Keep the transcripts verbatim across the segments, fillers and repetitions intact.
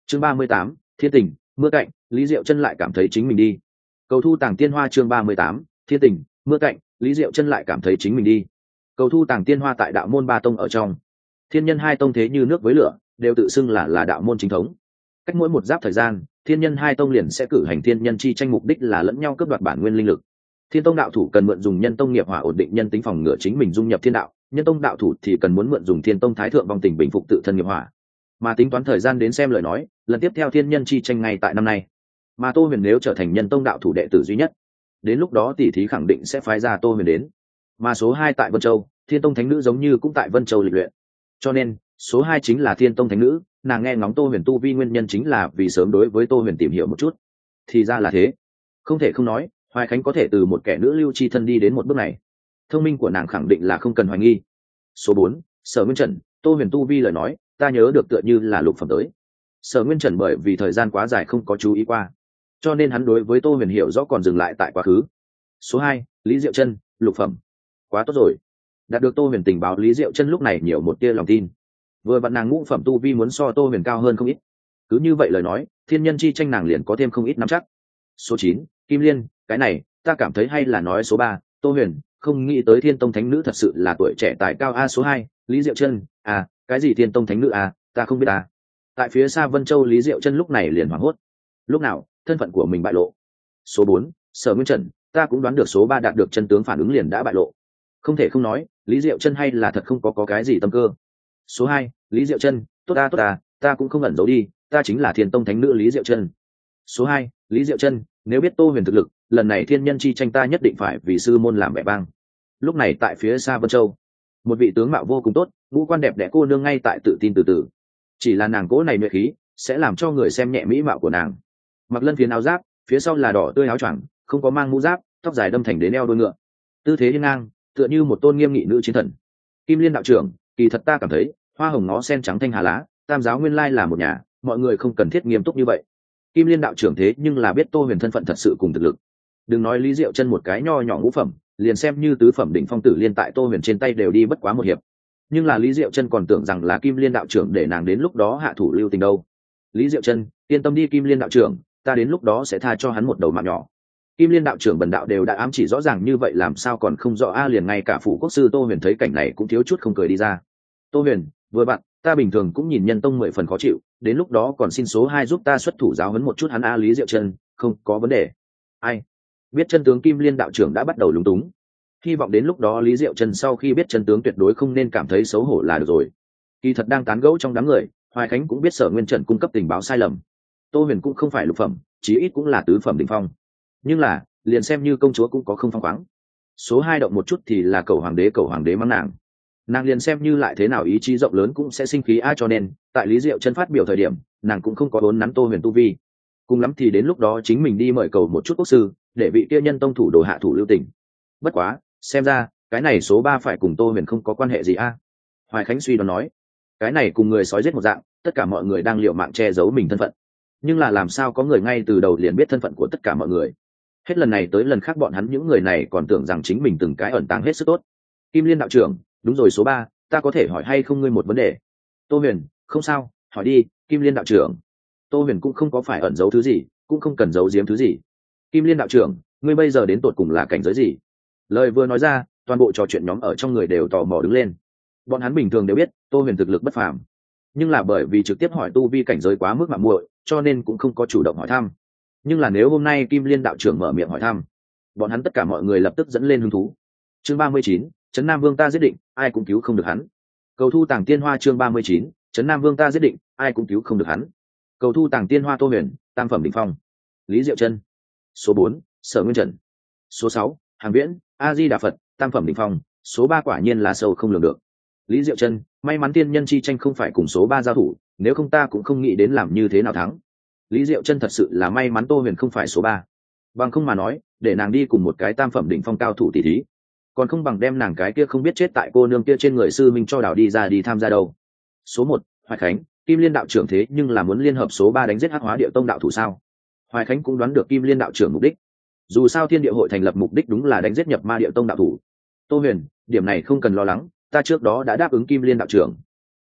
chương ba mươi tám, thiên tình mưa cạnh, Lý Diệu Chân lại cảm thấy chính mình đi. Cầu thu tàng tiên hoa chương ba mươi tám, thiên tình mưa cạnh, Lý Diệu Chân lại cảm thấy chính mình đi. Cầu thu tàng tiên hoa tại đạo môn ba tông ở trong. Thiên nhân hai tông thế như nước với lửa, đều tự xưng là là đạo môn chính thống. Cách mỗi một giáp thời gian, thiên nhân hai tông liền sẽ cử hành thiên nhân chi tranh, mục đích là lẫn nhau cướp đoạt bản nguyên linh lực. Thiên tông đạo thủ cần mượn dùng nhân tông nghiệp hỏa ổn định nhân tính phòng ngừa chính mình dung nhập thiên đạo, nhân tông đạo thủ thì cần muốn mượn dùng thiên tông thái thượng vong tình bình phục tự thân nghiệp hỏa. Mà tính toán thời gian đến xem lời nói, lần tiếp theo thiên nhân chi tranh ngay tại năm nay. Mà Tô Huyền nếu trở thành nhân tông đạo thủ đệ tử duy nhất, đến lúc đó tỷ thí khẳng định sẽ phái ra Tô Huyền đến. Mà số hai tại Vân Châu, Thiên Tông Thánh Nữ giống như cũng tại Vân Châu lịch luyện. Cho nên, số hai chính là Thiên Tông Thánh Nữ, nàng nghe ngóng Tô Huyền tu vi nguyên nhân chính là vì sớm đối với Tô Huyền tìm hiểu một chút. Thì ra là thế. Không thể không nói, Hoài Khánh có thể từ một kẻ nữ lưu chi thân đi đến một bước này. Thông minh của nàng khẳng định là không cần hoài nghi. Số bốn, Sở Nguyên Trần, Tô Huyền tu vi lời nói, ta nhớ được tựa như là lục phẩm tới. Sở Nguyên Trần bởi vì thời gian quá dài không có chú ý qua, cho nên hắn đối với Tô Huyền hiểu rõ còn dừng lại tại quá khứ. Số hai, Lý Diệu Chân, lục phẩm. Quá tốt rồi. Đạt được Tô Huyền tình báo, Lý Diệu Chân lúc này nhiều một tia lòng tin. Vừa vặn nàng ngũ phẩm tu vi muốn so Tô Huyền cao hơn không ít. Cứ như vậy lời nói, thiên nhân chi tranh nàng liền có thêm không ít nắm chắc. Số chín, Kim Liên, cái này, ta cảm thấy hay là nói số ba, Tô Huyền, không nghĩ tới Thiên Tông Thánh Nữ thật sự là tuổi trẻ tài cao a. Số hai, Lý Diệu Chân, à, cái gì Thiên Tông Thánh Nữ à, ta không biết à. Tại phía xa Vân Châu, Lý Diệu Chân lúc này liền hoảng hốt. Lúc nào, thân phận của mình bại lộ. Số bốn, Sở Nguyên Trần, ta cũng đoán được số ba đạt được chân tướng phản ứng liền đã bại lộ. Không thể không nói, Lý Diệu Chân hay là thật không có, có cái gì tâm cơ. Số hai, Lý Diệu Chân, tốt ta tốt ta, ta cũng không ẩn giấu đi, ta chính là Thiên Tông Thánh Nữ Lý Diệu Chân. Số hai, Lý Diệu Chân, nếu biết Tô Huyền thực lực, lần này thiên nhân chi tranh ta nhất định phải vì sư môn làm vẻ vang. Lúc này tại phía xa Vân Châu, một vị tướng mạo vô cùng tốt, ngũ quan đẹp đẽ cô nương ngay tại tự tin từ từ. Chỉ là nàng cố này nhuệ khí, sẽ làm cho người xem nhẹ mỹ mạo của nàng. Mặc lân phiến áo giáp, phía sau là đỏ tươi áo choàng, không có mang mũ giáp, tóc dài đâm thành đến eo đôi ngựa, tư thế hiên ngang, tựa như một tôn nghiêm nghị nữ chiến thần. Kim Liên đạo trưởng, kỳ thật ta cảm thấy hoa hồng nó sen trắng thanh hà lá, tam giáo nguyên lai là một nhà, mọi người không cần thiết nghiêm túc như vậy. Kim Liên đạo trưởng thế nhưng là biết Tô Huyền thân phận thật sự cùng thực lực. Đừng nói Lý Diệu Chân một cái nho nhỏ ngũ phẩm, liền xem như tứ phẩm đỉnh phong tử liên tại Tô Huyền trên tay đều đi bất quá một hiệp. Nhưng là Lý Diệu Chân còn tưởng rằng là Kim Liên đạo trưởng để nàng đến lúc đó hạ thủ lưu tình đâu. Lý Diệu Chân, yên tâm đi Kim Liên đạo trưởng, ta đến lúc đó sẽ tha cho hắn một đầu mạng nhỏ. Kim Liên đạo trưởng bần đạo đều đã ám chỉ rõ ràng như vậy, làm sao còn không rõ a. Liền ngay cả phủ quốc sư Tô Huyền thấy cảnh này cũng thiếu chút không cười đi ra. Tô Huyền, vừa bạn, ta bình thường cũng nhìn nhân tông mười phần khó chịu, đến lúc đó còn xin số hai giúp ta xuất thủ giáo huấn một chút hắn a. Lý Diệu Chân, không có vấn đề. Ai biết chân tướng, Kim Liên đạo trưởng đã bắt đầu lúng túng. Hy vọng đến lúc đó Lý Diệu Chân sau khi biết chân tướng tuyệt đối không nên cảm thấy xấu hổ là được rồi. Kỳ thật đang tán gẫu trong đám người, Hoài Khánh cũng biết Sở Nguyên Trần cung cấp tình báo sai lầm. Tô Huyền cũng không phải lục phẩm, chí ít cũng là tứ phẩm đỉnh phong. Nhưng là, liền xem như công chúa cũng có không phong khoáng. Số hai động một chút thì là cầu hoàng đế, cầu hoàng đế mắng nàng. Nàng liền xem như lại thế nào ý chí rộng lớn cũng sẽ sinh khí a, cho nên, tại Lý Diệu Chân phát biểu thời điểm, nàng cũng không có vốn nắn Tô Huyền tu vi. Cùng lắm thì đến lúc đó chính mình đi mời cầu một chút quốc sư, để vị kia nhân tông thủ đồ hạ thủ lưu tình. Bất quá, xem ra, cái này số ba phải cùng Tô Huyền không có quan hệ gì a. Hoài Khánh suy đoán nói, cái này cùng người sói giết một dạng, tất cả mọi người đang liều mạng che giấu mình thân phận. Nhưng là làm sao có người ngay từ đầu liền biết thân phận của tất cả mọi người. Hết lần này tới lần khác bọn hắn những người này còn tưởng rằng chính mình từng cái ẩn tàng hết sức tốt. Kim Liên đạo trưởng, đúng rồi số ba, ta có thể hỏi hay không ngươi một vấn đề? Tô Huyền, không sao, hỏi đi, Kim Liên đạo trưởng. Tô Huyền cũng không có phải ẩn giấu thứ gì, cũng không cần giấu giếm thứ gì. Kim Liên đạo trưởng, ngươi bây giờ đến tột cùng là cảnh giới gì? Lời vừa nói ra, toàn bộ trò chuyện nhóm ở trong người đều tò mò đứng lên. Bọn hắn bình thường đều biết Tô Huyền thực lực bất phàm, nhưng là bởi vì trực tiếp hỏi tu vi cảnh giới quá mức mạo muội, cho nên cũng không có chủ động hỏi thăm. Nhưng là nếu hôm nay Kim Liên đạo trưởng mở miệng hỏi thăm, bọn hắn tất cả mọi người lập tức dẫn lên hứng thú. Chương ba mươi chín, Trấn Nam Vương ta giết định, ai cũng cứu không được hắn. Cầu thu tàng tiên hoa chương ba mươi chín, Trấn Nam Vương ta giết định, ai cũng cứu không được hắn. Cầu thu tàng tiên hoa. Tô Huyền, tam phẩm đỉnh phong. Lý Diệu Chân. Số bốn, Sở Nguyên Trần. Số sáu, Hàng Viễn, A Di Đà Phật, tam phẩm đỉnh phong. Số ba quả nhiên là sâu không lường được. Lý Diệu Chân, may mắn tiên nhân chi tranh không phải cùng số ba giao thủ, nếu không ta cũng không nghĩ đến làm như thế nào thắng. Lý Diệu Chân thật sự là may mắn Tô Huyền không phải số ba, bằng không mà nói, để nàng đi cùng một cái tam phẩm đỉnh phong cao thủ tỷ thí, còn không bằng đem nàng cái kia không biết chết tại cô nương kia trên người sư minh cho đảo đi ra đi tham gia đâu. Số một, Hoài Khánh, Kim Liên đạo trưởng thế nhưng là muốn liên hợp số ba đánh giết Hắc Hóa Địa Tông đạo thủ sao? Hoài Khánh cũng đoán được Kim Liên đạo trưởng mục đích. Dù sao Thiên Địa hội thành lập mục đích đúng là đánh giết nhập Ma Địa Tông đạo thủ. Tô Huyền, điểm này không cần lo lắng, ta trước đó đã đáp ứng Kim Liên đạo trưởng.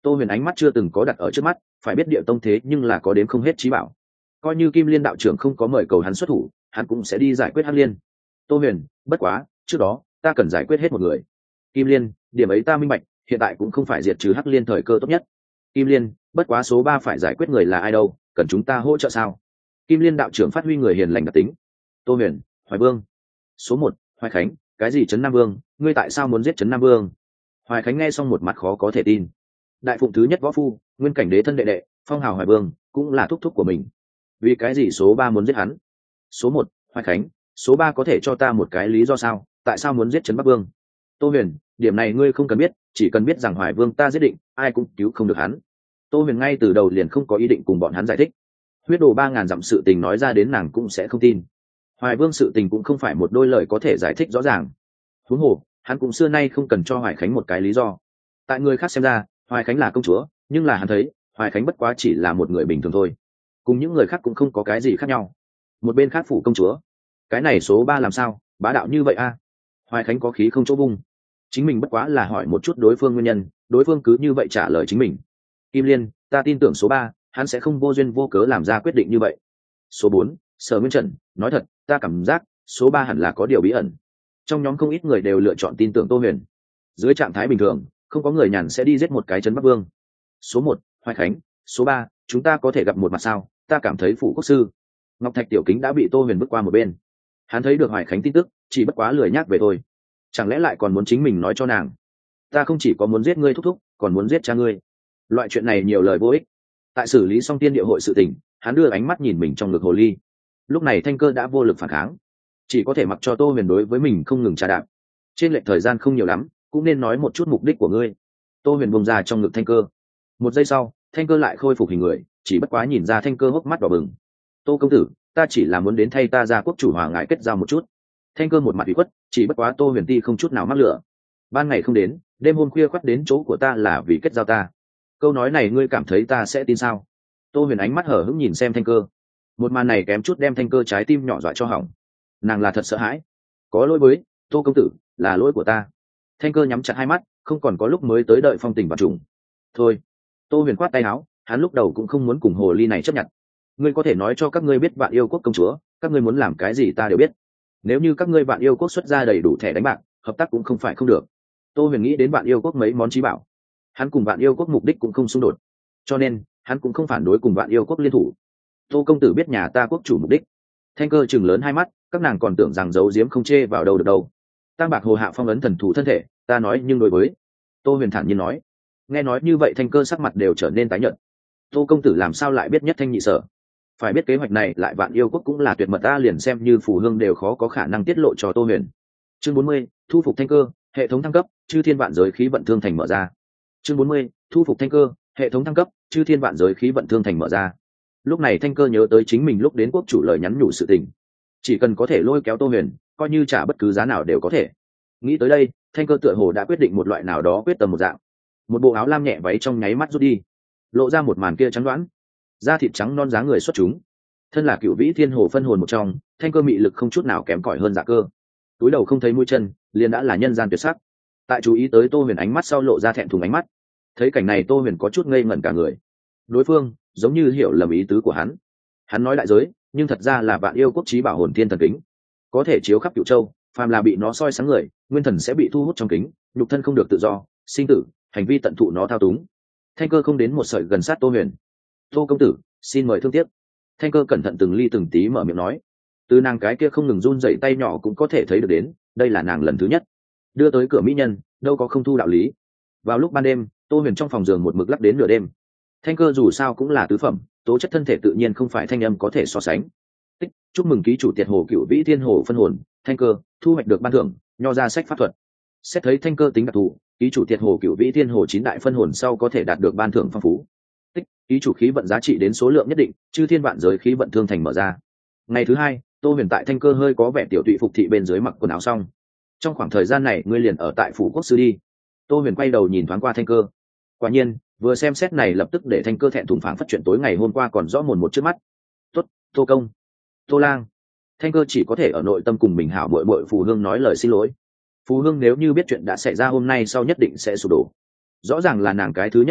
Tô Huyền ánh mắt chưa từng có đặt ở trước mắt, phải biết địa tông thế nhưng là có đến không hết trí bảo, coi như Kim Liên đạo trưởng không có mời cầu hắn xuất thủ, hắn cũng sẽ đi giải quyết Hắc Liên. Tô Huyền, bất quá trước đó ta cần giải quyết hết một người. Kim Liên, điểm ấy ta minh bạch, hiện tại cũng không phải diệt trừ Hắc Liên thời cơ tốt nhất. Kim Liên, bất quá số ba phải giải quyết người là ai đâu, cần chúng ta hỗ trợ sao? Kim Liên đạo trưởng phát huy người hiền lành đặc tính. Tô Huyền, Hoài Vương. Số một, Hoài Khánh, cái gì Trấn Nam Vương, ngươi tại sao muốn giết Trấn Nam Vương? Hoài Khánh nghe xong một mặt khó có thể tin. Đại phụng thứ nhất võ phu, nguyên cảnh đế thân đệ đệ, phong hào Hoài Vương, cũng là thúc thúc của mình. Vì cái gì số ba muốn giết hắn? Số một, Hoài Khánh, số ba có thể cho ta một cái lý do sao, tại sao muốn giết Trấn Bắc Vương? Tô Huyền, điểm này ngươi không cần biết, chỉ cần biết rằng Hoài Vương ta giết định, ai cũng cứu không được hắn. Tô Huyền ngay từ đầu liền không có ý định cùng bọn hắn giải thích. Huyết đồ ba ngàn dặm sự tình nói ra đến nàng cũng sẽ không tin. Hoài Vương sự tình cũng không phải một đôi lời có thể giải thích rõ ràng. Huống hồ, hắn cũng xưa nay không cần cho Hoài Khánh một cái lý do. Tại người khác xem ra, Hoài Khánh là công chúa, nhưng là hắn thấy, Hoài Khánh bất quá chỉ là một người bình thường thôi. Cùng những người khác cũng không có cái gì khác nhau. Một bên khác phủ công chúa, cái này số ba làm sao, bá đạo như vậy a? Hoài Khánh có khí không chỗ bung. Chính mình bất quá là hỏi một chút đối phương nguyên nhân, đối phương cứ như vậy trả lời chính mình. Kim Liên, ta tin tưởng số ba, hắn sẽ không vô duyên vô cớ làm ra quyết định như vậy. Số bốn, Sở Nguyên Trần, nói thật, ta cảm giác số ba hẳn là có điều bí ẩn. Trong nhóm không ít người đều lựa chọn tin tưởng Tô Huyền. Dưới trạng thái bình thường, không có người nhàn sẽ đi giết một cái Trấn Bắc Vương. Số một, Hoài Khánh, số ba, chúng ta có thể gặp một mặt sao? Ta cảm thấy phủ quốc sư Ngọc Thạch Tiểu Kính đã bị Tô Huyền bước qua một bên. Hắn thấy được Hoài Khánh tin tức, chỉ bất quá lười nhác về thôi. Chẳng lẽ lại còn muốn chính mình nói cho nàng? Ta không chỉ có muốn giết ngươi thúc thúc, còn muốn giết cha ngươi. Loại chuyện này nhiều lời vô ích. Tại xử lý xong tiên địa hội sự tình, hắn đưa ánh mắt nhìn mình trong ngực hồ ly. Lúc này Thanh Cơ đã vô lực phản kháng, chỉ có thể mặc cho Tô Huyền đối với mình không ngừng trà đạp. Trên lệch thời gian không nhiều lắm, cũng nên nói một chút mục đích của ngươi. Tô Huyền bông ra trong ngực Thanh Cơ. Một giây sau, Thanh Cơ lại khôi phục hình người, chỉ bất quá nhìn ra Thanh Cơ hốc mắt đỏ bừng. Tô công tử, ta chỉ là muốn đến thay ta ra quốc chủ hòa ngài kết giao một chút. Thanh Cơ một mặt ủy khuất, chỉ bất quá Tô Huyền ti không chút nào mắc lửa. Ban ngày không đến, đêm hôm khuya khoắt đến chỗ của ta là vì kết giao ta. Câu nói này ngươi cảm thấy ta sẽ tin sao? Tô Huyền ánh mắt hở hững nhìn xem Thanh Cơ. Một màn này kém chút đem Thanh Cơ trái tim nhỏ dọa cho hỏng. Nàng là thật sợ hãi. Có lỗi với Tô công tử, là lỗi của ta. Thanh Cơ nhắm chặt hai mắt, không còn có lúc mới tới đợi phong tình và trùng. Thôi. Tô Huyền quát tay áo, hắn lúc đầu cũng không muốn cùng hồ ly này chấp nhận. Ngươi có thể nói cho các ngươi biết Vạn Yêu Quốc công chúa, các ngươi muốn làm cái gì ta đều biết. Nếu như các ngươi Vạn Yêu Quốc xuất ra đầy đủ thẻ đánh bạc, hợp tác cũng không phải không được. Tô Huyền nghĩ đến Vạn Yêu Quốc mấy món trí bảo, hắn cùng Vạn Yêu Quốc mục đích cũng không xung đột, cho nên hắn cũng không phản đối cùng Vạn Yêu Quốc liên thủ. Tô công tử biết nhà ta quốc chủ mục đích. Thanh Cơ chừng lớn hai mắt, các nàng còn tưởng rằng giấu giếm không chê vào đâu được đâu. Tang Bạc Hồ hạ phong ấn thần thủ thân thể, ta nói nhưng đối với. Tô Huyền thản nhiên nói. Nghe nói như vậy Thanh Cơ sắc mặt đều trở nên tái nhợt. Tô công tử làm sao lại biết nhất thanh nhị sở? Phải biết kế hoạch này lại Vạn Yêu Quốc cũng là tuyệt mật, ta liền xem như phù hương đều khó có khả năng tiết lộ cho Tô Huyền. Chương bốn mươi, thu phục Thanh Cơ, hệ thống thăng cấp, chư thiên vạn giới khí vận thương thành mở ra. Chương bốn mươi, thu phục Thanh Cơ, hệ thống thăng cấp, chư thiên vạn giới khí vận thương thành mở ra. Lúc này Thanh Cơ nhớ tới chính mình lúc đến quốc chủ lời nhắn nhủ sự tình, chỉ cần có thể lôi kéo Tô Huyền, coi như trả bất cứ giá nào đều có thể. Nghĩ tới đây, Thanh Cơ tựa hồ đã quyết định một loại nào đó quyết tâm một dạng. Một bộ áo lam nhẹ váy trong nháy mắt rút đi, lộ ra một màn kia trắng đoán, da thịt trắng non dáng người xuất chúng. Thân là Cửu Vĩ Thiên Hồ phân hồn một trong, Thanh Cơ mị lực không chút nào kém cỏi hơn Dạ Cơ. Túi đầu không thấy mũi chân, liền đã là nhân gian tuyệt sắc. Tại chú ý tới Tô Huyền ánh mắt sau lộ ra thẹn thùng ánh mắt. Thấy cảnh này Tô Huyền có chút ngây ngẩn cả người. Đối phương giống như hiểu lầm ý tứ của hắn. Hắn nói đại giới, nhưng thật ra là Vạn Yêu Quốc chí bảo hồn thiên thần kính, có thể chiếu khắp cửu châu, phàm là bị nó soi sáng người, nguyên thần sẽ bị thu hút trong kính, nhục thân không được tự do, sinh tử, hành vi tận thụ nó thao túng. Thanh Cơ không đến một sợi gần sát Tô Huyền. Tô công tử, xin mời thương tiếc. Thanh Cơ cẩn thận từng ly từng tí mở miệng nói. Từ nàng cái kia không ngừng run rẩy tay nhỏ cũng có thể thấy được đến, đây là nàng lần thứ nhất đưa tới cửa mỹ nhân, đâu có không thu đạo lý. Vào lúc ban đêm, Tô Huyền trong phòng giường một mực lắc đến nửa đêm. Thanh Cơ dù sao cũng là tứ phẩm, tố chất thân thể tự nhiên không phải thanh âm có thể so sánh. Tích, chúc mừng ký chủ Tiệt Hồ Cửu Vĩ Thiên Hồ phân hồn, Thanh Cơ thu hoạch được ban thưởng, nho ra sách pháp thuật. Xét thấy Thanh Cơ tính đặc thù, ký chủ Tiệt Hồ Cửu Vĩ Thiên Hồ chín đại phân hồn sau có thể đạt được ban thưởng phong phú. Tích, ký chủ khí vận giá trị đến số lượng nhất định, chư thiên vạn giới khí vận thương thành mở ra. Ngày thứ hai, Tô Huyền tại Thanh Cơ hơi có vẻ tiểu tụy phục thị bên dưới mặc quần áo xong. Trong khoảng thời gian này ngươi liền ở tại phủ quốc sư đi. Tô Huyền quay đầu nhìn thoáng qua Thanh Cơ. Quả nhiên, vừa xem xét này lập tức để Thanh Cơ thẹn thùng phảng phất chuyện tối ngày hôm qua còn rõ mồn một trước mắt. Tốt, Tô công, Tô lang. Thanh Cơ chỉ có thể ở nội tâm cùng mình hảo muội muội Phù Hương nói lời xin lỗi. Phù Hương nếu như biết chuyện đã xảy ra hôm nay sau nhất định sẽ sụp đổ. Rõ ràng là nàng cái thứ nhất tới,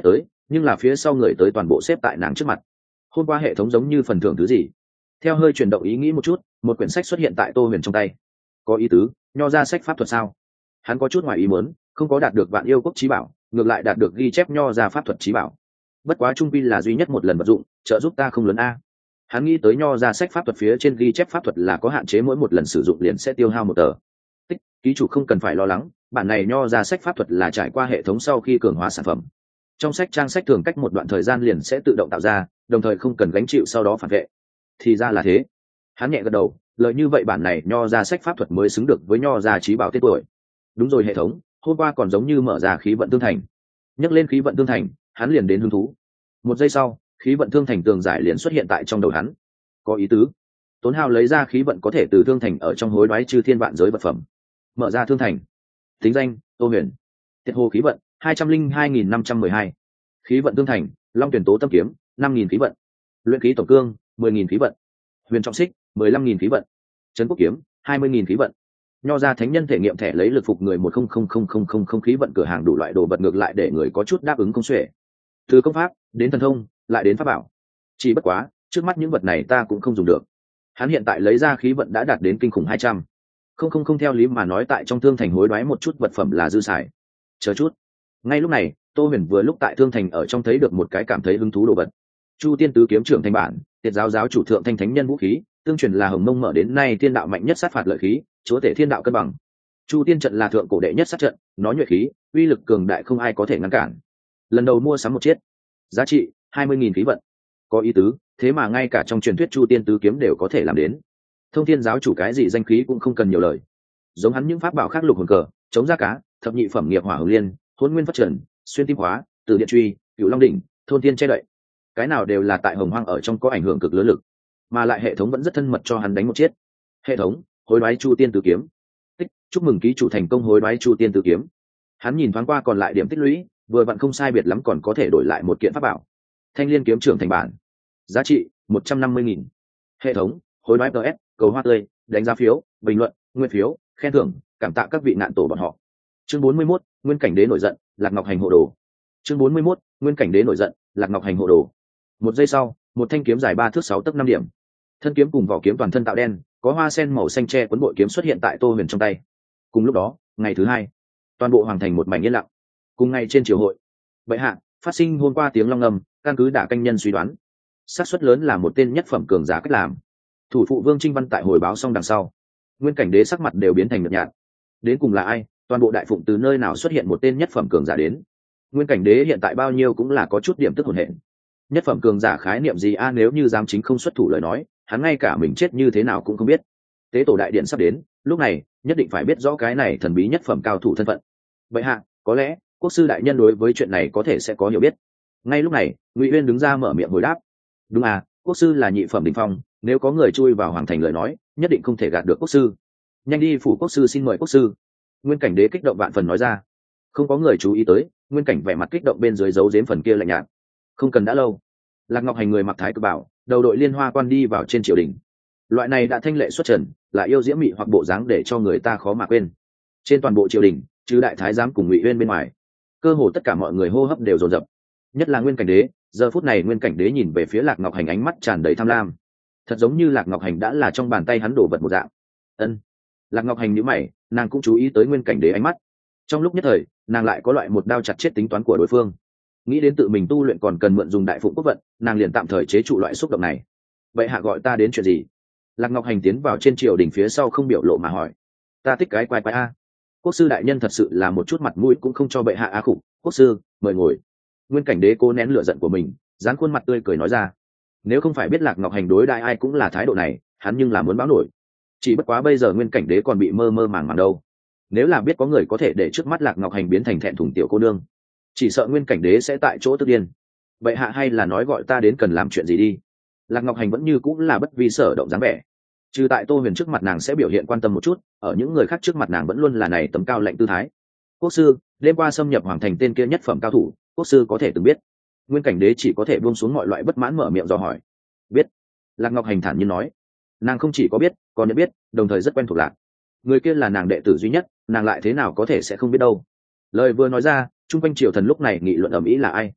nhưng là phía sau người tới toàn bộ xếp tại nàng trước mặt. Hôm qua hệ thống giống như phần thưởng thứ gì. Theo hơi chuyển động ý nghĩ một chút, một quyển sách xuất hiện tại Tô Huyền trong tay. Có ý tứ, nho ra sách pháp thuật sao? Hắn có chút ngoài ý muốn, không có đạt được Vạn Yêu Quốc chí bảo, ngược lại đạt được ghi chép nho ra pháp thuật chí bảo. Bất quá trung quy là duy nhất một lần vật dụng, trợ giúp ta không lớn a. Hắn nghĩ tới nho ra sách pháp thuật phía trên ghi chép pháp thuật là có hạn chế, mỗi một lần sử dụng liền sẽ tiêu hao một tờ. Tích, ký chủ không cần phải lo lắng, bản này nho ra sách pháp thuật là trải qua hệ thống sau khi cường hóa sản phẩm. Trong sách trang sách thường cách một đoạn thời gian liền sẽ tự động tạo ra, đồng thời không cần gánh chịu sau đó phản vệ. Thì ra là thế. Hắn nhẹ gật đầu, lợi như vậy bản này nho ra sách pháp thuật mới xứng được với nho ra chí bảo tên tuổi. Đúng rồi hệ thống, hôm qua còn giống như mở ra khí vận tương thành. Nhắc lên khí vận tương thành, hắn liền đến hứng thú. Một giây sau, khí vận thương thành tường giải liền xuất hiện tại trong đầu hắn. Có ý tứ. Tốn hao lấy ra khí vận có thể từ thương thành ở trong hối đoái chư thiên vạn giới vật phẩm. Mở ra thương thành. Tính danh: Tô Huyền. Tiệt hồ khí vận hai trăm linh hai nghìn năm trăm mười hai. Khí vận thương thành: Long tuyển tố tâm kiếm năm nghìn khí vận. Luyện khí tổng cương mười nghìn khí vận. Huyền trọng xích mười lăm nghìn khí vận. Trấn quốc kiếm hai mươi nghìn khí vận. Nho ra thánh nhân thể nghiệm thẻ lấy lực phục người một không không không không không không khí vận, cửa hàng đủ loại đồ vật ngược lại để người có chút đáp ứng công xuể. Từ công pháp đến thần thông lại đến pháp bảo, chỉ bất quá trước mắt những vật này ta cũng không dùng được. Hắn hiện tại lấy ra khí vận đã đạt đến kinh khủng hai trăm không không không, theo lý mà nói tại trong thương thành hối đoái một chút vật phẩm là dư xài. Chờ chút. Ngay lúc này Tô Huyền vừa lúc tại thương thành ở trong thấy được một cái cảm thấy hứng thú đồ vật. Chu Tiên tứ kiếm trưởng thành bản, Tiệt giáo giáo chủ thượng thanh thánh nhân vũ khí, tương truyền là hồng mông mở đến nay thiên đạo mạnh nhất sát phạt lợi khí, chúa tể thiên đạo cân bằng. Chu Tiên trận là thượng cổ đệ nhất sát trận, nó nhuệ khí, uy lực cường đại không ai có thể ngăn cản. Lần đầu mua sắm một chiếc, giá trị hai mươi nghìn khí vận. Có ý tứ, thế mà ngay cả trong truyền thuyết Chu Tiên tứ kiếm đều có thể làm đến. Thông thiên giáo chủ cái gì danh khí cũng không cần nhiều lời. Giống hắn những pháp bảo khác, lục hồn cờ, chống giá cá, thập nhị phẩm nghiệp hỏa hồng liên, hôn nguyên phát trần, xuyên tim hóa, từ điện truy, cựu long đỉnh, thôn tiên che đậy, cái nào đều là tại hồng hoang ở trong có ảnh hưởng cực lớn lực, mà lại hệ thống vẫn rất thân mật cho hắn đánh một chiết. Hệ thống hối đoái Chu Tiên tứ kiếm. Tích, chúc mừng ký chủ thành công hối đoái Chu Tiên tứ kiếm. Hắn nhìn thoáng qua còn lại điểm tích lũy, vừa vặn không sai biệt lắm, còn có thể đổi lại một kiện pháp bảo. Thanh liên kiếm trưởng thành bản, giá trị một trăm năm mươi nghìn. Hệ thống hối đoái ts, cầu hoa tươi, đánh giá phiếu, bình luận, nguyên phiếu, khen thưởng, cảm tạ các vị nạn tổ bọn họ. Chương bốn mươi mốt, nguyên cảnh đế nổi giận, Lạc Ngọc hành hộ đồ. Chương bốn mươi mốt, nguyên cảnh đế nổi giận, Lạc Ngọc hành hộ đồ. Một giây sau, một thanh kiếm dài ba thước sáu tấc năm điểm, thân kiếm cùng vỏ kiếm toàn thân tạo đen, có hoa sen màu xanh tre quấn bội kiếm xuất hiện tại Tô Huyền trong tay. Cùng lúc đó, ngày thứ hai, toàn bộ hoàng thành một mảnh yên lặng. Cùng ngày trên triều hội, bệ hạ phát sinh hôm qua tiếng long ngầm, căn cứ đả canh nhân suy đoán, xác suất lớn là một tên nhất phẩm cường giả cách làm. Thủ phụ Vương Trinh Văn tại hồi báo xong đằng sau, nguyên cảnh đế sắc mặt đều biến thành nhợt nhạt. Đến cùng là ai? Toàn bộ đại phụng từ nơi nào xuất hiện một tên nhất phẩm cường giả đến? Nguyên cảnh đế hiện tại bao nhiêu cũng là có chút điểm tức hồn hển. Nhất phẩm cường giả khái niệm gì a? Nếu như dám chính không xuất thủ lời nói, hắn ngay cả mình chết như thế nào cũng không biết. Tế tổ đại điện sắp đến, lúc này nhất định phải biết rõ cái này thần bí nhất phẩm cao thủ thân phận. Vậy hạ, có lẽ quốc sư đại nhân đối với chuyện này có thể sẽ có hiểu biết. Ngay lúc này, Ngụy Uyên đứng ra mở miệng hồi đáp. Đúng à, quốc sư là nhị phẩm đỉnh phong, nếu có người chui vào hoàng thành lời nói, nhất định không thể gạt được quốc sư. Nhanh đi phủ quốc sư xin mời quốc sư. Nguyên cảnh đế kích động vạn phần nói ra. Không có người chú ý tới, nguyên cảnh vẻ mặt kích động bên dưới giấu giếm phần kia lạnh nhạt. Không cần đã lâu, Lạc Ngọc hành người mặc thái cực bảo, đầu đội liên hoa quan đi vào trên triều đình. Loại này đã thanh lệ xuất trần, lại yêu diễm mị hoặc bộ dáng để cho người ta khó mà quên. Trên toàn bộ triều đình, trừ đại thái giám cùng Ngụy Uyên bên ngoài, cơ hồ tất cả mọi người hô hấp đều dồn dập. Nhất là nguyên cảnh đế, giờ phút này nguyên cảnh đế nhìn về phía Lạc Ngọc hành ánh mắt tràn đầy tham lam, thật giống như Lạc Ngọc hành đã là trong bàn tay hắn đổ vật một dạng. Ân. Lạc Ngọc hành nhíu mày, nàng cũng chú ý tới nguyên cảnh đế ánh mắt. Trong lúc nhất thời, nàng lại có loại một đao chặt chết tính toán của đối phương. Nghĩ đến tự mình tu luyện còn cần mượn dùng đại phụng quốc vận, nàng liền tạm thời chế trụ loại xúc động này. Vậy hạ gọi ta đến chuyện gì? Lạc Ngọc hành tiến vào trên triều đình phía sau không biểu lộ mà hỏi. Ta thích cái quái quái a. Quốc sư đại nhân thật sự là một chút mặt mũi cũng không cho bệ hạ a. Khủng, quốc sư mời ngồi. Nguyên cảnh đế cố nén lửa giận của mình, dán khuôn mặt tươi cười nói ra. Nếu không phải biết Lạc Ngọc hành đối đại ai cũng là thái độ này, hắn nhưng là muốn báo nổi. Chỉ bất quá bây giờ nguyên cảnh đế còn bị mơ mơ màng màng đâu. Nếu là biết có người có thể để trước mắt Lạc Ngọc hành biến thành thẹn thùng tiểu cô nương, chỉ sợ nguyên cảnh đế sẽ tại chỗ tức điên. Vậy hạ hay là nói gọi ta đến cần làm chuyện gì đi. Lạc Ngọc hành vẫn như cũng là bất vi sở động dáng vẻ. Trừ tại Tô Huyền trước mặt nàng sẽ biểu hiện quan tâm một chút, ở những người khác trước mặt nàng vẫn luôn là này tấm cao lạnh tư thái. Quốc sư, đêm qua xâm nhập hoàng thành tên kia nhất phẩm cao thủ, quốc sư có thể từng biết. Nguyên cảnh đế chỉ có thể buông xuống mọi loại bất mãn mở miệng dò hỏi. Biết. Lạc Ngọc hành thản nhiên nói. Nàng không chỉ có biết, còn nhận biết, đồng thời rất quen thuộc Lạc. Người kia là nàng đệ tử duy nhất, nàng lại thế nào có thể sẽ không biết đâu. Lời vừa nói ra, trung quanh triều thần lúc này nghị luận ầm ĩ là ai.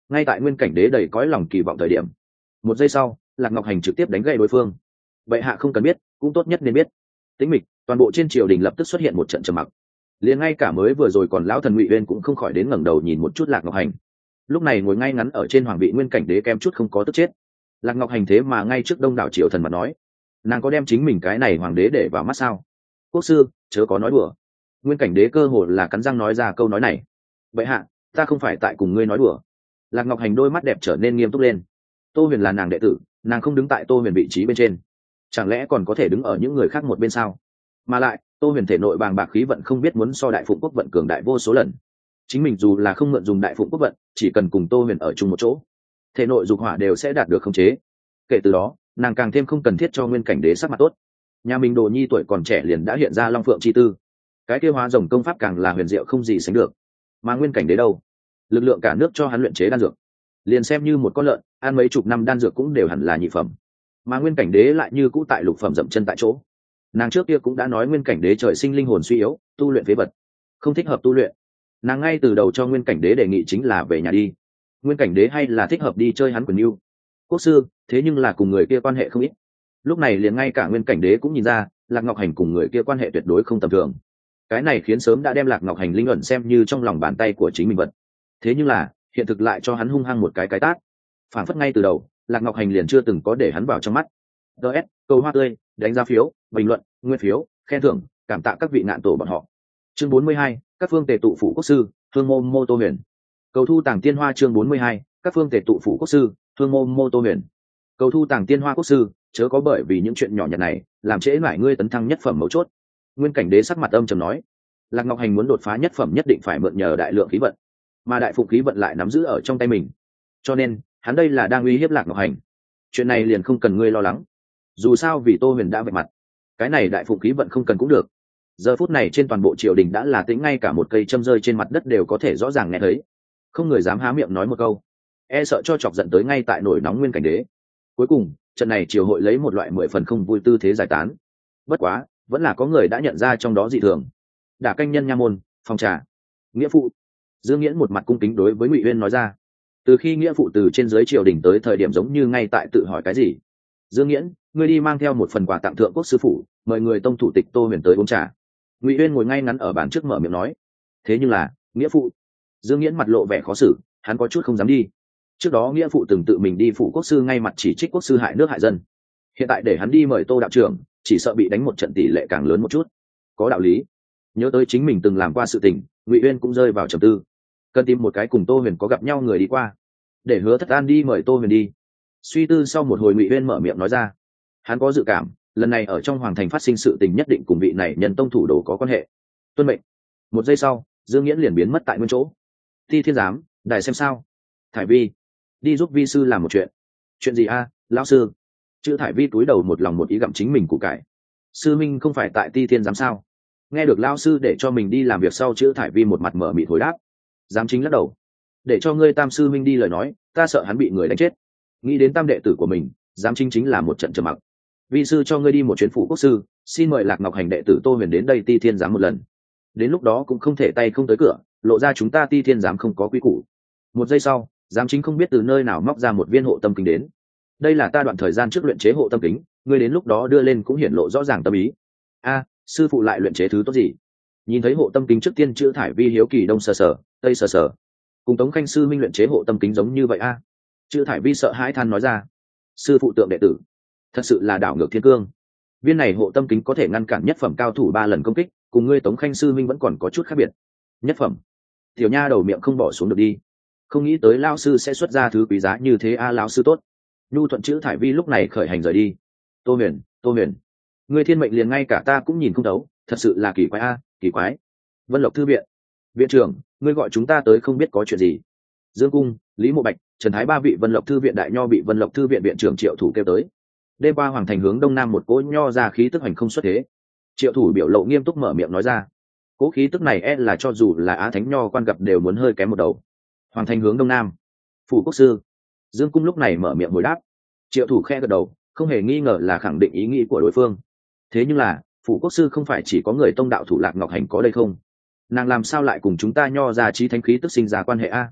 ngay tại nguyên cảnh đế đầy cõi lòng kỳ vọng thời điểm, một giây sau Lạc Ngọc Hành trực tiếp đánh gậy đối phương. Bệ hạ không cần biết, cũng tốt nhất nên biết. Tĩnh mịch, toàn bộ trên triều đình lập tức xuất hiện một trận trầm mặc. Liền ngay cả mới vừa rồi còn lão thần Ngụy Uyên cũng không khỏi đến ngẩng đầu nhìn một chút Lạc Ngọc Hành. Lúc này ngồi ngay ngắn ở trên hoàng vị nguyên cảnh đế kem chút không có tức chết. Lạc Ngọc Hành thế mà ngay trước đông đảo triều thần mà nói, nàng có đem chính mình cái này hoàng đế để vào mắt sao? Quốc sư, chớ có nói đùa. Nguyên cảnh đế cơ hồ là cắn răng nói ra câu nói này. Bệ hạ, ta không phải tại cùng ngươi nói đùa. Lạc Ngọc Hành đôi mắt đẹp trở nên nghiêm túc lên. Tô Huyền là nàng đệ tử, nàng không đứng tại Tô Huyền vị trí bên trên, chẳng lẽ còn có thể đứng ở những người khác một bên sao? Mà lại Tô Huyền thể nội bàng bạc khí vận không biết muốn so đại phụng quốc vận cường đại vô số lần. Chính mình dù là không mượn dùng đại phụng quốc vận, chỉ cần cùng Tô Huyền ở chung một chỗ, thể nội dục hỏa đều sẽ đạt được khống chế. Kể từ đó nàng càng thêm không cần thiết cho nguyên cảnh đế sắc mặt tốt. Nhà mình Đồ Nhi tuổi còn trẻ liền đã hiện ra long phượng chi tư, cái tiêu hóa rồng công pháp càng là huyền diệu không gì sánh được. Mà nguyên cảnh đế đâu, lực lượng cả nước cho hắn luyện chế đan dược, liền xem như một con lợn ăn mấy chục năm đan dược cũng đều hẳn là nhị phẩm. Mà nguyên cảnh đế lại như cũ tại lục phẩm dậm chân tại chỗ. Nàng trước kia cũng đã nói nguyên cảnh đế trời sinh linh hồn suy yếu, tu luyện phế vật, không thích hợp tu luyện. Nàng ngay từ đầu cho nguyên cảnh đế đề nghị chính là về nhà đi. Nguyên cảnh đế hay là thích hợp đi chơi hắn quyền yêu. Quốc sư, thế nhưng là cùng người kia quan hệ không ít. Lúc này liền ngay cả nguyên cảnh đế cũng nhìn ra Lạc Ngọc Hành cùng người kia quan hệ tuyệt đối không tầm thường. Cái này khiến sớm đã đem Lạc Ngọc Hành linh ẩn xem như trong lòng bàn tay của chính mình vật. Thế nhưng là hiện thực lại cho hắn hung hăng một cái cái tát. Phản phất ngay từ đầu Lạc Ngọc Hành liền chưa từng có để hắn vào trong mắt. ds câu hoa tươi, đánh giá phiếu, bình luận, nguyên phiếu, khen thưởng, cảm tạ các vị ngạn tổ bọn họ. Chương bốn mươi hai, các phương tề tụ phủ quốc sư, thương mô mô Tô Huyền. Cầu thu tàng tiên hoa chương bốn mươi hai, các phương tề tụ phủ quốc sư, thương mô mô Tô Huyền. Cầu thu tàng tiên hoa quốc sư, chớ có bởi vì những chuyện nhỏ nhặt này làm trễ mãi ngươi tấn thăng nhất phẩm mấu chốt. Nguyên cảnh đế sắc mặt âm trầm nói, Lạc Ngọc Hành muốn đột phá nhất phẩm nhất định phải mượn nhờ đại lượng khí vận, mà đại phụng khí vận lại nắm giữ ở trong tay mình, cho nên hắn đây là đang uy hiếp Lạc Ngọc Hành. Chuyện này liền không cần ngươi lo lắng, dù sao vì Tô Huyền đã vạch mặt, cái này đại phụng khí vận không cần cũng được. Giờ phút này trên toàn bộ triều đình đã là tĩnh, ngay cả một cây châm rơi trên mặt đất đều có thể rõ ràng nghe thấy, không người dám há miệng nói một câu, e sợ cho chọc giận tới ngay tại nổi nóng nguyên cảnh đế. Cuối cùng trận này triều hội lấy một loại mười phần không vui tư thế giải tán. Bất quá vẫn là có người đã nhận ra trong đó dị thường. Đả canh nhân nha môn, phòng trà, nghĩa phụ. Dương Nghiễn một mặt cung kính đối với Ngụy Uyên nói ra. Từ khi nghĩa phụ từ trên dưới triều đình tới thời điểm giống như ngay tại tự hỏi cái gì. Dương Nghiễn, ngươi đi mang theo một phần quà tặng thượng quốc sư phụ, mời người tông thủ tịch Tô Huyền tới uống trà. Ngụy Uyên ngồi ngay ngắn ở bàn trước mở miệng nói. Thế nhưng là nghĩa phụ. Dương Nghiễn mặt lộ vẻ khó xử, hắn có chút không dám đi. Trước đó nghĩa phụ từng tự mình đi phủ quốc sư ngay mặt chỉ trích quốc sư hại nước hại dân, hiện tại để hắn đi mời Tô đạo trưởng, chỉ sợ bị đánh một trận tỷ lệ càng lớn một chút. Có đạo lý. Nhớ tới chính mình từng làm qua sự tình, Ngụy Uyên cũng rơi vào trầm tư. Cần tìm một cái cùng Tô Huyền có gặp nhau người đi qua, để Hứa Thất An đi mời Tô Huyền đi. Suy tư sau một hồi, Ngụy Uyên mở miệng nói ra. Hắn có dự cảm lần này ở trong hoàng thành phát sinh sự tình nhất định cùng vị này nhân tông thủ đồ có quan hệ. Tuân mệnh. Một giây sau Dương Nghiễn liền biến mất tại nguyên chỗ. Thi Thiên Giám, đài xem sao. Thải Vi, đi giúp vi sư làm một chuyện. Chuyện gì a, lão sư? Chữ Thải Vi túi đầu một lòng một ý gặm chính mình củ cải. Sư minh không phải tại Ti Thiên Giám sao? Nghe được lão sư để cho mình đi làm việc sau, Chữ Thải Vi một mặt mở mịt hồi đáp. Giám chính lắc đầu. Để cho ngươi Tam sư minh đi lời nói, ta sợ hắn bị người đánh chết. Nghĩ đến tam đệ tử của mình, giám chính chính là một trận trầm mặc. Vi sư cho ngươi đi một chuyến phủ quốc sư, xin mời Lạc Ngọc Hành đệ tử Tô Huyền đến đây Ti Thiên Giám một lần. Đến lúc đó cũng không thể tay không tới cửa, lộ ra chúng ta Ti Thiên Giám không có quy củ. Một giây sau, giám chính không biết từ nơi nào móc ra một viên hộ tâm kính đến. Đây là ta đoạn thời gian trước luyện chế hộ tâm kính, ngươi đến lúc đó đưa lên cũng hiển lộ rõ ràng tâm ý. A, sư phụ lại luyện chế thứ tốt gì? Nhìn thấy hộ tâm kính, trước tiên Chữ Thải Vi hiếu kỳ đông sờ sờ, tây sờ sờ. Cùng Tống Khanh sư minh luyện chế hộ tâm kính giống như vậy a? À? Chữ Thải Vi sợ hãi than nói ra. Sư phụ tượng đệ tử, thật sự là đảo ngược thiên cương. Viên này hộ tâm kính có thể ngăn cản nhất phẩm cao thủ ba lần công kích, cùng ngươi Tống Khanh sư minh vẫn còn có chút khác biệt. Nhất phẩm? Tiểu nha đầu miệng không bỏ xuống được đi. Không nghĩ tới lão sư sẽ xuất ra thứ quý giá như thế a, à, lão sư tốt. Nhu thuận Chữ Thải Vi lúc này khởi hành rời đi. Tô Huyền, Tô Huyền, ngươi thiên mệnh liền ngay cả ta cũng nhìn không thấu, thật sự là kỳ quái a, à, kỳ quái. Vân Lộc thư viện, viện trưởng, ngươi gọi chúng ta tới không biết có chuyện gì? Dương Cung, Lý Mộ Bạch, Trần Thái ba vị Vân Lộc thư viện đại nho bị Vân Lộc thư viện viện trưởng Triệu Thủ kêu tới. Đêm qua hoàng thành hướng đông nam một cỗ nho ra khí tức hành không xuất thế. Triệu Thủ biểu lộ nghiêm túc mở miệng nói ra. Cỗ khí tức này e là cho dù là Á Thánh nho quan gặp đều muốn hơi kém một đầu. Hoàng thành hướng đông nam, phủ quốc sư. Dương Cung lúc này mở miệng hồi đáp. Triệu Thủ khẽ gật đầu, không hề nghi ngờ là khẳng định ý nghĩ của đối phương. Thế nhưng là phủ quốc sư không phải chỉ có người tông đạo thủ Lạc Ngọc Hành có đây không? Nàng làm sao lại cùng chúng ta nho ra chí thánh khí tức sinh ra quan hệ a?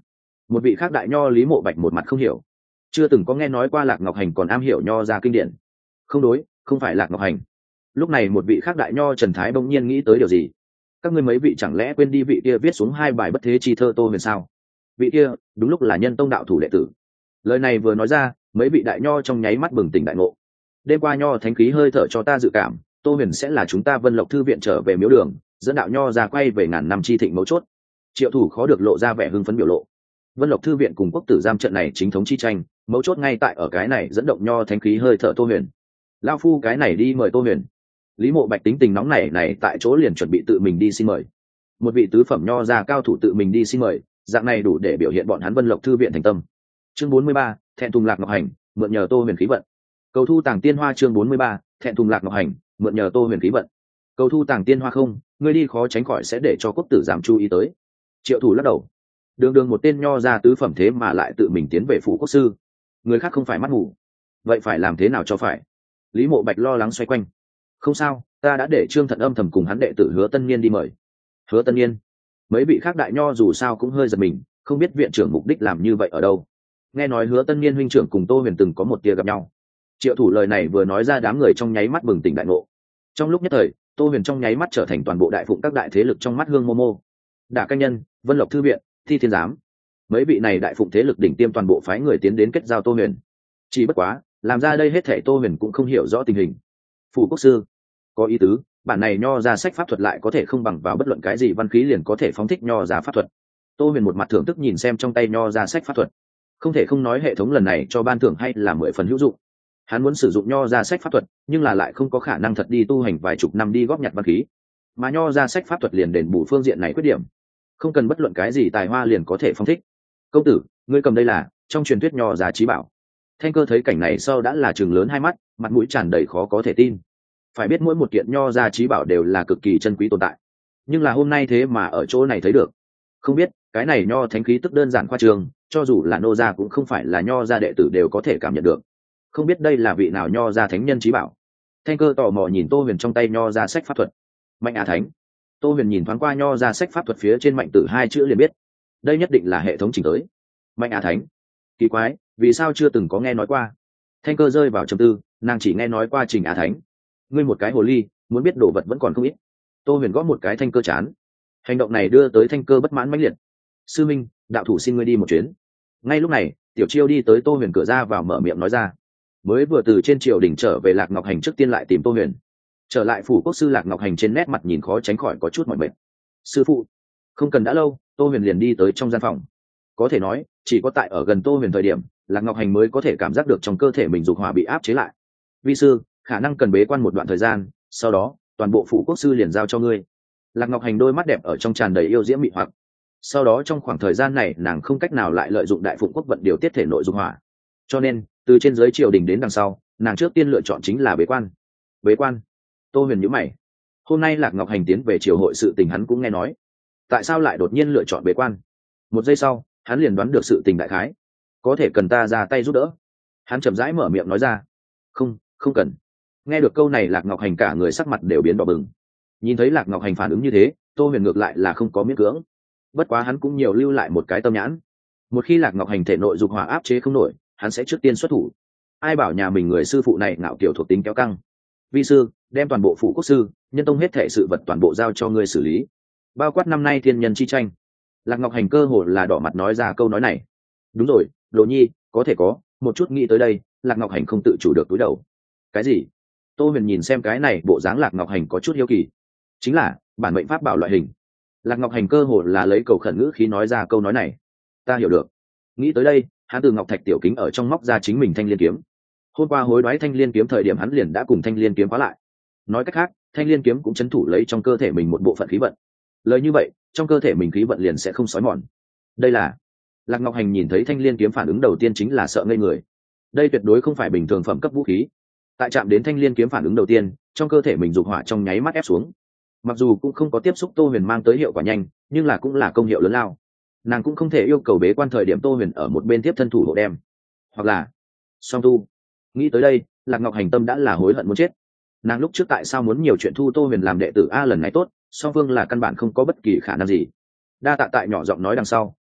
Một vị khác đại nho Lý Mộ Bạch một mặt không hiểu, chưa từng có nghe nói qua Lạc Ngọc Hành còn am hiểu nho ra kinh điển. Không đối, không phải Lạc Ngọc Hành. Lúc này một vị khác đại nho Trần Thái bỗng nhiên nghĩ tới điều gì. Các ngươi mấy vị chẳng lẽ quên đi vị kia viết xuống hai bài bất thế chi thơ Tô Huyền sao? Vị kia đúng lúc là Nhân Tông đạo thủ đệ tử. Lời này vừa nói ra, mấy vị đại nho trong nháy mắt bừng tỉnh đại ngộ. Đêm qua nho thánh khí hơi thở cho ta dự cảm, Tô Huyền sẽ là chúng ta Vân Lộc thư viện trở về miếu đường, dẫn đạo nho ra quay về ngàn năm chi thịnh mấu chốt. Triệu Thủ khó được lộ ra vẻ hưng phấn biểu lộ. Vân Lộc thư viện cùng Quốc tử giam trận này chính thống chi tranh, mấu chốt ngay tại ở cái này dẫn động nho thánh khí hơi thở Tô Huyền. Lao phu cái này đi mời Tô Huyền. Lý Mộ Bạch tính tình nóng nảy này tại chỗ liền chuẩn bị tự mình đi xin mời. Một vị tứ phẩm nho ra cao thủ tự mình đi xin mời, dạng này đủ để biểu hiện bọn hắn Vân Lộc thư viện thành tâm. Chương bốn mươi ba, thẹn thùng Lạc Ngọc Hành, mượn nhờ Tô Huyền khí vận. Cầu thu tàng tiên hoa chương bốn mươi ba, thẹn thùng Lạc Ngọc Hành, mượn nhờ Tô Huyền khí vận. Cầu thu tàng tiên hoa không, ngươi đi khó tránh khỏi sẽ để cho Quốc tử giám chú ý tới. Triệu Thủ lắc đầu. Đường đường một tên nho ra tứ phẩm thế mà lại tự mình tiến về phủ quốc sư, người khác không phải mắt ngủ, vậy phải làm thế nào cho phải? Lý Mộ Bạch lo lắng xoay quanh. Không sao, ta đã để Trương Thận âm thầm cùng hắn đệ tử Hứa Tân Niên đi mời. Hứa Tân Niên? Mấy vị khác đại nho dù sao cũng hơi giật mình, không biết viện trưởng mục đích làm như vậy ở đâu. Nghe nói Hứa Tân Niên huynh trưởng cùng Tô Huyền từng có một tia gặp nhau. Triệu Thủ lời này vừa nói ra, đám người trong nháy mắt bừng tỉnh đại ngộ. Trong lúc nhất thời, Tô Huyền trong nháy mắt trở thành toàn bộ đại phụng các đại thế lực trong mắt Hương Mô Mô, Đả Canh Nhân, Vân Lộc thư viện, Thi Thiên giám. Mấy vị này đại phụng thế lực đỉnh tiêm toàn bộ phái người tiến đến kết giao Tô Huyền. Chỉ bất quá, làm ra đây hết thảy Tô Huyền cũng không hiểu rõ tình hình. Phủ quốc sư, có ý tứ, bản này nho ra sách pháp thuật lại có thể không bằng vào bất luận cái gì văn khí liền có thể phóng thích nho ra pháp thuật. Tô Huyền một mặt thưởng thức nhìn xem trong tay nho ra sách pháp thuật. Không thể không nói hệ thống lần này cho ban thưởng hay là mười phần hữu dụng. Hắn muốn sử dụng nho ra sách pháp thuật, nhưng là lại không có khả năng thật đi tu hành vài chục năm đi góp nhặt văn khí. Mà nho ra sách pháp thuật liền đền bù phương diện này khuyết điểm. Không cần bất luận cái gì tài hoa liền có thể phóng thích. Công tử, ngươi cầm đây là trong truyền thuyết nho ra trí bảo. Thanh Cơ thấy cảnh này sau đã là trừng lớn hai mắt, mặt mũi tràn đầy khó có thể tin. Phải biết mỗi một kiện nho ra trí bảo đều là cực kỳ chân quý tồn tại, nhưng là hôm nay thế mà ở chỗ này thấy được. Không biết cái này nho thánh khí tức đơn giản khoa trương, cho dù là nô gia cũng không phải là nho gia đệ tử đều có thể cảm nhận được. Không biết đây là vị nào nho gia thánh nhân trí bảo. Thanh Cơ tò mò nhìn Tô Huyền trong tay nho ra sách pháp thuật. Mạnh Á Thánh. Tô Huyền nhìn thoáng qua nho ra sách pháp thuật phía trên mạnh tử hai chữ liền biết, đây nhất định là hệ thống chỉnh tới. Mạnh Á Thánh. Kỳ quái, vì sao chưa từng có nghe nói qua? Thanh Cơ rơi vào trầm tư, nàng chỉ nghe nói qua Trình Á Thánh. Ngươi một cái hồ ly, muốn biết đồ vật vẫn còn không ít. Tô Huyền gõ một cái Thanh Cơ chán. Hành động này đưa tới Thanh Cơ bất mãn mãnh liệt. Sư minh, đạo thủ xin ngươi đi một chuyến. Ngay lúc này, Tiểu Chiêu đi tới Tô Huyền cửa ra vào mở miệng nói ra. Mới vừa từ trên triều đình trở về Lạc Ngọc Hành trước tiên lại tìm Tô Huyền. Trở lại phủ quốc sư Lạc Ngọc Hành trên nét mặt nhìn khó tránh khỏi có chút mỏi mệt. Sư phụ, không cần đã lâu, Tô Huyền liền đi tới trong gian phòng. Có thể nói, chỉ có tại ở gần Tô Huyền thời điểm, Lạc Ngọc Hành mới có thể cảm giác được trong cơ thể mình dục hỏa bị áp chế lại. Vi sư, khả năng cần bế quan một đoạn thời gian, sau đó toàn bộ phủ quốc sư liền giao cho ngươi. Lạc Ngọc Hành đôi mắt đẹp ở trong tràn đầy yêu diễm mị hoặc. Sau đó trong khoảng thời gian này nàng không cách nào lại lợi dụng đại phụng quốc vận điều tiết thể nội dục hỏa, cho nên từ trên dưới triều đình đến đằng sau, nàng trước tiên lựa chọn chính là bế quan. Bế quan? Tô Huyền nhíu mày. Hôm nay Lạc Ngọc Hành tiến về triều hội sự tình hắn cũng nghe nói, tại sao lại đột nhiên lựa chọn bế quan? Một giây sau, hắn liền đoán được sự tình đại khái. Có thể cần ta ra tay giúp đỡ? Hắn chậm rãi mở miệng nói ra. Không, không cần. Nghe được câu này Lạc Ngọc Hành cả người sắc mặt đều biến đỏ bừng. Nhìn thấy Lạc Ngọc Hành phản ứng như thế, Tô Huyền ngược lại là không có miễn cưỡng. Bất quá hắn cũng nhiều lưu lại một cái tâm nhãn. Một khi Lạc Ngọc Hành thể nội dục hỏa áp chế không nổi, hắn sẽ trước tiên xuất thủ. Ai bảo nhà mình người sư phụ này ngạo kiểu thuộc tính kéo căng. Vi sư, đem toàn bộ phủ quốc sư, nhân tông hết thể sự vật toàn bộ giao cho ngươi xử lý, bao quát năm nay thiên nhân chi tranh. Lạc Ngọc Hành cơ hồ là đỏ mặt nói ra câu nói này. Đúng rồi, Đồ Nhi, có thể có một chút nghĩ tới đây. Lạc Ngọc Hành không tự chủ được túi đầu. Cái gì? Tô Huyền nhìn xem cái này bộ dáng Lạc Ngọc Hành có chút hiếu kỳ. Chính là bản mệnh pháp bảo loại hình. Lạc Ngọc Hành cơ hồ là lấy cầu khẩn ngữ khí nói ra câu nói này. Ta hiểu được. Nghĩ tới đây, hắn từ ngọc thạch tiểu kính ở trong móc ra chính mình thanh liên kiếm. Hôm qua hối đoái thanh liên kiếm thời điểm hắn liền đã cùng thanh liên kiếm phá lại. Nói cách khác, thanh liên kiếm cũng chấn thủ lấy trong cơ thể mình một bộ phận khí vận. Lời như vậy, trong cơ thể mình khí vận liền sẽ không xói mòn. Đây là Lạc Ngọc Hành nhìn thấy thanh liên kiếm phản ứng đầu tiên chính là sợ ngây người. Đây tuyệt đối không phải bình thường phẩm cấp vũ khí. Tại chạm đến thanh liên kiếm phản ứng đầu tiên, trong cơ thể mình dục hỏa trong nháy mắt ép xuống. Mặc dù cũng không có tiếp xúc Tô Huyền mang tới hiệu quả nhanh, nhưng là cũng là công hiệu lớn lao. Nàng cũng không thể yêu cầu bế quan thời điểm Tô Huyền ở một bên tiếp thân thủ hộ đem, hoặc là song tu. Nghĩ tới đây, Lạc Ngọc Hành tâm đã là hối hận muốn chết. Nàng lúc trước tại sao muốn nhiều chuyện thu Tô Huyền làm đệ tử a lần này tốt, song phương là căn bản không có bất kỳ khả năng gì. Đa tạ tại nhỏ giọng nói đằng sau,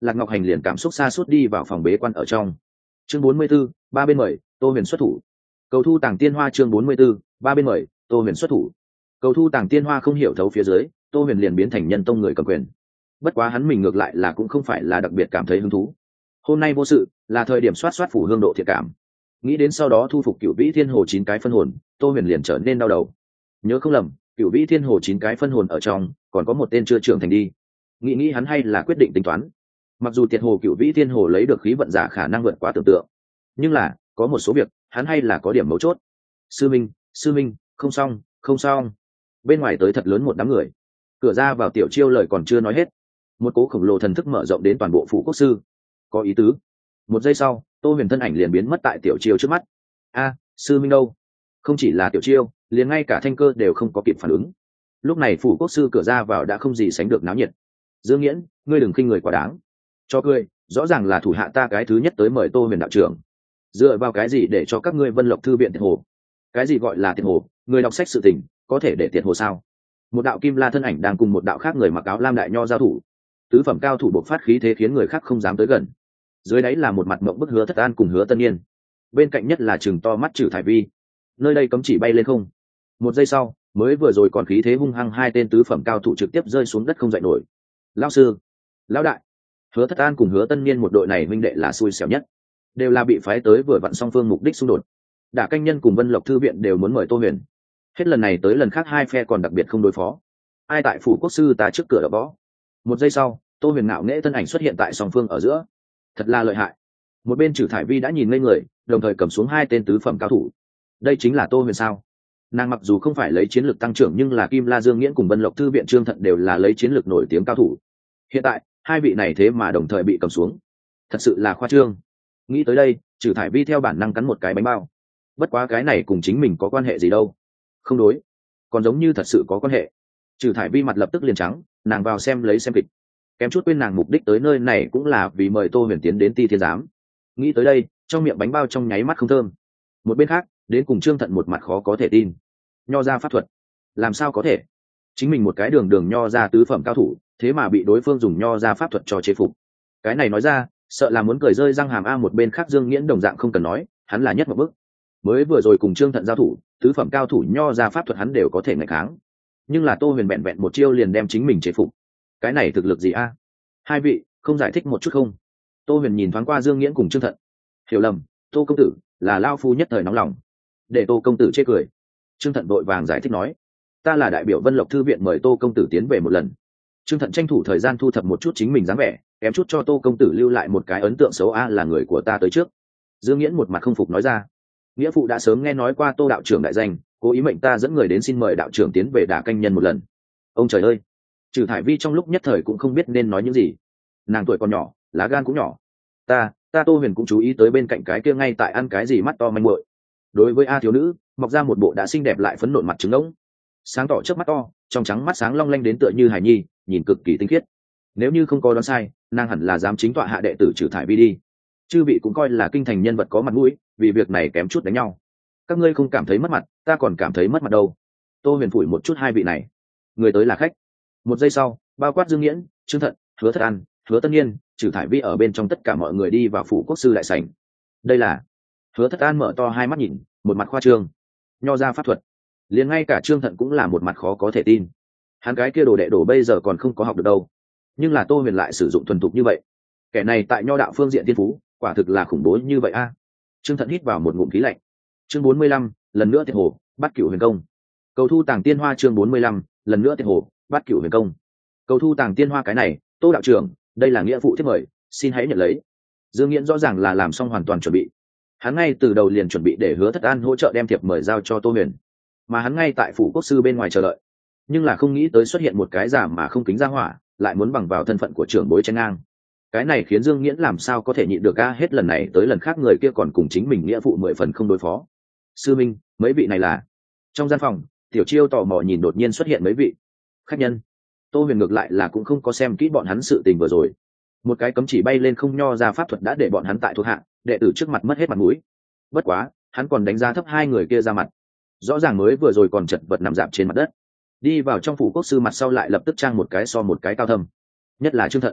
Lạc Ngọc Hành liền cảm xúc xa suốt đi vào phòng bế quan ở trong. Chương bốn mươi 44, ba bên mời, Tô Huyền xuất thủ. Cầu thu Tàng Tiên Hoa chương bốn mươi 44, ba bên mời, Tô Huyền xuất thủ. Cầu thu Tàng Tiên Hoa không hiểu thấu phía dưới, Tô Huyền liền biến thành nhân tông người cầm quyền. Bất quá hắn mình ngược lại là cũng không phải là đặc biệt cảm thấy hứng thú. Hôm nay vô sự, là thời điểm soát soát phủ hương độ thiệt cảm. Nghĩ đến sau đó thu phục Cửu Vĩ Thiên Hồ chín cái phân hồn, Tô Huyền liền trở nên đau đầu. Nhớ không lầm, Cửu Vĩ Thiên Hồ chín cái phân hồn ở trong, còn có một tên chưa trưởng thành đi. Nghĩ nghĩ hắn hay là quyết định tính toán. Mặc dù Tiệt Hồ Cửu Vĩ Thiên Hồ lấy được khí vận giả khả năng vượt quá tưởng tượng, nhưng là có một số việc hắn hay là có điểm mấu chốt. Sư minh, sư minh, không xong, không xong. Bên ngoài tới thật lớn một đám người. Cửa ra vào Tiểu Chiêu lời còn chưa nói hết, một cố khổng lồ thần thức mở rộng đến toàn bộ phủ quốc sư. Có ý tứ. Một giây sau, Tô Huyền thân ảnh liền biến mất tại Tiểu Chiêu trước mắt. A, sư minh đâu? Không chỉ là Tiểu Chiêu, liền ngay cả Thanh Cơ đều không có kịp phản ứng. Lúc này phủ quốc sư cửa ra vào đã không gì sánh được náo nhiệt. Dương Nghiễn, ngươi đừng khinh người quá đáng. Cho ngươi, rõ ràng là thủ hạ ta cái thứ nhất tới mời Tô Huyền đạo trưởng. Dựa vào cái gì để cho các ngươi Vân Lộc thư viện Tiệt Hồ? Cái gì gọi là Tiệt Hồ? Người đọc sách sự tình, có thể để Tiệt Hồ sao? Một đạo kim la thân ảnh đang cùng một đạo khác người mặc áo lam đại nho giao thủ. Tứ phẩm cao thủ bộc phát khí thế khiến người khác không dám tới gần. Dưới đáy là một mặt mộng bức Hứa Thất An cùng Hứa Tân Nhiên. Bên cạnh nhất là chừng to mắt Trử Thải Vi. Nơi đây cấm chỉ bay lên không. Một giây sau, mới vừa rồi còn khí thế hung hăng hai tên tứ phẩm cao thủ trực tiếp rơi xuống đất không dậy nổi. Lão sư, lão đại. Hứa Thất An cùng Hứa Tân Nhiên một đội này huynh đệ là xui xẻo nhất, đều là bị phái tới vừa vặn song phương mục đích xung đột. Đả Canh Nhân cùng Vân Lộc thư viện đều muốn mời Tô Huyền. Hết lần này tới lần khác hai phe còn đặc biệt không đối phó. Ai tại phủ quốc sư ta trước cửa đỡ võ. Một giây sau, Tô Huyền ngạo nghễ thân ảnh xuất hiện tại song phương ở giữa. Thật là lợi hại. Một bên Trử Thải Vi đã nhìn ngây người, đồng thời cầm xuống hai tên tứ phẩm cao thủ. Đây chính là Tô Huyền sao? Nàng mặc dù không phải lấy chiến lược tăng trưởng nhưng là Kim La Dương Nghiễn cùng Vân Lộc thư viện Trương Thận đều là lấy chiến lược nổi tiếng cao thủ. Hiện tại hai vị này thế mà đồng thời bị cầm xuống, thật sự là khoa trương. Nghĩ tới đây, Trử Thải Vi theo bản năng cắn một cái bánh bao. Bất quá cái này cùng chính mình có quan hệ gì đâu? Không đối, còn giống như thật sự có quan hệ. Trử Thải Vi mặt lập tức liền trắng, nàng vào xem lấy xem kịch, kém chút quên nàng mục đích tới nơi này cũng là vì mời Tô Huyền tiến đến Ti Thiên Giám. Nghĩ tới đây, trong miệng bánh bao trong nháy mắt không thơm. Một bên khác, đến cùng Trương Thận một mặt khó có thể tin. Nho ra pháp thuật, làm sao có thể? Chính mình một cái đường đường nho ra tứ phẩm cao thủ, thế mà bị đối phương dùng nho ra pháp thuật cho chế phục. Cái này nói ra, sợ là muốn cười rơi răng hàm a. Một bên khác Dương Nghiễn đồng dạng không cần nói, hắn là nhất một bước. Mới vừa rồi cùng Trương Thận giao thủ, tứ phẩm cao thủ nho ra pháp thuật hắn đều có thể ngạch kháng, nhưng là Tô Huyền vẹn vẹn một chiêu liền đem chính mình chế phục. Cái này thực lực gì a? Hai vị không giải thích một chút không? Tô Huyền nhìn thoáng qua Dương Nghiễn cùng Trương Thận. Hiểu lầm, Tô công tử là lao phu nhất thời nóng lòng, để Tô công tử chê cười. Trương Thận vội vàng giải thích nói, ta là đại biểu Vân Lộc thư viện mời Tô công tử tiến về một lần. Trương Thận tranh thủ thời gian thu thập một chút chính mình dáng vẻ, kém chút cho Tô công tử lưu lại một cái ấn tượng xấu a. Là người của ta tới trước. Dương Nghiễn một mặt không phục nói ra, nghĩa phụ đã sớm nghe nói qua Tô đạo trưởng đại danh, cố ý mệnh ta dẫn người đến xin mời đạo trưởng tiến về Đả Canh Nhân một lần. Ông trời ơi! Trử Thải Vi trong lúc nhất thời cũng không biết nên nói những gì. Nàng tuổi còn nhỏ, lá gan cũng nhỏ. Ta, ta Tô Huyền cũng chú ý tới bên cạnh cái kia ngay tại ăn cái gì mắt to manh muội. Đối với a thiếu nữ, mọc ra một bộ đã xinh đẹp lại phấn nộn mặt trứng ngỗng, sáng tỏ trước mắt to, trong trắng mắt sáng long lanh đến tựa như hài nhi, nhìn cực kỳ tinh khiết. Nếu như không có đoán sai, nàng hẳn là dám chính tọa hạ đệ tử Trử Thải Vi đi. Chư vị cũng coi là kinh thành nhân vật có mặt mũi, vì việc này kém chút đánh nhau. Các ngươi không cảm thấy mất mặt, ta còn cảm thấy mất mặt đâu. Tô Huyền phủi một chút hai vị này, người tới là khách. Một giây sau, bao quát Dương Nghiễn, Trương Thận, Hứa Thất An, Hứa Tân Nhiên, Trử Thải Vi ở bên trong tất cả mọi người đi vào phủ quốc sư đại sảnh. Đây là... Hứa Thất An mở to hai mắt nhìn, một mặt khoa trương. Nho ra pháp thuật, liền ngay cả Trương Thận cũng là một mặt khó có thể tin. Hắn cái kia đồ đệ đồ bây giờ còn không có học được đâu, nhưng là Tô Huyền lại sử dụng thuần thục như vậy. Kẻ này tại nho đạo phương diện thiên phú, quả thực là khủng bố như vậy a. Trương Thận hít vào một ngụm khí lạnh. Chương bốn mươi lăm, lần nữa Tiệt Hồ, bắt Cửu Huyền Công. Cầu thu Tàng Tiên Hoa chương bốn mươi lăm, lần nữa Tiệt Hồ, bắt Cửu Huyền Công. Cầu thu Tàng Tiên Hoa cái này, Tô đạo trưởng, đây là nghĩa vụ thiết mời, xin hãy nhận lấy. Dương Nghiễn rõ ràng là làm xong hoàn toàn chuẩn bị. Hắn ngay từ đầu liền chuẩn bị để Hứa Thất An hỗ trợ đem thiệp mời giao cho Tô Huyền, mà hắn ngay tại phủ quốc sư bên ngoài chờ đợi. Nhưng là không nghĩ tới xuất hiện một cái giả mà không kính ra hỏa, lại muốn bằng vào thân phận của trưởng bối tranh ngang. Cái này khiến Dương Nghiễn làm sao có thể nhịn được a. Hết lần này tới lần khác người kia còn cùng chính mình nghĩa phụ mười phần không đối phó. Sư minh, mấy vị này là... Trong gian phòng, Tiểu Chiêu tò mò nhìn đột nhiên xuất hiện mấy vị khách nhân. Tô Huyền ngược lại là cũng không có xem kỹ bọn hắn sự tình vừa rồi. Một cái cấm chỉ bay lên không nho ra pháp thuật đã để bọn hắn tại thuộc hạ đệ tử trước mặt mất hết mặt mũi. Bất quá, hắn còn đánh giá thấp hai người kia ra mặt. Rõ ràng mới vừa rồi còn chật vật nằm dạp trên mặt đất, đi vào trong phủ quốc sư mặt sau lại lập tức trang một cái so một cái cao thâm. Nhất là Trương Thận,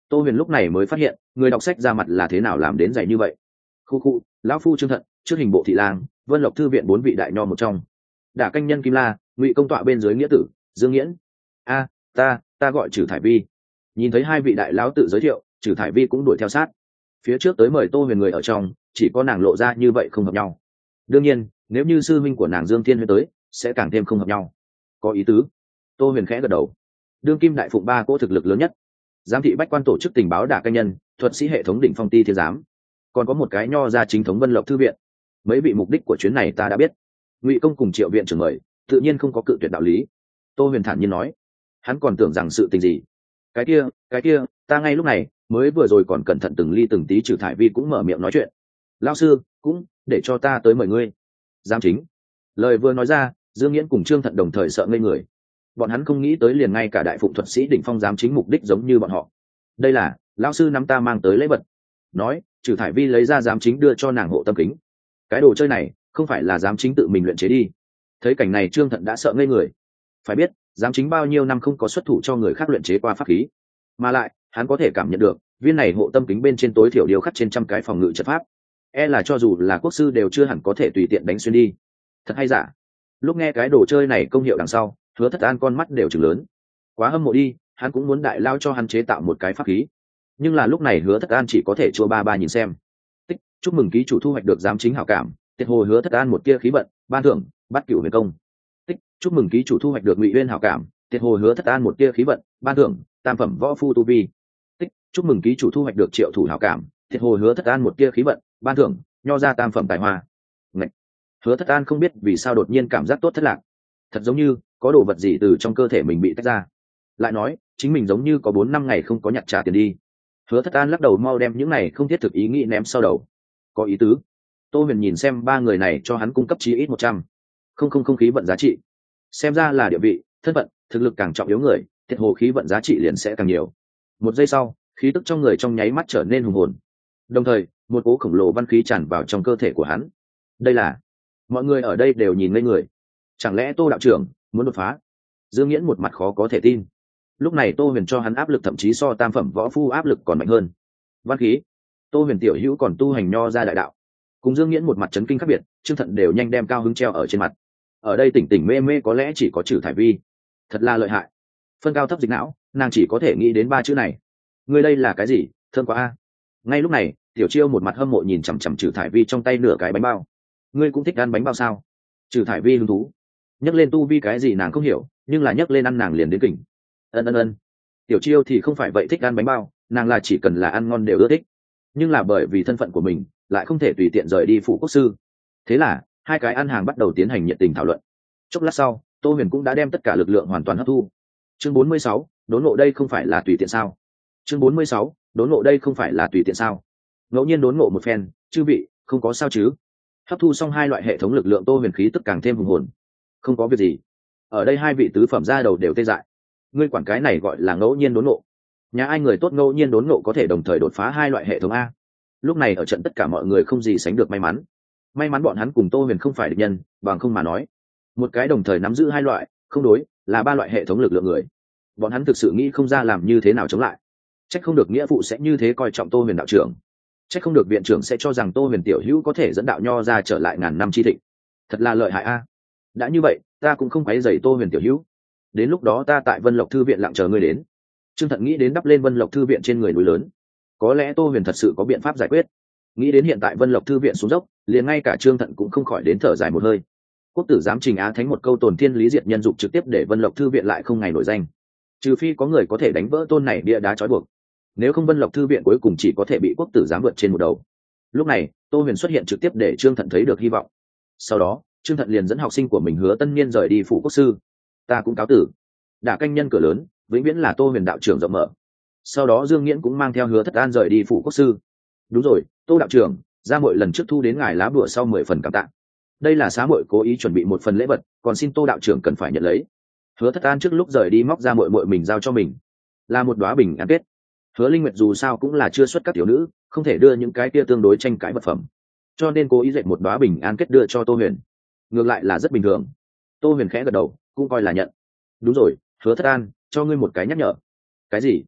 Tô Huyền lúc này mới phát hiện người đọc sách ra mặt là thế nào làm đến dày như vậy. Khu khu, lão phu Trương Thận, trước hình bộ thị lang, Vân Lộc thư viện bốn vị đại nho một trong, đả canh nhân Kim La, Ngụy công tọa bên dưới nghĩa tử Dương Nghiễn. A, ta ta gọi Trử Thải Vi. Nhìn thấy hai vị đại lão tự giới thiệu, Trử Thải Vi cũng đuổi theo sát. Phía trước tới mời Tô Huyền người ở trong, chỉ có nàng lộ ra như vậy không hợp nhau. Đương nhiên, nếu như sư minh của nàng Dương Thiên Huyên tới, sẽ càng thêm không hợp nhau. Có ý tứ. Tô Huyền khẽ gật đầu. Đương kim đại phụng ba cỗ thực lực lớn nhất, giám thị bách quan tổ chức tình báo đả canh nhân, thuật sĩ hệ thống đỉnh phong ti thiên giám, còn có một cái nho ra chính thống Vân Lộc thư viện. Mấy vị mục đích của chuyến này ta đã biết. Ngụy công cùng Triệu viện trưởng mời, tự nhiên không có cự tuyệt đạo lý. Tô Huyền thản nhiên nói. Hắn còn tưởng rằng sự tình gì. Cái kia, cái kia, ta ngay lúc này mới vừa rồi còn cẩn thận từng ly từng tí. Trừ Thải Vi cũng mở miệng nói chuyện. Lão sư, cũng để cho ta tới mời ngươi. Giám chính. Lời vừa nói ra, Dương Nghiễn cùng Trương Thận đồng thời sợ ngây người. Bọn hắn không nghĩ tới liền ngay cả đại phụng thuật sĩ đỉnh phong giám chính mục đích giống như bọn họ. Đây là lão sư năm ta mang tới lễ vật. Nói, Trừ Thải Vi lấy ra giám chính đưa cho nàng hộ tâm kính. Cái đồ chơi này không phải là giám chính tự mình luyện chế đi. Thấy cảnh này Trương Thận đã sợ ngây người. Phải biết, giám chính bao nhiêu năm không có xuất thủ cho người khác luyện chế qua pháp khí, mà lại hắn có thể cảm nhận được viên này hộ tâm kính bên trên tối thiểu điều khắc trên trăm cái phòng ngự trận pháp, e là cho dù là quốc sư đều chưa hẳn có thể tùy tiện đánh xuyên đi. Thật hay giả? Lúc nghe cái đồ chơi này công hiệu đằng sau, Hứa Thất An con mắt đều trừng lớn. Quá hâm mộ đi, hắn cũng muốn đại lao cho hắn chế tạo một cái pháp khí. Nhưng là lúc này Hứa Thất An chỉ có thể chua ba ba nhìn xem. Tích, chúc mừng ký chủ thu hoạch được giám chính hảo cảm, tiệt hồi Hứa Thất An một tia khí vận, ban thưởng bắt cửu huyền công. Tích, chúc mừng ký chủ thu hoạch được Ngụy Uyên hảo cảm, tiệt hồi Hứa Thất An một tia khí vận, ban thưởng tam phẩm võ phu tu vi. Tích, chúc mừng ký chủ thu hoạch được Triệu thủ hảo cảm, tiệt hồi Hứa Thất An một tia khí vận, ban thưởng nho ra tam phẩm tài hoa. Ngậy. Hứa Thất An không biết vì sao đột nhiên cảm giác tốt thất lạc, thật giống như có đồ vật gì từ trong cơ thể mình bị tách ra. Lại nói chính mình giống như có bốn năm ngày không có nhặt trả tiền đi. Hứa Thất An lắc đầu mau đem những này không thiết thực ý nghĩ ném sau đầu. Có ý tứ. Tô Huyền nhìn xem ba người này cho hắn cung cấp chí ít một trăm không không không khí vận giá trị, xem ra là địa vị, thân phận, thực lực càng trọng yếu người, thiệt hồ khí vận giá trị liền sẽ càng nhiều. Một giây sau, khí tức trong người trong nháy mắt trở nên hùng hồn, đồng thời một cỗ khổng lồ văn khí tràn vào trong cơ thể của hắn. Đây là, mọi người ở đây đều nhìn ngây người. Chẳng lẽ Tô đạo trưởng muốn đột phá? Dương Nghiễn một mặt khó có thể tin. Lúc này Tô Huyền cho hắn áp lực thậm chí so tam phẩm võ phu áp lực còn mạnh hơn. Văn khí, Tô Huyền tiểu hữu còn tu hành nho ra đại đạo. Cùng Dương Nghiễn một mặt chấn kinh khác biệt, Trương Thận đều nhanh đem cao hứng treo ở trên mặt. Ở đây tỉnh tỉnh mê mê có lẽ chỉ có Trử Thải Vi. Thật là lợi hại. Phân cao thấp dịch não, nàng chỉ có thể nghĩ đến ba chữ này. Ngươi đây là cái gì? Thơm quá a. Ngay lúc này, Tiểu Chiêu một mặt hâm mộ nhìn chằm chằm Trử Thải Vi trong tay nửa cái bánh bao. Ngươi cũng thích ăn bánh bao sao? Trử Thải Vi hứng thú. Nhắc lên tu vi cái gì nàng không hiểu, nhưng là nhắc lên ăn nàng liền đến kỉnh. Ân ân ân. Tiểu Chiêu thì không phải vậy thích ăn bánh bao, nàng là chỉ cần là ăn ngon đều ưa thích. Nhưng là bởi vì thân phận của mình, lại không thể tùy tiện rời đi phủ quốc sư. Thế là hai cái ăn hàng bắt đầu tiến hành nhiệt tình thảo luận. Chốc lát sau, Tô Huyền cũng đã đem tất cả lực lượng hoàn toàn hấp thu. Chương bốn mươi sáu, đốn ngộ đây không phải là tùy tiện sao? Chương bốn mươi sáu, đốn ngộ đây không phải là tùy tiện sao? Ngẫu nhiên đốn ngộ một phen, chư vị, không có sao chứ? Hấp thu xong hai loại hệ thống lực lượng, Tô Huyền khí tức càng thêm hùng hồn. Không có việc gì. Ở đây hai vị tứ phẩm ra đầu đều tê dại. Ngươi quản cái này gọi là ngẫu nhiên đốn ngộ? Nhà ai người tốt ngẫu nhiên đốn ngộ có thể đồng thời đột phá hai loại hệ thống a? Lúc này ở trận tất cả mọi người không gì sánh được may mắn. May mắn bọn hắn cùng Tô Huyền không phải địch nhân, bằng không mà nói, một cái đồng thời nắm giữ hai loại, không đối, là ba loại hệ thống lực lượng người. Bọn hắn thực sự nghĩ không ra làm như thế nào chống lại. Trách không được nghĩa phụ sẽ như thế coi trọng Tô Huyền đạo trưởng. Trách không được viện trưởng sẽ cho rằng Tô Huyền tiểu hữu có thể dẫn đạo nho ra trở lại ngàn năm chi thịnh. Thật là lợi hại a. Đã như vậy, ta cũng không quấy rầy Tô Huyền tiểu hữu. Đến lúc đó ta tại Vân Lộc thư viện lặng chờ ngươi đến. Trương Thận nghĩ đến đắp lên Vân Lộc thư viện trên người núi lớn. Có lẽ Tô Huyền thật sự có biện pháp giải quyết. Nghĩ đến hiện tại Vân Lộc thư viện xuống dốc, liền ngay cả Trương Thận cũng không khỏi đến thở dài một hơi. Quốc tử giám Trình Á Thánh một câu tồn thiên lý diệt nhân dục trực tiếp để Vân Lộc thư viện lại không ngày nổi danh. Trừ phi có người có thể đánh vỡ tôn này bia đá trói buộc, nếu không Vân Lộc thư viện cuối cùng chỉ có thể bị quốc tử giám vượt trên một đầu. Lúc này, Tô Huyền xuất hiện trực tiếp để Trương Thận thấy được hy vọng. Sau đó, Trương Thận liền dẫn học sinh của mình Hứa Tân Niên rời đi phủ quốc sư. Ta cũng cáo tử. Đả canh nhân cửa lớn, vĩnh viễn là Tô Huyền đạo trưởng rộng mở. Sau đó Dương Nghiễn cũng mang theo Hứa Thất An rời đi phủ quốc sư. Đúng rồi, Tô đạo trưởng, gia muội lần trước thu đến ngài lá bùa sau mười phần cảm tạ. Đây là xá muội cố ý chuẩn bị một phần lễ vật, còn xin Tô đạo trưởng cần phải nhận lấy. Hứa Thất An trước lúc rời đi móc ra muội muội mình giao cho mình, là một đóa bình an kết. Hứa Linh Nguyệt dù sao cũng là chưa xuất các tiểu nữ, không thể đưa những cái kia tương đối tranh cãi vật phẩm, cho nên cố ý dệt một đóa bình an kết đưa cho Tô Huyền. Ngược lại là rất bình thường. Tô Huyền khẽ gật đầu, cũng coi là nhận. Đúng rồi, Hứa Thất An, cho ngươi một cái nhắc nhở. Cái gì?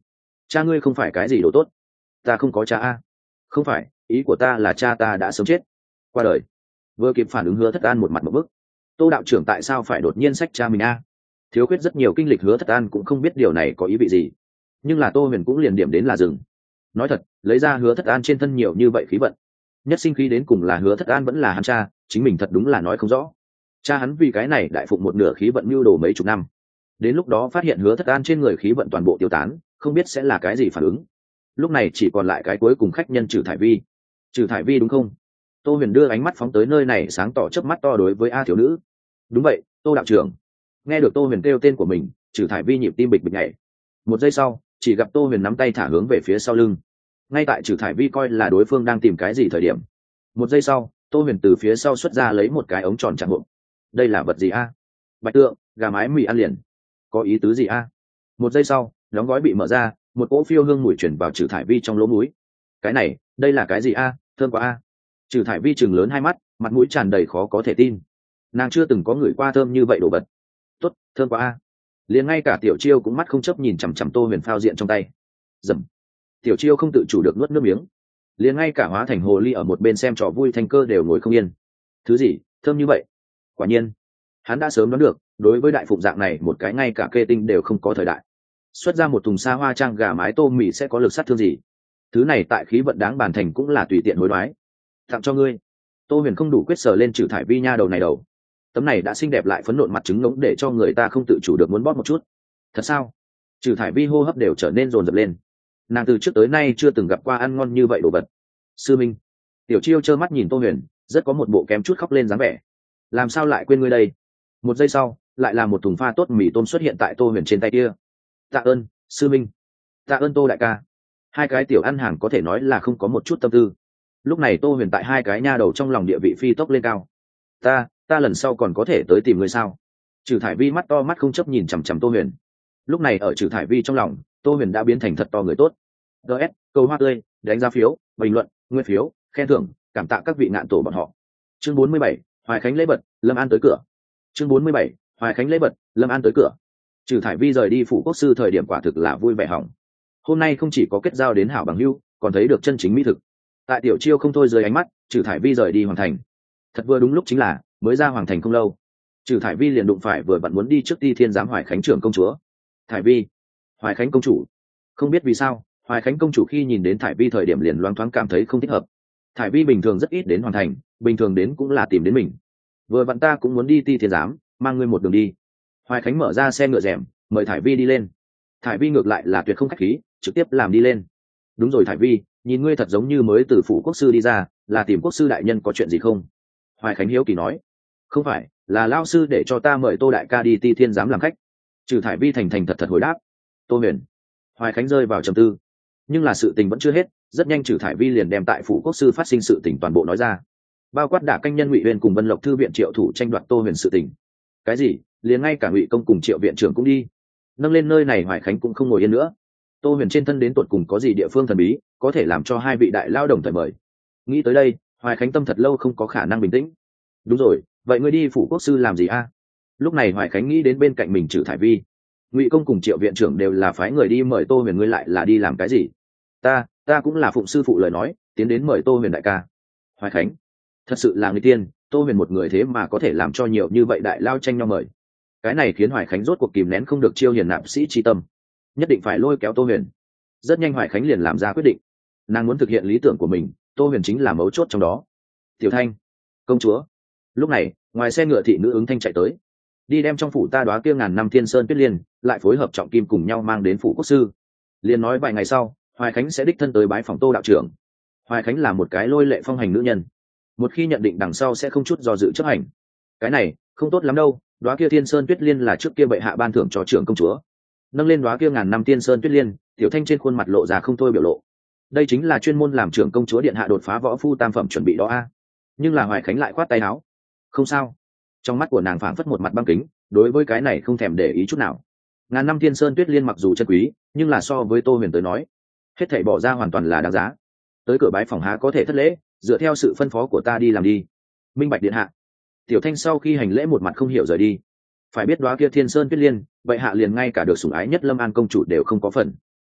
cha ngươi không phải cái gì đồ tốt. Ta không có cha a. Không phải, ý của ta là cha ta đã sớm chết, qua đời. Vừa kịp phản ứng Hứa Thất An một mặt một bức. Tô đạo trưởng tại sao phải đột nhiên sách cha mình a? Thiếu khuyết rất nhiều kinh lịch, Hứa Thất An cũng không biết điều này có ý vị gì, nhưng là Tô Huyền cũng liền điểm đến là dừng. Nói thật, lấy ra Hứa Thất An trên thân nhiều như vậy khí vận, nhất sinh khí đến cùng là Hứa Thất An vẫn là hắn cha, chính mình thật đúng là nói không rõ. Cha hắn vì cái này đại phụng một nửa khí vận mưu đồ mấy chục năm, đến lúc đó phát hiện Hứa Thất An trên người khí vận toàn bộ tiêu tán, không biết sẽ là cái gì phản ứng. Lúc này chỉ còn lại cái cuối cùng khách nhân Trử Thải Vi. Trử Thải Vi đúng không? Tô Huyền đưa ánh mắt phóng tới nơi này, sáng tỏ chớp mắt to đối với A thiếu nữ. Đúng vậy, Tô đạo trưởng. Nghe được Tô Huyền kêu tên của mình, Trử Thải Vi nhịp tim bịch bịch nhảy. Một giây sau, chỉ gặp Tô Huyền nắm tay thả hướng về phía sau lưng. Ngay tại Trử Thải Vi coi là đối phương đang tìm cái gì thời điểm, một giây sau, Tô Huyền từ phía sau xuất ra lấy một cái ống tròn trạng hộp. Đây là vật gì a? Bạch tượng, gà mái mì ăn liền. Có ý tứ gì a? Một giây sau, đóng gói bị mở ra, một cỗ phiêu hương mùi chuyển vào Trử Thải Vi trong lỗ mũi. Cái này, đây là cái gì a? Thơm quá a. Trử Thải Vi chừng lớn hai mắt, mặt mũi tràn đầy khó có thể tin. Nàng chưa từng có người qua thơm như vậy đồ vật. Tốt, thơm quá a. Liền ngay cả Tiểu Chiêu cũng mắt không chấp nhìn chằm chằm Tô Huyền phao diện trong tay. Dầm. Tiểu Chiêu không tự chủ được nuốt nước miếng. Liền ngay cả hóa thành hồ ly ở một bên xem trò vui Thanh Cơ đều ngồi không yên. Thứ gì, thơm như vậy? Quả nhiên, hắn đã sớm đoán được, đối với đại phụng dạng này một cái ngay cả kê tinh đều không có thời đại, xuất ra một thùng xa hoa trang gà mái tôm mì sẽ có lực sát thương gì. Thứ này tại khí vận đáng bàn thành cũng là tùy tiện hối đoái. Tặng cho ngươi. Tô Huyền không đủ quyết sờ lên Trử Thải Vi nha đầu này đầu. Tấm này đã xinh đẹp lại phấn nộn mặt trứng ngỗng để cho người ta không tự chủ được muốn bóp một chút. Thật sao? Trử Thải Vi hô hấp đều trở nên dồn dập lên. Nàng từ trước tới nay chưa từng gặp qua ăn ngon như vậy đồ vật. Sư minh. Tiểu Chiêu trơ mắt nhìn Tô Huyền, rất có một bộ kém chút khóc lên dáng vẻ. Làm sao lại quên ngươi đây? Một giây sau, lại là một thùng pha tốt mì tôm xuất hiện tại Tô Huyền trên tay kia. Tạ ơn, sư minh. Tạ ơn Tô đại ca. Hai cái tiểu ăn hàng có thể nói là không có một chút tâm tư. Lúc này Tô Huyền tại hai cái nha đầu trong lòng địa vị phi tốc lên cao. Ta, ta lần sau còn có thể tới tìm ngươi sao? Trử Thải Vi mắt to mắt không chấp nhìn chằm chằm Tô Huyền. Lúc này ở Trử Thải Vi trong lòng, Tô Huyền đã biến thành thật to người tốt. ds câu hoa tươi, đánh giá phiếu, bình luận, nguyên phiếu, khen thưởng, cảm tạ các vị ngạn tổ bọn họ. Chương bốn mươi bảy, Hoài Khánh lễ vật, Lâm An tới cửa. Chương bốn mươi bảy, Hoài Khánh lễ vật, Lâm An tới cửa. Trử Thải Vi rời đi phủ quốc sư thời điểm quả thực là vui vẻ hỏng. Hôm nay không chỉ có kết giao đến hảo bằng hữu, còn thấy được chân chính mỹ thực. Tại Tiểu Chiêu không thôi dưới ánh mắt, Trử Thải Vi rời đi hoàng thành. Thật vừa đúng lúc chính là mới ra hoàng thành không lâu, Trử Thải Vi liền đụng phải vừa vặn muốn đi trước Ti Thiên giám Hoài Khánh trưởng công chúa. Thải Vi, Hoài Khánh công chủ. Không biết vì sao, Hoài Khánh công chủ khi nhìn đến Thải Vi thời điểm liền loáng thoáng cảm thấy không thích hợp. Thải Vi bình thường rất ít đến hoàng thành, bình thường đến cũng là tìm đến mình. Vừa vặn ta cũng muốn đi Ti Thiên giám, mang ngươi một đường đi. Hoài Khánh mở ra xe ngựa rèm, mời Thải Vi đi lên. Thải Vi ngược lại là tuyệt không khách khí, trực tiếp làm đi lên. Đúng rồi Thải Vi, nhìn ngươi thật giống như mới từ phủ quốc sư đi ra, là tìm quốc sư đại nhân có chuyện gì không? Hoài Khánh hiếu kỳ nói. Không phải, là lao sư để cho ta mời Tô đại ca đi Ti Thiên giám làm khách. Trừ Thải Vi thành thành thật thật hồi đáp. Tô Huyền. Hoài Khánh rơi vào trầm tư, nhưng là sự tình vẫn chưa hết, rất nhanh Trừ Thải Vi liền đem tại phủ quốc sư phát sinh sự tình toàn bộ nói ra, bao quát đả canh nhân Ngụy Huyền cùng Vân Lộc thư viện Triệu thủ tranh đoạt Tô Huyền sự tình. Cái gì? Liền ngay cả Ngụy công cùng Triệu viện trưởng cũng đi. Nâng lên nơi này Hoài Khánh cũng không ngồi yên nữa. Tô Huyền trên thân đến tột cùng có gì địa phương thần bí, có thể làm cho hai vị đại lao đồng thời mời. Nghĩ tới đây, Hoài Khánh tâm thật lâu không có khả năng bình tĩnh. Đúng rồi, vậy ngươi đi phủ quốc sư làm gì a? Lúc này Hoài Khánh nghĩ đến bên cạnh mình Trừ Thải Vi. Ngụy công cùng Triệu viện trưởng đều là phái người đi mời Tô Huyền, ngươi lại là đi làm cái gì? Ta, ta cũng là phụng sư phụ lời nói, tiến đến mời Tô Huyền đại ca. Hoài Khánh, thật sự là người tiên, Tô Huyền một người thế mà có thể làm cho nhiều như vậy đại lao tranh nhau mời. Cái này khiến Hoài Khánh rốt cuộc kìm nén không được chiêu hiền nạp sĩ chi tâm, nhất định phải lôi kéo Tô Huyền. Rất nhanh Hoài Khánh liền làm ra quyết định, nàng muốn thực hiện lý tưởng của mình, Tô Huyền chính là mấu chốt trong đó. Tiểu Thanh, công chúa. Lúc này ngoài xe ngựa thị nữ ứng thanh chạy tới, đi đem trong phủ ta đoá kia ngàn năm thiên sơn tuyết liên lại phối hợp trọng kim cùng nhau mang đến phủ quốc sư. Liền nói vài ngày sau Hoài Khánh sẽ đích thân tới bái phòng Tô đạo trưởng. Hoài Khánh là một cái lôi lệ phong hành nữ nhân, một khi nhận định đằng sau sẽ không chút do dự chấp hành. Cái này không tốt lắm đâu, đoá kia thiên sơn tuyết liên là trước kia bệ hạ ban thưởng cho trưởng công chúa. Nâng lên đoá kia ngàn năm thiên sơn tuyết liên, Tiểu Thanh trên khuôn mặt lộ ra không thôi biểu lộ. Đây chính là chuyên môn làm trưởng công chúa điện hạ đột phá võ phu tam phẩm chuẩn bị đó a. Nhưng là Hoài Khánh lại khoát tay áo. Không sao. Trong mắt của nàng phảng phất một mặt băng kính, đối với cái này không thèm để ý chút nào. Ngàn năm thiên sơn tuyết liên mặc dù chân quý, nhưng là so với Tô Huyền tới nói, hết thảy bỏ ra hoàn toàn là đáng giá. Tới cửa bái phòng há có thể thất lễ, dựa theo sự phân phó của ta đi làm đi. Minh bạch điện hạ. Tiểu Thanh sau khi hành lễ một mặt không hiểu rời đi. Phải biết đoá kia thiên sơn tuyết liên, vậy hạ liền ngay cả được sủng ái nhất Lâm An công chủ đều không có phần.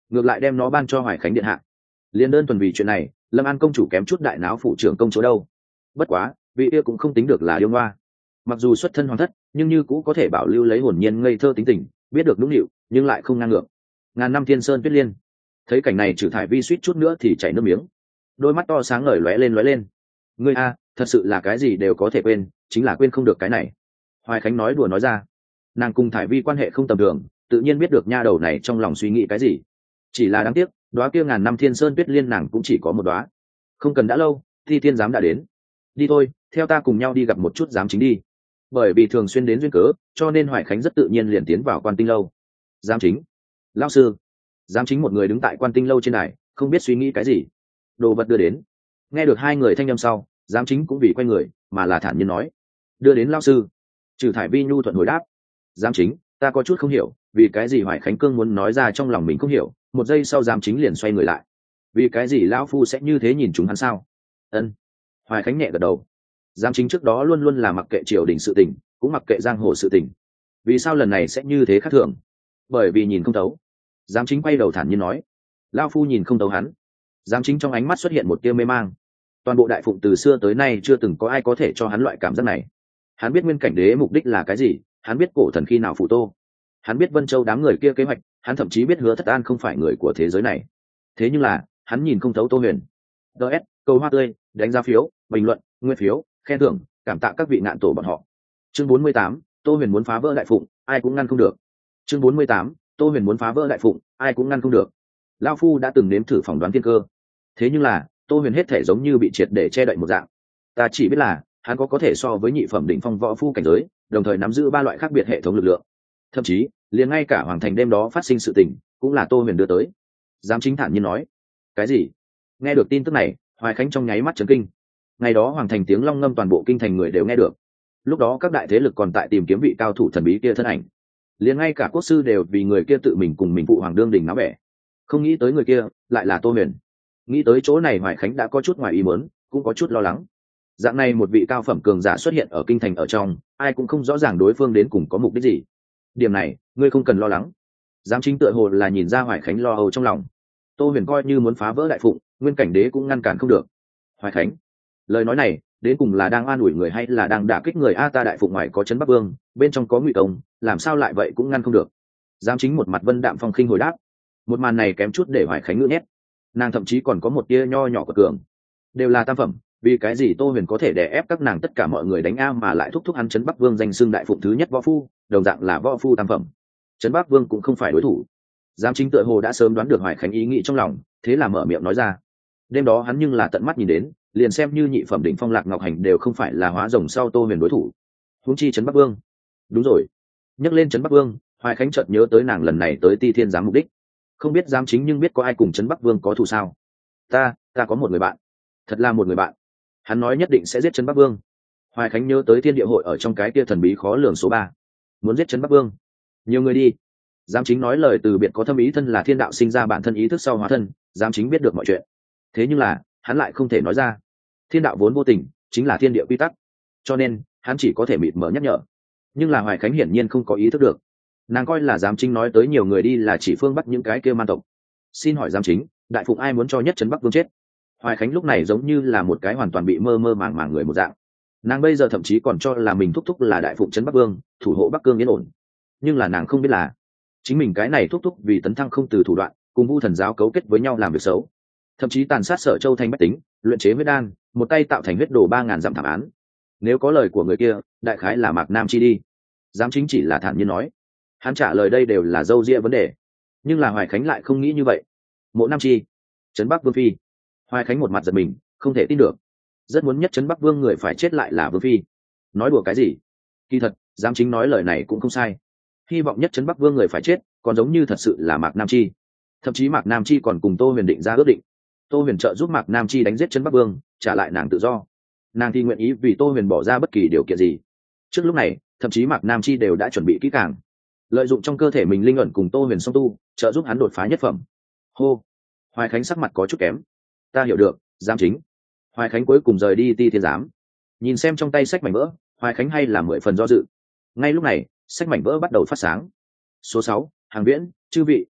ngược lại đem nó ban cho Hoài Khánh điện hạ. Liên đơn thuần vì chuyện này, Lâm An công chủ kém chút đại náo phụ trưởng công chỗ đâu. Bất quá, vị kia cũng không tính được là điêu ngoa. Mặc dù xuất thân hoàng thất, nhưng như cũ có thể bảo lưu lấy hồn nhiên ngây thơ tính tình, biết được nũng nịu, nhưng lại không ngang ngược. Ngàn năm thiên sơn tuyết liên. Thấy cảnh này Trử Thải Vi suýt chút nữa thì chảy nước miếng. Đôi mắt to sáng ngời lóe lên lóe lên. Ngươi a, thật sự là cái gì đều có thể quên, chính là quên không được cái này. Hoài Khánh nói đùa nói ra. Nàng cùng Thải Vi quan hệ không tầm thường, tự nhiên biết được nha đầu này trong lòng suy nghĩ cái gì. Chỉ là đáng tiếc, đóa kia ngàn năm thiên sơn tuyết liên nàng cũng chỉ có một đóa. Không cần đã lâu, Thi Thiên giám đã đến. Đi thôi, theo ta cùng nhau đi gặp một chút giám chính đi. Bởi vì thường xuyên đến duyên cớ, cho nên Hoài Khánh rất tự nhiên liền tiến vào Quan Tinh lâu. Giám chính, lão sư. Giám chính một người đứng tại Quan Tinh lâu trên đài, không biết suy nghĩ cái gì. Đồ vật đưa đến. Nghe được hai người thanh âm sau, giám chính cũng vì quay người, mà là thản nhiên nói: đưa đến lão sư. Trừ Thải Vi nhu thuận hồi đáp: giám chính, ta có chút không hiểu, vì cái gì Hoài Khánh cương muốn nói ra trong lòng mình không hiểu. Một giây sau giám chính liền xoay người lại: vì cái gì lão phu sẽ như thế nhìn chúng hắn sao? Ân. Hoài Khánh nhẹ gật đầu. Giám chính trước đó luôn luôn là mặc kệ triều đình sự tình, cũng mặc kệ giang hồ sự tình, vì sao lần này sẽ như thế khác thường? Bởi vì nhìn không thấu. Giám chính quay đầu thản nhiên nói: lão phu nhìn không thấu hắn. Giám chính trong ánh mắt xuất hiện một tia mê mang. Toàn bộ đại phụng từ xưa tới nay chưa từng có ai có thể cho hắn loại cảm giác này. Hắn biết nguyên cảnh đế mục đích là cái gì, hắn biết cổ thần khi nào phụ tô, hắn biết Vân Châu đám người kia kế hoạch, hắn thậm chí biết Hứa Thất An không phải người của thế giới này. Thế nhưng là hắn nhìn không thấu Tô Huyền. ds câu hoa tươi, đánh giá phiếu, bình luận, nguyên phiếu, khen thưởng, cảm tạ các vị nạn tổ bọn họ. Chương bốn mươi tám, Tô Huyền muốn phá vỡ đại phụng, ai cũng ngăn không được. Chương bốn mươi tám, Tô Huyền muốn phá vỡ đại phụng, ai cũng ngăn không được. Lão phu đã từng nếm thử phỏng đoán thiên cơ, thế nhưng là Tô Huyền hết thể giống như bị triệt để che đậy một dạng. Ta chỉ biết là hắn có có thể so với nhị phẩm đỉnh phong võ phu cảnh giới, đồng thời nắm giữ ba loại khác biệt hệ thống lực lượng. Thậm chí liền ngay cả hoàng thành đêm đó phát sinh sự tình cũng là Tô Huyền đưa tới. Giám chính thản nhiên nói: cái gì? Nghe được tin tức này, Hoài Khánh trong nháy mắt chấn kinh. Ngày đó hoàng thành tiếng long ngâm toàn bộ kinh thành người đều nghe được. Lúc đó các đại thế lực còn tại tìm kiếm vị cao thủ thần bí kia thân ảnh, liền ngay cả quốc sư đều vì người kia tự mình cùng mình phụ hoàng đương đình náo bẻ. Không nghĩ tới người kia lại là Tô Huyền. Nghĩ tới chỗ này, Hoài Khánh đã có chút ngoài ý muốn, cũng có chút lo lắng. Dạng này một vị cao phẩm cường giả xuất hiện ở kinh thành ở trong, ai cũng không rõ ràng đối phương đến cùng có mục đích gì. Điểm này ngươi không cần lo lắng. Giám chính tựa hồ là nhìn ra Hoài Khánh lo âu trong lòng. Tô Huyền coi như muốn phá vỡ đại phụng, nguyên cảnh đế cũng ngăn cản không được. Hoài Khánh, lời nói này đến cùng là đang an ủi người hay là đang đả kích người? A, ta đại phụng ngoài có trấn Bắc Vương, bên trong có Ngụy Công, làm sao lại vậy cũng ngăn không được? Giám chính một mặt vân đạm phong khinh hồi đáp. Một màn này kém chút để Hoài Khánh ngữ nhét. Nàng thậm chí còn có một tia nho nhỏ của cường, đều là tam phẩm, vì cái gì Tô Huyền có thể đè ép các nàng tất cả mọi người đánh a mà lại thúc thúc hắn trấn Bắc Vương danh xưng đại phụng thứ nhất võ phu, đồng dạng là võ phu tam phẩm, trấn Bắc Vương cũng không phải đối thủ. Giám chính tựa hồ đã sớm đoán được Hoài Khánh ý nghĩ trong lòng, thế là mở miệng nói ra. Đêm đó hắn nhưng là tận mắt nhìn đến, liền xem như nhị phẩm đỉnh phong Lạc Ngọc Hành đều không phải là hóa rồng sau Tô Huyền đối thủ, huống chi trấn Bắc Vương. Đúng rồi, nhắc lên trấn Bắc Vương, Hoài Khánh chợt nhớ tới nàng lần này tới Ti Thiên giám mục đích. Không biết giám chính nhưng biết có ai cùng trấn Bắc Vương có thù sao? Ta, ta có một người bạn. Thật là một người bạn. Hắn nói nhất định sẽ giết trấn Bắc Vương. Hoài Khánh nhớ tới thiên địa hội ở trong cái kia thần bí khó lường số ba, muốn giết trấn Bắc Vương. Nhiều người đi. Giám chính nói lời từ biệt có thâm ý, thân là thiên đạo sinh ra bản thân ý thức sau hóa thân, giám chính biết được mọi chuyện. Thế nhưng là hắn lại không thể nói ra. Thiên đạo vốn vô tình, chính là thiên địa quy tắc, cho nên hắn chỉ có thể mịt mờ nhắc nhở. Nhưng là Hoài Khánh hiển nhiên không có ý thức được. Nàng coi là giám chính nói tới nhiều người đi là chỉ phương Bắc những cái kia man tộc. Xin hỏi giám chính, đại phụng ai muốn cho nhất trấn Bắc Vương chết? Hoài Khánh lúc này giống như là một cái hoàn toàn bị mơ mơ màng màng người một dạng. Nàng bây giờ thậm chí còn cho là mình thúc thúc là đại phụng trấn Bắc Vương, thủ hộ Bắc Cương yên ổn. Nhưng là nàng không biết là chính mình cái này thúc thúc vì tấn thăng không từ thủ đoạn, cùng Vu Thần giáo cấu kết với nhau làm việc xấu, thậm chí tàn sát Sở Châu thành bách tính, luyện chế huyết đan, một tay tạo thành huyết đồ ba ngàn dặm thảm án. Nếu có lời của người kia, đại khái là Mạc Nam Chi đi. Giám chính chỉ là thản nhiên nói. Hắn trả lời đây đều là dâu ria vấn đề, nhưng là Hoài Khánh lại không nghĩ như vậy. Mộ Nam Chi, trấn Bắc Vương phi. Hoài Khánh một mặt giật mình, không thể tin được. Rất muốn nhất trấn Bắc Vương người phải chết lại là Vương phi. Nói đùa cái gì? Kỳ thật, giám chính nói lời này cũng không sai. Hy vọng nhất trấn Bắc Vương người phải chết, còn giống như thật sự là Mạc Nam Chi. Thậm chí Mạc Nam Chi còn cùng Tô Huyền định ra ước định. Tô Huyền trợ giúp Mạc Nam Chi đánh giết trấn Bắc Vương, trả lại nàng tự do. Nàng thì nguyện ý vì Tô Huyền bỏ ra bất kỳ điều kiện gì. Trước lúc này, thậm chí Mạc Nam Chi đều đã chuẩn bị kỹ càng, lợi dụng trong cơ thể mình linh ẩn cùng Tô Huyền song tu, trợ giúp hắn đột phá nhất phẩm. Hô. Hoài Khánh sắc mặt có chút kém. Ta hiểu được, giám chính. Hoài Khánh cuối cùng rời đi Ti Thiên giám, nhìn xem trong tay sách mảnh vỡ, Hoài Khánh hay là mười phần do dự. Ngay lúc này, sách mảnh vỡ bắt đầu phát sáng. Số sáu, Hàng Viễn, chư vị,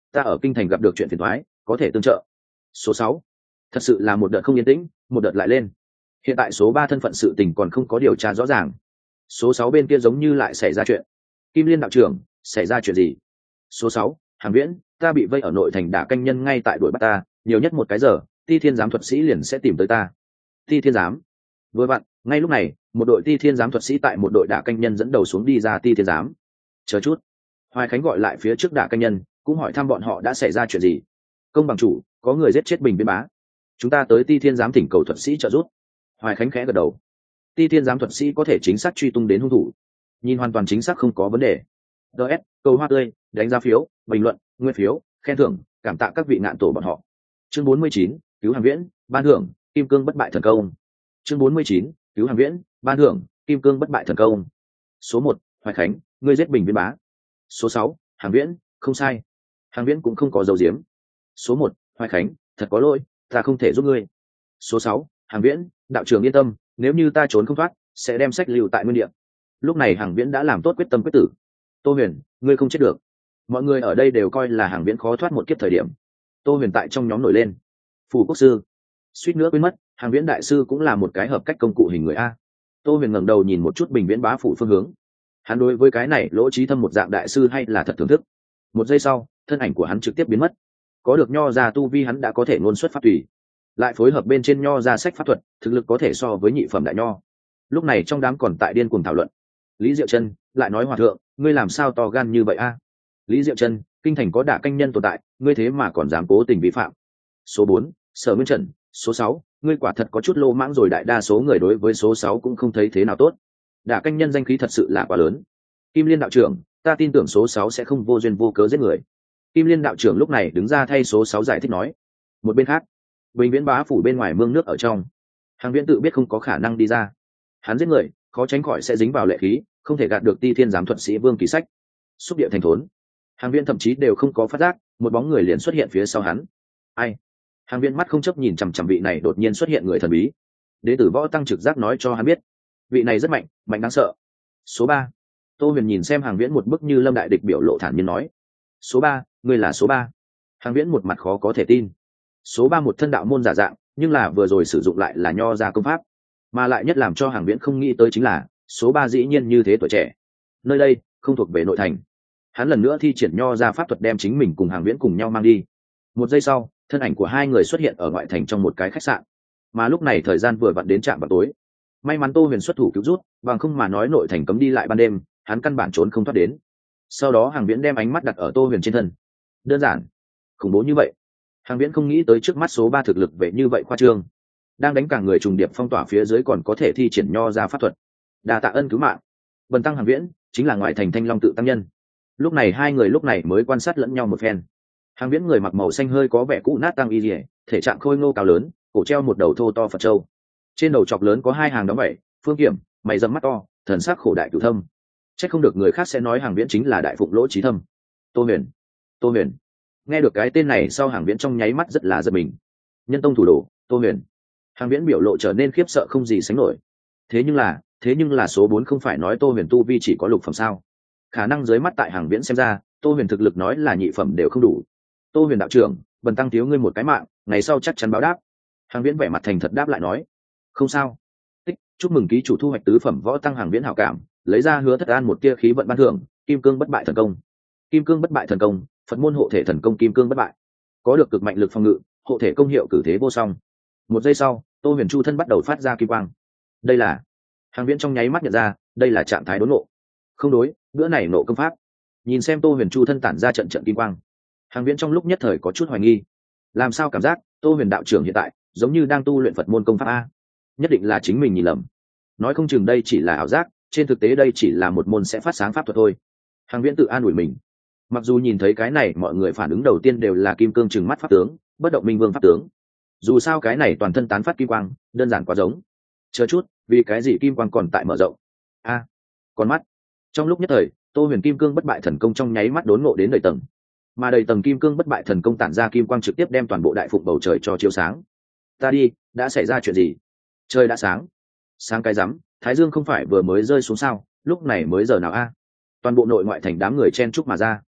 ta ở kinh thành gặp được chuyện phiền toái, có thể tương trợ. Số sáu, thật sự là một đợt không yên tĩnh, một đợt lại lên. Hiện tại số ba thân phận sự tình còn không có điều tra rõ ràng. Số sáu bên kia giống như lại xảy ra chuyện. Kim Liên đạo trưởng, xảy ra chuyện gì? Số sáu, Hàng Viễn, ta bị vây ở nội thành, đả canh nhân ngay tại đuổi bắt ta, nhiều nhất một cái giờ, Ti Thiên giám thuật sĩ liền sẽ tìm tới ta. Ti Thiên giám? Vừa vặn, ngay lúc này, một đội Ti Thiên giám thuật sĩ tại một đội đả canh nhân dẫn đầu xuống đi ra Ti Thiên giám. Chờ chút. Hoài Khánh gọi lại phía trước đả canh nhân, cũng hỏi thăm bọn họ đã xảy ra chuyện gì. Công bằng chủ, có người giết chết Bình Biên Bá. Chúng ta tới Ti Thiên giám thỉnh cầu thuật sĩ trợ giúp. Hoài Khánh khẽ gật đầu. Ti Thiên giám thuật sĩ có thể chính xác truy tung đến hung thủ, nhìn hoàn toàn chính xác, không có vấn đề. ds cầu hoa tươi, đánh giá phiếu, bình luận, nguyên phiếu, khen thưởng, cảm tạ các vị ngạn tổ bọn họ. Chương bốn mươi chín, cứu Hàng Viễn, ban thưởng kim cương bất bại thần công. Chương bốn mươi chín, cứu Hàng Viễn, ban thưởng kim cương bất bại thần công. Số một, Hoài Khánh, ngươi giết Bình Biên Bá. Số sáu, Hàng Viễn, không sai. Hàng Viễn cũng không có dấu diếm. Số một, Hoài Khánh, thật có lỗi, ta không thể giúp ngươi. Số sáu, Hàng Viễn, đạo trưởng yên tâm, nếu như ta trốn không thoát, sẽ đem sách lưu tại nguyên địa. Lúc này Hàng Viễn đã làm tốt quyết tâm quyết tử. Tô Huyền, ngươi không chết được. Mọi người ở đây đều coi là Hàng Viễn khó thoát một kiếp thời điểm. Tô Huyền tại trong nhóm nổi lên. Phủ quốc sư, suýt nữa quên mất, Hàng Viễn đại sư cũng là một cái hợp cách công cụ hình người a. Tô Huyền ngẩng đầu nhìn một chút Bình Viễn Bá phủ phương hướng. Hắn đối với cái này Lỗ Chí Thâm một dạng đại sư hay là thật thưởng thức. Một giây sau, thân ảnh của hắn trực tiếp biến mất. Có được nho ra tu vi, hắn đã có thể ngôn xuất pháp tùy, lại phối hợp bên trên nho ra sách pháp thuật, thực lực có thể so với nhị phẩm đại nho. Lúc này trong đám còn tại điên cuồng thảo luận. Lý Diệu Chân lại nói, hòa thượng, ngươi làm sao to gan như vậy a? Lý Diệu Chân, kinh thành có đả canh nhân tồn tại, ngươi thế mà còn dám cố tình vi phạm. Số bốn, Sở Nguyên Trần. Số sáu, ngươi quả thật có chút lô mãng rồi. Đại đa số người đối với số sáu cũng không thấy thế nào tốt. Đả canh nhân danh khí thật sự là quá lớn. Kim Liên đạo trưởng, ta tin tưởng số sáu sẽ không vô duyên vô cớ giết người. Kim Liên đạo trưởng lúc này đứng ra thay số sáu giải thích nói. Một bên khác, Bình Viễn Bá phủ bên ngoài mương nước ở trong, Hàng Viễn tự biết không có khả năng đi ra. Hắn giết người, khó tránh khỏi sẽ dính vào lệ khí, không thể gạt được Ti Thiên giám thuật sĩ Vương Kỳ Sách. Xúc địa thành thốn, Hàng Viễn thậm chí đều không có phát giác, một bóng người liền xuất hiện phía sau hắn. Ai? Hàng Viễn mắt không chấp nhìn chằm chằm vị này đột nhiên xuất hiện người thần bí. Đế tử Võ Tăng trực giác nói cho hắn biết, vị này rất mạnh, mạnh đáng sợ. Số ba. Tô Huyền nhìn xem Hàng Viễn một bức như lâm đại địch biểu lộ, thản nhiên nói. Số ba, ngươi là số ba? Hàng Viễn một mặt khó có thể tin. Số ba một thân đạo môn giả dạng, nhưng là vừa rồi sử dụng lại là nho ra công pháp, mà lại nhất làm cho Hàng Viễn không nghĩ tới chính là số ba dĩ nhiên như thế tuổi trẻ. Nơi đây không thuộc về nội thành. Hắn lần nữa thi triển nho ra pháp thuật, đem chính mình cùng Hàng Viễn cùng nhau mang đi. Một giây sau, thân ảnh của hai người xuất hiện ở ngoại thành trong một cái khách sạn, mà lúc này thời gian vừa vặn đến trạm vào tối. May mắn Tô Huyền xuất thủ cứu rút, bằng không mà nói nội thành cấm đi lại ban đêm, hắn căn bản trốn không thoát đến. Sau đó Hàng Viễn đem ánh mắt đặt ở Tô Huyền trên thân. Đơn giản, khủng bố như vậy. Hàng Viễn không nghĩ tới trước mắt số ba thực lực về như vậy khoa trương, đang đánh cả người trùng điệp phong tỏa phía dưới còn có thể thi triển nho ra pháp thuật. Đa tạ ân cứu mạng. Bần tăng Hàng Viễn chính là ngoại thành Thanh Long tự tăng nhân. Lúc này hai người lúc này mới quan sát lẫn nhau một phen. Hàng Viễn người mặc màu xanh hơi có vẻ cũ nát tăng y liễu, thể trạng khôi ngô cao lớn, cổ treo một đầu thô to Phật châu. Trên đầu chọc lớn có hai hàng đóng vảy, phương kiểm, mày rậm mắt to, thần sắc khổ đại cửu thâm. Chắc không được người khác sẽ nói Hàng Viễn chính là đại phụng Lỗ Chí Thâm. Tô Huyền, Tô Huyền. Nghe được cái tên này sau, Hàng Viễn trong nháy mắt rất là giật mình. Nhân tông thủ đồ, Tô Huyền. Hàng Viễn biểu lộ trở nên khiếp sợ không gì sánh nổi. Thế nhưng là, thế nhưng là số bốn không phải nói Tô Huyền tu vi chỉ có lục phẩm sao? Khả năng dưới mắt tại Hàng Viễn xem ra, Tô Huyền thực lực nói là nhị phẩm đều không đủ. Tô Huyền đạo trưởng, bần tăng thiếu ngươi một cái mạng, ngày sau chắc chắn báo đáp. Hàng Viễn vẻ mặt thành thật đáp lại nói. Không sao. Tích, chúc mừng ký chủ thu hoạch tứ phẩm võ tăng. Hàng Viễn hảo cảm, lấy ra Hứa Thất An một tia khí vận ban thưởng, kim cương bất bại thần công. Kim cương bất bại thần công, Phật môn hộ thể thần công kim cương bất bại, có được cực mạnh lực phòng ngự, hộ thể công hiệu cử thế vô song. Một giây sau, Tô Huyền Chu thân bắt đầu phát ra kim quang. Đây là, Hàng Viễn trong nháy mắt nhận ra, đây là trạng thái đốn nộ. Không đối, bữa này nộ công pháp. Nhìn xem Tô Huyền Chu thân tản ra trận trận kim quang, Hàng Viễn trong lúc nhất thời có chút hoài nghi. Làm sao cảm giác Tô Huyền đạo trưởng hiện tại giống như đang tu luyện Phật môn công pháp a? Nhất định là chính mình nhìn lầm. Nói không chừng đây chỉ là ảo giác, trên thực tế đây chỉ là một môn sẽ phát sáng pháp thuật thôi. Hàng Viễn tự an ủi mình. Mặc dù nhìn thấy cái này, mọi người phản ứng đầu tiên đều là kim cương trừng mắt pháp tướng, bất động minh vương pháp tướng. Dù sao cái này toàn thân tán phát kim quang, đơn giản quá giống. Chờ chút, vì cái gì kim quang còn tại mở rộng? A, à, con mắt. Trong lúc nhất thời, Tô Huyền kim cương bất bại thần công trong nháy mắt đốn ngộ đến đầy tầng. Mà đầy tầng kim cương bất bại thần công tản ra kim quang trực tiếp đem toàn bộ đại phụng bầu trời cho chiếu sáng. Ta đi, đã xảy ra chuyện gì? Trời đã sáng. Sáng cái rắm, thái dương không phải vừa mới rơi xuống sao? Lúc này mới giờ nào a? Toàn bộ nội ngoại thành đám người chen chúc mà ra.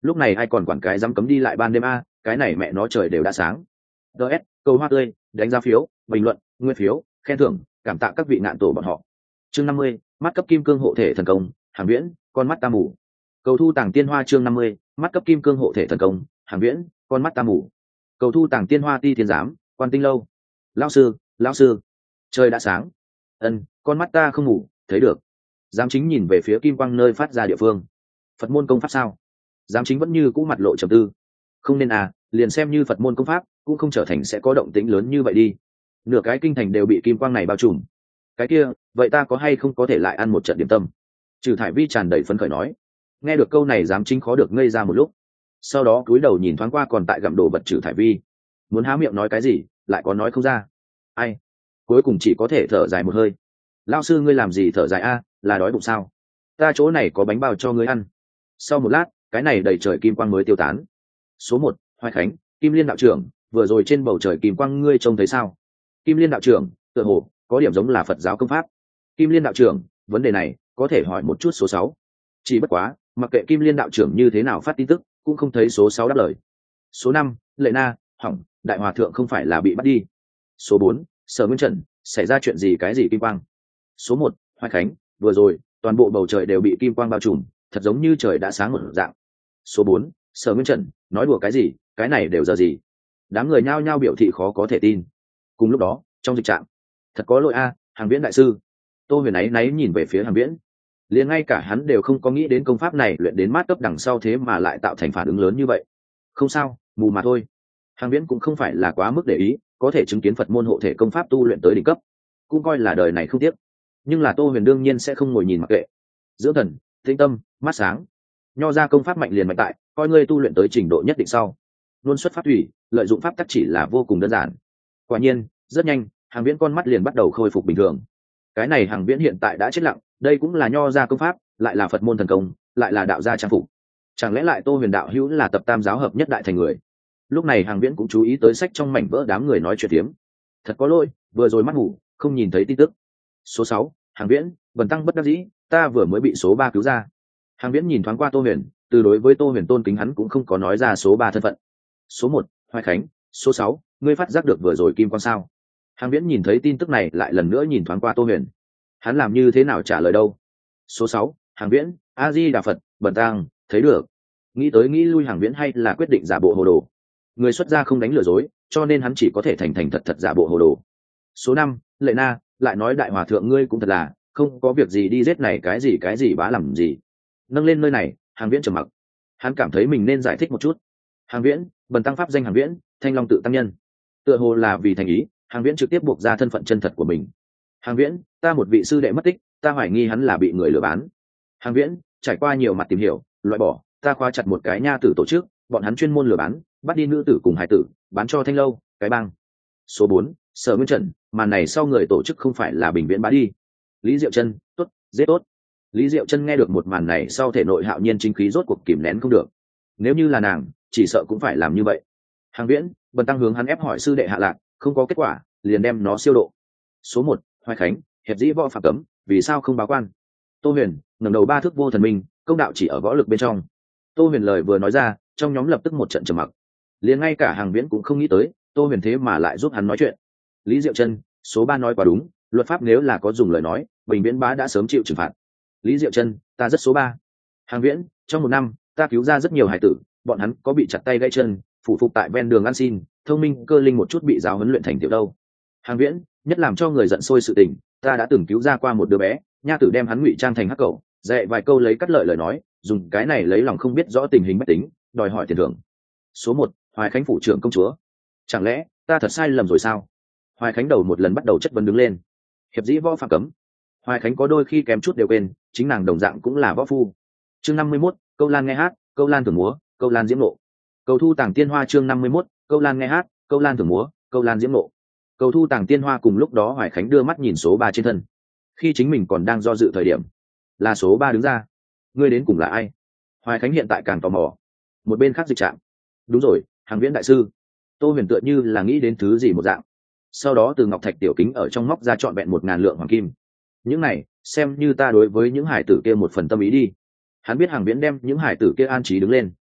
lúc này ai còn quản cái dám cấm đi lại ban đêm a, cái này mẹ nó trời đều đã sáng. ds câu hoa tươi, đánh giá phiếu, bình luận, nguyên phiếu, khen thưởng, cảm tạ các vị nạn tổ bọn họ. Chương năm mươi, mắt cấp kim cương hộ thể thần công, Hàng Viễn, con mắt ta mù. Cầu thu tàng tiên hoa chương năm mươi, mắt cấp kim cương hộ thể thần công, Hàng Viễn, con mắt ta mù. Cầu thu tàng tiên hoa ti thiên giám, Quan Tinh lâu. Lão sư, lão sư, trời đã sáng. Ân, con mắt ta không ngủ, thấy được. Giám chính nhìn về phía kim quang nơi phát ra địa phương. Phật môn công pháp sao? Giám chính vẫn như cũ mặt lộ trầm tư. Không nên à, liền xem như Phật môn công pháp cũng không trở thành sẽ có động tĩnh lớn như vậy đi. Nửa cái kinh thành đều bị kim quang này bao trùm. Cái kia, vậy ta có hay không có thể lại ăn một trận điểm tâm? Trừ Thải Vi tràn đầy phấn khởi nói. Nghe được câu này giám chính khó được ngây ra một lúc, sau đó cúi đầu nhìn thoáng qua còn tại gặm đồ vật Trừ Thải Vi, muốn há miệng nói cái gì lại có nói không ra. Ai? Cuối cùng chỉ có thể thở dài một hơi. Lão sư ngươi làm gì thở dài a, là đói bụng sao? Ta chỗ này có bánh bao cho ngươi ăn. Sau một lát, cái này đầy trời kim quang mới tiêu tán. Số một, Hoài Khánh, Kim Liên đạo trưởng, vừa rồi trên bầu trời kim quang ngươi trông thấy sao? Kim Liên đạo trưởng, tựa hồ có điểm giống là Phật giáo công pháp. Kim Liên đạo trưởng, vấn đề này có thể hỏi một chút số sáu. Chỉ bất quá, mặc kệ Kim Liên đạo trưởng như thế nào phát tin tức, cũng không thấy số sáu đáp lời. Số năm, Lệ Na, hỏng, đại hòa thượng không phải là bị bắt đi. Số bốn, Sở Nguyên Trần, xảy ra chuyện gì cái gì kim quang? Số một, Hoài Khánh, vừa rồi toàn bộ bầu trời đều bị kim quang bao trùm, thật giống như trời đã sáng một dạng. Số bốn, Sở Nguyên Trần, nói đùa cái gì, cái này đều giờ gì? Đám người nhao nhao biểu thị khó có thể tin. Cùng lúc đó, trong dịch trạm, thật có lỗi a, Hàng Viễn đại sư. Tô Huyền áy náy nhìn về phía Hàng Viễn, liền ngay cả hắn đều không có nghĩ đến công pháp này luyện đến mát cấp đằng sau thế mà lại tạo thành phản ứng lớn như vậy. Không sao, mù mà thôi. Hàng Viễn cũng không phải là quá mức để ý, có thể chứng kiến Phật môn hộ thể công pháp tu luyện tới đỉnh cấp, cũng coi là đời này không tiếc. Nhưng là Tô Huyền đương nhiên sẽ không ngồi nhìn mặc kệ. Dưỡng thần, tĩnh tâm, mắt sáng, nho ra công pháp mạnh liền mạnh tại, coi ngươi tu luyện tới trình độ nhất định sau, luôn xuất pháp thủy, lợi dụng pháp tắc chỉ là vô cùng đơn giản. Quả nhiên, rất nhanh, Hàng Viễn con mắt liền bắt đầu khôi phục bình thường. Cái này Hàng Viễn hiện tại đã chết lặng, đây cũng là nho ra công pháp, lại là Phật môn thần công, lại là đạo gia trang phục. Chẳng lẽ lại Tô Huyền đạo hữu là tập tam giáo hợp nhất đại thành người? Lúc này Hàng Viễn cũng chú ý tới sách trong mảnh vỡ đám người nói chuyện tiếm. Thật có lỗi, vừa rồi mắt ngủ, không nhìn thấy tin tức. Số sáu, Hàng Viễn, Vân tăng bất đắc dĩ, ta vừa mới bị số ba cứu ra. Hàng Viễn nhìn thoáng qua Tô Huyền, từ đối với Tô Huyền tôn kính hắn cũng không có nói ra số ba thân phận. Số một, Hoài Khánh, số sáu, ngươi phát giác được vừa rồi kim quang sao? Hàng Viễn nhìn thấy tin tức này lại lần nữa nhìn thoáng qua Tô Huyền. Hắn làm như thế nào trả lời đâu? Số sáu, Hàng Viễn, A Di Đà Phật, Bần tăng thấy được. Nghĩ tới nghĩ lui Hàng Viễn hay là quyết định giả bộ hồ đồ. Người xuất gia không đánh lừa dối, cho nên hắn chỉ có thể thành thành thật thật giả bộ hồ đồ. Số năm, Lệ Na, lại nói đại hòa thượng ngươi cũng thật là không có việc gì đi giết này cái gì cái gì bá làm gì. Nâng lên nơi này, Hàng Viễn trầm mặc. Hắn cảm thấy mình nên giải thích một chút. Hàng Viễn, Bần tăng pháp danh Hàng Viễn, Thanh Long tự tăng nhân. Tựa hồ là vì thành ý, Hàng Viễn trực tiếp buộc ra thân phận chân thật của mình. Hàng Viễn, ta một vị sư đệ mất tích, ta hoài nghi hắn là bị người lừa bán. Hàng Viễn, trải qua nhiều mặt tìm hiểu, loại bỏ, ta khóa chặt một cái nha tử tổ chức, bọn hắn chuyên môn lừa bán, bắt đi nữ tử cùng hải tử, bán cho Thanh lâu, cái bang. Số bốn, Sở Nguyên Trần, màn này sau người tổ chức không phải là Bình Viễn bá đi. Lý Diệu Chân, tốt, giết tốt. Lý Diệu Chân nghe được một màn này sau thể nội hạo nhiên chính khí rốt cuộc kìm nén không được. Nếu như là nàng, chỉ sợ cũng phải làm như vậy. Hàng Viễn, Bần tăng hướng hắn ép hỏi sư đệ hạ lạc, không có kết quả, liền đem nó siêu độ. Số một, Hoài Khánh, hiệp dĩ võ phạm cấm, vì sao không báo quan? Tô Huyền, ngẩng đầu ba thước vô thần minh, công đạo chỉ ở võ lực bên trong. Tô Huyền lời vừa nói ra, trong nhóm lập tức một trận trầm mặc. Liền ngay cả Hàng Viễn cũng không nghĩ tới, Tô Huyền thế mà lại giúp hắn nói chuyện. Lý Diệu Chân, số ba nói quá đúng, luật pháp nếu là có dùng lời nói, Bình Viễn bá đã sớm chịu trừng phạt. Lý Diệu Chân, ta rất số ba. Hàng Viễn, trong một năm, ta cứu ra rất nhiều hải tử, bọn hắn có bị chặt tay gãy chân, phụ phục tại ven đường ăn xin, thông minh cơ linh một chút bị giáo huấn luyện thành tiểu đâu. Hàng Viễn, nhất làm cho người giận sôi sự tình, ta đã từng cứu ra qua một đứa bé, nha tử đem hắn ngụy trang thành hắc cẩu, dạy vài câu lấy cắt lợi lời nói, dùng cái này lấy lòng không biết rõ tình hình bách tính, đòi hỏi tiền thưởng. Số một, Hoài Khánh phủ trưởng công chúa. Chẳng lẽ ta thật sai lầm rồi sao? Hoài Khánh đầu một lần bắt đầu chất vấn đứng lên. Hiệp dĩ võ phạm cấm. Hoài Khánh có đôi khi kém chút đều quên, chính nàng đồng dạng cũng là võ phu. Chương năm mươi mốt, Câu Lan nghe hát, Câu Lan thưởng múa, Câu Lan diễm nộ. Cầu thu tàng tiên hoa chương năm mươi mốt, Câu Lan nghe hát, Câu Lan thưởng múa, Câu Lan diễm nộ. Cầu thu tàng tiên hoa cùng lúc đó Hoài Khánh đưa mắt nhìn số ba trên thân. Khi chính mình còn đang do dự thời điểm, là số ba đứng ra. Ngươi đến cùng là ai? Hoài Khánh hiện tại càng tò mò. Một bên khác dịch trạm. Đúng rồi, Hàng Viễn đại sư. Tô Huyền tựa như là nghĩ đến thứ gì một dạng. Sau đó từ ngọc thạch tiểu kính ở trong móc ra trọn vẹn một ngàn lượng hoàng kim. Những này, xem như ta đối với những hải tử kia một phần tâm ý đi. Hắn biết Hàng Viễn đem những hải tử kia an trí đứng lên.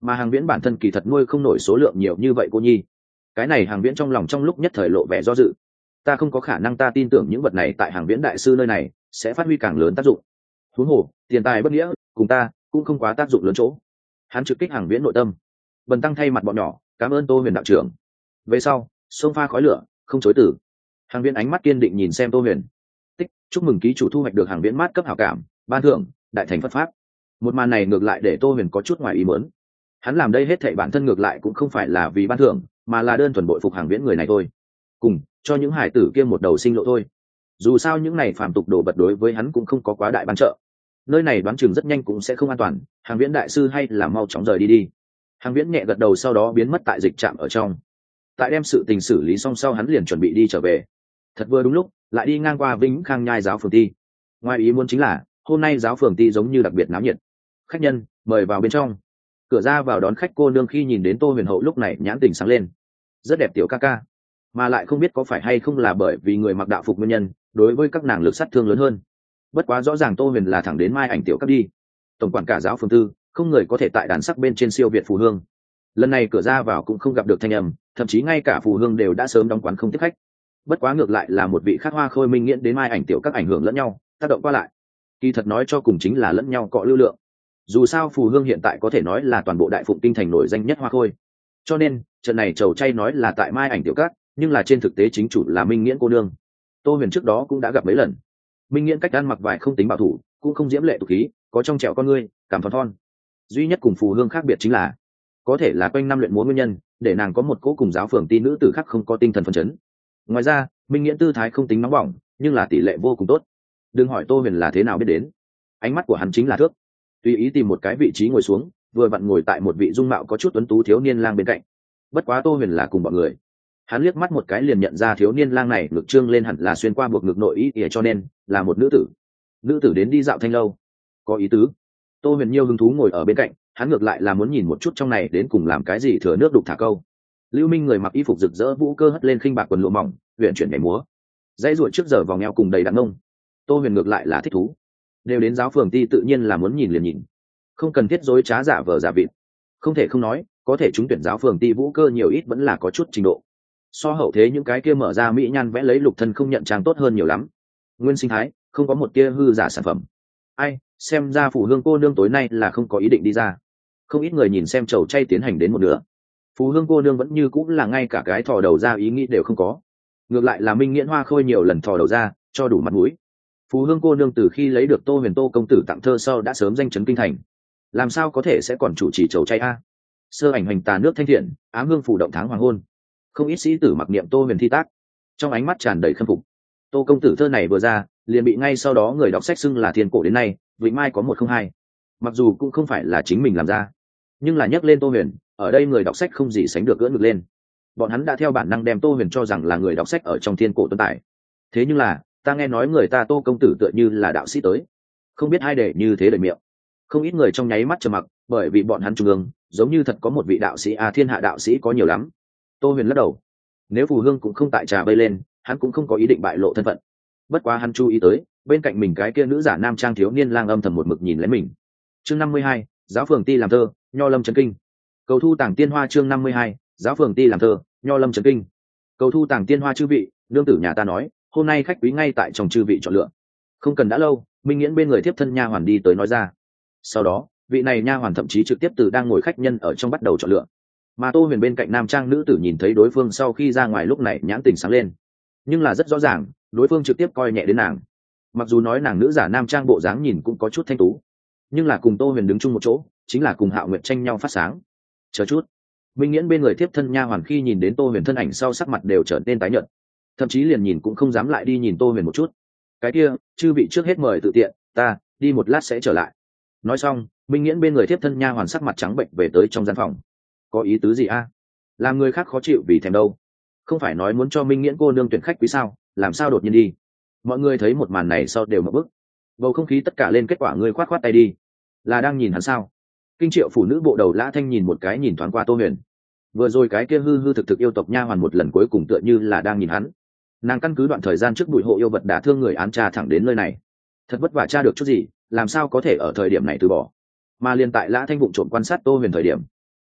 mà hàng viễn bản thân kỳ thật nuôi không nổi số lượng nhiều như vậy cô nhi. Cái này hàng viễn trong lòng trong lúc nhất thời lộ vẻ do dự. Ta không có khả năng ta tin tưởng những vật này tại hàng viễn đại sư nơi này sẽ phát huy càng lớn tác dụng. Huống hồ tiền tài bất nghĩa cùng ta cũng không quá tác dụng lớn chỗ. Hắn trực kích hàng viễn nội tâm. Bần tăng thay mặt bọn nhỏ cảm ơn Tô Huyền đạo trưởng. Về sau xông pha khói lửa không chối từ. Hàng viễn ánh mắt kiên định nhìn xem Tô Huyền. Tích, chúc mừng ký chủ thu hoạch được hàng viễn mát cấp hảo cảm, ban thưởng đại thành Phật pháp. Một màn này ngược lại để Tô Huyền có chút ngoài ý muốn. Hắn làm đây hết thảy bản thân ngược lại cũng không phải là vì ban thưởng, mà là đơn thuần bội phục hàng viễn người này thôi. Cùng cho những hải tử kia một đầu sinh lộ thôi. Dù sao những này phàm tục đồ vật đối với hắn cũng không có quá đại ban trợ. Nơi này đoán chừng rất nhanh cũng sẽ không an toàn, hàng viễn đại sư hay là mau chóng rời đi đi. Hàng viễn nhẹ gật đầu sau đó biến mất tại dịch trạm ở trong. Tại đem sự tình xử lý xong sau hắn liền chuẩn bị đi trở về. Thật vừa đúng lúc lại đi ngang qua Vĩnh Khang Nhai giáo phường ti. Ngoài ý muốn chính là hôm nay giáo phường ti giống như đặc biệt náo nhiệt. Khách nhân mời vào bên trong. Cửa ra vào đón khách cô nương khi nhìn đến Tô Huyền Hậu lúc này nhãn tình sáng lên. Rất đẹp tiểu ca ca, mà lại không biết có phải hay không là bởi vì người mặc đạo phục nguyên nhân, đối với các nàng lực sát thương lớn hơn. Bất quá rõ ràng Tô Huyền là thẳng đến mai ảnh tiểu cấp đi. Tổng quản cả giáo phường tư, không người có thể tại đàn sắc bên trên siêu việt phù hương. Lần này cửa ra vào cũng không gặp được thanh âm, thậm chí ngay cả phù hương đều đã sớm đóng quán không tiếp khách. Bất quá ngược lại là một vị khác hoa khôi minh nghiễn đến mai ảnh tiểu các ảnh hưởng lẫn nhau, tác động qua lại. Kỳ thật nói cho cùng chính là lẫn nhau cọ lưu lượng. Dù sao phù hương hiện tại có thể nói là toàn bộ đại phụng kinh thành nổi danh nhất hoa khôi, cho nên trận này trầu chay nói là tại mai ảnh tiểu các, nhưng là trên thực tế chính chủ là minh nghiễn cô nương. Tô Huyền trước đó cũng đã gặp mấy lần. Minh nghiễn cách ăn mặc vải không tính bảo thủ, cũng không diễm lệ tục khí, có trong trẻo con ngươi, cảm thon thon. Duy nhất cùng phù hương khác biệt chính là có thể là quanh năm luyện múa nguyên nhân, để nàng có một cỗ cùng giáo phường ti nữ tử khác không có tinh thần phấn chấn. Ngoài ra minh nghiễn tư thái không tính nóng bỏng, nhưng là tỷ lệ vô cùng tốt. Đừng hỏi Tô Huyền là thế nào biết đến, ánh mắt của hắn chính là thước. Tùy ý tìm một cái vị trí ngồi xuống, vừa vặn ngồi tại một vị dung mạo có chút tuấn tú thiếu niên lang bên cạnh. Bất quá Tô Huyền là cùng bọn người, hắn liếc mắt một cái liền nhận ra thiếu niên lang này ngực trương lên hẳn là xuyên qua buộc ngực nội ý ỉa, cho nên là một nữ tử. Nữ tử đến đi dạo thanh lâu, có ý tứ. Tô Huyền nhiều hứng thú ngồi ở bên cạnh, hắn ngược lại là muốn nhìn một chút trong này đến cùng làm cái gì thừa nước đục thả câu. Lưu Minh người mặc y phục rực rỡ vũ cơ hất lên khinh bạc quần lụa mỏng, huyền chuyển nhảy múa, dãy ruột trước giờ vòng eo cùng đầy đặn ngông. Tô Huyền ngược lại là thích thú, đều đến giáo phường ti tự nhiên là muốn nhìn liền nhìn, không cần thiết dối trá giả vờ giả vịt. Không thể không nói, có thể trúng tuyển giáo phường ti vũ cơ nhiều ít vẫn là có chút trình độ. So hậu thế những cái kia mở ra mỹ nhan vẽ lấy lục thân không nhận trang tốt hơn nhiều lắm. Nguyên sinh thái không có một kia hư giả sản phẩm. Ai xem ra phù hương cô nương tối nay là không có ý định đi ra. Không ít người nhìn xem chầu chay tiến hành đến một nửa, phù hương cô nương vẫn như cũng là ngay cả cái thò đầu ra ý nghĩ đều không có. Ngược lại là minh nghiễn hoa khôi nhiều lần thò đầu ra cho đủ mặt mũi. Phù hương cô nương từ khi lấy được Tô Huyền Tô công tử tặng thơ sau đã sớm danh chấn kinh thành, làm sao có thể sẽ còn chủ trì chầu chay a? Sơ ảnh hành tà nước thanh thiện, ám hương phủ động tháng hoàng hôn. Không ít sĩ tử mặc niệm Tô Huyền thi tác, trong ánh mắt tràn đầy khâm phục. Tô công tử thơ này vừa ra liền bị ngay sau đó người đọc sách xưng là thiên cổ đến nay vĩnh mai có một không hai. Mặc dù cũng không phải là chính mình làm ra, nhưng là nhắc lên Tô Huyền, ở đây người đọc sách không gì sánh được gỡ ngực lên. Bọn hắn đã theo bản năng đem Tô Huyền cho rằng là người đọc sách ở trong thiên cổ tuấn tài. Thế nhưng là ta nghe nói người ta Tô công tử tựa như là đạo sĩ tới, không biết ai để như thế lời miệng. Không ít người trong nháy mắt trầm mặc, bởi vì bọn hắn trung ương giống như thật có một vị đạo sĩ à, thiên hạ đạo sĩ có nhiều lắm. Tô Huyền lắc đầu, nếu phù hương cũng không tại trà bơi lên, hắn cũng không có ý định bại lộ thân phận. Bất quá hắn chú ý tới bên cạnh mình cái kia nữ giả nam trang thiếu niên lang âm thầm một mực nhìn lấy mình. Chương năm mươi hai, giáo phường ti làm thơ, nho lâm trấn kinh. Cầu thu tàng tiên hoa. Chương năm mươi hai, giáo phường ti làm thơ, nho lâm trấn kinh. Cầu thu tàng tiên hoa chư vị, nương tử nhà ta nói hôm nay khách quý ngay tại trong chư vị chọn lựa. Không cần đã lâu, minh nghiễn bên người tiếp thân nha hoàn đi tới nói ra. Sau đó vị này nha hoàn thậm chí trực tiếp từ đang ngồi khách nhân ở trong bắt đầu chọn lựa. Mà Tô Huyền bên cạnh nam trang nữ tử nhìn thấy đối phương sau khi ra ngoài lúc này nhãn tình sáng lên, nhưng là rất rõ ràng đối phương trực tiếp coi nhẹ đến nàng. Mặc dù nói nàng nữ giả nam trang bộ dáng nhìn cũng có chút thanh tú, nhưng là cùng Tô Huyền đứng chung một chỗ chính là cùng Hạo Nguyệt tranh nhau phát sáng. Chờ chút, minh nghiễn bên người tiếp thân nha hoàn khi nhìn đến Tô Huyền thân ảnh sau sắc mặt đều trở nên tái nhợt, thậm chí liền nhìn cũng không dám lại đi nhìn Tô Huyền một chút. Cái kia chư vị trước hết mời tự tiện, ta đi một lát sẽ trở lại. Nói xong minh nghiễn bên người tiếp thân nha hoàn sắc mặt trắng bệnh về tới trong gian phòng. Có ý tứ gì a? Làm người khác khó chịu vì thèm đâu? Không phải nói muốn cho minh nghiễn cô nương tuyển khách quý sao, làm sao đột nhiên đi? Mọi người thấy một màn này sau đều mở bức, bầu không khí tất cả lên. Kết quả ngươi khoát khoát tay đi, là đang nhìn hắn sao? Kinh triệu phụ nữ bộ đầu Lã Thanh nhìn một cái nhìn thoáng qua Tô Huyền, vừa rồi cái kia hư hư thực thực yêu tộc nha hoàn một lần cuối cùng tựa như là đang nhìn hắn. Nàng căn cứ đoạn thời gian trước bụi hộ yêu vật đả thương người án tra thẳng đến nơi này, thật vất vả tra được chút gì, làm sao có thể ở thời điểm này từ bỏ? Mà liền tại Lã Thanh vụng trộm quan sát Tô Huyền thời điểm,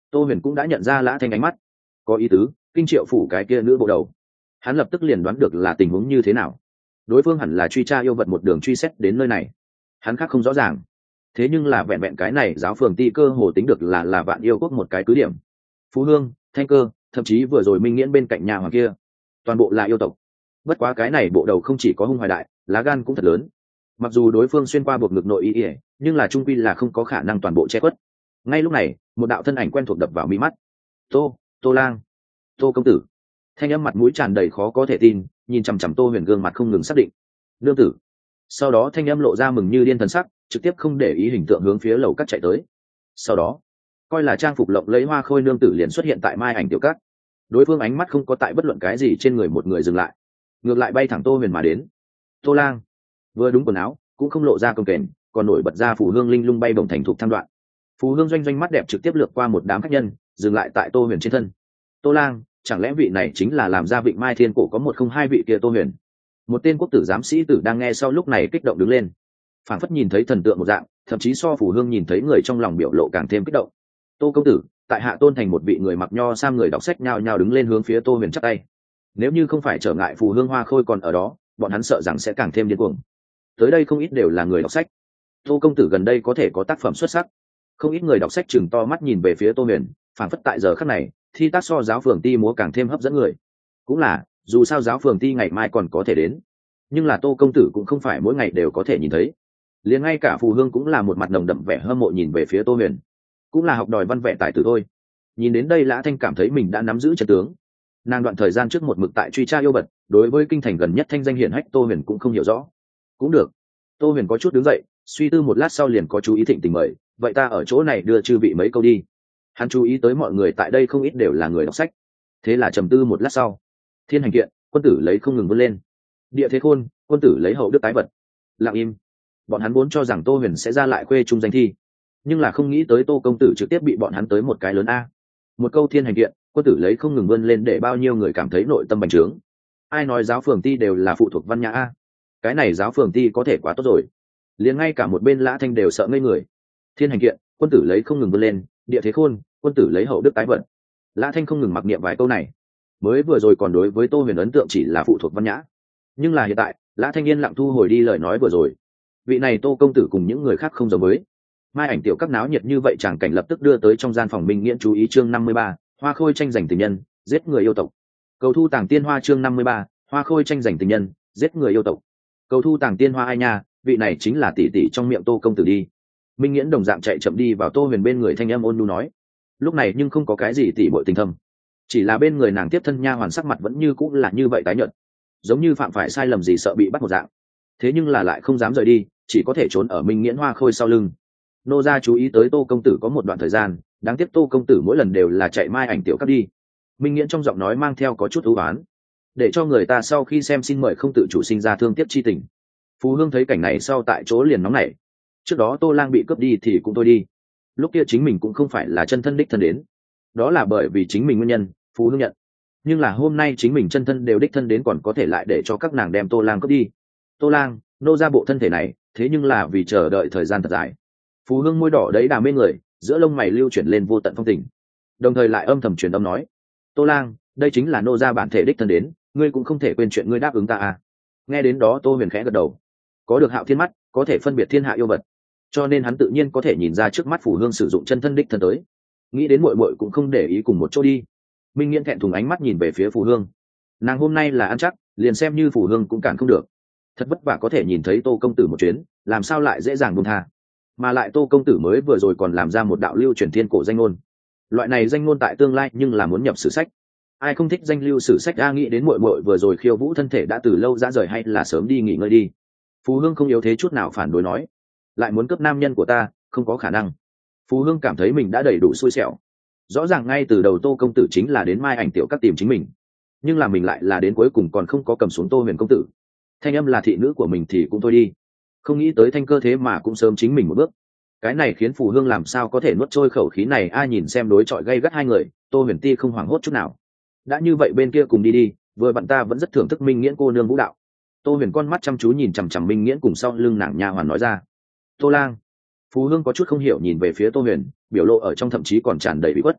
Tô huyền cũng đã nhận ra lã thanh ánh mắt, có ý tứ, kinh triệu phủ cái kia nữ bộ đầu. Hắn lập tức liền đoán được là tình huống như thế nào. Đối phương hẳn là truy tra yêu vật một đường truy xét đến nơi này, hắn khác không rõ ràng. Thế nhưng là vẹn vẹn cái này giáo phường ti cơ hồ tính được là là vạn yêu quốc một cái cứ điểm. Phú Hương, Thanh Cơ, thậm chí vừa rồi Minh Nghiễn bên cạnh nhà hoàng kia, toàn bộ là yêu tộc. Bất quá cái này bộ đầu không chỉ có hung hoài đại, lá gan cũng thật lớn. Mặc dù đối phương xuyên qua buộc ngực nội y ỉa, nhưng là trung quy là không có khả năng toàn bộ che khuất. Ngay lúc này, một đạo thân ảnh quen thuộc đập vào mi mắt. Tô, Tô Lang, Tô công tử. Thanh âm mặt mũi tràn đầy khó có thể tin, nhìn chằm chằm Tô huyền gương mặt không ngừng xác định. Nương tử. Sau đó thanh âm lộ ra mừng như điên thần sắc, trực tiếp không để ý hình tượng hướng phía lầu cắt chạy tới. Sau đó, coi là trang phục lộng lấy hoa khôi nương tử liền xuất hiện tại mai ảnh tiểu cắt. Đối phương ánh mắt không có tại bất luận cái gì trên người một người dừng lại, ngược lại bay thẳng Tô huyền mà đến. Tô Lang vừa đúng quần áo, cũng không lộ ra công kềnh, còn nổi bật ra phù hương linh lung bay bổng thành thục tham đoạn. Phù hương doanh doanh mắt đẹp trực tiếp lướt qua một đám khách nhân, dừng lại tại Tô huyền trên thân. Tô Lang, chẳng lẽ vị này chính là làm ra Vịnh Mai Thiên Cổ có một không hai vị kia Tô huyền? Một tên quốc tử giám sĩ tử đang nghe sau lúc này kích động đứng lên, phảng phất nhìn thấy thần tượng một dạng, thậm chí so phù hương nhìn thấy người trong lòng biểu lộ càng thêm kích động. Tô công tử, tại hạ tôn thành một vị người mặc nho sam người đọc sách nhao nhao đứng lên hướng phía Tô huyền chắp tay. Nếu như không phải trở ngại phù hương hoa khôi còn ở đó, bọn hắn sợ rằng sẽ càng thêm điên cuồng. Tới đây không ít đều là người đọc sách. Tô công tử gần đây có thể có tác phẩm xuất sắc. Không ít người đọc sách chừng to mắt nhìn về phía Tô huyền, phảng phất tại giờ khắc này thi tác so giáo phường ti múa càng thêm hấp dẫn người. Cũng là, dù sao giáo phường ti ngày mai còn có thể đến, nhưng là Tô công tử cũng không phải mỗi ngày đều có thể nhìn thấy. Liền ngay cả phù hương cũng là một mặt nồng đậm vẻ hâm mộ nhìn về phía Tô huyền, cũng là học đòi văn vẻ tài tử thôi. Nhìn đến đây lã thanh cảm thấy mình đã nắm giữ trận tướng. Nàng đoạn thời gian trước một mực tại truy tra yêu vật, đối với kinh thành gần nhất thanh danh hiển hách Tô huyền cũng không hiểu rõ. Cũng được. Tô huyền có chút đứng dậy, suy tư một lát sau liền có chú ý thịnh tình mời, vậy ta ở chỗ này đưa chư vị mấy câu đi. Hắn chú ý tới mọi người tại đây không ít đều là người đọc sách, thế là trầm tư một lát sau. Thiên hành kiện, quân tử lấy không ngừng vươn lên. Địa thế khôn, quân tử lấy hậu đức tái vật. Lặng im. Bọn hắn vốn cho rằng Tô huyền sẽ ra lại khuê trung danh thi, nhưng là không nghĩ tới Tô công tử trực tiếp bị bọn hắn tới một cái lớn a. Một câu thiên hành kiện, quân tử lấy không ngừng vươn lên để bao nhiêu người cảm thấy nội tâm bành trướng. Ai nói giáo phường ti đều là phụ thuộc văn nhã a? Cái này giáo phường ti có thể quá tốt rồi. Liền ngay cả một bên lã thanh đều sợ ngây người. Thiên hành kiện, quân tử lấy không ngừng vươn lên, địa thế khôn, quân tử lấy hậu đức tái vận. Lã thanh không ngừng mặc niệm vài câu này. Mới vừa rồi còn đối với Tô huyền ấn tượng chỉ là phụ thuộc văn nhã, nhưng là hiện tại lã thanh yên lặng thu hồi đi lời nói vừa rồi. Vị này Tô công tử cùng những người khác không giống với. Mai ảnh tiểu các náo nhiệt như vậy chàng cảnh lập tức đưa tới trong gian phòng Minh Nghiễn chú ý. Chương năm mươi ba, hoa khôi tranh giành tình nhân, giết người yêu tộc. Cầu thu tàng tiên hoa. Chương năm mươi ba, hoa khôi tranh giành tình nhân, giết người yêu tộc. Cầu thu tàng tiên hoa ai nha, vị này chính là tỷ tỷ trong miệng Tô công tử đi. Minh Nghiễn đồng dạng chạy chậm đi vào Tô huyền bên người, thanh âm ôn nhu nói. Lúc này nhưng không có cái gì tỷ muội tình thâm, chỉ là bên người nàng tiếp thân nha hoàn sắc mặt vẫn như cũng là như vậy tái nhợt, giống như phạm phải sai lầm gì sợ bị bắt một dạng. Thế nhưng là lại không dám rời đi, chỉ có thể trốn ở Minh Nghiễn hoa khôi sau lưng. Nô gia chú ý tới Tô công tử có một đoạn thời gian, đáng tiếc Tô công tử mỗi lần đều là chạy mai ảnh tiểu cắt đi. Minh Nghiễn trong giọng nói mang theo có chút ưu oán, để cho người ta sau khi xem xin mời không tự chủ sinh ra thương tiếc chi tình. Phú hương thấy cảnh này sau tại chỗ liền nóng nảy. Trước đó Tô Lang bị cướp đi thì cũng thôi đi, lúc kia chính mình cũng không phải là chân thân đích thân đến, đó là bởi vì chính mình nguyên nhân, Phú hương nhận. Nhưng là hôm nay chính mình chân thân đều đích thân đến, còn có thể lại để cho các nàng đem Tô Lang cướp đi. Tô Lang, nô ra bộ thân thể này, thế nhưng là vì chờ đợi thời gian thật dài. Phú hương môi đỏ đấy đà mê người, giữa lông mày lưu chuyển lên vô tận phong tình, đồng thời lại âm thầm truyền âm nói. Tô Lang, đây chính là nô ra bản thể đích thân đến, ngươi cũng không thể quên chuyện ngươi đáp ứng ta à. Nghe đến đó Tô huyền khẽ gật đầu. Có được Hạo Thiên mắt, có thể phân biệt thiên hạ yêu vật, cho nên hắn tự nhiên có thể nhìn ra trước mắt Phù hương sử dụng chân thân đích thân tới. Nghĩ đến muội muội cũng không để ý cùng một chỗ đi. Minh Nghiễn thẹn thùng ánh mắt nhìn về phía Phù hương. Nàng hôm nay là ăn chắc, liền xem như Phù hương cũng cản không được. Thật vất vả có thể nhìn thấy Tô công tử một chuyến, làm sao lại dễ dàng buông tha. Mà lại Tô công tử mới vừa rồi còn làm ra một đạo lưu truyền thiên cổ danh ngôn. Loại này danh ngôn tại tương lai nhưng là muốn nhập sử sách. Ai không thích danh lưu sử sách a. Nghĩ đến muội muội vừa rồi khiêu vũ thân thể đã từ lâu ra rời, hay là sớm đi nghỉ ngơi đi. Phù hương không yếu thế chút nào phản đối nói. Lại muốn cướp nam nhân của ta, không có khả năng. Phù hương cảm thấy mình đã đầy đủ xui xẻo. Rõ ràng ngay từ đầu Tô công tử chính là đến mai ảnh tiểu các tìm chính mình, nhưng là mình lại là đến cuối cùng còn không có cầm xuống Tô huyền công tử. Thanh âm là thị nữ của mình thì cũng thôi đi, không nghĩ tới Thanh cơ thế mà cũng sớm chính mình một bước. Cái này khiến Phù hương làm sao có thể nuốt trôi khẩu khí này. Ai nhìn xem đối chọi gay gắt hai người, Tô huyền ti không hoảng hốt chút nào. Đã như vậy bên kia cùng đi đi, vừa bạn ta vẫn rất thưởng thức Minh Nghiễn cô nương vũ đạo. Tô huyền con mắt chăm chú nhìn chằm chằm Minh Nghiễn cùng sau lưng nàng nha hoàn nói ra. Tô Lang. Phú hương có chút không hiểu nhìn về phía Tô huyền, biểu lộ ở trong thậm chí còn tràn đầy bị khuất.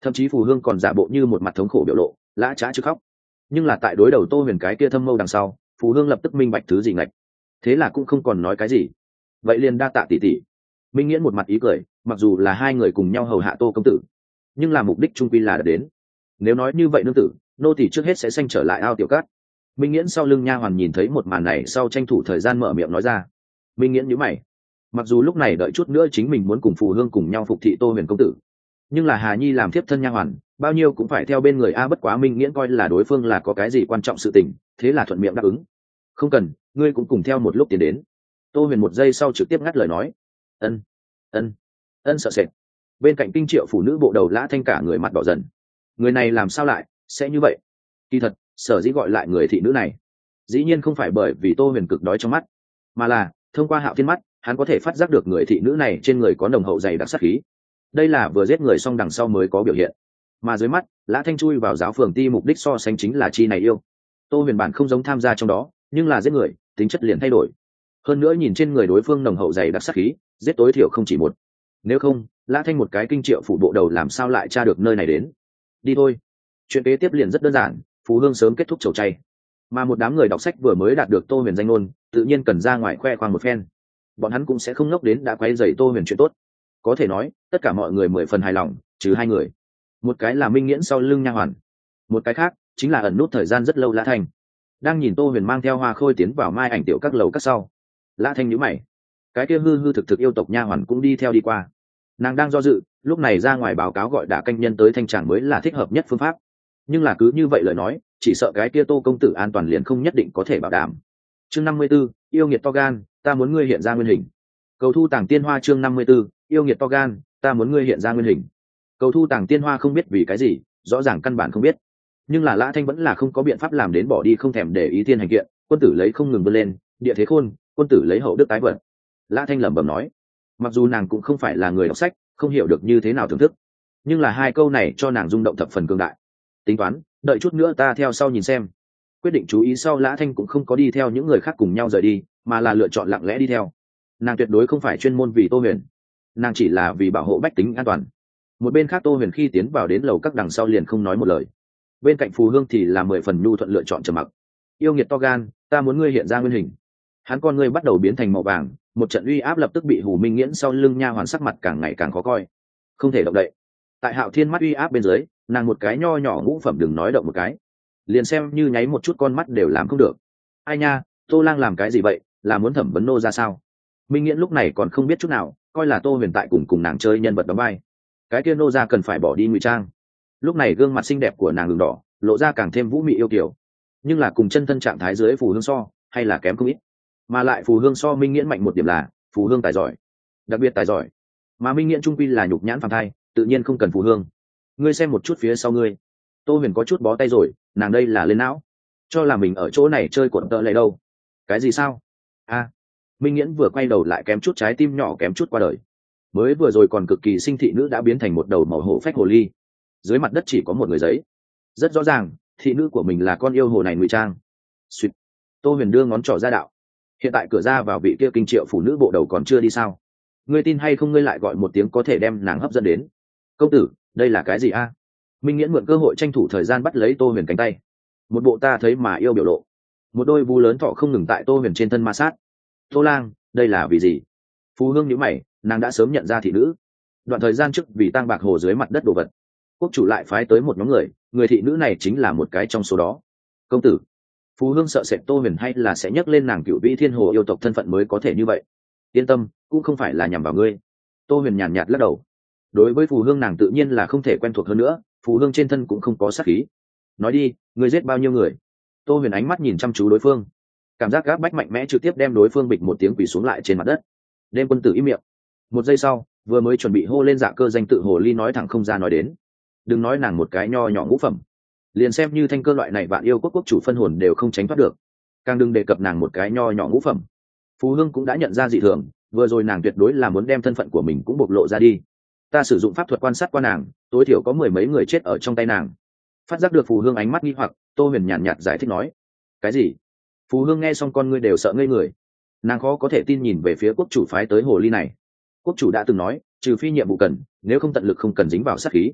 thậm chí phù hương còn giả bộ như một mặt thống khổ biểu lộ lã trá chứ khóc. Nhưng là tại đối đầu tô huyền cái kia thâm mâu đằng sau, phù hương lập tức minh bạch thứ gì ngạch, thế là cũng không còn nói cái gì. Vậy liền đa tạ tỷ tỷ. Minh Nghiễn một mặt ý cười, mặc dù là hai người cùng nhau hầu hạ tô công tử, nhưng là mục đích trung quy là đã đến. Nếu nói như vậy nương tử, nô tỷ trước hết sẽ sanh trở lại ao tiểu cát. Minh Nghiễn sau lưng nha hoàn nhìn thấy một màn này, sau tranh thủ thời gian mở miệng nói ra. Minh Nghiễn nhíu mày, mặc dù lúc này đợi chút nữa chính mình muốn cùng phù hương cùng nhau phục thị tô huyền công tử, nhưng là Hà Nhi làm thiếp thân nha hoàn, bao nhiêu cũng phải theo bên người a. Bất quá Minh Nghiễn coi là đối phương là có cái gì quan trọng sự tình, thế là thuận miệng đáp ứng. Không cần, ngươi cũng cùng theo một lúc tiến đến. Tô huyền một giây sau trực tiếp ngắt lời nói. Ân, ân, ân. Sợ sệt. Bên cạnh kinh triệu phụ nữ bộ đầu Lã Thanh cả người mặt đỏ dần. Người này làm sao lại sẽ như vậy? Kỳ thật, sở dĩ gọi lại người thị nữ này, dĩ nhiên không phải bởi vì tô huyền cực đói trong mắt, mà là thông qua Hạo Thiên mắt, hắn có thể phát giác được người thị nữ này trên người có nồng hậu dày đặc sát khí. Đây là vừa giết người xong đằng sau mới có biểu hiện. Mà dưới mắt, Lã Thanh chui vào giáo phường ti mục đích so sánh chính là chi này yêu. Tô huyền bản không giống tham gia trong đó, nhưng là giết người, tính chất liền thay đổi. Hơn nữa nhìn trên người đối phương nồng hậu dày đặc sát khí, giết tối thiểu không chỉ một. Nếu không, Lã Thanh một cái kinh triệu phủ bộ đầu làm sao lại tra được nơi này đến. Đi thôi. Chuyện kế tiếp liền rất đơn giản, phú hương sớm kết thúc chầu chay. Mà một đám người đọc sách vừa mới đạt được tô huyền danh ngôn, tự nhiên cần ra ngoài khoe khoang một phen. Bọn hắn cũng sẽ không ngốc đến đã quay dày tô huyền chuyện tốt. Có thể nói, tất cả mọi người mười phần hài lòng, trừ hai người. Một cái là Minh Nghiễn sau lưng nha hoàn, một cái khác chính là ẩn nút thời gian rất lâu Lã Thanh. Đang nhìn tô huyền mang theo hoa khôi tiến vào mai ảnh tiểu các lầu các sau, Lã Thanh nhíu mày. Cái kia hư hư thực thực yêu tộc nha hoàn cũng đi theo đi qua. Nàng đang do dự, lúc này ra ngoài báo cáo gọi đả canh nhân tới thanh tràng mới là thích hợp nhất phương pháp. Nhưng là cứ như vậy lời nói, chỉ sợ cái kia tô công tử an toàn liền không nhất định có thể bảo đảm. Chương năm mươi 54, yêu nghiệt to gan, ta muốn ngươi hiện ra nguyên hình. Cầu thu tàng tiên hoa chương năm mươi 54, yêu nghiệt to gan, ta muốn ngươi hiện ra nguyên hình. Cầu thu tàng tiên hoa không biết vì cái gì, rõ ràng căn bản không biết. Nhưng là Lã Thanh vẫn là không có biện pháp làm đến bỏ đi không thèm để ý thiên hành kiện, quân tử lấy không ngừng vươn lên, địa thế khôn, quân tử lấy hậu đức tái vận. Lã Thanh lẩm bẩm nói, mặc dù nàng cũng không phải là người đọc sách, không hiểu được như thế nào thưởng thức, nhưng là hai câu này cho nàng rung động thập phần cường đại. Tính toán, đợi chút nữa ta theo sau nhìn xem. Quyết định chú ý sau, Lã Thanh cũng không có đi theo những người khác cùng nhau rời đi, mà là lựa chọn lặng lẽ đi theo. Nàng tuyệt đối không phải chuyên môn vì tô huyền, nàng chỉ là vì bảo hộ bách tính an toàn. Một bên khác tô huyền khi tiến vào đến lầu các đằng sau liền không nói một lời. Bên cạnh phù hương thì là mười phần nhu thuận lựa chọn trầm mặc. Yêu nghiệt to gan, ta muốn ngươi hiện ra nguyên hình. Hắn con ngươi bắt đầu biến thành màu vàng, một trận uy áp lập tức bị Hù Minh Nghiễn sau lưng nha hoàn sắc mặt càng ngày càng khó coi, không thể động đậy. Tại Hạo Thiên mắt uy áp bên dưới, nàng một cái nho nhỏ ngũ phẩm đừng nói động một cái, liền xem như nháy một chút con mắt đều làm không được. Ai nha, Tô Lang làm cái gì vậy, là muốn thẩm vấn nô ra sao? Minh Nghiễn lúc này còn không biết chút nào, coi là Tô Huyền tại cùng cùng nàng chơi nhân vật đóng vai. Cái kia nô ra cần phải bỏ đi ngụy trang. Lúc này gương mặt xinh đẹp của nàng đường đỏ, lộ ra càng thêm vũ mị yêu kiều, nhưng là cùng chân thân trạng thái dưới Phù Hương so, hay là kém không ít. Mà lại Phù Hương so Minh Nghiễn mạnh một điểm là Phù Hương tài giỏi, đặc biệt tài giỏi. Mà Minh Nghiễn trung quy là nhục nhãn phàm thai, tự nhiên không cần Phù Hương. Ngươi xem một chút phía sau ngươi. Tô Huyền có chút bó tay rồi, nàng đây là lên não, cho là mình ở chỗ này chơi cuộn tợ lệ đâu. Cái gì sao? A, à, Minh Nghiễn vừa quay đầu lại kém chút trái tim nhỏ kém chút qua đời. Mới vừa rồi còn cực kỳ sinh thị nữ đã biến thành một đầu màu hổ phách hồ ly. Dưới mặt đất chỉ có một người giấy. Rất rõ ràng, thị nữ của mình là con yêu hồ này ngụy trang. Xuyệt. Tô Huyền đưa ngón trỏ ra đạo. Hiện tại cửa ra vào vị kia kinh triệu phụ nữ bộ đầu còn chưa đi sao? Ngươi tin hay không, ngươi lại gọi một tiếng có thể đem nàng hấp dẫn đến. Công tử, đây là cái gì a? À? Minh Nghiễn mượn cơ hội tranh thủ thời gian bắt lấy Tô Huyền cánh tay. Một bộ ta thấy mà yêu biểu lộ. Một đôi vú lớn thọ không ngừng tại Tô Huyền trên thân ma sát. Tô Lang, đây là vì gì? Phù Hương nhíu mày, nàng đã sớm nhận ra thị nữ. Đoạn thời gian trước vì tang bạc hồ dưới mặt đất đồ vật, quốc chủ lại phái tới một nhóm người, người thị nữ này chính là một cái trong số đó. Công tử, Phù Hương sợ sệt Tô Huyền hay là sẽ nhắc lên nàng cựu vĩ thiên hồ yêu tộc thân phận mới có thể như vậy. Yên tâm, cũng không phải là nhằm vào ngươi. Tô Huyền nhàn nhạt lắc đầu. Đối với Phù Hương nàng tự nhiên là không thể quen thuộc hơn nữa, Phù Hương trên thân cũng không có sát khí. Nói đi, ngươi giết bao nhiêu người? Tô Huyền ánh mắt nhìn chăm chú đối phương, cảm giác gáp bách mạnh mẽ trực tiếp đem đối phương bịch một tiếng quỳ xuống lại trên mặt đất. Đêm quân tử im miệng. Một giây sau, vừa mới chuẩn bị hô lên dạ cơ danh tự hồ ly nói thẳng không ra nói đến. Đừng nói nàng một cái nho nhỏ ngũ phẩm, liền xem như thanh cơ loại này vạn yêu quốc quốc chủ phân hồn đều không tránh thoát được, càng đừng đề cập nàng một cái nho nhỏ ngũ phẩm. Phù Hương cũng đã nhận ra dị thường, vừa rồi nàng tuyệt đối là muốn đem thân phận của mình cũng bộc lộ ra đi. Ta sử dụng pháp thuật quan sát qua nàng, tối thiểu có mười mấy người chết ở trong tay nàng. Phát giác được Phù Hương ánh mắt nghi hoặc, Tô Huyền nhàn nhạt giải thích nói. Cái gì? Phù Hương nghe xong con ngươi đều sợ ngây người. Nàng khó có thể tin nhìn về phía quốc chủ phái tới hồ ly này. Quốc chủ đã từng nói, trừ phi nhiệm vụ cần, nếu không tận lực không cần dính vào sát khí.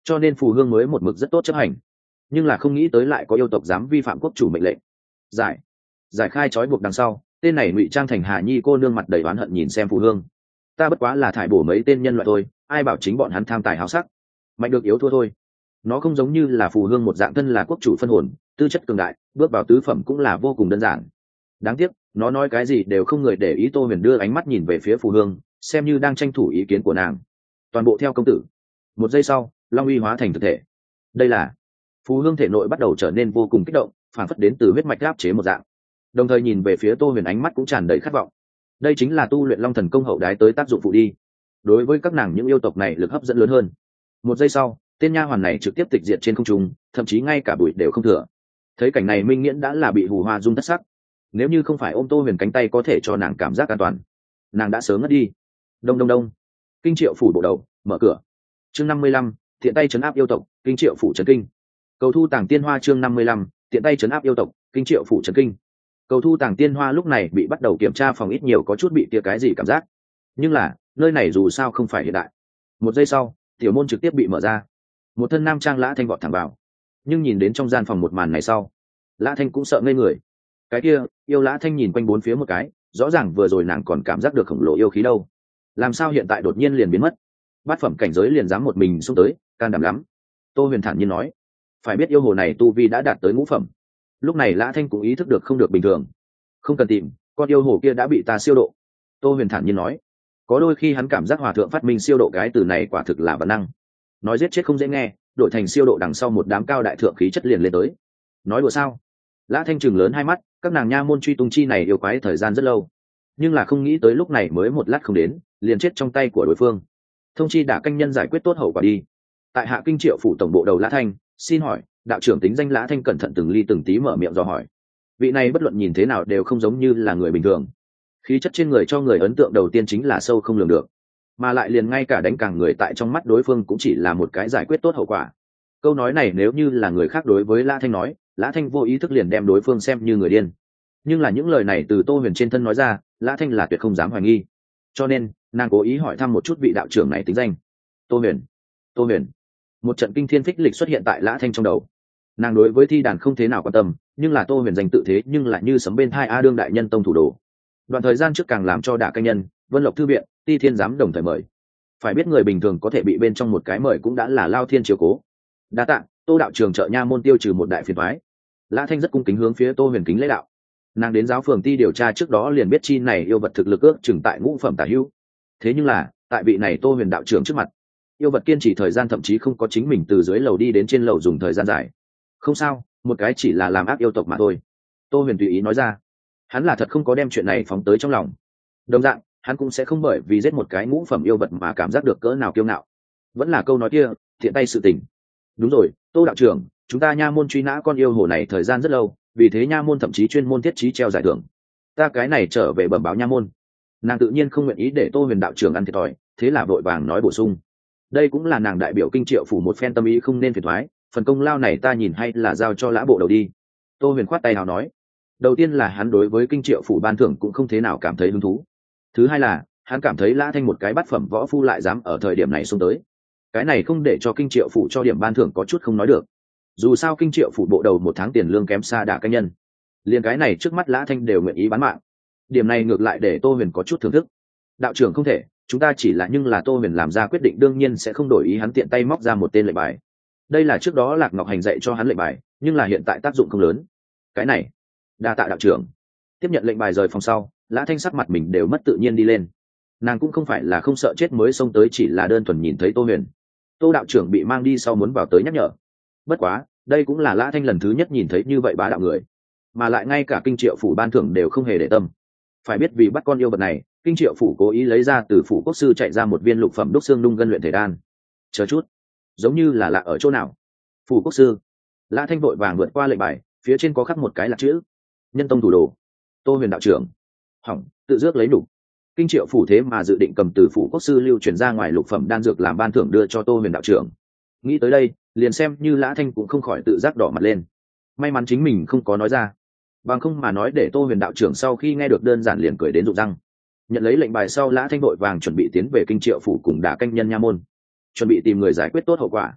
cho nên phù hương mới một mực rất tốt chấp hành. Nhưng là không nghĩ tới lại có yêu tộc dám vi phạm quốc chủ mệnh lệnh. Giải giải khai trói buộc đằng sau, tên này ngụy trang thành Hà Nhi cô nương mặt đầy oán hận nhìn xem phù hương. Ta bất quá là thải bổ mấy tên nhân loại thôi, ai bảo chính bọn hắn tham tài háo sắc, mạnh được yếu thua thôi. Nó không giống như là phù hương một dạng thân là quốc chủ phân hồn, tư chất cường đại, bước vào tứ phẩm cũng là vô cùng đơn giản. Đáng tiếc nó nói cái gì đều không người để ý. Tô Huyền đưa ánh mắt nhìn về phía phù hương, xem như đang tranh thủ ý kiến của nàng. Toàn bộ theo công tử. Một giây sau, long uy hóa thành thực thể. Đây là phù hương thể nội bắt đầu trở nên vô cùng kích động, phản phất đến từ huyết mạch áp chế một dạng. Đồng thời nhìn về phía Tô Huyền, ánh mắt cũng tràn đầy khát vọng. Đây chính là tu luyện long thần công hậu đái tới tác dụng phụ đi. Đối với các nàng những yêu tộc này lực hấp dẫn lớn hơn. Một giây sau, tên nha hoàn này trực tiếp tịch diệt trên không trung, thậm chí ngay cả bụi đều không thừa. Thấy cảnh này Minh Nghiễn đã là bị hù hoa dung thất sắc. Nếu như không phải ôm Tô Huyền cánh tay có thể cho nàng cảm giác an toàn, nàng đã sớm ngất đi. Đông đông đông. Kinh Triệu phủ bộ đầu mở cửa. Chương năm mươi lăm, tiện tay trấn áp yêu tộc, Kinh Triệu phủ trấn kinh. Cầu thu tàng tiên hoa chương năm mươi lăm, tiện tay trấn áp yêu tộc, Kinh Triệu phủ trấn kinh. Cầu thu tàng tiên hoa lúc này bị bắt đầu kiểm tra phòng, ít nhiều có chút bị tia cái gì cảm giác. Nhưng là, nơi này dù sao không phải hiện đại. Một giây sau, tiểu môn trực tiếp bị mở ra. Một thân nam trang Lã Thanh vọt thẳng vào. Nhưng nhìn đến trong gian phòng một màn này sau, Lã Thanh cũng sợ ngây người. Cái kia, yêu Lã Thanh nhìn quanh bốn phía một cái, rõ ràng vừa rồi nàng còn cảm giác được khổng lồ yêu khí đâu. Làm sao hiện tại đột nhiên liền biến mất? Bát phẩm cảnh giới liền dám một mình xông tới, can đảm lắm. Tô Huyền thản nhiên nói. Phải biết yêu hồ này tu vi đã đạt tới ngũ phẩm. Lúc này Lã Thanh cũng ý thức được không được bình thường. Không cần tìm, con yêu hồ kia đã bị ta siêu độ. Tô Huyền thản nhiên nói. Có đôi khi hắn cảm giác hòa thượng phát minh siêu độ cái từ này quả thực là bản năng. Nói giết chết không dễ nghe, đổi thành siêu độ đằng sau một đám cao đại thượng khí chất liền lên tới. Nói đùa sao? Lã Thanh trừng lớn hai mắt, các nàng nha môn truy tung chi này yêu quái thời gian rất lâu, nhưng là không nghĩ tới lúc này mới một lát không đến, liền chết trong tay của đối phương. Thông chi đả canh nhân giải quyết tốt hậu quả đi. Tại hạ Kinh Triệu phủ tổng bộ đầu Lã Thanh, xin hỏi đạo trưởng tính danh. Lã Thanh cẩn thận từng ly từng tí mở miệng dò hỏi. Vị này bất luận nhìn thế nào đều không giống như là người bình thường. Khí chất trên người cho người ấn tượng đầu tiên chính là sâu không lường được, mà lại liền ngay cả đánh càng người tại trong mắt đối phương cũng chỉ là một cái giải quyết tốt hậu quả. Câu nói này nếu như là người khác đối với Lã Thanh nói, Lã Thanh vô ý thức liền đem đối phương xem như người điên. Nhưng là những lời này từ Tô Huyền trên thân nói ra, Lã Thanh là tuyệt không dám hoài nghi. Cho nên nàng cố ý hỏi thăm một chút vị đạo trưởng này tính danh. Tô Huyền. Tô Huyền. Một trận kinh thiên phích lịch xuất hiện tại Lã Thanh trong đầu. Nàng đối với thi đàn không thế nào quan tâm, nhưng là Tô Huyền danh tự thế nhưng lại như sấm bên hai a đương đại nhân tông thủ đồ. Đoạn thời gian trước càng làm cho Đả Canh Nhân, Vân Lộc thư viện, Ti Thiên giám đồng thời mời. Phải biết người bình thường có thể bị bên trong một cái mời cũng đã là lao thiên chiếu cố. Đa tạ, Tô đạo trường trợ nha môn tiêu trừ một đại phiền toái. Lã Thanh rất cung kính hướng phía Tô Huyền kính lễ đạo. Nàng đến giáo phường Ti điều tra trước đó liền biết chi này yêu vật thực lực ước chừng tại ngũ phẩm tả hữu. Thế nhưng là, tại vị này Tô Huyền đạo trưởng trước mặt, yêu vật kiên trì thời gian thậm chí không có chính mình từ dưới lầu đi đến trên lầu dùng thời gian dài. Không sao, một cái chỉ là làm ác yêu tộc mà thôi. Tô Huyền tùy ý nói ra. Hắn là thật không có đem chuyện này phóng tới trong lòng. Đồng dạng, hắn cũng sẽ không bởi vì giết một cái ngũ phẩm yêu vật mà cảm giác được cỡ nào kiêu ngạo. Vẫn là câu nói kia, thiện tay sự tình. Đúng rồi, Tô đạo trưởng, chúng ta nha môn truy nã con yêu hồ này thời gian rất lâu, vì thế nha môn thậm chí chuyên môn thiết trí treo giải thưởng. Ta cái này trở về bẩm báo nha môn. Nàng tự nhiên không nguyện ý để Tô Huyền đạo trưởng ăn thiệt thòi, thế là vội vàng nói bổ sung. Đây cũng là nàng đại biểu Kinh Triệu phủ một phen tâm ý, không nên phiền toái, phần công lao này ta nhìn hay là giao cho Lã bộ đầu đi. Tô Huyền khoát tay nào nói. Đầu tiên là hắn đối với Kinh Triệu phủ ban thưởng cũng không thế nào cảm thấy hứng thú. Thứ hai là hắn cảm thấy Lã Thanh một cái bát phẩm võ phu lại dám ở thời điểm này xông tới, cái này không để cho Kinh Triệu phủ cho điểm ban thưởng có chút không nói được. Dù sao Kinh Triệu phủ bộ đầu một tháng tiền lương kém xa Đả Canh Nhân, liền cái này trước mắt Lã Thanh đều nguyện ý bán mạng. Điểm này ngược lại để Tô Huyền có chút thưởng thức. Đạo trưởng không thể, chúng ta chỉ là nhưng là Tô Huyền làm ra quyết định đương nhiên sẽ không đổi ý. Hắn tiện tay móc ra một tên lệnh bài. Đây là trước đó Lạc Ngọc Hành dạy cho hắn lệnh bài, nhưng là hiện tại tác dụng không lớn. Cái này, đa tạ đạo trưởng. Tiếp nhận lệnh bài rời phòng sau, Lã Thanh sắc mặt mình đều mất tự nhiên đi lên. Nàng cũng không phải là không sợ chết mới xông tới, chỉ là đơn thuần nhìn thấy Tô Huyền, Tô đạo trưởng bị mang đi sau muốn vào tới nhắc nhở. Bất quá, đây cũng là Lã Thanh lần thứ nhất nhìn thấy như vậy bá đạo người, mà lại ngay cả Kinh Triệu phủ ban thưởng đều không hề để tâm. Phải biết vì bắt con yêu vật này, Kinh Triệu phủ cố ý lấy ra từ phủ quốc sư chạy ra một viên lục phẩm đúc xương nung gân luyện thể đan. Chờ chút, giống như là lạ ở chỗ nào? Phủ quốc sư. Lã Thanh vội vàng vượt qua lệnh bài, phía trên có khắc một cái là chữ nhân tông thủ đồ. Tô Huyền đạo trưởng. Hỏng, tự dước lấy đủ. Kinh Triệu phủ thế mà dự định cầm từ phủ quốc sư lưu truyền ra ngoài lục phẩm đan dược làm ban thưởng đưa cho Tô Huyền đạo trưởng. Nghĩ tới đây, liền xem như Lã Thanh cũng không khỏi tự giác đỏ mặt lên. May mắn chính mình không có nói ra, bằng không mà nói để Tô Huyền đạo trưởng sau khi nghe được đơn giản liền cười đến rụng răng. Nhận lấy lệnh bài sau, Lã Thanh vội vàng chuẩn bị tiến về Kinh Triệu phủ cùng Đả Canh Nhân nha môn, chuẩn bị tìm người giải quyết tốt hậu quả.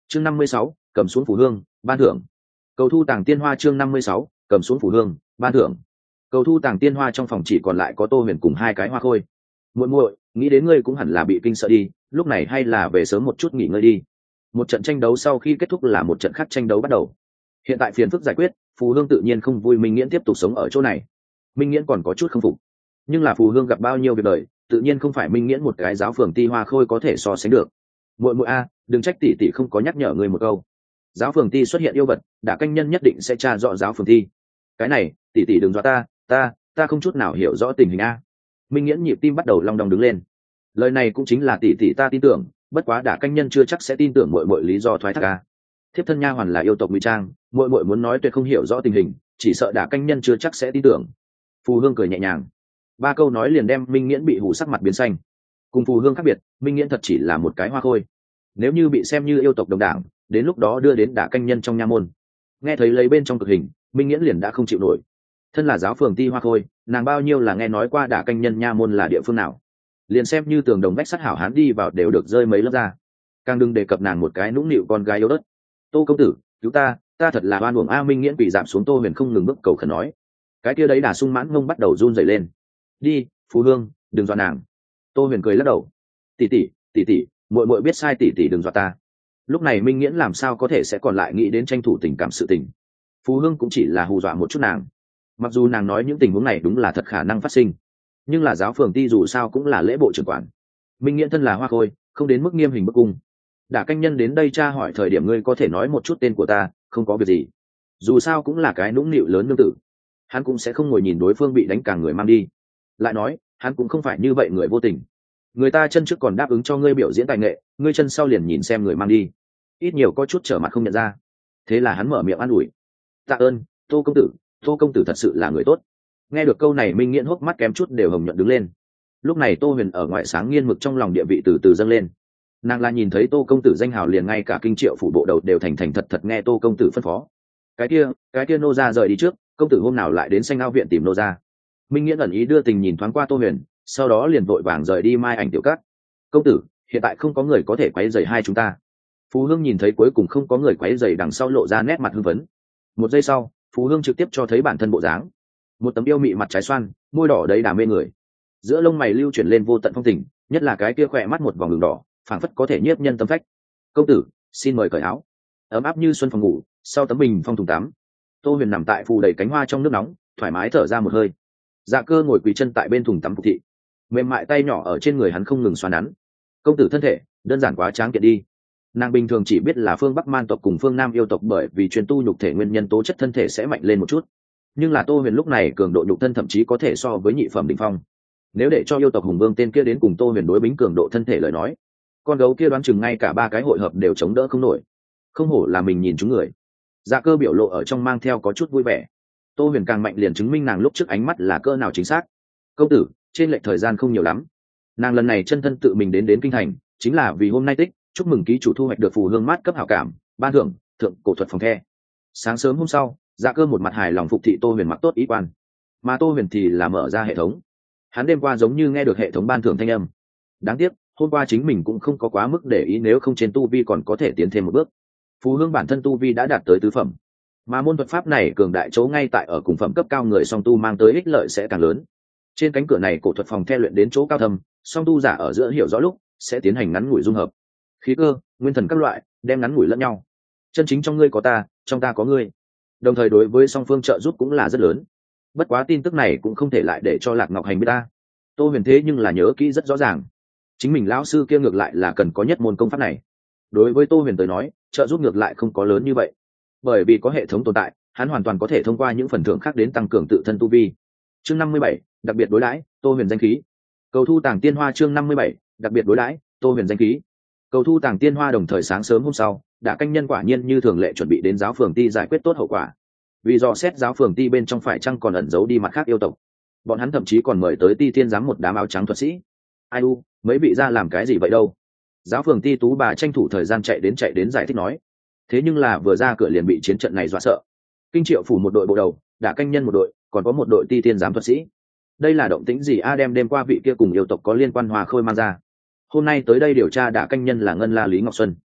chương năm mươi sáu, cầm xuống phủ hương ban thưởng. Cầu thu tàng tiên hoa chương năm mươi sáu, cầm xuống phủ hương ban thưởng. Cầu thu tàng tiên hoa trong phòng chỉ còn lại có Tô Huyền cùng hai cái hoa khôi. Muội muội, nghĩ đến ngươi cũng hẳn là bị kinh sợ đi, lúc này hay là về sớm một chút nghỉ ngơi đi. Một trận tranh đấu sau khi kết thúc là một trận khác tranh đấu bắt đầu. Hiện tại phiền phức giải quyết, phù hương tự nhiên không vui Minh Nghiễn tiếp tục sống ở chỗ này. Minh Nghiễn còn có chút không phục, nhưng là phù hương gặp bao nhiêu việc đời, tự nhiên không phải Minh Nghiễn một cái giáo phường ti hoa khôi có thể so sánh được. Muội muội a, đừng trách tỷ tỷ không có nhắc nhở ngươi một câu. Giáo phường ti xuất hiện yêu vật, đả canh nhân nhất định sẽ tra rõ giáo phường ti. Cái này, tỷ tỷ đừng dọa ta, ta, ta không chút nào hiểu rõ tình hình a. Minh Nghiễn nhịp tim bắt đầu long đong đứng lên. Lời này cũng chính là tỷ tỷ ta tin tưởng, bất quá đả canh nhân chưa chắc sẽ tin tưởng muội muội lý do thoái thác a. Thiếp thân nha hoàn là yêu tộc ngụy trang, muội muội muốn nói tuyệt không hiểu rõ tình hình, chỉ sợ đả canh nhân chưa chắc sẽ tin tưởng. Phù hương cười nhẹ nhàng, ba câu nói liền đem Minh Nghiễn bị hù sắc mặt biến xanh. Cùng phù hương khác biệt, Minh Nghiễn thật chỉ là một cái hoa khôi. Nếu như bị xem như yêu tộc đồng đảng, đến lúc đó đưa đến đả canh nhân trong nha môn. Nghe thấy lấy bên trong cực hình, Minh Nghiễn liền đã không chịu nổi. Thân là giáo phường ti hoa khôi, nàng bao nhiêu là nghe nói qua đả canh nhân nha môn là địa phương nào, liền xem như tường đồng vách sắt hảo hán đi vào đều được rơi mấy lớp ra, càng đừng đề cập nàng một cái nũng nịu con gái yếu đất. Tô công tử, cứu ta, ta thật là oan uổng a. Minh Nghiễn bị giảm xuống, Tô Huyền không ngừng bước cầu khẩn nói. Cái kia đấy đà sung mãn ngông bắt đầu run rẩy lên. Đi, phù hương, đừng dọa nàng. Tô Huyền cười lắc đầu. Tỷ tỷ, tỷ tỷ, muội muội biết sai, tỷ tỷ đừng dọa ta. Lúc này Minh Nghiễn làm sao có thể sẽ còn lại nghĩ đến tranh thủ tình cảm sự tình. Phù hương cũng chỉ là hù dọa một chút nàng. Mặc dù nàng nói những tình huống này đúng là thật khả năng phát sinh, nhưng là giáo phường ti dù sao cũng là lễ bộ trưởng quản. Minh Nghiễn thân là hoa khôi, không đến mức nghiêm hình bức cung. Đả canh nhân đến đây tra hỏi thời điểm ngươi có thể nói một chút tên của ta, không có việc gì. Dù sao cũng là cái nũng nịu lớn nương tử, hắn cũng sẽ không ngồi nhìn đối phương bị đánh cả người mang đi. Lại nói, hắn cũng không phải như vậy người vô tình. Người ta chân trước còn đáp ứng cho ngươi biểu diễn tài nghệ, ngươi chân sau liền nhìn xem người mang đi. Ít nhiều có chút trở mặt không nhận ra. Thế là hắn mở miệng an ủi. Tạ ơn, Tô công tử, Tô công tử thật sự là người tốt. Nghe được câu này Minh Nghiễn hốc mắt kém chút đều hồng nhuận đứng lên. Lúc này Tô Huyền ở ngoại sáng nghiên mực trong lòng địa vị từ từ dâng lên. Nàng là nhìn thấy Tô công tử danh hào liền ngay cả kinh triệu phủ bộ đầu đều thành thành thật thật nghe Tô công tử phân phó. Cái kia, cái kia nô gia rời đi trước, công tử hôm nào lại đến Xanh Ao viện tìm nô gia. Minh Nghiễn ẩn ý đưa tình nhìn thoáng qua Tô Huyền, sau đó liền vội vàng rời đi Mai Ảnh tiểu cát. Công tử, hiện tại không có người có thể quấy rầy hai chúng ta. Phú Hương nhìn thấy cuối cùng không có người quấy rầy, đằng sau lộ ra nét mặt hưng phấn. Một giây sau, Phú Hương trực tiếp cho thấy bản thân bộ dáng, một tấm yêu mị mặt trái xoan, môi đỏ đầy đà mê người, giữa lông mày lưu chuyển lên vô tận phong tình, nhất là cái kia khỏe mắt một vòng đường đỏ, phảng phất có thể nhiếp nhân tâm phách. Công tử, xin mời cởi áo. Ấm áp như xuân phòng ngủ, sau tấm bình phong thùng tắm, Tô Huyền nằm tại phù đầy cánh hoa trong nước nóng, thoải mái thở ra một hơi. Dạ Cơ ngồi quỳ chân tại bên thùng tắm phục thị, mềm mại tay nhỏ ở trên người hắn không ngừng xoa nắn. Công tử thân thể đơn giản quá tráng kiện đi. Nàng bình thường chỉ biết là phương Bắc man tộc cùng phương Nam yêu tộc bởi vì chuyên tu nhục thể nguyên nhân tố chất thân thể sẽ mạnh lên một chút, nhưng là Tô Huyền lúc này cường độ nhục thân thậm chí có thể so với nhị phẩm đỉnh phong. Nếu để cho yêu tộc hùng vương tên kia đến cùng Tô Huyền đối bính cường độ thân thể lời nói, con gấu kia đoán chừng ngay cả ba cái hội hợp đều chống đỡ không nổi. Không hổ là mình nhìn chúng người. Dạ Cơ biểu lộ ở trong mang theo có chút vui vẻ. Tô Huyền càng mạnh liền chứng minh nàng lúc trước ánh mắt là cỡ nào chính xác. Công tử, trên lệch thời gian không nhiều lắm. Nàng lần này chân thân tự mình đến đến kinh thành, chính là vì hôm nay tích, chúc mừng ký chủ thu hoạch được phù hương mát cấp hảo cảm, ban thưởng thượng cổ thuật phòng the. Sáng sớm hôm sau, Dạ Cơ một mặt hài lòng phục thị Tô Huyền mặc tốt ý quan, mà Tô Huyền thì là mở ra hệ thống. Hắn đêm qua giống như nghe được hệ thống ban thưởng thanh âm. Đáng tiếc, hôm qua chính mình cũng không có quá mức để ý, nếu không trên tu vi còn có thể tiến thêm một bước. Phù hương bản thân tu vi đã đạt tới tứ phẩm, mà môn thuật pháp này cường đại chỗ ngay tại ở cùng phẩm cấp cao người song tu mang tới ích lợi sẽ càng lớn. Trên cánh cửa này cổ thuật phòng the luyện đến chỗ cao thâm, song tu giả ở giữa hiểu rõ lúc sẽ tiến hành ngắn ngủi dung hợp, khí cơ, nguyên thần các loại đem ngắn ngủi lẫn nhau. Chân chính trong ngươi có ta, trong ta có ngươi, đồng thời đối với song phương trợ giúp cũng là rất lớn. Bất quá tin tức này cũng không thể lại để cho Lạc Ngọc Hành biết ta. Tô Huyền thế nhưng là nhớ kỹ rất rõ ràng, chính mình lão sư kia ngược lại là cần có nhất môn công pháp này. Đối với Tô Huyền tới nói, trợ giúp ngược lại không có lớn như vậy, bởi vì có hệ thống tồn tại, hắn hoàn toàn có thể thông qua những phần thưởng khác đến tăng cường tự thân tu vi. Chương năm mươi bảy, đặc biệt đối đãi, Tô Huyền danh khí. Cầu thu tàng tiên hoa chương năm mươi bảy, đặc biệt đối đãi, Tô Huyền danh khí. Cầu thu tàng tiên hoa. Đồng thời sáng sớm hôm sau, đã canh nhân quả nhiên như thường lệ chuẩn bị đến giáo phường ti giải quyết tốt hậu quả. Vì dò xét giáo phường ti bên trong phải chăng còn ẩn giấu đi mặt khác yêu tộc, bọn hắn thậm chí còn mời tới ti thiên giám một đám áo trắng thuật sĩ. Ai u, mấy vị ra làm cái gì vậy đâu? Giáo phường ti tú bà tranh thủ thời gian chạy đến chạy đến giải thích nói. Thế nhưng là vừa ra cửa liền bị chiến trận này dọa sợ. Kinh triệu phủ một đội bộ đầu, đã canh nhân một đội, còn có một đội ti thiên giám thuật sĩ. Đây là động tĩnh gì a? Đem đêm qua vị kia cùng yêu tộc có liên quan Hòa Khôi mang ra, hôm nay tới đây điều tra đã canh nhân là Ngân La Lý Ngọc Xuân.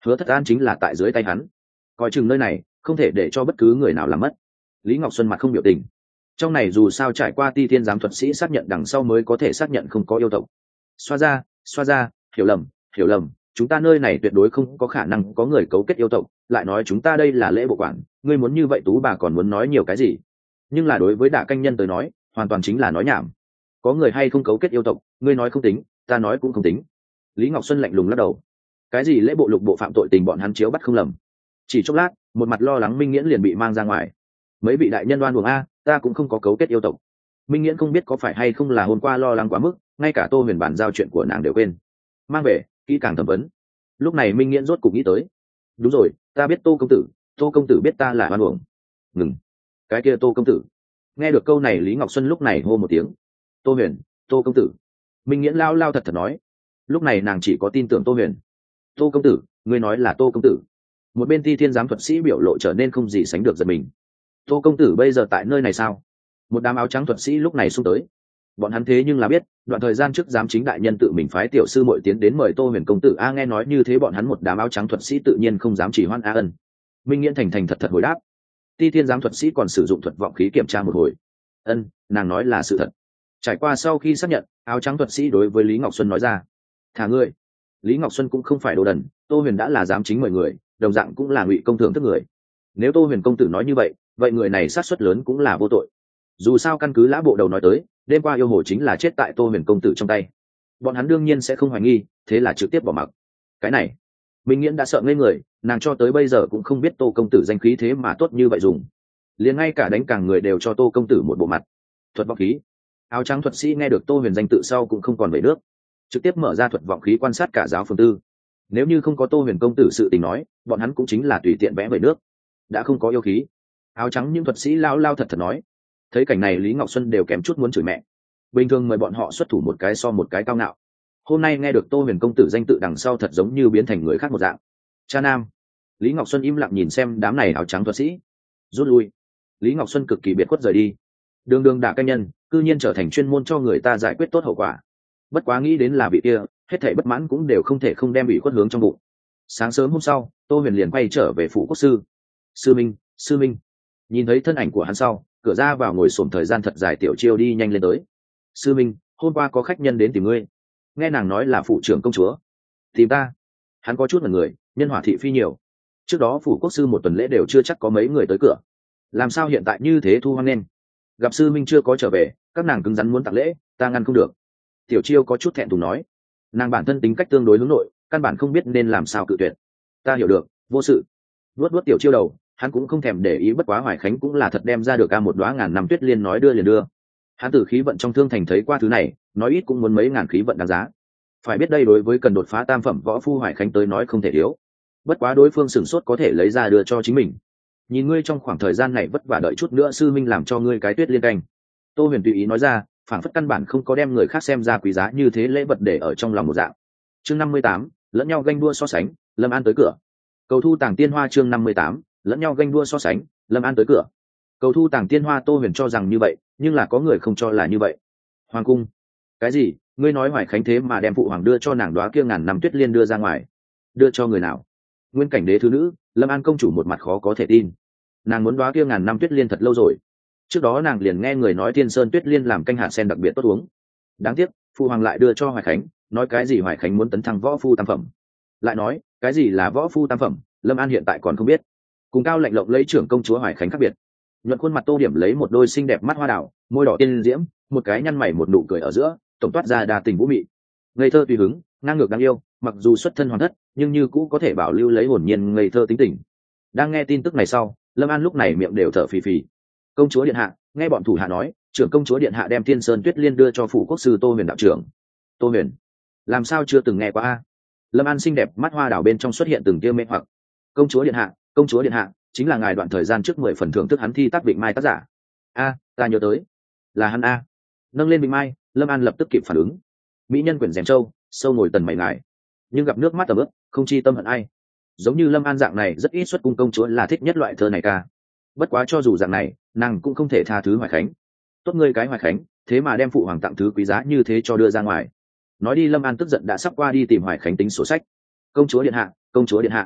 Hứa Thất An chính là tại dưới tay hắn, coi chừng nơi này không thể để cho bất cứ người nào làm mất. Lý Ngọc Xuân mặt không biểu tình. Trong này dù sao trải qua Ti Thiên giám thuật sĩ xác nhận đằng sau mới có thể xác nhận không có yêu tộc. Xoa ra, xoa ra, hiểu lầm, hiểu lầm, chúng ta nơi này tuyệt đối không có khả năng có người cấu kết yêu tộc, lại nói chúng ta đây là lễ bộ quản, ngươi muốn như vậy Tú bà còn muốn nói nhiều cái gì? Nhưng là đối với Đả Canh Nhân tới nói, hoàn toàn chính là nói nhảm. Có người hay không cấu kết yêu tộc, ngươi nói không tính, ta nói cũng không tính. Lý Ngọc Xuân lạnh lùng lắc đầu. Cái gì lễ bộ lục bộ phạm tội tình bọn hắn chiếu bắt không lầm. Chỉ chốc lát, một mặt lo lắng Minh Nghiễn liền bị mang ra ngoài. Mấy vị đại nhân đoan buồng a, ta cũng không có cấu kết yêu tộc. Minh Nghiễn không biết có phải hay không là hôm qua lo lắng quá mức, ngay cả Tô Huyền bản giao chuyện của nàng đều quên. Mang về, kỹ càng thẩm vấn. Lúc này Minh Nghiễn rốt cục nghĩ tới. Đúng rồi, ta biết Tô công tử, Tô công tử biết ta là đoan buồng. Ngừng. Cái kia Tô công tử. Nghe được câu này Lý Ngọc Xuân lúc này hô một tiếng. Tô Huyền, Tô công tử. Minh Nghiễn lao lao thật thật nói. Lúc này nàng chỉ có tin tưởng Tô Huyền. Tô công tử, ngươi nói là Tô công tử. Một bên Ti Thiên giám thuật sĩ biểu lộ trở nên không gì sánh được giật mình. Tô công tử bây giờ tại nơi này sao? Một đám áo trắng thuật sĩ lúc này xung tới. Bọn hắn thế nhưng là biết, đoạn thời gian trước giám chính đại nhân tự mình phái tiểu sư muội tiến đến mời Tô Huyền công tử a, nghe nói như thế bọn hắn một đám áo trắng thuật sĩ tự nhiên không dám chỉ hoan a ân. Minh Nghiễn thành thành thật thật hồi đáp. Ti Thiên giám thuật sĩ còn sử dụng thuật vọng khí kiểm tra một hồi. Ân, nàng nói là sự thật. Trải qua sau khi xác nhận, áo trắng thuật sĩ đối với Lý Ngọc Xuân nói ra: thả ngươi. Lý Ngọc Xuân cũng không phải đồ đần, Tô Huyền đã là giám chính mời người, đồng dạng cũng là ngụy công thưởng thức người. Nếu Tô Huyền công tử nói như vậy, vậy người này sát suất lớn cũng là vô tội. Dù sao căn cứ Lã bộ đầu nói tới, đêm qua yêu hồ chính là chết tại Tô Huyền công tử trong tay. Bọn hắn đương nhiên sẽ không hoài nghi, thế là trực tiếp bỏ mặc. Cái này, Minh Nghiễn đã sợ ngây người, nàng cho tới bây giờ cũng không biết Tô công tử danh khí thế mà tốt như vậy dùng. Liền ngay cả đánh càng người đều cho Tô công tử một bộ mặt. Thuật vọng khí. Áo trắng thuật sĩ nghe được Tô Huyền danh tự sau cũng không còn về nước, trực tiếp mở ra thuật vọng khí quan sát cả giáo phường tư. Nếu như không có Tô Huyền công tử sự tình nói, bọn hắn cũng chính là tùy tiện vẽ về nước. Đã không có yêu khí. Áo trắng những thuật sĩ lao lao thật thật nói. Thấy cảnh này Lý Ngọc Xuân đều kém chút muốn chửi mẹ. Bình thường mời bọn họ xuất thủ một cái so một cái cao ngạo. Hôm nay nghe được Tô Huyền công tử danh tự đằng sau thật giống như biến thành người khác một dạng. Cha nam. Lý Ngọc Xuân im lặng nhìn xem đám này áo trắng thuật sĩ. Rút lui. Lý Ngọc Xuân cực kỳ biệt khuất rời đi. Đường đường Đả Canh Nhân, cư nhiên trở thành chuyên môn cho người ta giải quyết tốt hậu quả. Bất quá nghĩ đến là vị kia, hết thảy bất mãn cũng đều không thể không đem bị khuất hướng trong bụng. Sáng sớm hôm sau, Tô Huyền liền quay trở về phủ quốc sư. Sư Minh, sư Minh. Nhìn thấy thân ảnh của hắn sau, cửa ra vào ngồi xổm thời gian thật dài tiểu chiêu đi nhanh lên tới. Sư Minh, hôm qua có khách nhân đến tìm ngươi. Nghe nàng nói là phụ trưởng công chúa. Tìm ta? Hắn có chút là người, nhân hỏa thị phi nhiều. Trước đó phủ quốc sư một tuần lễ đều chưa chắc có mấy người tới cửa. Làm sao hiện tại như thế thu hoang nên? Gặp sư Minh chưa có trở về, các nàng cứng rắn muốn tặng lễ, ta ngăn không được. Tiểu chiêu có chút thẹn thùng nói. Nàng bản thân tính cách tương đối hướng nội, căn bản không biết nên làm sao cự tuyệt. Ta hiểu được, vô sự. Luốt luốt tiểu chiêu đầu, hắn cũng không thèm để ý, bất quá Hoài Khánh cũng là thật đem ra được ca một đóa ngàn năm tuyết liên nói đưa liền đưa. Hắn từ khí vận trong thương thành thấy qua thứ này, nói ít cũng muốn mấy ngàn khí vận đáng giá. Phải biết đây đối với cần đột phá tam phẩm võ phu Hoài Khánh tới nói không thể thiếu. Bất quá đối phương sửng sốt có thể lấy ra đưa cho chính mình. Nhìn ngươi trong khoảng thời gian này vất vả đợi chút nữa sư Minh làm cho ngươi cái tuyết liên canh. Tô Huyền tùy ý nói ra, phản phất căn bản không có đem người khác xem ra quý giá như thế lễ vật để ở trong lòng một dạng. Chương năm mươi tám, lẫn nhau ganh đua so sánh, Lâm An tới cửa. Cầu thu tàng tiên hoa chương năm mươi tám, lẫn nhau ganh đua so sánh, Lâm An tới cửa. Cầu thu tàng tiên hoa. Tô Huyền cho rằng như vậy, nhưng là có người không cho là như vậy. Hoàng cung? Cái gì? Ngươi nói Hoài Khánh thế mà đem phụ hoàng đưa cho nàng đóa kia ngàn năm tuyết liên đưa ra ngoài? Đưa cho người nào? Nguyên cảnh đế thứ nữ, Lâm An công chủ một mặt khó có thể tin. Nàng muốn đóa kia ngàn năm tuyết liên thật lâu rồi. Trước đó nàng liền nghe người nói Thiên Sơn tuyết liên làm canh hạt sen đặc biệt tốt uống. Đáng tiếc, phụ hoàng lại đưa cho Hoài Khánh, nói cái gì Hoài Khánh muốn tấn thăng võ phu tam phẩm. Lại nói, cái gì là võ phu tam phẩm, Lâm An hiện tại còn không biết. Cùng cao lạnh lộng lấy trưởng công chúa Hoài Khánh khác biệt. Nhuận khuôn mặt Tô Điểm lấy một đôi xinh đẹp mắt hoa đào, môi đỏ tiên diễm, một cái nhăn mày một nụ cười ở giữa, tổng toát ra đa tình vũ mị. Ngây thơ tùy hứng, ngang ngược đáng yêu, mặc dù xuất thân hoàn thất, nhưng như cũ có thể bảo lưu lấy hồn nhiên ngây thơ tính tình. Đang nghe tin tức này sau, Lâm An lúc này miệng đều thở phì phì. Công chúa điện hạ, nghe bọn thủ hạ nói, trưởng công chúa điện hạ đem Thiên Sơn tuyết liên đưa cho phủ quốc sư Tô Huyền đạo trưởng. Tô Huyền? Làm sao chưa từng nghe qua a? Lâm An xinh đẹp mắt hoa đào bên trong xuất hiện từng tia mê hoặc. Công chúa điện hạ, công chúa điện hạ, chính là ngài đoạn thời gian trước mười phần thưởng thức hắn thi tác Vịnh Mai tác giả. A, ta nhớ tới, là hắn a. Nâng lên Vịnh Mai, Lâm An lập tức kịp phản ứng. Mỹ nhân quyển rèm châu, sâu ngồi tần mày ngài, nhưng gặp nước mắt tầm ướp, không chi tâm hận ai. Giống như Lâm An dạng này rất ít xuất cung công chúa là thích nhất loại thơ này ca. Bất quá cho dù dạng này, nàng cũng không thể tha thứ Hoài Khánh. Tốt ngươi cái Hoài Khánh, thế mà đem phụ hoàng tặng thứ quý giá như thế cho đưa ra ngoài. Nói đi Lâm An tức giận đã sắp qua đi tìm Hoài Khánh tính sổ sách. Công chúa điện hạ, công chúa điện hạ,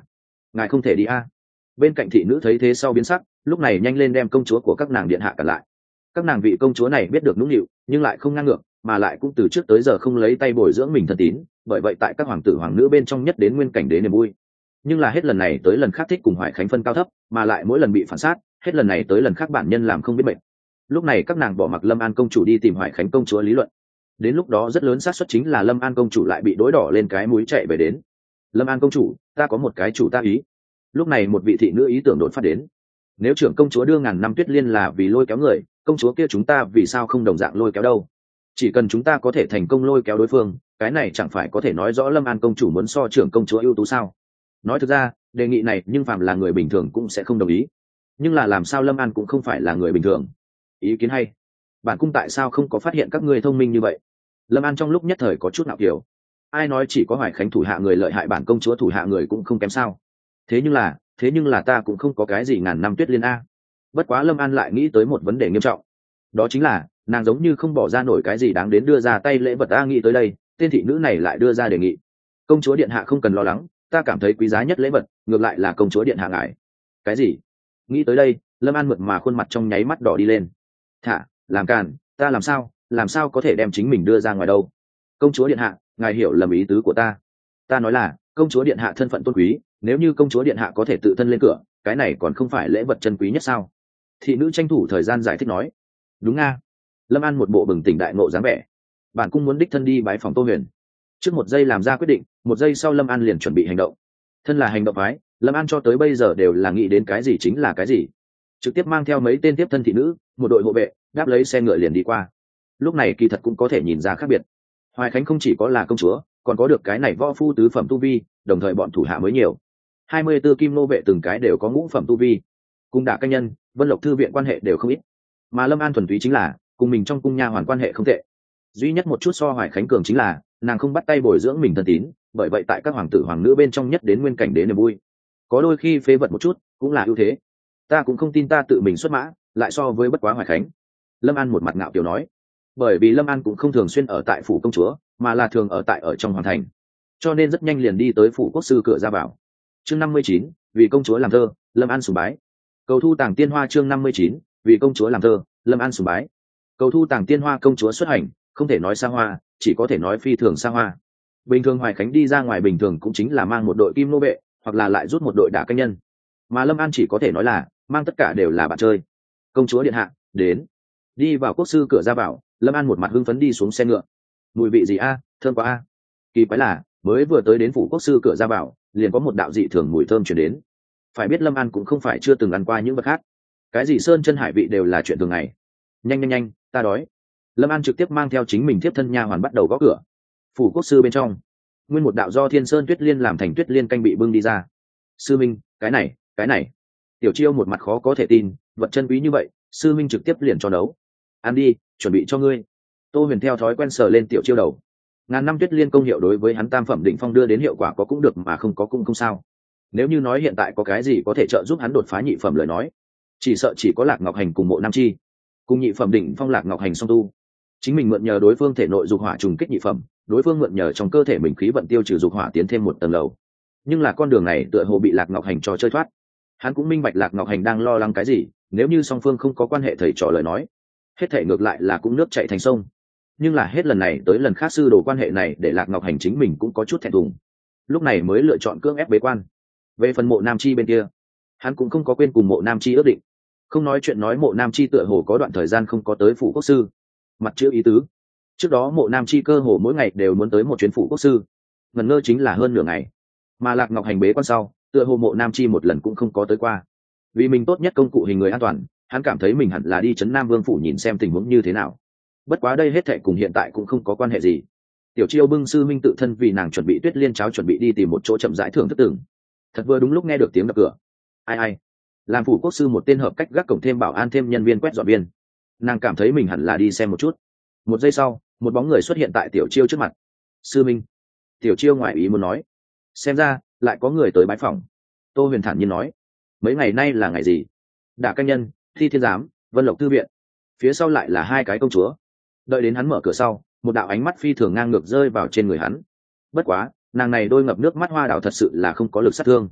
ngài không thể đi a. Bên cạnh thị nữ thấy thế sau biến sắc, lúc này nhanh lên đem công chúa của các nàng điện hạ cản lại. Các nàng vị công chúa này biết được nũng nịu nhưng lại không ngang ngược, mà lại cũng từ trước tới giờ không lấy tay bồi dưỡng mình thân tín, bởi vậy tại các hoàng tử hoàng nữ bên trong nhất đến nguyên cảnh đế niềm vui. Nhưng là hết lần này tới lần khác thích cùng Hoài Khánh phân cao thấp, mà lại mỗi lần bị phản sát, hết lần này tới lần khác bản nhân làm không biết mệnh. Lúc này các nàng bỏ mặc Lâm An công chủ đi tìm Hoài Khánh công chúa lý luận. Đến lúc đó rất lớn xác suất chính là Lâm An công chủ lại bị đối đỏ lên cái mũi chạy về đến. Lâm An công chủ, ta có một cái chủ ta ý. Lúc này một vị thị nữ ý tưởng đột phát đến. Nếu trưởng công chúa đưa ngàn năm Tuyết Liên là vì lôi kéo người, công chúa kia chúng ta vì sao không đồng dạng lôi kéo đâu? Chỉ cần chúng ta có thể thành công lôi kéo đối phương, cái này chẳng phải có thể nói rõ Lâm An công chủ muốn so trưởng công chúa ưu tú sao? Nói thực ra, đề nghị này nhưng phàm là người bình thường cũng sẽ không đồng ý. Nhưng là làm sao Lâm An cũng không phải là người bình thường? Ý kiến hay. Bản cung tại sao không có phát hiện các ngươi thông minh như vậy? Lâm An trong lúc nhất thời có chút nạo kiểu. Ai nói chỉ có Hoài Khánh thủ hạ người lợi hại, bản công chúa thủ hạ người cũng không kém sao? Thế nhưng là, thế nhưng là ta cũng không có cái gì ngàn năm Tuyết Liên a. Bất quá Lâm An lại nghĩ tới một vấn đề nghiêm trọng. Đó chính là, nàng giống như không bỏ ra nổi cái gì đáng đến đưa ra tay lễ vật. A, nghĩ tới đây, tên thị nữ này lại đưa ra đề nghị. Công chúa điện hạ không cần lo lắng, ta cảm thấy quý giá nhất lễ vật ngược lại là công chúa điện hạ ngài. Cái gì? Nghĩ tới đây, Lâm An mượt mà khuôn mặt trong nháy mắt đỏ đi lên. Thả, làm càn, ta làm sao, làm sao có thể đem chính mình đưa ra ngoài đâu? Công chúa điện hạ, ngài hiểu lầm ý tứ của ta. Ta nói là, công chúa điện hạ thân phận tôn quý, nếu như công chúa điện hạ có thể tự thân lên cửa, cái này còn không phải lễ vật chân quý nhất sao? Thị nữ tranh thủ thời gian giải thích nói. Đúng nga. Lâm An một bộ bừng tỉnh đại ngộ dáng vẻ. Bản cung muốn đích thân đi bái phòng Tô Huyền. Trước một giây làm ra quyết định, một giây sau Lâm An liền chuẩn bị hành động. Thân là hành động phái, Lâm An cho tới bây giờ đều là nghĩ đến cái gì chính là cái gì. Trực tiếp mang theo mấy tên tiếp thân thị nữ, một đội hộ vệ, đáp lấy xe ngựa liền đi qua. Lúc này kỳ thật cũng có thể nhìn ra khác biệt. Hoài Khánh không chỉ có là công chúa, còn có được cái này võ phu tứ phẩm tu vi, đồng thời bọn thủ hạ mới nhiều. hai mươi tư kim nô vệ từng cái đều có ngũ phẩm tu vi. Cùng Đả Canh Nhân, Vân Lộc thư viện quan hệ đều không ít. Mà Lâm An thuần túy chính là cùng mình trong cung nha hoàn quan hệ không tệ. Duy nhất một chút so Hoài Khánh cường chính là nàng không bắt tay bồi dưỡng mình thân tín, bởi vậy tại các hoàng tử hoàng nữ bên trong nhất đến nguyên cảnh đến niềm vui. Có đôi khi phế vật một chút cũng là ưu thế. Ta cũng không tin ta tự mình xuất mã lại so với bất quá Hoài Khánh. Lâm An một mặt ngạo kiều nói. Bởi vì Lâm An cũng không thường xuyên ở tại phủ công chúa, mà là thường ở tại ở trong hoàng thành, cho nên rất nhanh liền đi tới phủ quốc sư cửa ra vào. Chương năm mươi chín, vì công chúa làm thơ, Lâm An sùng bái. Cầu thu tàng tiên hoa. Chương năm mươi chín, vì công chúa làm thơ, Lâm An sùng bái. Cầu thu tàng tiên hoa công chúa xuất hành, không thể nói xa hoa, chỉ có thể nói phi thường xa hoa. Bình thường Hoài Khánh đi ra ngoài bình thường cũng chính là mang một đội kim nô vệ, hoặc là lại rút một đội Đả Canh Nhân, mà Lâm An chỉ có thể nói là mang tất cả đều là bạn chơi. Công chúa điện hạ đến. Đi vào quốc sư cửa ra vào, Lâm An một mặt hưng phấn đi xuống xe ngựa. Mùi vị gì a, thơm quá a. Kỳ quái là mới vừa tới đến phủ quốc sư cửa ra vào, liền có một đạo dị thường mùi thơm chuyển đến. Phải biết Lâm An cũng không phải chưa từng ăn qua những vật khác, cái gì sơn chân hải vị đều là chuyện thường ngày. Nhanh nhanh nhanh, ta đói. Lâm An trực tiếp mang theo chính mình tiếp thân nha hoàn bắt đầu gõ cửa. Phủ quốc sư bên trong, nguyên một đạo do Thiên Sơn Tuyết Liên làm thành tuyết liên canh bị bưng đi ra. Sư minh, cái này cái này. Tiểu Chiêu một mặt khó có thể tin, vật chân quý như vậy sư minh trực tiếp liền cho nấu. Ăn đi, chuẩn bị cho ngươi. Tô Huyền theo thói quen sờ lên Tiểu Chiêu đầu. Ngàn năm tuyết liên công hiệu đối với hắn tam phẩm đỉnh phong đưa đến hiệu quả có cũng được mà không có cũng không sao. Nếu như nói hiện tại có cái gì có thể trợ giúp hắn đột phá nhị phẩm lời nói, chỉ sợ chỉ có Lạc Ngọc Hành cùng Mộ Nam Chi. Cùng nhị phẩm đỉnh phong Lạc Ngọc Hành song tu, chính mình mượn nhờ đối phương thể nội dục hỏa trùng kích nhị phẩm, đối phương mượn nhờ trong cơ thể mình khí vận tiêu trừ dục hỏa tiến thêm một tầng lầu. Nhưng là con đường này tựa hồ bị Lạc Ngọc Hành cho chơi thoát. Hắn cũng minh bạch Lạc Ngọc Hành đang lo lắng cái gì, nếu như song phương không có quan hệ thầy trò lời nói, hết thể ngược lại là cũng nước chảy thành sông. Nhưng là hết lần này tới lần khác sư đồ quan hệ này để Lạc Ngọc Hành chính mình cũng có chút thẹn thùng, lúc này mới lựa chọn cưỡng ép bế quan. Về phần Mộ Nam Chi bên kia, hắn cũng không có quên cùng Mộ Nam Chi ước định. Không nói chuyện nói Mộ Nam Chi tựa hồ có đoạn thời gian không có tới phủ quốc sư, mặt chữ ý tứ. Trước đó Mộ Nam Chi cơ hồ mỗi ngày đều muốn tới một chuyến phủ quốc sư, ngần ngơ chính là hơn nửa ngày. Mà Lạc Ngọc Hành bế quan sau, tựa hồ Mộ Nam Chi một lần cũng không có tới qua. Vì mình tốt nhất công cụ hình người an toàn, hắn cảm thấy mình hẳn là đi trấn Nam Vương phủ nhìn xem tình huống như thế nào. Bất quá đây hết thệ cùng hiện tại cũng không có quan hệ gì. Tiểu Chiêu bưng sư minh tự thân vì nàng chuẩn bị tuyết liên cháo, chuẩn bị đi tìm một chỗ chậm rãi thưởng thức tưởng. Thật vừa đúng lúc nghe được tiếng đập cửa. Ai ai? Làm phủ quốc sư một tên hợp cách gác cổng thêm bảo an thêm nhân viên quét dọn viên. Nàng cảm thấy mình hẳn là đi xem một chút. Một giây sau, một bóng người xuất hiện tại Tiểu Chiêu trước mặt. Sư minh. Tiểu Chiêu ngoại ý muốn nói. Xem ra lại có người tới bái phòng. Tô Huyền thản nhiên nói. Mấy ngày nay là ngày gì? Đả Canh Nhân, Thi Thiên Giám, Vân Lộc thư viện. Phía sau lại là hai cái công chúa. Đợi đến hắn mở cửa sau, một đạo ánh mắt phi thường ngang ngược rơi vào trên người hắn. Bất quá, nàng này đôi ngập nước mắt hoa đào thật sự là không có lực sát thương.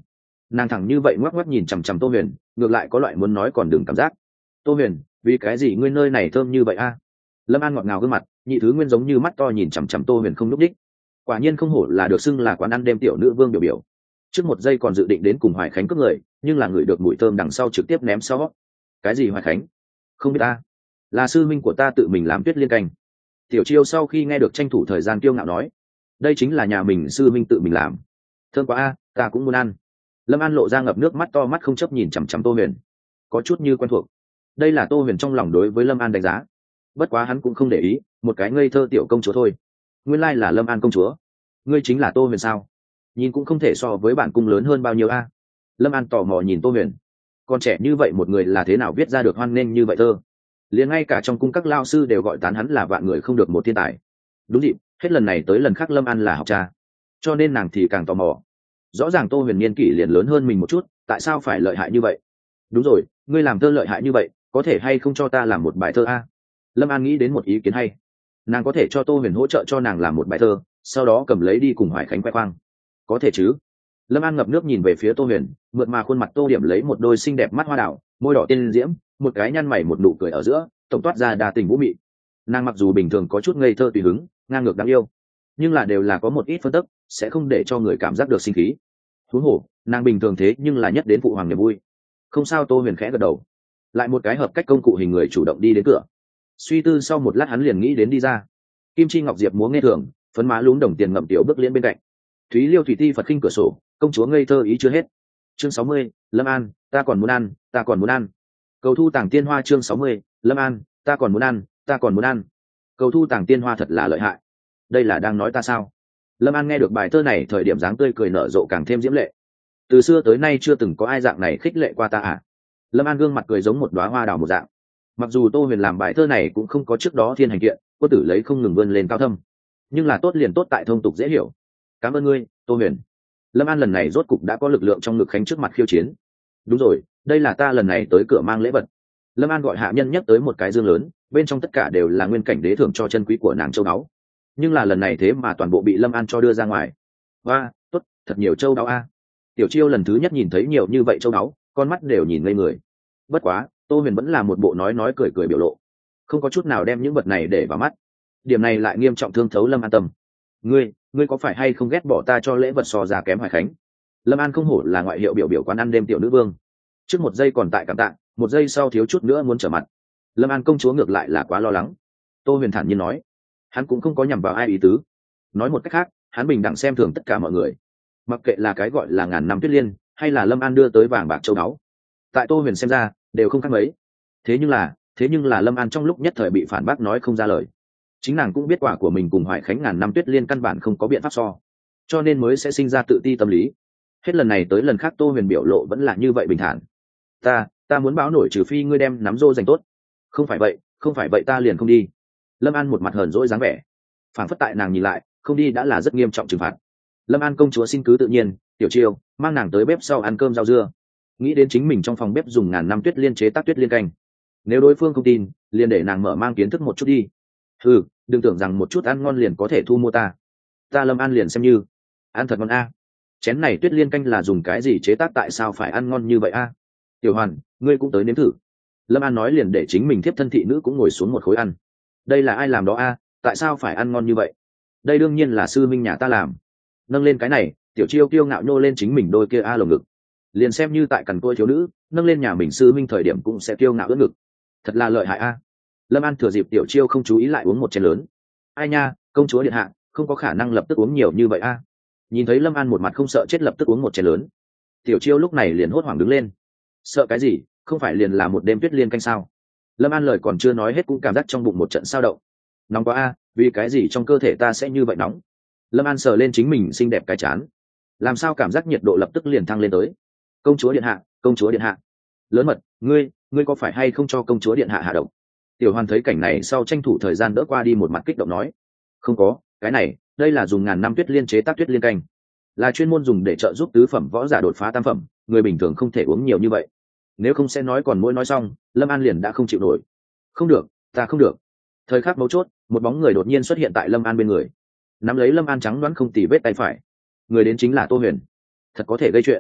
nàng thẳng như vậy ngoắc ngoắc nhìn chằm chằm Tô Huyền, ngược lại có loại muốn nói còn đừng cảm giác. Tô Huyền, vì cái gì ngươi nơi này thơm như vậy a? Lâm An ngọt ngào gương mặt, nhị thứ nguyên giống như mắt to nhìn chằm chằm Tô Huyền không lúc đích. Quả nhiên không hổ là được xưng là quán ăn đêm tiểu nữ vương biểu biểu. Trước một giây còn dự định đến cùng Hoài Khánh cướp người, nhưng là người được mùi thơm đằng sau trực tiếp ném sau. Cái gì Hoài Khánh? Không biết ta. Là sư minh của ta tự mình làm tuyết liên canh. Tiểu Chiêu sau khi nghe được tranh thủ thời gian kiêu ngạo nói, đây chính là nhà mình sư minh tự mình làm. Thơm quá a, ta cũng muốn ăn. Lâm An lộ ra ngập nước mắt to mắt không chấp nhìn chằm chằm Tô Huyền, có chút như quen thuộc. Đây là Tô Huyền trong lòng đối với Lâm An đánh giá, bất quá hắn cũng không để ý, một cái ngây thơ tiểu công chúa thôi. Nguyên lai là Lâm An công chúa, ngươi chính là Tô Huyền sao? Nhìn cũng không thể so với bản cung lớn hơn bao nhiêu a. Lâm An tò mò nhìn Tô Huyền, còn trẻ như vậy một người là thế nào viết ra được hoan nghênh như vậy thơ, liền ngay cả trong cung các lao sư đều gọi tán hắn là vạn người không được một thiên tài. Đúng dịp, hết lần này tới lần khác Lâm An là học cha, cho nên nàng thì càng tò mò. Rõ ràng Tô Huyền niên kỷ liền lớn hơn mình một chút, tại sao phải lợi hại như vậy? Đúng rồi, ngươi làm thơ lợi hại như vậy, có thể hay không cho ta làm một bài thơ a? Lâm An nghĩ đến một ý kiến hay, nàng có thể cho Tô Huyền hỗ trợ cho nàng làm một bài thơ, sau đó cầm lấy đi cùng Hoài Khánh khoe khoang. Có thể chứ? Lâm An ngập nước nhìn về phía Tô Huyền, mượt mà khuôn mặt tô điểm lấy một đôi xinh đẹp mắt hoa đảo, môi đỏ tiên diễm, một cái nhăn mày một nụ cười ở giữa, tổng toát ra đa tình vũ mị. Nàng mặc dù bình thường có chút ngây thơ tùy hứng, ngang ngược đáng yêu, nhưng là đều là có một ít phân tức, sẽ không để cho người cảm giác được sinh khí. Huống hồ, nàng bình thường thế nhưng là nhất đến phụ hoàng niềm vui. Không sao. Tô Huyền khẽ gật đầu, lại một cái hợp cách công cụ hình người chủ động đi đến cửa. Suy tư sau một lát hắn liền nghĩ đến đi ra. Kim chi ngọc diệp múa nghe thường, phấn má lún đồng tiền ngậm tiểu bước liễn bên cạnh. Thúy liêu thủy ti phật khinh cửa sổ, công chúa ngây thơ ý chưa hết. Chương sáu mươi, Lâm An, ta còn muốn ăn, ta còn muốn ăn. Cầu thu tàng tiên hoa chương sáu mươi, Lâm An, ta còn muốn ăn, ta còn muốn ăn. Cầu thu tàng tiên hoa thật là lợi hại. Đây là đang nói ta sao? Lâm An nghe được bài thơ này thời điểm dáng tươi cười nở rộ càng thêm diễm lệ. Từ xưa tới nay chưa từng có ai dạng này khích lệ qua ta à? Lâm An gương mặt cười giống một đóa hoa đào một dạng. Mặc dù Tô Huyền làm bài thơ này cũng không có trước đó thiên hành kiện, quân tử lấy không ngừng vươn lên cao thâm, nhưng là tốt liền tốt tại thông tục dễ hiểu. Cảm ơn ngươi, Tô Huyền. Lâm An lần này rốt cục đã có lực lượng trong ngực Khánh trước mặt khiêu chiến. Đúng rồi, đây là ta lần này tới cửa mang lễ vật. Lâm An gọi hạ nhân nhắc tới một cái dương lớn, bên trong tất cả đều là nguyên cảnh đế thưởng cho chân quý của nàng châu báu. Nhưng là lần này thế mà toàn bộ bị Lâm An cho đưa ra ngoài. Hoa, tốt, thật nhiều châu báu a. Tiểu Chiêu lần thứ nhất nhìn thấy nhiều như vậy châu báu, con mắt đều nhìn ngây người. Bất quá, Tô Huyền vẫn là một bộ nói nói cười cười biểu lộ, không có chút nào đem những vật này để vào mắt. Điểm này lại nghiêm trọng thương thấu Lâm An tâm. Ngươi, ngươi có phải hay không ghét bỏ ta cho lễ vật so ra kém Hoài Khánh? Lâm An không hổ là ngoại hiệu biểu biểu quán ăn đêm tiểu nữ vương. Trước một giây còn tại cảm tạ, một giây sau thiếu chút nữa muốn trở mặt. Lâm An công chúa ngược lại là quá lo lắng. Tô Huyền thản nhiên nói, hắn cũng không có nhằm vào ai ý tứ. Nói một cách khác, hắn bình đẳng xem thường tất cả mọi người, mặc kệ là cái gọi là ngàn năm tuyết liên, hay là Lâm An đưa tới vàng bạc châu báu, tại Tô Huyền xem ra đều không khác mấy. Thế nhưng là, thế nhưng là Lâm An trong lúc nhất thời bị phản bác nói không ra lời. Chính nàng cũng biết quả của mình cùng Hoài Khánh ngàn năm tuyết liên căn bản không có biện pháp so, cho nên mới sẽ sinh ra tự ti tâm lý. Hết lần này tới lần khác Tô Huyền biểu lộ vẫn là như vậy bình thản. Ta, ta muốn báo nổi trừ phi ngươi đem nắm rô dành tốt. Không phải vậy, không phải vậy ta liền không đi. Lâm An một mặt hờn dỗi dáng vẻ, phản phất tại nàng nhìn lại, không đi đã là rất nghiêm trọng trừng phạt. Lâm An công chúa xin cứ tự nhiên. Tiểu Chiêu mang nàng tới bếp sau ăn cơm rau dưa, nghĩ đến chính mình trong phòng bếp dùng ngàn năm tuyết liên chế tác tuyết liên canh. Nếu đối phương không tin, liền để nàng mở mang kiến thức một chút đi. Ừ, đừng tưởng rằng một chút ăn ngon liền có thể thu mua ta. Ta Lâm An liền xem như ăn thật ngon a. Chén này tuyết liên canh là dùng cái gì chế tác, tại sao phải ăn ngon như vậy a? Tiểu Hoàn, ngươi cũng tới nếm thử. Lâm An nói liền để chính mình thiếp thân thị nữ cũng ngồi xuống một khối ăn. Đây là ai làm đó a? Tại sao phải ăn ngon như vậy? Đây đương nhiên là sư minh nhà ta làm. Nâng lên cái này, Tiểu Chiêu kiêu ngạo nhô lên chính mình đôi kia a lồng ngực. Liền xem như tại cằn côi thiếu nữ, nâng lên nhà mình sư minh thời điểm cũng sẽ kiêu ngạo ưỡn ngực. Thật là lợi hại a. Lâm An thừa dịp Tiểu Chiêu không chú ý lại uống một chén lớn. Ai nha, công chúa điện hạ, không có khả năng lập tức uống nhiều như vậy a. Nhìn thấy Lâm An một mặt không sợ chết lập tức uống một chén lớn, Tiểu Chiêu lúc này liền hốt hoảng đứng lên. Sợ cái gì, không phải liền là một đêm tuyết liên canh sao? Lâm An lời còn chưa nói hết cũng cảm giác trong bụng một trận sao động. Nóng quá a, vì cái gì trong cơ thể ta sẽ như vậy nóng? Lâm An sờ lên chính mình xinh đẹp cái chán, làm sao cảm giác nhiệt độ lập tức liền thăng lên tới. Công chúa điện hạ, công chúa điện hạ, lớn mật, ngươi, ngươi có phải hay không cho công chúa điện hạ hạ độc? Tiểu Hoàn thấy cảnh này sau tranh thủ thời gian đỡ qua đi, một mặt kích động nói, không có, cái này, đây là dùng ngàn năm tuyết liên chế tác tuyết liên canh, là chuyên môn dùng để trợ giúp tứ phẩm võ giả đột phá tam phẩm, người bình thường không thể uống nhiều như vậy. Nếu không sẽ nói còn mỗi nói xong, Lâm An liền đã không chịu nổi. Không được, ta không được. Thời khắc mấu chốt, một bóng người đột nhiên xuất hiện tại Lâm An bên người, nắm lấy Lâm An trắng đoán không tì vết tay phải. Người đến chính là Tô Huyền. Thật có thể gây chuyện.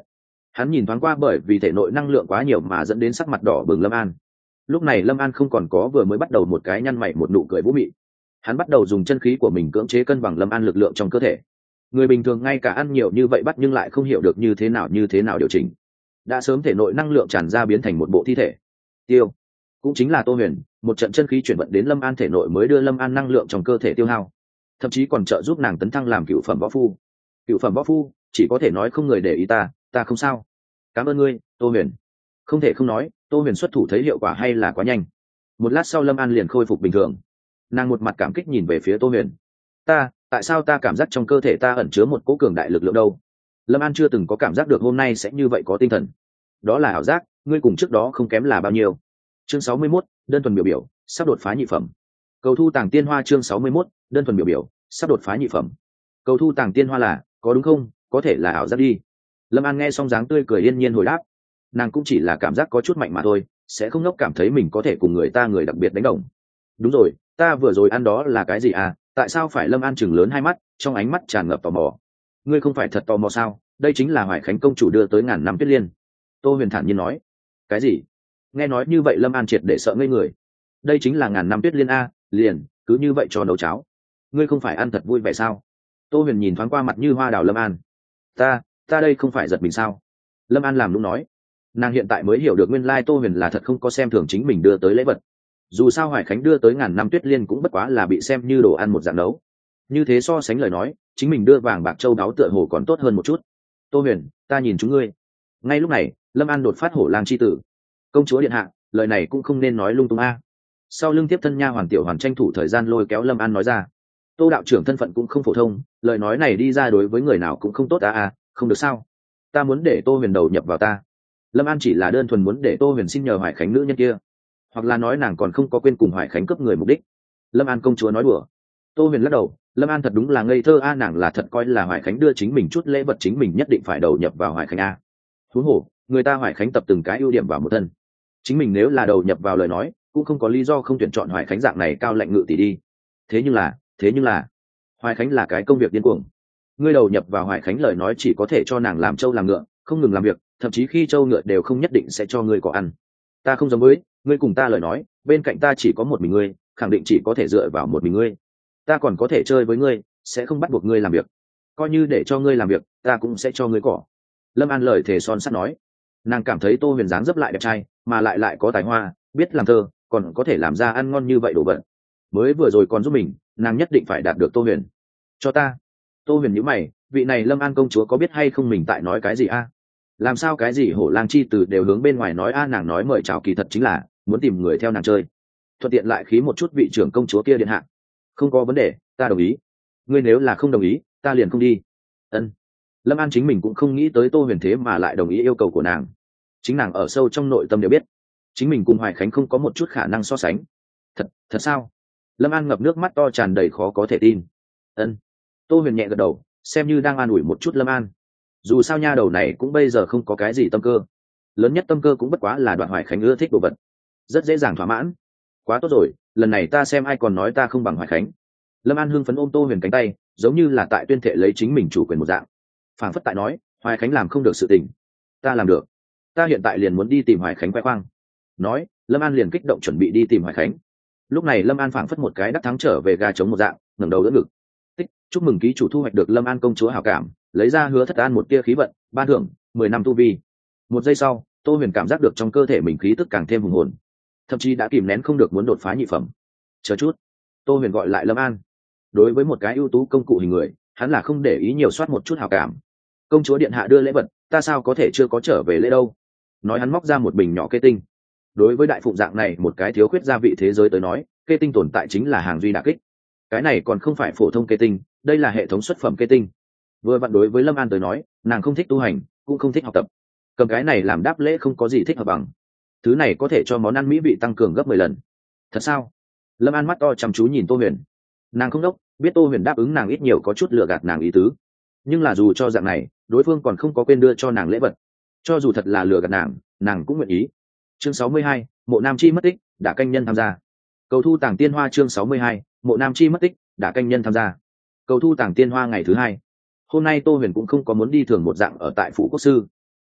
Hắn nhìn thoáng qua bởi vì thể nội năng lượng quá nhiều mà dẫn đến sắc mặt đỏ bừng Lâm An. Lúc này Lâm An không còn có vừa mới bắt đầu một cái nhăn mày một nụ cười vũ mị. Hắn bắt đầu dùng chân khí của mình cưỡng chế cân bằng Lâm An lực lượng trong cơ thể. Người bình thường ngay cả ăn nhiều như vậy bắt nhưng lại không hiểu được như thế nào như thế nào điều chỉnh, đã sớm thể nội năng lượng tràn ra biến thành một bộ thi thể. Tiêu cũng chính là Tô Huyền, một trận chân khí chuyển vận đến Lâm An thể nội mới đưa Lâm An năng lượng trong cơ thể tiêu hao, thậm chí còn trợ giúp nàng tấn thăng làm cựu phẩm võ phu. Cựu phẩm võ phu chỉ có thể nói không người để ý ta, ta không sao. Cảm ơn ngươi, Tô Huyền. Không thể không nói, Tô Huyền xuất thủ thấy hiệu quả hay là quá nhanh. Một lát sau Lâm An liền khôi phục bình thường. Nàng một mặt cảm kích nhìn về phía Tô Huyền. Ta, tại sao ta cảm giác trong cơ thể ta ẩn chứa một cỗ cường đại lực lượng đâu? Lâm An chưa từng có cảm giác được hôm nay sẽ như vậy có tinh thần. Đó là ảo giác, ngươi cùng trước đó không kém là bao nhiêu. Chương sáu mươi mốt, đơn thuần biểu biểu, sắp đột phá nhị phẩm. Cầu thu tàng tiên hoa chương sáu mươi mốt, đơn thuần biểu biểu, sắp đột phá nhị phẩm. Cầu thu tàng tiên hoa là, có đúng không? Có thể là ảo giác đi. Lâm An nghe xong dáng tươi cười yên nhiên hồi đáp. Nàng cũng chỉ là cảm giác có chút mạnh mà thôi, sẽ không ngốc cảm thấy mình có thể cùng người ta người đặc biệt đánh đồng. Đúng rồi, ta vừa rồi ăn đó là cái gì à? Tại sao phải Lâm An chừng lớn hai mắt, trong ánh mắt tràn ngập tò mò. Ngươi không phải thật tò mò sao? Đây chính là Hoài Khánh công chủ đưa tới ngàn năm tuyết liên. Tô Huyền thản nhiên nói. Cái gì? Nghe nói như vậy Lâm An triệt để sợ ngây người. Đây chính là ngàn năm tuyết liên a, liền cứ như vậy cho nấu cháo. Ngươi không phải ăn thật vui vẻ sao? Tô Huyền nhìn thoáng qua mặt như hoa đào Lâm An. Ta, ta đây không phải giật mình sao? Lâm An làm lúc nói. Nàng hiện tại mới hiểu được nguyên lai Tô Huyền là thật không có xem thường chính mình đưa tới lễ vật. Dù sao Hoài Khánh đưa tới ngàn năm tuyết liên cũng bất quá là bị xem như đồ ăn một dạng nấu. Như thế so sánh lời nói, chính mình đưa vàng bạc châu đáo tựa hồ còn tốt hơn một chút. Tô Huyền, ta nhìn chúng ngươi. Ngay lúc này, Lâm An đột phát hổ lang chi tử. Công chúa điện hạ, lời này cũng không nên nói lung tung a. Sau lưng tiếp thân nha hoàn tiểu hoàn tranh thủ thời gian lôi kéo Lâm An nói ra. Tô đạo trưởng thân phận cũng không phổ thông, lời nói này đi ra đối với người nào cũng không tốt a a, không được sao? Ta muốn để Tô Huyền đầu nhập vào ta. Lâm An chỉ là đơn thuần muốn để Tô Huyền xin nhờ Hoài Khánh nữ nhân kia, hoặc là nói nàng còn không có quên cùng Hoài Khánh cướp người mục đích. Lâm An công chúa nói đùa. Tô Huyền lắc đầu. Lâm An thật đúng là ngây thơ a, nàng là thật coi là Hoài Khánh đưa chính mình chút lễ vật chính mình nhất định phải đầu nhập vào Hoài Khánh a. Huống hồ, người ta Hoài Khánh tập từng cái ưu điểm vào một thân, chính mình nếu là đầu nhập vào lời nói cũng không có lý do không tuyển chọn Hoài Khánh dạng này cao lạnh ngự tỷ đi. Thế nhưng là, thế nhưng là Hoài Khánh là cái công việc điên cuồng. Ngươi đầu nhập vào Hoài Khánh lời nói chỉ có thể cho nàng làm trâu làm ngựa, không ngừng làm việc, thậm chí khi trâu ngựa đều không nhất định sẽ cho ngươi có ăn. Ta không giống với ngươi, cùng ta lời nói, bên cạnh ta chỉ có một mình ngươi, khẳng định chỉ có thể dựa vào một mình ngươi. Ta còn có thể chơi với ngươi, sẽ không bắt buộc ngươi làm việc, coi như để cho ngươi làm việc ta cũng sẽ cho ngươi cỏ. Lâm An lời thề son sắt nói. Nàng cảm thấy Tô Huyền dáng dấp lại đẹp trai, mà lại lại có tài hoa, biết làm thơ, còn có thể làm ra ăn ngon như vậy đồ vật. Mới vừa rồi còn giúp mình, nàng nhất định phải đạt được Tô Huyền. Cho ta. Tô Huyền nhíu mày, vị này Lâm An công chúa có biết hay không mình tại nói cái gì a? Làm sao cái gì hổ lang chi từ đều hướng bên ngoài nói a? Nàng nói mời chào kỳ thật chính là muốn tìm người theo nàng chơi, thuận tiện lại khí một chút vị trưởng công chúa kia điện hạ. Không có vấn đề, ta đồng ý. Ngươi nếu là không đồng ý, ta liền không đi. Ân. Lâm An chính mình cũng không nghĩ tới Tô Huyền thế mà lại đồng ý yêu cầu của nàng. Chính nàng ở sâu trong nội tâm đều biết, chính mình cùng Hoài Khánh không có một chút khả năng so sánh. Thật, thật sao? Lâm An ngập nước mắt to tràn đầy khó có thể tin. Ân. Tô Huyền nhẹ gật đầu, xem như đang an ủi một chút Lâm An. Dù sao nha đầu này cũng bây giờ không có cái gì tâm cơ, lớn nhất tâm cơ cũng bất quá là đoạn Hoài Khánh ưa thích đồ vật, rất dễ dàng thỏa mãn. Quá tốt rồi, lần này ta xem ai còn nói ta không bằng Hoài Khánh. Lâm An hưng phấn ôm Tô Huyền cánh tay, giống như là tại tuyên thệ lấy chính mình chủ quyền một dạng, phảng phất tại nói Hoài Khánh làm không được sự tình, ta làm được. Ta hiện tại liền muốn đi tìm Hoài Khánh khoe khoang. Nói, Lâm An liền kích động chuẩn bị đi tìm Hoài Khánh. Lúc này Lâm An phảng phất một cái đắc thắng trở về gà trống một dạng, ngẩng đầu đỡ ngực. Tích, chúc mừng ký chủ thu hoạch được Lâm An công chúa hảo cảm, lấy ra Hứa Thất An một tia khí vận, ban thưởng mười năm tu vi. Một giây sau, Tô Huyền cảm giác được trong cơ thể mình khí tức càng thêm hùng hồn, thậm chí đã kìm nén không được muốn đột phá nhị phẩm. Chờ chút. Tô Huyền gọi lại Lâm An. Đối với một cái ưu tú công cụ hình người, hắn là không để ý nhiều soát một chút hảo cảm. Công chúa điện hạ đưa lễ vật, ta sao có thể chưa có trở về lễ đâu. Nói hắn móc ra một bình nhỏ kê tinh. Đối với đại phụng dạng này một cái thiếu khuyết gia vị thế giới tới nói, kê tinh tồn tại chính là hàng duy đả kích. Cái này còn không phải phổ thông kê tinh, đây là hệ thống xuất phẩm kê tinh. Vừa vặn đối với Lâm An tới nói, nàng không thích tu hành, cũng không thích học tập, cầm cái này làm đáp lễ không có gì thích hợp bằng. Thứ này có thể cho món ăn mỹ vị tăng cường gấp mười lần. Thật sao? Lâm An mắt to chăm chú nhìn Tô Huyền. Nàng không đốc, biết Tô Huyền đáp ứng nàng ít nhiều có chút lừa gạt nàng ý tứ, nhưng là dù cho dạng này, đối phương còn không có quên đưa cho nàng lễ vật, cho dù thật là lừa gạt nàng, nàng cũng nguyện ý. Chương sáu mươi hai, mộ nam chi mất tích, đã canh nhân tham gia. Cầu thu tàng tiên hoa chương sáu mươi hai, mộ nam chi mất tích, đã canh nhân tham gia. Cầu thu tàng tiên hoa ngày thứ hai. Hôm nay Tô Huyền cũng không có muốn đi thường một dạng ở tại phủ quốc sư,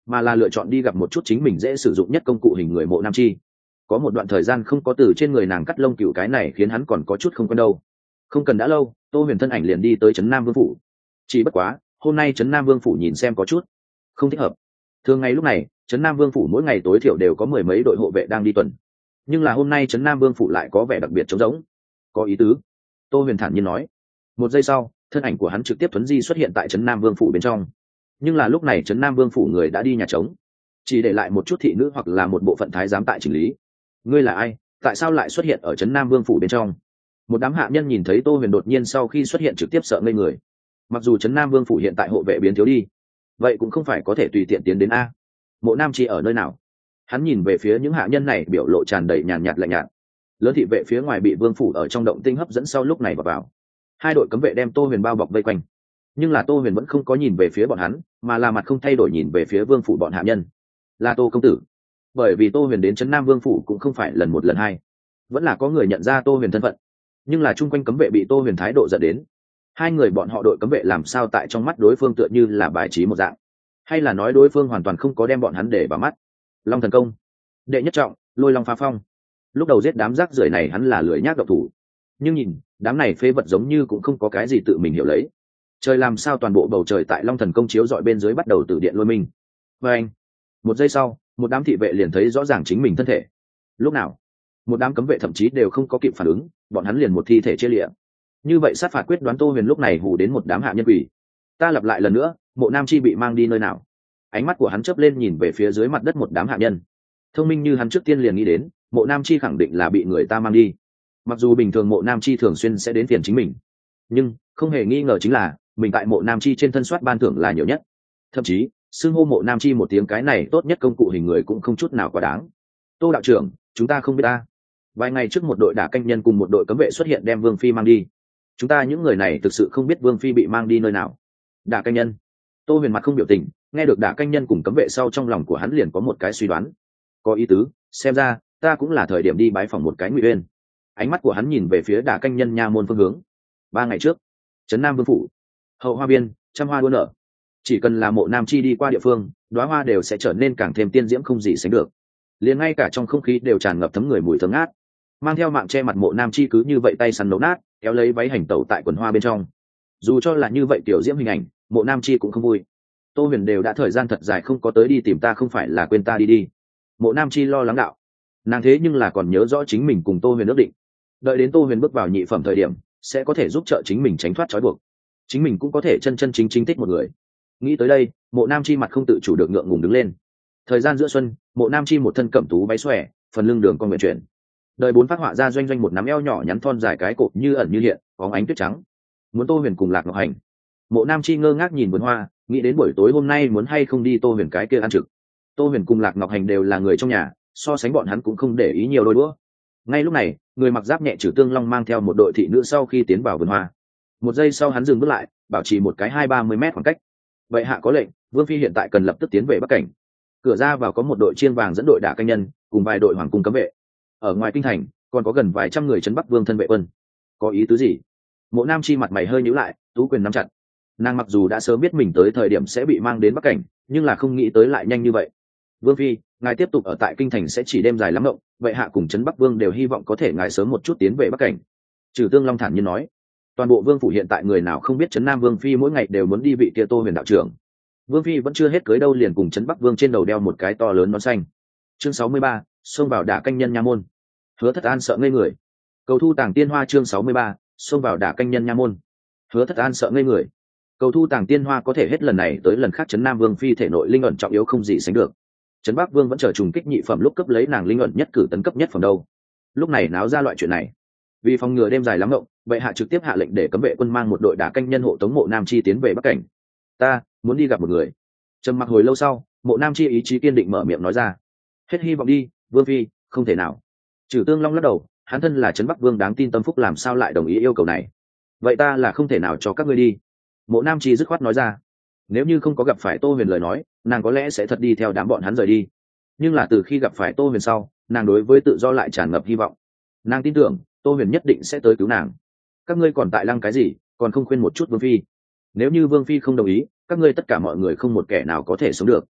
mà là lựa chọn đi gặp một chút chính mình dễ sử dụng nhất công cụ hình người Mộ Nam Chi. Có một đoạn thời gian không có từ trên người nàng cắt lông cừu, cái này khiến hắn còn có chút không quen đâu. Không cần đã lâu, Tô Huyền thân ảnh liền đi tới trấn Nam Vương phủ. Chỉ bất quá hôm nay trấn Nam Vương phủ nhìn xem có chút không thích hợp. Thường ngày lúc này trấn Nam Vương phủ mỗi ngày tối thiểu đều có mười mấy đội hộ vệ đang đi tuần, nhưng là hôm nay trấn Nam Vương phủ lại có vẻ đặc biệt trống rỗng. Có ý tứ, Tô Huyền thản nhiên nói. Một giây sau, thân ảnh của hắn trực tiếp thuấn di xuất hiện tại trấn Nam Vương phủ bên trong. Nhưng là lúc này trấn Nam Vương phủ người đã đi nhà trống, chỉ để lại một chút thị nữ hoặc là một bộ phận thái giám tại chỉnh lý. Ngươi là ai? Tại sao lại xuất hiện ở trấn Nam Vương phủ bên trong? Một đám hạ nhân nhìn thấy Tô Huyền đột nhiên sau khi xuất hiện trực tiếp sợ ngây người. Mặc dù trấn Nam Vương phủ hiện tại hộ vệ biến thiếu đi, vậy cũng không phải có thể tùy tiện tiến đến a. Mộ Nam Chi ở nơi nào? Hắn nhìn về phía những hạ nhân này, biểu lộ tràn đầy nhàn nhạt lạnh nhạt. Lớn thị vệ phía ngoài bị Vương phủ ở trong động tinh hấp dẫn, sau lúc này vào vào. Hai đội cấm vệ đem Tô Huyền bao bọc vây quanh, nhưng là Tô Huyền vẫn không có nhìn về phía bọn hắn, mà là mặt không thay đổi nhìn về phía Vương phủ bọn hạ nhân. Là Tô công tử. Bởi vì Tô Huyền đến trấn Nam Vương phủ cũng không phải lần một lần hai, vẫn là có người nhận ra Tô Huyền thân phận, nhưng là chung quanh cấm vệ bị Tô Huyền thái độ dẫn đến. Hai người bọn họ đội cấm vệ làm sao tại trong mắt đối phương tựa như là bài trí một dạng, hay là nói đối phương hoàn toàn không có đem bọn hắn để vào mắt. Long thần công đệ nhất trọng, Lôi Long phá phong. Lúc đầu giết đám rác rưởi này hắn là lười nhác độc thủ, nhưng nhìn đám này phế vật giống như cũng không có cái gì tự mình hiểu lấy. Trời làm sao toàn bộ bầu trời tại Long thần công chiếu dọi bên dưới bắt đầu từ điện lôi mình. Và anh, một giây sau, một đám thị vệ liền thấy rõ ràng chính mình thân thể. Lúc nào một đám cấm vệ thậm chí đều không có kịp phản ứng, bọn hắn liền một thi thể chia lịa. Như vậy sát phạt quyết đoán, Tô Huyền lúc này hù đến một đám hạ nhân quỷ. Ta lặp lại lần nữa, Mộ Nam Chi bị mang đi nơi nào? Ánh mắt của hắn chớp lên nhìn về phía dưới mặt đất một đám hạ nhân. Thông minh như hắn trước tiên liền nghĩ đến, Mộ Nam Chi khẳng định là bị người ta mang đi. Mặc dù bình thường Mộ Nam Chi thường xuyên sẽ đến phiền chính mình, nhưng không hề nghi ngờ chính là mình tại Mộ Nam Chi trên thân soát ban thưởng là nhiều nhất. Thậm chí xưng hô Mộ Nam Chi một tiếng cái này tốt nhất công cụ hình người cũng không chút nào quá đáng. Tô đạo trưởng, chúng ta không biết ta. Vài ngày trước một đội đả canh nhân cùng một đội cấm vệ xuất hiện đem Vương phi mang đi. Chúng ta những người này thực sự không biết Vương phi bị mang đi nơi nào. Đả canh nhân? Tô Huyền mặt không biểu tình, nghe được đả canh nhân cùng cấm vệ sau trong lòng của hắn liền có một cái suy đoán. Có ý tứ, xem ra ta cũng là thời điểm đi bái phỏng một cái Ngụy Uyên. Ánh mắt của hắn nhìn về phía đả canh nhân nha môn phương hướng. Ba ngày trước, trấn Nam Vương phủ, hậu hoa biên, trăm hoa đua nở. Chỉ cần là Mộ Nam Chi đi qua địa phương, đóa hoa đều sẽ trở nên càng thêm tiên diễm không gì sánh được. Liền ngay cả trong không khí đều tràn ngập thấm người mùi thơm ngát. Mang theo mạng che mặt Mộ Nam Chi cứ như vậy tay săn nấu nát, kéo lấy váy hành tẩu tại quần hoa bên trong. Dù cho là như vậy tiểu diễm hình ảnh, Mộ Nam Chi cũng không vui. Tô Huyền đều đã thời gian thật dài không có tới đi tìm ta, không phải là quên ta đi đi. Mộ Nam Chi lo lắng đạo. Nàng thế nhưng là còn nhớ rõ chính mình cùng Tô Huyền ước định, đợi đến Tô Huyền bước vào nhị phẩm thời điểm sẽ có thể giúp trợ chính mình tránh thoát trói buộc, chính mình cũng có thể chân chân chính chính thích một người. Nghĩ tới đây, Mộ Nam Chi mặt không tự chủ được ngượng ngùng đứng lên. Thời gian giữa xuân, Mộ Nam Chi một thân cẩm tú váy xòe, phần lưng đường con nguyện chuyển, đời bốn phát họa ra doanh doanh một nắm eo nhỏ nhắn thon dài, cái cột như ẩn như hiện, bóng ánh tuyết trắng. Muốn Tô Huyền cùng Lạc Ngọc Hành. Mộ Nam Chi ngơ ngác nhìn vườn hoa, nghĩ đến buổi tối hôm nay muốn hay không đi Tô Huyền cái kia ăn trực. Tô Huyền cùng Lạc Ngọc Hành đều là người trong nhà, so sánh bọn hắn cũng không để ý nhiều đôi đũa. Ngay lúc này, người mặc giáp nhẹ Trử Tương Long mang theo một đội thị nữ sau khi tiến vào vườn hoa. Một giây sau hắn dừng bước lại, bảo trì một cái hai ba mươi mét khoảng cách. Vậy hạ có lệnh, Vương phi hiện tại cần lập tức tiến về Bắc Cảnh. Cửa ra vào có một đội chiên vàng dẫn đội đả canh nhân, cùng vài đội hoàng cung cấm vệ. Ở ngoài kinh thành, còn có gần vài trăm người trấn Bắc Vương thân vệ quân. Có ý tứ gì? Mộ Nam Chi mặt mày hơi nhíu lại, tú quyền nắm chặt. Nàng mặc dù đã sớm biết mình tới thời điểm sẽ bị mang đến Bắc Cảnh, nhưng là không nghĩ tới lại nhanh như vậy. Vương phi, ngài tiếp tục ở tại kinh thành sẽ chỉ đêm dài lắm động, vậy hạ cùng trấn Bắc Vương đều hy vọng có thể ngài sớm một chút tiến về Bắc Cảnh. Trừ Tương Long thản nhiên nói. Toàn bộ vương phủ hiện tại người nào không biết trấn Nam Vương phi mỗi ngày đều muốn đi vị kia Tô Huyền đạo trưởng. Vương phi vẫn chưa hết cưới đâu liền cùng trấn Bắc Vương trên đầu đeo một cái to lớn nón xanh. Chương sáu mươi ba, xông vào đả canh nhân nha môn. Hứa Thất An sợ ngây người. Cầu thu tàng tiên hoa chương sáu mươi ba, xông vào đả canh nhân nha môn. Hứa Thất An sợ ngây người. Cầu thu tàng tiên hoa có thể hết lần này tới lần khác trấn Nam Vương phi thể nội linh ẩn trọng yếu không gì sánh được. Trấn Bắc Vương vẫn chờ trùng kích nhị phẩm lúc cấp lấy nàng linh ẩn nhất cử tấn cấp nhất phẩm đâu. Lúc này náo ra loại chuyện này. Vì phòng ngừa đêm dài lắm ngộng, bệ hạ trực tiếp hạ lệnh để cấm vệ quân mang một đội đả canh nhân hộ tống Mộ Nam Chi tiến về Bắc Cảnh. Ta muốn đi gặp một người. Trầm mặc hồi lâu sau, Mộ Nam Chi ý chí kiên định mở miệng nói ra. Hết hy vọng đi, Vương phi, không thể nào. Trừ Tương Long lắc đầu, hắn thân là Trấn Bắc Vương đáng tin tâm phúc làm sao lại đồng ý yêu cầu này. Vậy ta là không thể nào cho các ngươi đi. Mộ Nam Chi dứt khoát nói ra. Nếu như không có gặp phải Tô Huyền lời nói, nàng có lẽ sẽ thật đi theo đám bọn hắn rời đi. Nhưng là từ khi gặp phải Tô Huyền sau, nàng đối với tự do lại tràn ngập hy vọng. Nàng tin tưởng Tô Huyền nhất định sẽ tới cứu nàng. Các ngươi còn tại lăng cái gì, còn không khuyên một chút Vương phi. Nếu như Vương phi không đồng ý, các ngươi tất cả mọi người không một kẻ nào có thể sống được.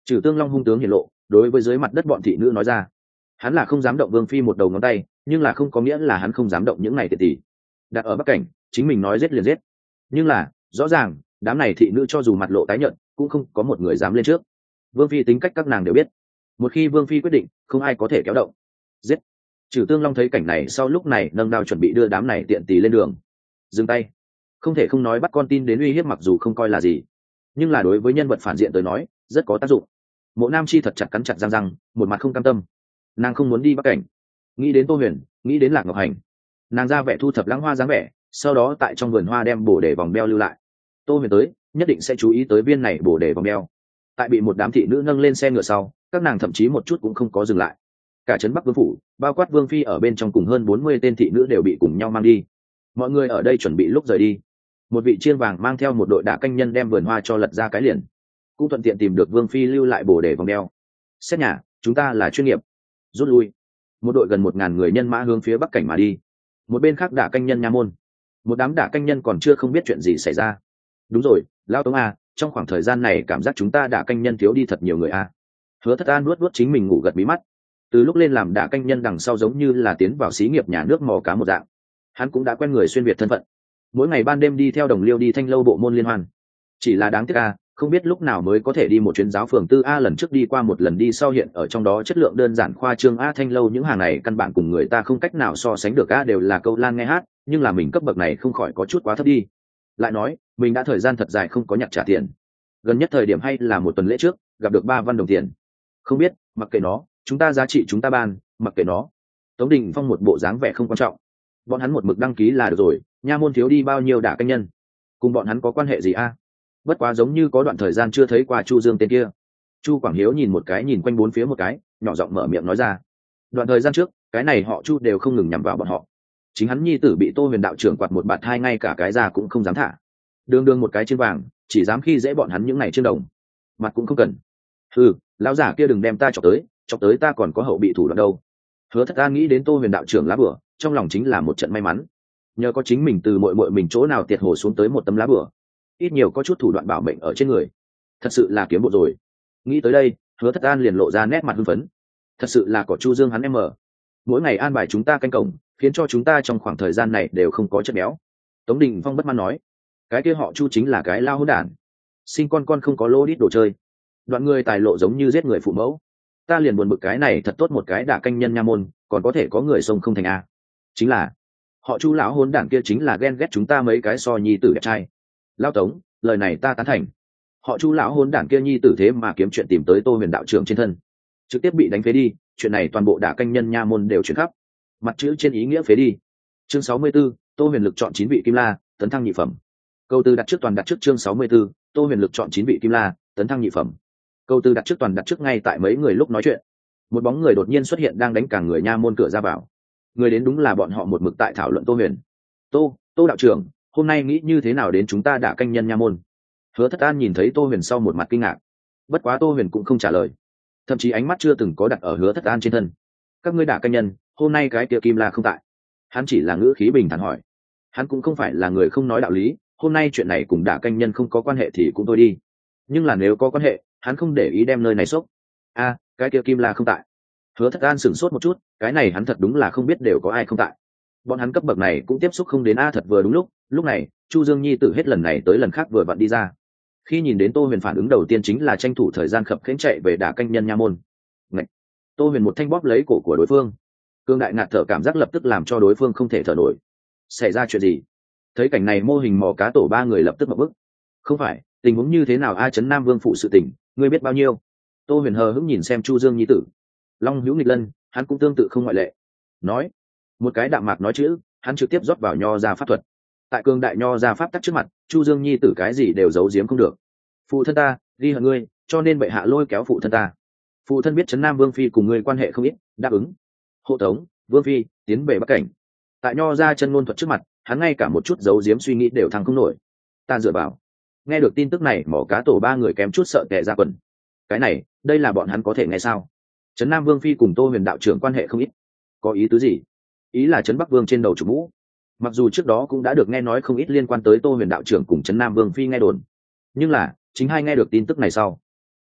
Trừ Tương Long hung tướng hiển lộ, đối với dưới mặt đất bọn thị nữ nói ra, hắn là không dám động Vương phi một đầu ngón tay, nhưng là không có nghĩa là hắn không dám động những này tiện tỷ. Đặt ở Bắc Cảnh, chính mình nói giết liền giết. Nhưng là, rõ ràng, đám này thị nữ cho dù mặt lộ tái nhợt, cũng không có một người dám lên trước. Vương phi tính cách các nàng đều biết, một khi Vương phi quyết định, không ai có thể kéo động. Giết. Trừ Tương Long thấy cảnh này, sau lúc này nâng đao chuẩn bị đưa đám này tiện tỷ lên đường. Dừng tay. Không thể không nói bắt con tin đến uy hiếp mặc dù không coi là gì, nhưng là đối với nhân vật phản diện tới nói, rất có tác dụng. Mộ Nam Chi thật chặt cắn chặt răng răng, một mặt không cam tâm. Nàng không muốn đi Bắc Cảnh, nghĩ đến Tô Huyền, nghĩ đến Lạc Ngọc Hành, nàng ra vẻ thu thập lãng hoa dáng vẻ, sau đó tại trong vườn hoa đem bổ để vòng beo lưu lại. Tô Huyền tới, nhất định sẽ chú ý tới viên này bổ để vòng beo. Tại bị một đám thị nữ nâng lên xe ngựa sau, các nàng thậm chí một chút cũng không có dừng lại. Cả trấn Bắc Vương phủ, bao quát Vương phi ở bên trong cùng hơn bốn mươi tên thị nữ đều bị cùng nhau mang đi. Mọi người ở đây chuẩn bị lúc rời đi, một vị chiên vàng mang theo một đội đả canh nhân đem vườn hoa cho lật ra cái liền, cũng thuận tiện tìm được Vương phi lưu lại bổ để vòng đeo. Xét nhà, chúng ta là chuyên nghiệp. Rút lui. Một đội gần một ngàn người nhân mã hướng phía Bắc Cảnh mà đi. Một bên khác đả canh nhân nha môn, một đám đả canh nhân còn chưa không biết chuyện gì xảy ra. Đúng rồi, Lão Tống a, trong khoảng thời gian này cảm giác chúng ta đả canh nhân thiếu đi thật nhiều người a. Hứa Thất An nuốt nuốt chính mình ngủ gật bí mắt. Từ lúc lên làm đả canh nhân đằng sau giống như là tiến vào xí nghiệp nhà nước mò cá một dạng, hắn cũng đã quen người xuyên việt thân phận, mỗi ngày ban đêm đi theo đồng liêu đi thanh lâu bộ môn liên hoan. Chỉ là đáng tiếc a, không biết lúc nào mới có thể đi một chuyến giáo phường tư a, lần trước đi qua một lần đi sau hiện ở trong đó chất lượng đơn giản khoa trương a, thanh lâu những hàng này căn bản cùng người ta không cách nào so sánh được a, đều là câu lan nghe hát, nhưng là mình cấp bậc này không khỏi có chút quá thấp đi. Lại nói, mình đã thời gian thật dài không có nhặt trả tiền, gần nhất thời điểm hay là một tuần lễ trước gặp được ba văn đồng tiền. Không biết, mặc kệ nó, chúng ta giá trị chúng ta ban, mặc kệ nó. Tống Đình Phong một bộ dáng vẻ không quan trọng, bọn hắn một mực đăng ký là được rồi, nha môn thiếu đi bao nhiêu đả canh nhân, cùng bọn hắn có quan hệ gì a? Bất quá giống như có đoạn thời gian chưa thấy qua Chu Dương tên kia. Chu Quảng Hiếu nhìn một cái nhìn quanh bốn phía một cái, nhỏ giọng mở miệng nói ra, đoạn thời gian trước cái này họ Chu đều không ngừng nhằm vào bọn họ, chính hắn nhi tử bị Tô Huyền đạo trưởng quạt một bạt hai, ngay cả cái ra cũng không dám thả, đương đương một cái trên vàng chỉ dám khi dễ bọn hắn những này trên đồng, mặt cũng không cần. Ừ, lão giả kia đừng đem ta chọc tới, chọc tới ta còn có hậu bị thủ đoạn đâu. Hứa Thất An nghĩ đến Tô Huyền đạo trưởng lá bửa, trong lòng chính là một trận may mắn, nhờ có chính mình từ muội muội mình chỗ nào tiệt hồ xuống tới một tấm lá bửa, ít nhiều có chút thủ đoạn bảo mệnh ở trên người, thật sự là kiếm bộ rồi. Nghĩ tới đây, Hứa Thất An liền lộ ra nét mặt hưng phấn, thật sự là có Chu Dương hắn em mở, mỗi ngày an bài chúng ta canh cổng, khiến cho chúng ta trong khoảng thời gian này đều không có chất béo. Tống Đình Phong bất mãn nói, cái kia họ Chu chính là cái lao hỗn đản, sinh con con không có lô đít đồ chơi, đoạn người tài lộ giống như giết người phụ mẫu, ta liền buồn bực cái này thật tốt một cái đả canh nhân nha môn, còn có thể có người sông không thành a. Chính là họ Chu lão hỗn đản kia chính là ghen ghét chúng ta mấy cái so nhi tử đẹp trai. Lao Tống, lời này ta tán thành. Họ Chu lão hôn đản kia nhi tử thế mà kiếm chuyện tìm tới Tô Huyền đạo trưởng trên thân, trực tiếp bị đánh phế đi, chuyện này toàn bộ đả canh nhân nha môn đều chuyển khắp, mặt chữ trên ý nghĩa phế đi. Chương sáu mươi 64, Tô Huyền lực chọn chín vị kim la, tấn thăng nhị phẩm. Câu từ đặt trước toàn đặt trước chương sáu mươi 64, Tô Huyền lực chọn chín vị kim la, tấn thăng nhị phẩm. Câu từ đặt trước toàn đặt trước ngay tại mấy người lúc nói chuyện, một bóng người đột nhiên xuất hiện đang đánh cả người nha môn cửa ra vào. Người đến đúng là bọn họ một mực tại thảo luận Tô Huyền. Tô, Tô đạo trưởng, hôm nay nghĩ như thế nào đến chúng ta đả canh nhân nha môn? Hứa Thất An nhìn thấy Tô Huyền sau một mặt kinh ngạc, bất quá Tô Huyền cũng không trả lời, thậm chí ánh mắt chưa từng có đặt ở Hứa Thất An trên thân. Các ngươi đả canh nhân, hôm nay cái kia kim la không tại. Hắn chỉ là ngữ khí bình thản hỏi, hắn cũng không phải là người không nói đạo lý, hôm nay chuyện này cùng đả canh nhân không có quan hệ thì cũng thôi đi, nhưng là nếu có quan hệ, hắn không để ý đem nơi này xốc. A, cái kia kim la không tại. Hứa Thất An sửng sốt một chút, cái này hắn thật đúng là không biết đều có ai không tại. Bọn hắn cấp bậc này cũng tiếp xúc không đến a, thật vừa đúng lúc, lúc này, Chu Dương nhi tử hết lần này tới lần khác vừa vặn đi ra. Khi nhìn đến Tô Huyền, phản ứng đầu tiên chính là tranh thủ thời gian khập khiễng chạy về đả canh nhân nha môn. Ngậy! Tô Huyền một thanh bóp lấy cổ của đối phương, cương đại ngạt thở cảm giác lập tức làm cho đối phương không thể thở nổi. Xảy ra chuyện gì? Thấy cảnh này mô hình mò cá tổ ba người lập tức ngậm bức. Không phải, tình huống như thế nào a? Trấn Nam Vương phụ sự tình, ngươi biết bao nhiêu? Tô Huyền hờ hững nhìn xem Chu Dương nhi tử. Long hữu nghịch lân, hắn cũng tương tự không ngoại lệ. Nói, một cái đạm mạc nói chữ, hắn trực tiếp rót vào nho ra pháp thuật. Tại cương đại nho ra pháp tắc trước mặt, Chu Dương nhi tử cái gì đều giấu giếm không được. Phụ thân ta ghi hận ngươi, cho nên bệ hạ lôi kéo phụ thân ta. Phụ thân biết Trấn Nam Vương phi cùng ngươi quan hệ không ít, đáp ứng hộ tống Vương phi tiến về Bắc Cảnh. Tại nho ra chân ngôn thuật trước mặt, hắn ngay cả một chút giấu giếm suy nghĩ đều thăng không nổi. Ta dựa vào. Nghe được tin tức này, mỏ cá tổ ba người kém chút sợ tè ra quần. Cái này, đây là bọn hắn có thể nghe sao? Trấn Nam Vương phi cùng Tô Huyền đạo trưởng quan hệ không ít, có ý tứ gì? Ý là Trấn Bắc Vương trên đầu chủ mũ. Mặc dù trước đó cũng đã được nghe nói không ít liên quan tới Tô Huyền đạo trưởng cùng Trấn Nam Vương phi nghe đồn, nhưng là chính hai nghe được tin tức này sau,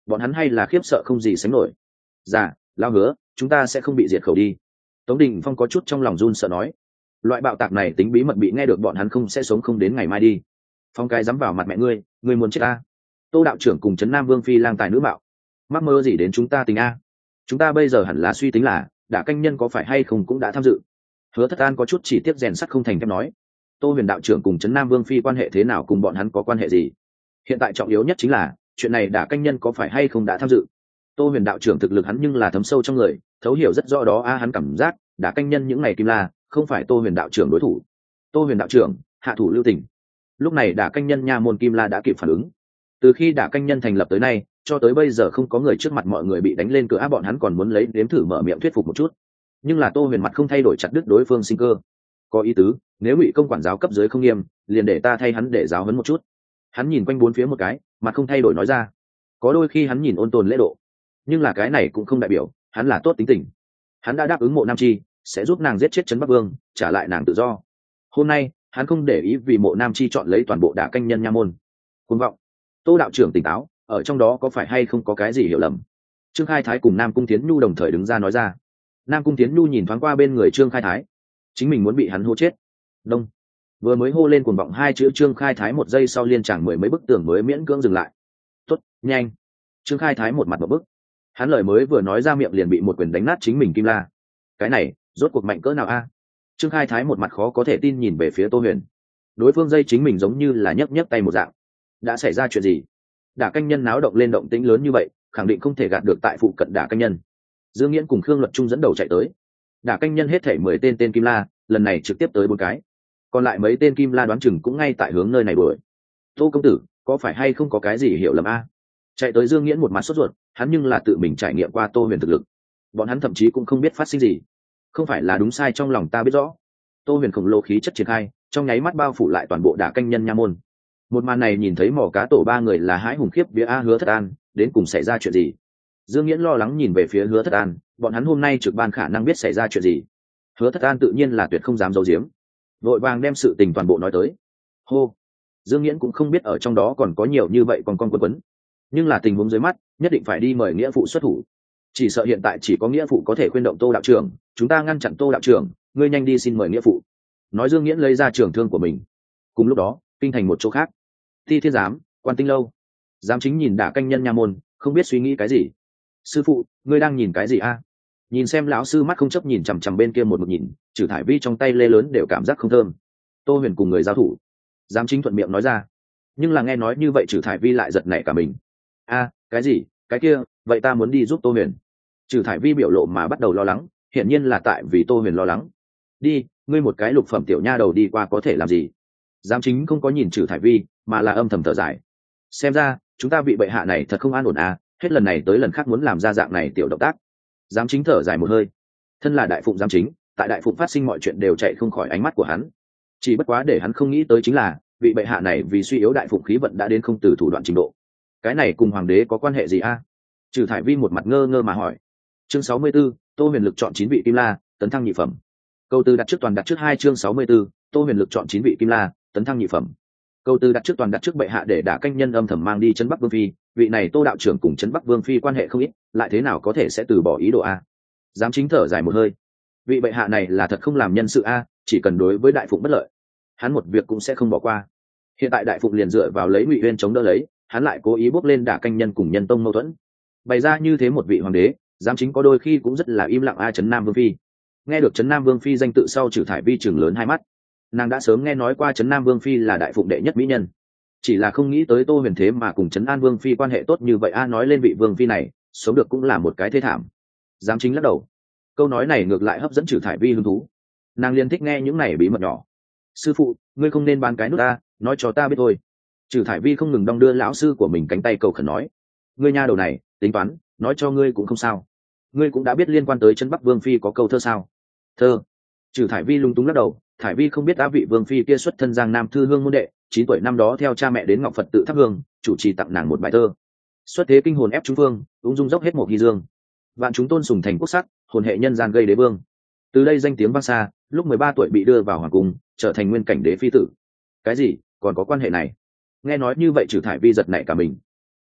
bọn hắn hay là khiếp sợ không gì sánh nổi. Dạ, lao hứa chúng ta sẽ không bị diệt khẩu đi. Tống Đình Phong có chút trong lòng run sợ nói, loại bạo tạc này tính bí mật bị nghe được bọn hắn không sẽ sống không đến ngày mai đi. Phong cái dám vào mặt mẹ ngươi, ngươi muốn chết ta. Tô đạo trưởng cùng trấn Nam Vương phi lang tài nữ bạo, mắc mơ gì đến chúng ta tình a? Chúng ta bây giờ hẳn là suy tính là Đả Canh Nhân có phải hay không cũng đã tham dự. Hứa Thất An có chút chỉ tiếc rèn sắt không thành thép nói, Tô Huyền đạo trưởng cùng trấn Nam Vương phi quan hệ thế nào, cùng bọn hắn có quan hệ gì? Hiện tại trọng yếu nhất chính là chuyện này Đả Canh Nhân có phải hay không đã tham dự. Tô Huyền đạo trưởng thực lực hắn nhưng là thấm sâu trong người, thấu hiểu rất rõ đó a, hắn cảm giác Đả Canh Nhân những ngày kim la không phải Tô Huyền đạo trưởng đối thủ. Tô Huyền đạo trưởng hạ thủ lưu tình. Lúc này Đả Canh Nhân nha môn kim la đã kịp phản ứng. Từ khi Đả Canh Nhân thành lập tới nay, cho tới bây giờ không có người trước mặt mọi người bị đánh lên cửa áp, bọn hắn còn muốn lấy đếm thử mở miệng thuyết phục một chút. Nhưng là Tô Huyền mặt không thay đổi, chặt đứt đối phương sinh cơ. Có ý tứ, nếu Ngụy công quản giáo cấp dưới không nghiêm, liền để ta thay hắn để giáo huấn một chút. Hắn nhìn quanh bốn phía một cái, mặt không thay đổi nói ra. Có đôi khi hắn nhìn ôn tồn lễ độ, nhưng là cái này cũng không đại biểu hắn là tốt tính tình. Hắn đã đáp ứng Mộ Nam Chi sẽ giúp nàng giết chết Trấn Bắc Vương, trả lại nàng tự do. Hôm nay hắn không để ý vì Mộ Nam Chi chọn lấy toàn bộ Đả Canh Nhân nha môn. Cuồng vọng. Tô đạo trưởng tỉnh táo, ở trong đó có phải hay không có cái gì hiểu lầm? Trương Khai Thái cùng Nam Cung Thiến Nhu đồng thời đứng ra nói ra. Nam Cung Thiến Nhu nhìn thoáng qua bên người Trương Khai Thái, chính mình muốn bị hắn hô chết. Đông. Vừa mới hô lên cuồng vọng hai chữ, Trương Khai Thái một giây sau liên tràng mười mấy bức tường mới miễn cưỡng dừng lại. Tốt, nhanh. Trương Khai Thái một mặt một bức. Hắn lời mới vừa nói ra miệng liền bị một quyền đánh nát chính mình kim la. Cái này rốt cuộc mạnh cỡ nào a? Trương Khai Thái một mặt khó có thể tin nhìn về phía Tô Huyền. Đối phương dây chính mình giống như là nhấc nhấc tay một dạng. Đã xảy ra chuyện gì? Đả Canh Nhân náo động lên động tĩnh lớn như vậy, khẳng định không thể gạt được tại phụ cận Đả Canh Nhân. Dương Nghiễn cùng Khương Luật Trung dẫn đầu chạy tới. Đả Canh Nhân hết thảy mười tên tên kim la, lần này trực tiếp tới bốn cái. Còn lại mấy tên kim la đoán chừng cũng ngay tại hướng nơi này đuổi. Tô công tử, có phải hay không có cái gì hiểu lầm a? Chạy tới Dương Nghiễn một mặt sốt ruột, hắn nhưng là tự mình trải nghiệm qua Tô Huyền thực lực. Bọn hắn thậm chí cũng không biết phát sinh gì. Không phải là đúng sai trong lòng ta biết rõ. Tô Huyền khổng lồ khí chất triển khai, trong nháy mắt bao phủ lại toàn bộ Đả Canh Nhân nha môn. Một màn này nhìn thấy mỏ cá tổ ba người là hãi hùng khiếp vía a. Hứa Thất An, đến cùng xảy ra chuyện gì? Dương Nghiễn lo lắng nhìn về phía Hứa Thất An, bọn hắn hôm nay trực ban khả năng biết xảy ra chuyện gì. Hứa Thất An tự nhiên là tuyệt không dám giấu giếm, vội vàng đem sự tình toàn bộ nói tới. Hô. Dương Nghiễn cũng không biết ở trong đó còn có nhiều như vậy còn con quấn quấn, nhưng là tình huống dưới mắt, nhất định phải đi mời nghĩa phụ xuất thủ. Chỉ sợ hiện tại chỉ có nghĩa phụ có thể khuyên động Tô đạo trưởng, chúng ta ngăn chặn Tô đạo trưởng, ngươi nhanh đi xin mời nghĩa phụ. Nói Dương Nghiễn lấy ra trường thương của mình. Cùng lúc đó, kinh thành một chỗ khác, Ti Thiên giám, Quan Tinh lâu, giám chính nhìn Đả Canh Nhân nha môn, không biết suy nghĩ cái gì. Sư phụ, ngươi đang nhìn cái gì a? Nhìn xem lão sư mắt không chấp nhìn chằm chằm bên kia một một nhìn, Trừ Thải Vi trong tay lê lớn đều cảm giác không thơm. Tô Huyền cùng người giao thủ, giám chính thuận miệng nói ra, nhưng là nghe nói như vậy Trừ Thải Vi lại giật nảy cả mình. A, cái gì? Cái kia, vậy ta muốn đi giúp Tô Huyền. Trừ Thải Vi biểu lộ mà bắt đầu lo lắng, hiển nhiên là tại vì Tô Huyền lo lắng. Đi, ngươi một cái lục phẩm tiểu nha đầu đi qua có thể làm gì? Giám chính không có nhìn Trừ Thải Vi, mà là âm thầm thở dài. Xem ra chúng ta bị bệ hạ này thật không an ổn à, hết lần này tới lần khác muốn làm ra dạng này tiểu động tác. Giám chính thở dài một hơi. Thân là đại phụng giám chính, tại đại phụng phát sinh mọi chuyện đều chạy không khỏi ánh mắt của hắn. Chỉ bất quá để hắn không nghĩ tới chính là vị bệ hạ này vì suy yếu đại phụng khí vận đã đến không từ thủ đoạn trình độ. Cái này cùng hoàng đế có quan hệ gì a? À? Trừ Thải Vi một mặt ngơ ngơ mà hỏi. Chương sáu mươi 64, Tô Huyền lực chọn chín vị kim la, tấn thăng nhị phẩm. Câu từ đặt trước toàn đặt trước hai chương sáu mươi 64, Tô Huyền lực chọn chín vị kim la, tấn thăng nhị phẩm. Câu từ đặt trước toàn đặt trước bệ hạ để Đả Canh Nhân âm thầm mang đi Trấn Bắc Vương phi, vị này Tô đạo trưởng cùng Trấn Bắc Vương phi quan hệ không ít, lại thế nào có thể sẽ từ bỏ ý đồ a? Giám chính thở dài một hơi. Vị bệ hạ này là thật không làm nhân sự a, chỉ cần đối với đại phụng bất lợi, hắn một việc cũng sẽ không bỏ qua. Hiện tại đại phụng liền dựa vào lấy Ngụy Uyên chống đỡ lấy, hắn lại cố ý bước lên Đả Canh Nhân cùng nhân tông mâu thuẫn. Bày ra như thế một vị hoàng đế, giám chính có đôi khi cũng rất là im lặng a. Trấn Nam Vương phi. Nghe được Trấn Nam Vương phi danh tự sau, Trừ Thải Vi chừng lớn hai mắt. Nàng đã sớm nghe nói qua Trấn Nam Vương phi là đại phụng đệ nhất mỹ nhân, chỉ là không nghĩ tới Tô Huyền thế mà cùng Trấn An Vương phi quan hệ tốt như vậy a. Nói lên vị vương phi này sống được cũng là một cái thê thảm. Giám chính lắc đầu. Câu nói này ngược lại hấp dẫn Trừ Thải Vi hứng thú. Nàng liền thích nghe những này bí mật nhỏ. Sư phụ, ngươi không nên bán cái nút ta, nói cho ta biết thôi. Trừ Thải Vi không ngừng đong đưa lão sư của mình cánh tay cầu khẩn nói. Ngươi nha đầu này tính toán, nói cho ngươi cũng không sao. Ngươi cũng đã biết liên quan tới Trấn Bắc Vương phi có câu thơ sao? Thơ. Trừ Thải Vi lung túng lắc đầu. Thải Vi không biết đã vị vương phi kia xuất thân Giang Nam thư hương môn đệ, chín tuổi năm đó theo cha mẹ đến Ngọc Phật tự thắp hương, chủ trì tặng nàng một bài thơ. Xuất thế kinh hồn ép chúng phương, ung dung dốc hết một ghi dương. Vạn chúng tôn sùng thành quốc sắc, hồn hệ nhân gian gây đế vương. Từ đây danh tiếng vang xa, lúc mười ba tuổi bị đưa vào hoàng cung, trở thành nguyên cảnh đế phi tử. Cái gì? Còn có quan hệ này? Nghe nói như vậy Trừ Thải Vi giật nảy cả mình.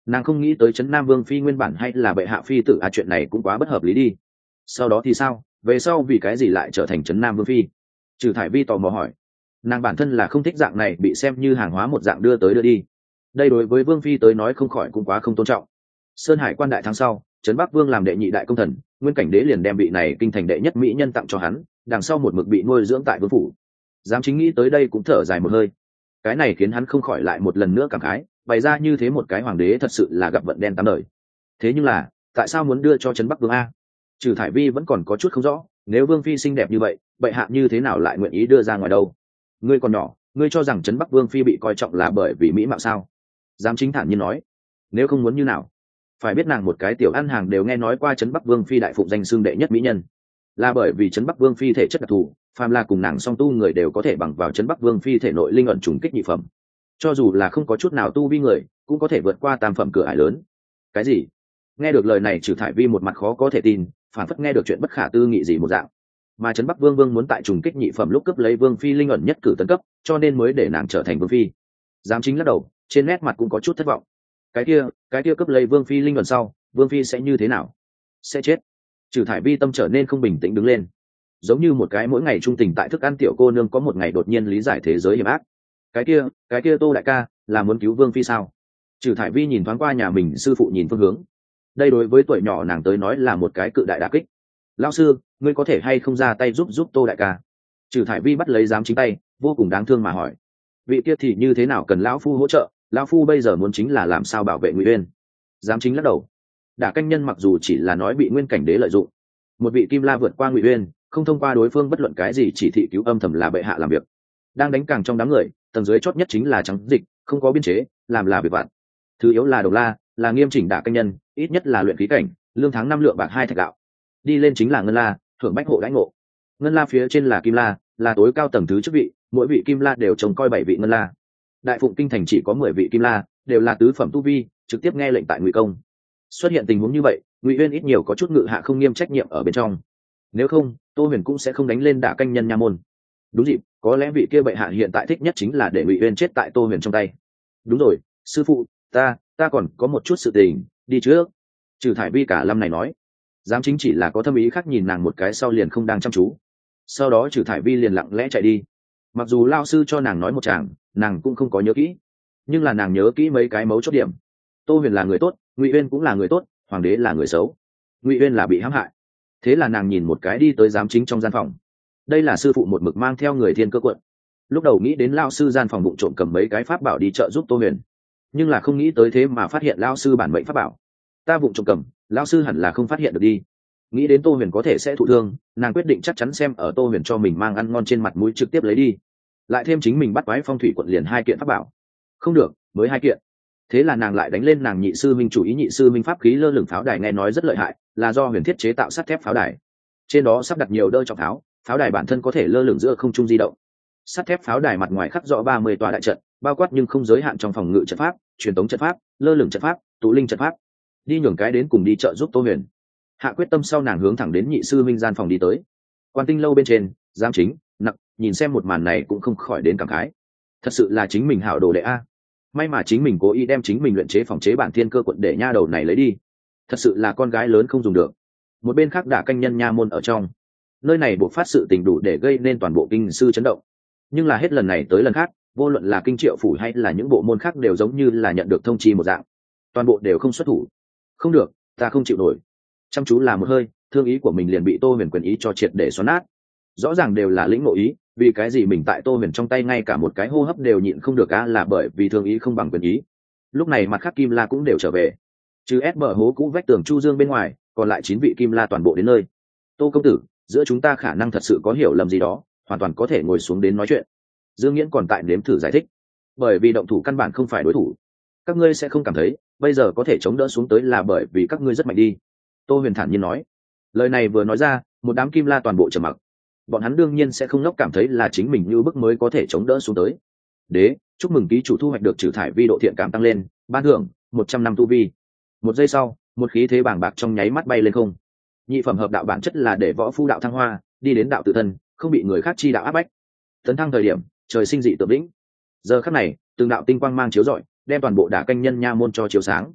Nàng không nghĩ tới trấn Nam Vương phi nguyên bản hay là bệ hạ phi tử à, chuyện này cũng quá bất hợp lý đi. Sau đó thì sao, về sau vì cái gì lại trở thành trấn Nam Vương phi? Trừ Thải Vi tò mò hỏi. Nàng bản thân là không thích dạng này bị xem như hàng hóa một dạng đưa tới đưa đi, đây đối với Vương phi tới nói không khỏi cũng quá không tôn trọng. Sơn Hải quan đại tháng sau, trấn Bắc Vương làm đệ nhị đại công thần, Nguyên Cảnh Đế liền đem vị này kinh thành đệ nhất mỹ nhân tặng cho hắn, đằng sau một mực bị nuôi dưỡng tại vương phủ. Giám chính nghĩ tới đây cũng thở dài một hơi, cái này khiến hắn không khỏi lại một lần nữa cảm khái, bày ra như thế một cái hoàng đế thật sự là gặp vận đen tám đời. Thế nhưng là tại sao muốn đưa cho trấn Bắc Vương a? Trừ Thải Vi vẫn còn có chút không rõ, nếu Vương phi xinh đẹp như vậy, bệ hạ như thế nào lại nguyện ý đưa ra ngoài đâu? Ngươi còn nhỏ, ngươi cho rằng trấn Bắc Vương phi bị coi trọng là bởi vì mỹ mạo sao? Giám chính thản nhiên nói. Nếu không muốn như nào? Phải biết nàng một cái tiểu ăn hàng đều nghe nói qua trấn Bắc Vương phi đại phụng danh xưng đệ nhất mỹ nhân, là bởi vì trấn Bắc Vương phi thể chất đặc thù, phàm là cùng nàng song tu người đều có thể bằng vào trấn Bắc Vương phi thể nội linh ẩn trùng kích nhị phẩm, cho dù là không có chút nào tu vi người cũng có thể vượt qua tam phẩm cửa ải lớn. Cái gì? Nghe được lời này, Trừ Thải Vi một mặt khó có thể tin, phản phất nghe được chuyện bất khả tư nghị gì một dạng. Mà trấn Bắc Vương Vương muốn tại trùng kích nhị phẩm lúc cướp lấy Vương phi linh ẩn nhất cử tấn cấp, cho nên mới để nàng trở thành Vương phi. Giám chính lắc đầu, trên nét mặt cũng có chút thất vọng. Cái kia, cái kia cướp lấy Vương phi linh ẩn sau, Vương phi sẽ như thế nào? Sẽ chết. Trừ Thải Vi tâm trở nên không bình tĩnh đứng lên, giống như một cái mỗi ngày trung tình tại thức ăn tiểu cô nương có một ngày đột nhiên lý giải thế giới hiểm ác. Cái kia, cái kia Tô đại ca là muốn cứu Vương phi sao? Trừ Thải Vi nhìn thoáng qua nhà mình sư phụ nhìn phương hướng, đây đối với tuổi nhỏ nàng tới nói là một cái cự đại đả kích. Lão sư, ngươi có thể hay không ra tay giúp giúp Tô đại ca? Trừ Thải Vi bắt lấy giám chính tay, vô cùng đáng thương mà hỏi. Vị kia thì như thế nào cần lão phu hỗ trợ? Lão phu bây giờ muốn chính là làm sao bảo vệ Ngụy Uyên. Giám chính lắc đầu. Đả canh nhân mặc dù chỉ là nói bị Nguyên Cảnh Đế lợi dụng, một vị Kim La vượt qua Ngụy Uyên, không thông qua đối phương bất luận cái gì chỉ thị cứu âm thầm là bệ hạ làm việc. Đang đánh càng trong đám người, tầng dưới chót nhất chính là trắng dịch, không có biên chế, làm là việc vặt. Thứ yếu là đầu la, là nghiêm chỉnh đả canh nhân, ít nhất là luyện khí cảnh, lương tháng năm lượng bạc hai thạch gạo. Đi lên chính là ngân la, thưởng bách hộ đãi ngộ. Ngân la phía trên là kim la, là tối cao tầng thứ chức vị, mỗi vị kim la đều trông coi bảy vị ngân la. Đại phụng kinh thành chỉ có mười vị kim la, đều là tứ phẩm tu vi, trực tiếp nghe lệnh tại Ngụy công. Xuất hiện tình huống như vậy, Ngụy Uyên ít nhiều có chút ngự hạ không nghiêm trách nhiệm ở bên trong. Nếu không, Tô Huyền cũng sẽ không đánh lên đả canh nhân nha môn. Đúng dịp, có lẽ vị kia bệ hạ hiện tại thích nhất chính là để Ngụy Uyên chết tại Tô Huyền trong tay. Đúng rồi, sư phụ, ta, ta còn có một chút sự tình, đi trước. Trừ Thải Vi cả lâm này nói. Giám chính chỉ là có thâm ý khác nhìn nàng một cái sau liền không đang chăm chú. Sau đó Trừ Thải Vi liền lặng lẽ chạy đi. Mặc dù lao sư cho nàng nói một chàng, nàng cũng không có nhớ kỹ, nhưng là nàng nhớ kỹ mấy cái mấu chốt điểm. Tô Huyền là người tốt, Ngụy Uyên cũng là người tốt, hoàng đế là người xấu, Ngụy Uyên là bị hãm hại. Thế là nàng nhìn một cái đi tới giám chính trong gian phòng. Đây là sư phụ một mực mang theo người thiên cơ quận. Lúc đầu nghĩ đến lao sư gian phòng vụng trộm cầm mấy cái pháp bảo đi trợ giúp Tô Huyền, nhưng là không nghĩ tới thế mà phát hiện lao sư bản mệnh pháp bảo. Ta vụng trộm cầm, lao sư hẳn là không phát hiện được đi. Nghĩ đến Tô Huyền có thể sẽ thụ thương, nàng quyết định chắc chắn xem ở Tô Huyền cho mình mang ăn ngon trên mặt mũi trực tiếp lấy đi. Lại thêm chính mình bắt quái phong thủy quận liền hai kiện pháp bảo. Không được, mới hai kiện. Thế là nàng lại đánh lên nàng nhị sư minh chủ ý. Nhị sư minh pháp khí lơ lửng pháo đài nghe nói rất lợi hại, là do Huyền thiết chế tạo sắt thép pháo đài. Trên đó sắp đặt nhiều đơ trọng pháo, pháo đài bản thân có thể lơ lửng giữa không trung di động. Sắt thép pháo đài mặt ngoài khắc rõ ba mươi tòa đại trận, bao quát nhưng không giới hạn trong phòng ngự trận pháp, truyền tống trận pháp, lơ lửng trận pháp, tụ linh trận pháp. Đi nhường cái đến cùng đi trợ giúp Tô Huyền. Hạ quyết tâm sau nàng hướng thẳng đến nhị sư minh gian phòng đi tới. Quan tinh lâu bên trên, giám chính nặng nhìn xem một màn này cũng không khỏi đến cảm khái. Thật sự là chính mình hảo đồ đệ a. May mà chính mình cố ý đem chính mình luyện chế phòng chế bản thiên cơ quận để nha đầu này lấy đi. Thật sự là con gái lớn không dùng được. Một bên khác đả canh nhân nha môn ở trong, nơi này buộc phát sự tình đủ để gây nên toàn bộ kinh sư chấn động. Nhưng là hết lần này tới lần khác, vô luận là kinh triệu phủ hay là những bộ môn khác đều giống như là nhận được thông chi một dạng, toàn bộ đều không xuất thủ. Không được, ta không chịu nổi. Chăm chú là một hơi, thương ý của mình liền bị Tô Huyền quyền ý cho triệt để xoắn nát. Rõ ràng đều là lĩnh ngộ ý, vì cái gì mình tại Tô Huyền trong tay ngay cả một cái hô hấp đều nhịn không được á, là bởi vì thương ý không bằng quyền ý. Lúc này mặt khác kim la cũng đều trở về, trừ ép bờ hố cũ vách tường Chu Dương bên ngoài, còn lại chín vị kim la toàn bộ đến nơi. Tô công tử, giữa chúng ta khả năng thật sự có hiểu lầm gì đó, hoàn toàn có thể ngồi xuống đến nói chuyện. Dương Nghiễn còn tại nếm thử giải thích, bởi vì động thủ căn bản không phải đối thủ, các ngươi sẽ không cảm thấy bây giờ có thể chống đỡ xuống tới là bởi vì các ngươi rất mạnh đi. Tô Huyền thản nhiên nói. Lời này vừa nói ra, một đám kim la toàn bộ trầm mặc. Bọn hắn đương nhiên sẽ không ngốc cảm thấy là chính mình như bức mới có thể chống đỡ xuống tới. Đế, chúc mừng ký chủ thu hoạch được Trừ Thải Vi độ thiện cảm tăng lên, ban thưởng một trăm năm tu vi. Một giây sau, một khí thế bàng bạc trong nháy mắt bay lên không. Nhị phẩm hợp đạo bản chất là để võ phu đạo thăng hoa, đi đến đạo tự thân, không bị người khác chi đạo áp bách. Tấn thăng thời điểm, trời sinh dị tượng lĩnh. Giờ khắc này, từng đạo tinh quang mang chiếu rọi, đem toàn bộ đả canh nhân nha môn cho chiếu sáng.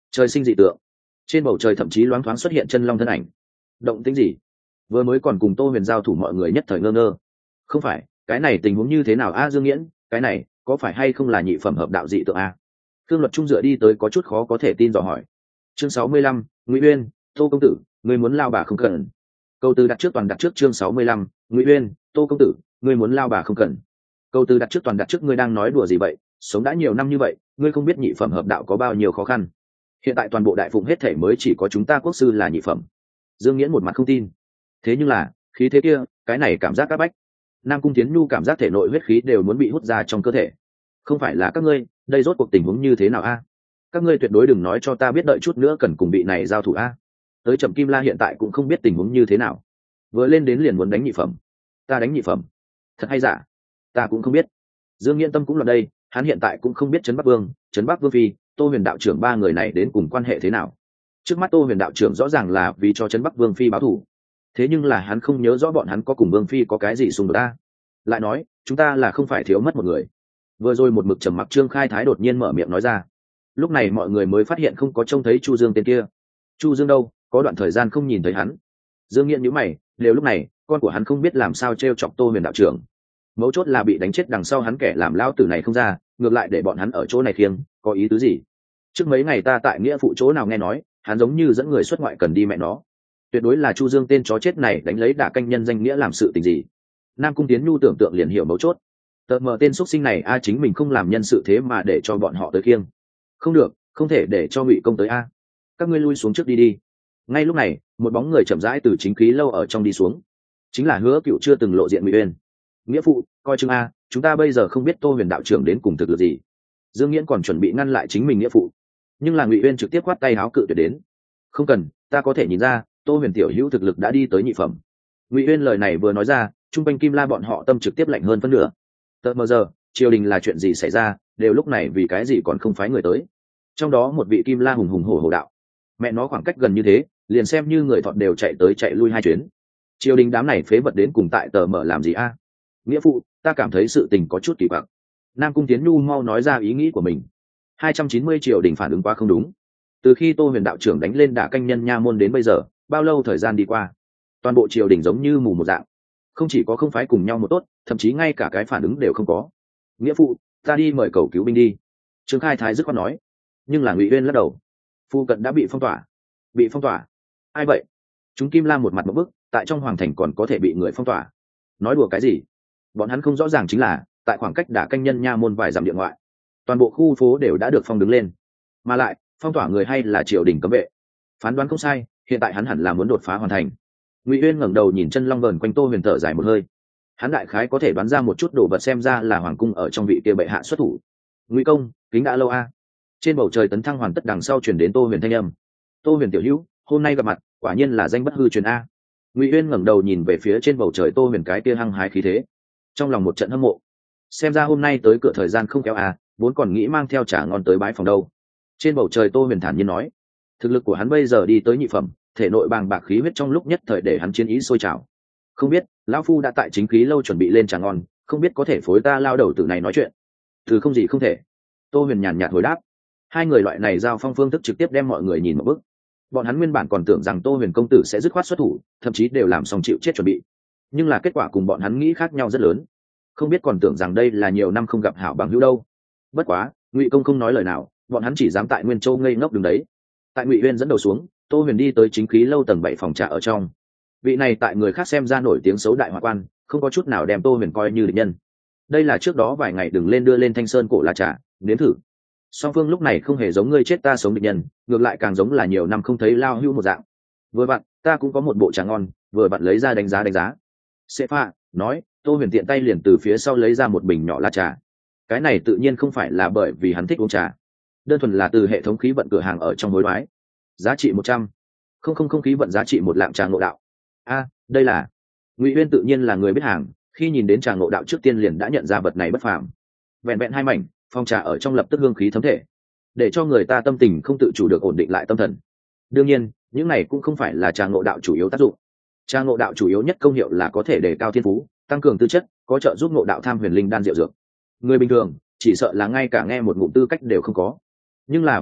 trời sinh dị tượng. Trên bầu trời thậm chí loáng thoáng xuất hiện chân long thân ảnh. Động tĩnh gì? Vừa mới còn cùng Tô Huyền giao thủ mọi người nhất thời ngơ ngơ. Không phải, cái này tình huống như thế nào a Dương Nghiễn, cái này có phải hay không là nhị phẩm hợp đạo dị tượng a? Khương Luật Trung dựa đi tới có chút khó có thể tin dò hỏi. Chương sáu mươi lăm, Ngụy Uyên, Tô công tử, ngươi muốn lao bà không cần. Câu từ đặt trước toàn đặt trước chương sáu mươi lăm, Ngụy Uyên, Tô công tử, ngươi muốn lao bà không cần. Câu từ đặt trước toàn đặt trước ngươi đang nói đùa gì vậy? Sống đã nhiều năm như vậy, ngươi không biết nhị phẩm hợp đạo có bao nhiêu khó khăn. Hiện tại toàn bộ đại phụng hết thể mới chỉ có chúng ta quốc sư là nhị phẩm. Dương Nghiễn một mặt không tin. Thế nhưng là, khí thế kia, cái này cảm giác áp bách. Nam Cung Tiến Nhu cảm giác thể nội huyết khí đều muốn bị hút ra trong cơ thể. Không phải là các ngươi, đây rốt cuộc tình huống như thế nào a? Các ngươi tuyệt đối đừng nói cho ta biết đợi chút nữa cần cùng vị này giao thủ a. Tới Trầm Kim La hiện tại cũng không biết tình huống như thế nào. Vừa lên đến liền muốn đánh nhị phẩm. Ta đánh nhị phẩm? Thật hay giả? Ta cũng không biết. Dương Nghiễn tâm cũng là đây, hắn hiện tại cũng không biết Trấn Bắc Vương, Trấn Bắc Vương phi, Tô Huyền đạo trưởng ba người này đến cùng quan hệ thế nào. Trước mắt Tô Huyền đạo trưởng rõ ràng là vì cho Trấn Bắc Vương phi báo thù. Thế nhưng là hắn không nhớ rõ bọn hắn có cùng Vương phi có cái gì xung đột ta. Lại nói, chúng ta là không phải thiếu mất một người. Vừa rồi một mực trầm mặc Trương Khai Thái đột nhiên mở miệng nói ra. Lúc này mọi người mới phát hiện không có trông thấy Chu Dương tên kia. Chu Dương đâu, có đoạn thời gian không nhìn thấy hắn. Dương Nghiễn nhíu mày, đều lúc này, con của hắn không biết làm sao trêu chọc Tô Huyền đạo trưởng. Mấu chốt là bị đánh chết đằng sau hắn kẻ làm lao tử này không ra, ngược lại để bọn hắn ở chỗ này khiêng, có ý tứ gì? Trước mấy ngày ta tại nghĩa phụ chỗ nào nghe nói, hắn giống như dẫn người xuất ngoại cần đi mẹ nó. Tuyệt đối là Chu Dương tên chó chết này đánh lấy đả canh nhân danh nghĩa làm sự tình gì. Nam Cung Tiến Nhu tưởng tượng liền hiểu mấu chốt. Tờ mờ tên xuất sinh này a chính mình không làm nhân sự thế mà để cho bọn họ tới khiêng. Không được, không thể để cho Ngụy công tới a. Các ngươi lui xuống trước đi đi. Ngay lúc này, một bóng người chậm rãi từ chính khí lâu ở trong đi xuống. Chính là Hứa Cựu chưa từng lộ diện Ngụy Uyên. Nghĩa phụ, coi chừng a, chúng ta bây giờ không biết Tô Huyền đạo trưởng đến cùng thực lực gì. Dương Nghiễn còn chuẩn bị ngăn lại chính mình nghĩa phụ, nhưng là Ngụy Uyên trực tiếp quát tay áo cự tuyệt đến. Không cần, ta có thể nhìn ra, Tô Huyền tiểu hữu thực lực đã đi tới nhị phẩm. Ngụy Uyên lời này vừa nói ra, trung quanh Kim La bọn họ tâm trực tiếp lạnh hơn phân nửa. Tận mờ giờ, triều đình là chuyện gì xảy ra, đều lúc này vì cái gì còn không phái người tới. Trong đó một vị Kim La hùng hùng hổ hổ đạo, mẹ nó khoảng cách gần như thế, liền xem như người thọt đều chạy tới chạy lui hai chuyến. Triều đình đám này phế vật đến cùng tại tờ mở làm gì a? Nghĩa phụ, ta cảm thấy sự tình có chút kỳ quặc. Nam Cung Tiến Nhu mau nói ra ý nghĩ của mình. hai trăm chín mươi triều đình phản ứng quá không đúng. Từ khi Tô Huyền đạo trưởng đánh lên đả canh nhân nha môn đến bây giờ, bao lâu thời gian đi qua, toàn bộ triều đình giống như mù một dạng, không chỉ có không phái cùng nhau một tốt, thậm chí ngay cả cái phản ứng đều không có. Nghĩa phụ, ta đi mời cầu cứu binh đi. Trương Khai Thái dứt khoát nói. Nhưng là Ngụy Uyên lắc đầu. Phu cận đã bị phong tỏa. Bị phong tỏa? Ai vậy? Chúng Kim La một mặt một bức, tại trong hoàng thành còn có thể bị người phong tỏa. Nói đùa cái gì? Bọn hắn không rõ ràng chính là, tại khoảng cách đả canh nhân nha môn vài dặm địa ngoại, toàn bộ khu phố đều đã được phong đứng lên. Mà lại, phong tỏa người hay là triều đình cấm vệ. Phán đoán không sai, hiện tại hắn hẳn là muốn đột phá hoàn thành. Ngụy Uyên ngẩng đầu nhìn chân long vờn quanh Tô Huyền thở dài một hơi. Hắn đại khái có thể đoán ra một chút đồ vật xem ra là hoàng cung ở trong vị kia bệ hạ xuất thủ. Ngụy công, kính đã lâu a. Trên bầu trời tấn thăng hoàn tất đằng sau truyền đến Tô Huyền thanh âm. Tô Huyền tiểu hữu, hôm nay gặp mặt, quả nhiên là danh bất hư truyền a. Ngụy Uyên ngẩng đầu nhìn về phía trên bầu trời Tô Huyền cái kia hăng hái khí thế, trong lòng một trận hâm mộ. Xem ra hôm nay tới cửa thời gian không kéo a, vốn còn nghĩ mang theo trả ngon tới bái phòng đâu. Trên bầu trời Tô Huyền thản nhiên nói, thực lực của hắn bây giờ đi tới nhị phẩm, thể nội bàng bạc khí huyết trong lúc nhất thời để hắn chiến ý sôi trào. Không biết lão phu đã tại chính khí lâu chuẩn bị lên trà ngon, không biết có thể phối ta lao đầu tử này nói chuyện. Từ không gì không thể. Tô Huyền nhàn nhạt hồi đáp. Hai người loại này giao phong phương thức trực tiếp đem mọi người nhìn một bức. Bọn hắn nguyên bản còn tưởng rằng Tô Huyền công tử sẽ dứt khoát xuất thủ, thậm chí đều làm xong chịu chết chuẩn bị. Nhưng là kết quả cùng bọn hắn nghĩ khác nhau rất lớn. Không biết còn tưởng rằng đây là nhiều năm không gặp hảo bằng hữu đâu. Bất quá, Ngụy công không nói lời nào, bọn hắn chỉ dám tại Nguyên Châu ngây ngốc đứng đấy. Tại Ngụy Uyên dẫn đầu xuống, Tô Huyền đi tới chính khí lâu tầng bảy phòng trà ở trong. Vị này tại người khác xem ra nổi tiếng xấu đại hòa quan, không có chút nào đem Tô Huyền coi như địch nhân. Đây là trước đó vài ngày đừng lên đưa lên Thanh Sơn cổ là trà, nếm thử. Song phương lúc này không hề giống ngươi chết ta sống địch nhân, ngược lại càng giống là nhiều năm không thấy lao hưu một dạng. Vừa vặn, ta cũng có một bộ trà ngon, vừa vặn lấy ra đánh giá đánh giá. Sẽ pha, nói, Tô Huyền tiện tay liền từ phía sau lấy ra một bình nhỏ lá trà. Cái này tự nhiên không phải là bởi vì hắn thích uống trà, đơn thuần là từ hệ thống khí vận cửa hàng ở trong hối đoái. Giá trị một trăm, không không không khí vận giá trị một lạng trà ngộ đạo. A, đây là Ngụy Uyên tự nhiên là người biết hàng, khi nhìn đến trà ngộ đạo trước tiên liền đã nhận ra vật này bất phàm. Vẹn vẹn hai mảnh, phong trà ở trong lập tức hương khí thấm thể, để cho người ta tâm tình không tự chủ được ổn định lại tâm thần. Đương nhiên, những này cũng không phải là trà ngộ đạo chủ yếu tác dụng. Trà ngộ đạo chủ yếu nhất công hiệu là có thể đề cao thiên phú, tăng cường tư chất, có trợ giúp ngộ đạo tham huyền linh đan diệu dược. Người bình thường chỉ sợ là ngay cả nghe một ngụm tư cách đều không có. Nhưng là vừa lúc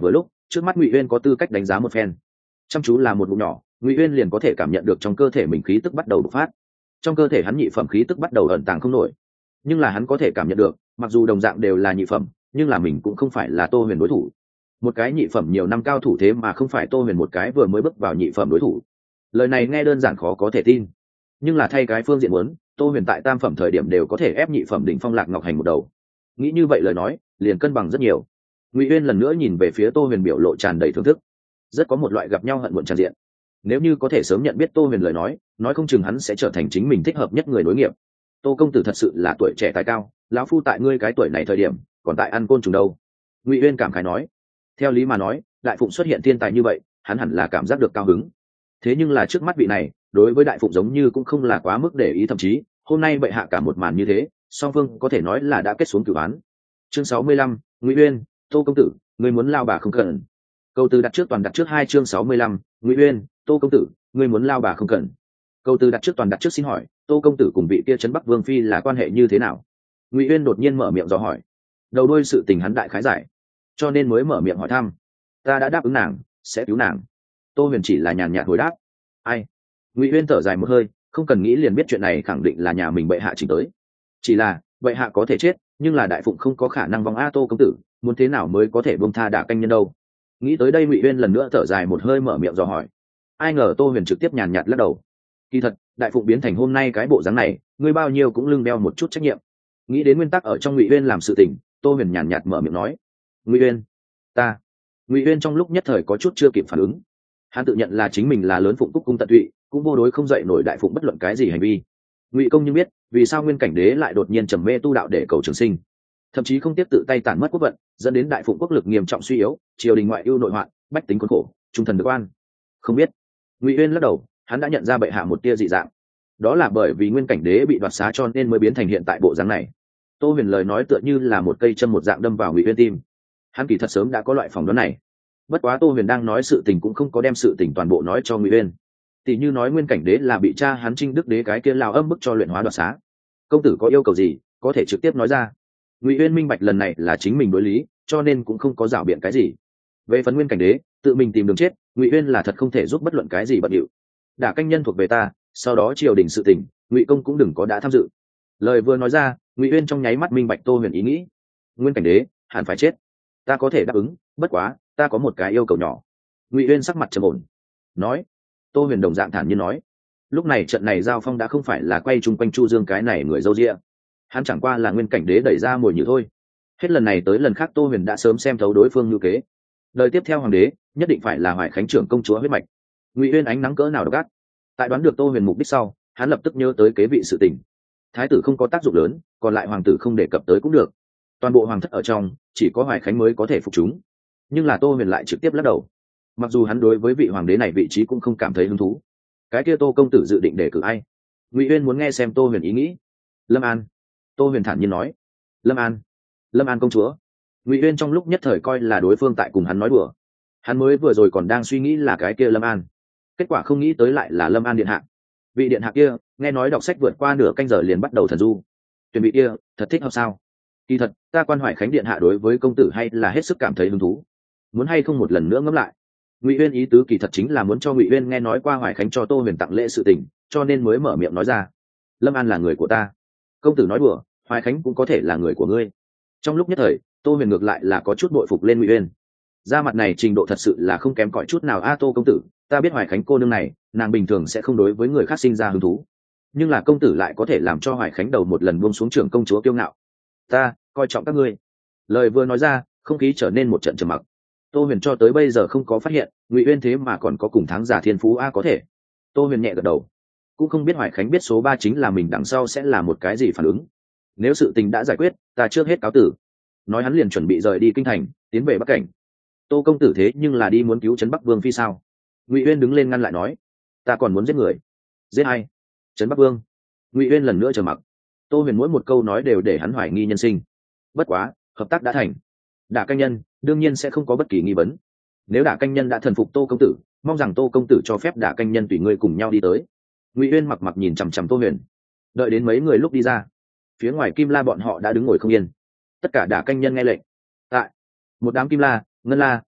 trước mắt Ngụy Uyên có tư cách đánh giá một phen. Chăm chú là một ngụm nhỏ, Ngụy Uyên liền có thể cảm nhận được trong cơ thể mình khí tức bắt đầu bộc phát. Trong cơ thể hắn nhị phẩm khí tức bắt đầu ẩn tàng không nổi, nhưng là hắn có thể cảm nhận được, mặc dù đồng dạng đều là nhị phẩm, nhưng là mình cũng không phải là Tô Huyền đối thủ. Một cái nhị phẩm nhiều năm cao thủ thế mà không phải Tô Huyền một cái vừa mới bước vào nhị phẩm đối thủ. Lời này nghe đơn giản khó có thể tin, nhưng là thay cái phương diện muốn, Tô Huyền tại tam phẩm thời điểm đều có thể ép nhị phẩm đỉnh phong Lạc Ngọc Hành một đầu. Nghĩ như vậy lời nói, liền cân bằng rất nhiều. Ngụy Uyên lần nữa nhìn về phía Tô Huyền, biểu lộ tràn đầy thưởng thức, rất có một loại gặp nhau hận muộn tràn diện. Nếu như có thể sớm nhận biết Tô Huyền lời nói, nói không chừng hắn sẽ trở thành chính mình thích hợp nhất người đối nghiệp. Tô công tử thật sự là tuổi trẻ tài cao, lão phu tại ngươi cái tuổi này thời điểm, còn tại ăn côn trùng đâu. Ngụy Uyên cảm khái nói. Theo lý mà nói, đại phụng xuất hiện thiên tài như vậy, hắn hẳn là cảm giác được cao hứng. Thế nhưng là trước mắt vị này, đối với đại phụng giống như cũng không là quá mức để ý, thậm chí hôm nay bệ hạ cả một màn như thế, song phương có thể nói là đã kết xuống cửu án. Chương sáu mươi lăm, Ngụy Uyên, Tô công tử, ngươi muốn lao bà không cần. Câu từ đặt trước toàn đặt trước hai chương sáu mươi lăm, Ngụy Uyên, Tô công tử, ngươi muốn lao bà không cần. Câu từ đặt trước toàn đặt trước xin hỏi, Tô công tử cùng vị kia trấn Bắc Vương phi là quan hệ như thế nào? Ngụy Uyên đột nhiên mở miệng dò hỏi. Đầu đuôi sự tình hắn đại khái giải, cho nên mới mở miệng hỏi thăm. Ta đã đáp ứng nàng, sẽ cứu nàng. Tô Huyền chỉ là nhàn nhạt hồi đáp. Ai? Ngụy Uyên thở dài một hơi, không cần nghĩ liền biết chuyện này khẳng định là nhà mình bệ hạ chỉnh tới. Chỉ là bệ hạ có thể chết, nhưng là đại phụng không có khả năng vong a Tô công tử, muốn thế nào mới có thể buông tha Đả canh nhân đâu? Nghĩ tới đây Ngụy Uyên lần nữa thở dài một hơi, mở miệng dò hỏi. Ai ngờ Tô Huyền trực tiếp nhàn nhạt lắc đầu. Kỳ thật, đại phụng biến thành hôm nay cái bộ dáng này, ngươi bao nhiêu cũng lưng đeo một chút trách nhiệm. Nghĩ đến nguyên tắc ở trong Ngụy Uyên làm sự tình, Tô Huyền nhàn nhạt mở miệng nói. Ngụy Uyên, ta. Ngụy Uyên trong lúc nhất thời có chút chưa kịp phản ứng. Hắn tự nhận là chính mình là lớn phụng cúc cung tận tụy, cũng vô đối không dậy nổi đại phụng bất luận cái gì hành vi. Ngụy công nhưng biết vì sao Nguyên Cảnh Đế lại đột nhiên trầm mê tu đạo để cầu trường sinh, thậm chí không tiếp tự tay tàn mất quốc vận, dẫn đến đại phụng quốc lực nghiêm trọng suy yếu, triều đình ngoại ưu nội hoạn, bách tính khốn khổ, trung thần được oan. Không biết. Ngụy Uyên lắc đầu, hắn đã nhận ra bệ hạ một tia dị dạng. Đó là bởi vì Nguyên Cảnh Đế bị đoạt xá cho nên mới biến thành hiện tại bộ dáng này. Tô Huyền lời nói tựa như là một cây châm một dạng đâm vào Ngụy Uyên tim. Hắn kỳ thật sớm đã có loại phỏng đoán này. Bất quá Tô Huyền đang nói sự tình cũng không có đem sự tình toàn bộ nói cho Ngụy Uyên. Tỷ như nói Nguyên Cảnh Đế là bị cha hắn Trinh Đức Đế cái kia lao âm bức cho luyện hóa đoạt xá. Công tử có yêu cầu gì, có thể trực tiếp nói ra. Ngụy Uyên minh bạch lần này là chính mình đối lý, cho nên cũng không có giảo biện cái gì. Về phần Nguyên Cảnh Đế tự mình tìm đường chết, Ngụy Uyên là thật không thể giúp bất luận cái gì bận điệu. Đả canh nhân thuộc về ta, sau đó triều đình sự tình, Ngụy công cũng đừng có đã tham dự. Lời vừa nói ra, Ngụy Uyên trong nháy mắt minh bạch Tô Huyền ý nghĩ. Nguyên Cảnh Đế hẳn phải chết, ta có thể đáp ứng, bất quá ta có một cái yêu cầu nhỏ. Ngụy Uyên sắc mặt trầm ổn nói. Tô Huyền đồng dạng thản nhiên nói. Lúc này trận này giao phong đã không phải là quay chung quanh Chu Dương cái này người dâu ria, hắn chẳng qua là Nguyên Cảnh Đế đẩy ra mồi nhử thôi. Hết lần này tới lần khác Tô Huyền đã sớm xem thấu đối phương như kế. Đời tiếp theo hoàng đế nhất định phải là Hoài Khánh trưởng công chúa huyết mạch. Ngụy Uyên ánh nắng cỡ nào độc ác. Tại đoán được Tô Huyền mục đích sau, hắn lập tức nhớ tới kế vị sự tình. Thái tử không có tác dụng lớn, còn lại hoàng tử không đề cập tới cũng được. Toàn bộ hoàng thất ở trong, chỉ có Hoài Khánh mới có thể phục chúng. Nhưng là Tô Huyền lại trực tiếp lắc đầu. Mặc dù hắn đối với vị hoàng đế này vị trí cũng không cảm thấy hứng thú. Cái kia Tô công tử dự định đề cử ai? Ngụy Uyên muốn nghe xem Tô Huyền ý nghĩ. Lâm An. Tô Huyền thản nhiên nói. Lâm An? Lâm An công chúa? Ngụy Uyên trong lúc nhất thời coi là đối phương tại cùng hắn nói đùa. Hắn mới vừa rồi còn đang suy nghĩ là cái kia Lâm An, kết quả không nghĩ tới lại là Lâm An điện hạ. Vị điện hạ kia nghe nói đọc sách vượt qua nửa canh giờ liền bắt đầu thần du, tuyển vị kia thật thích hợp sao? Kỳ thật ta quan Hoài Khánh điện hạ đối với công tử hay là hết sức cảm thấy hứng thú, muốn hay không một lần nữa ngẫm lại. Ngụy Uyên ý tứ kỳ thật chính là muốn cho Ngụy Uyên nghe nói qua Hoài Khánh cho Tô Huyền tặng lễ sự tình, cho nên mới mở miệng nói ra. Lâm An là người của ta. Công tử nói đùa, Hoài Khánh cũng có thể là người của ngươi. Trong lúc nhất thời, Tô Huyền ngược lại là có chút bội phục lên Ngụy Uyên. Ra mặt này trình độ thật sự là không kém cỏi chút nào a. Tô công tử, ta biết Hoài Khánh cô nương này, nàng bình thường sẽ không đối với người khác sinh ra hứng thú, nhưng là công tử lại có thể làm cho Hoài Khánh đầu một lần buông xuống trưởng công chúa kiêu ngạo. Ta coi trọng các ngươi. Lời vừa nói ra, không khí trở nên một trận trầm mặc. Tô Huyền cho tới bây giờ không có phát hiện Ngụy Uyên thế mà còn có cùng tháng giả thiên phú a. Có thể. Tô Huyền nhẹ gật đầu, cũng không biết Hoài Khánh biết số ba chính là mình đằng sau sẽ là một cái gì phản ứng. Nếu sự tình đã giải quyết, ta trước hết cáo tử. Nói hắn liền chuẩn bị rời đi kinh thành, tiến về Bắc Cảnh. Tô công tử thế nhưng là đi muốn cứu trấn Bắc Vương phi sao? Ngụy Uyên đứng lên ngăn lại nói. Ta còn muốn giết người. Giết ai? Trấn Bắc Vương. Ngụy Uyên lần nữa trầm mặc. Tô Huyền mỗi một câu nói đều để hắn hoài nghi nhân sinh. Bất quá, hợp tác đã thành, Đả canh nhân đương nhiên sẽ không có bất kỳ nghi vấn. Nếu Đả canh nhân đã thần phục Tô công tử, mong rằng Tô công tử cho phép Đả canh nhân tùy ngươi cùng nhau đi tới. Ngụy Uyên mặc mặc nhìn chằm chằm Tô Huyền. Đợi đến mấy người lúc đi ra, phía ngoài Kim La bọn họ đã đứng ngồi không yên. Tất cả Đả canh nhân nghe lệnh. Tại một đám Kim La, Ngân La,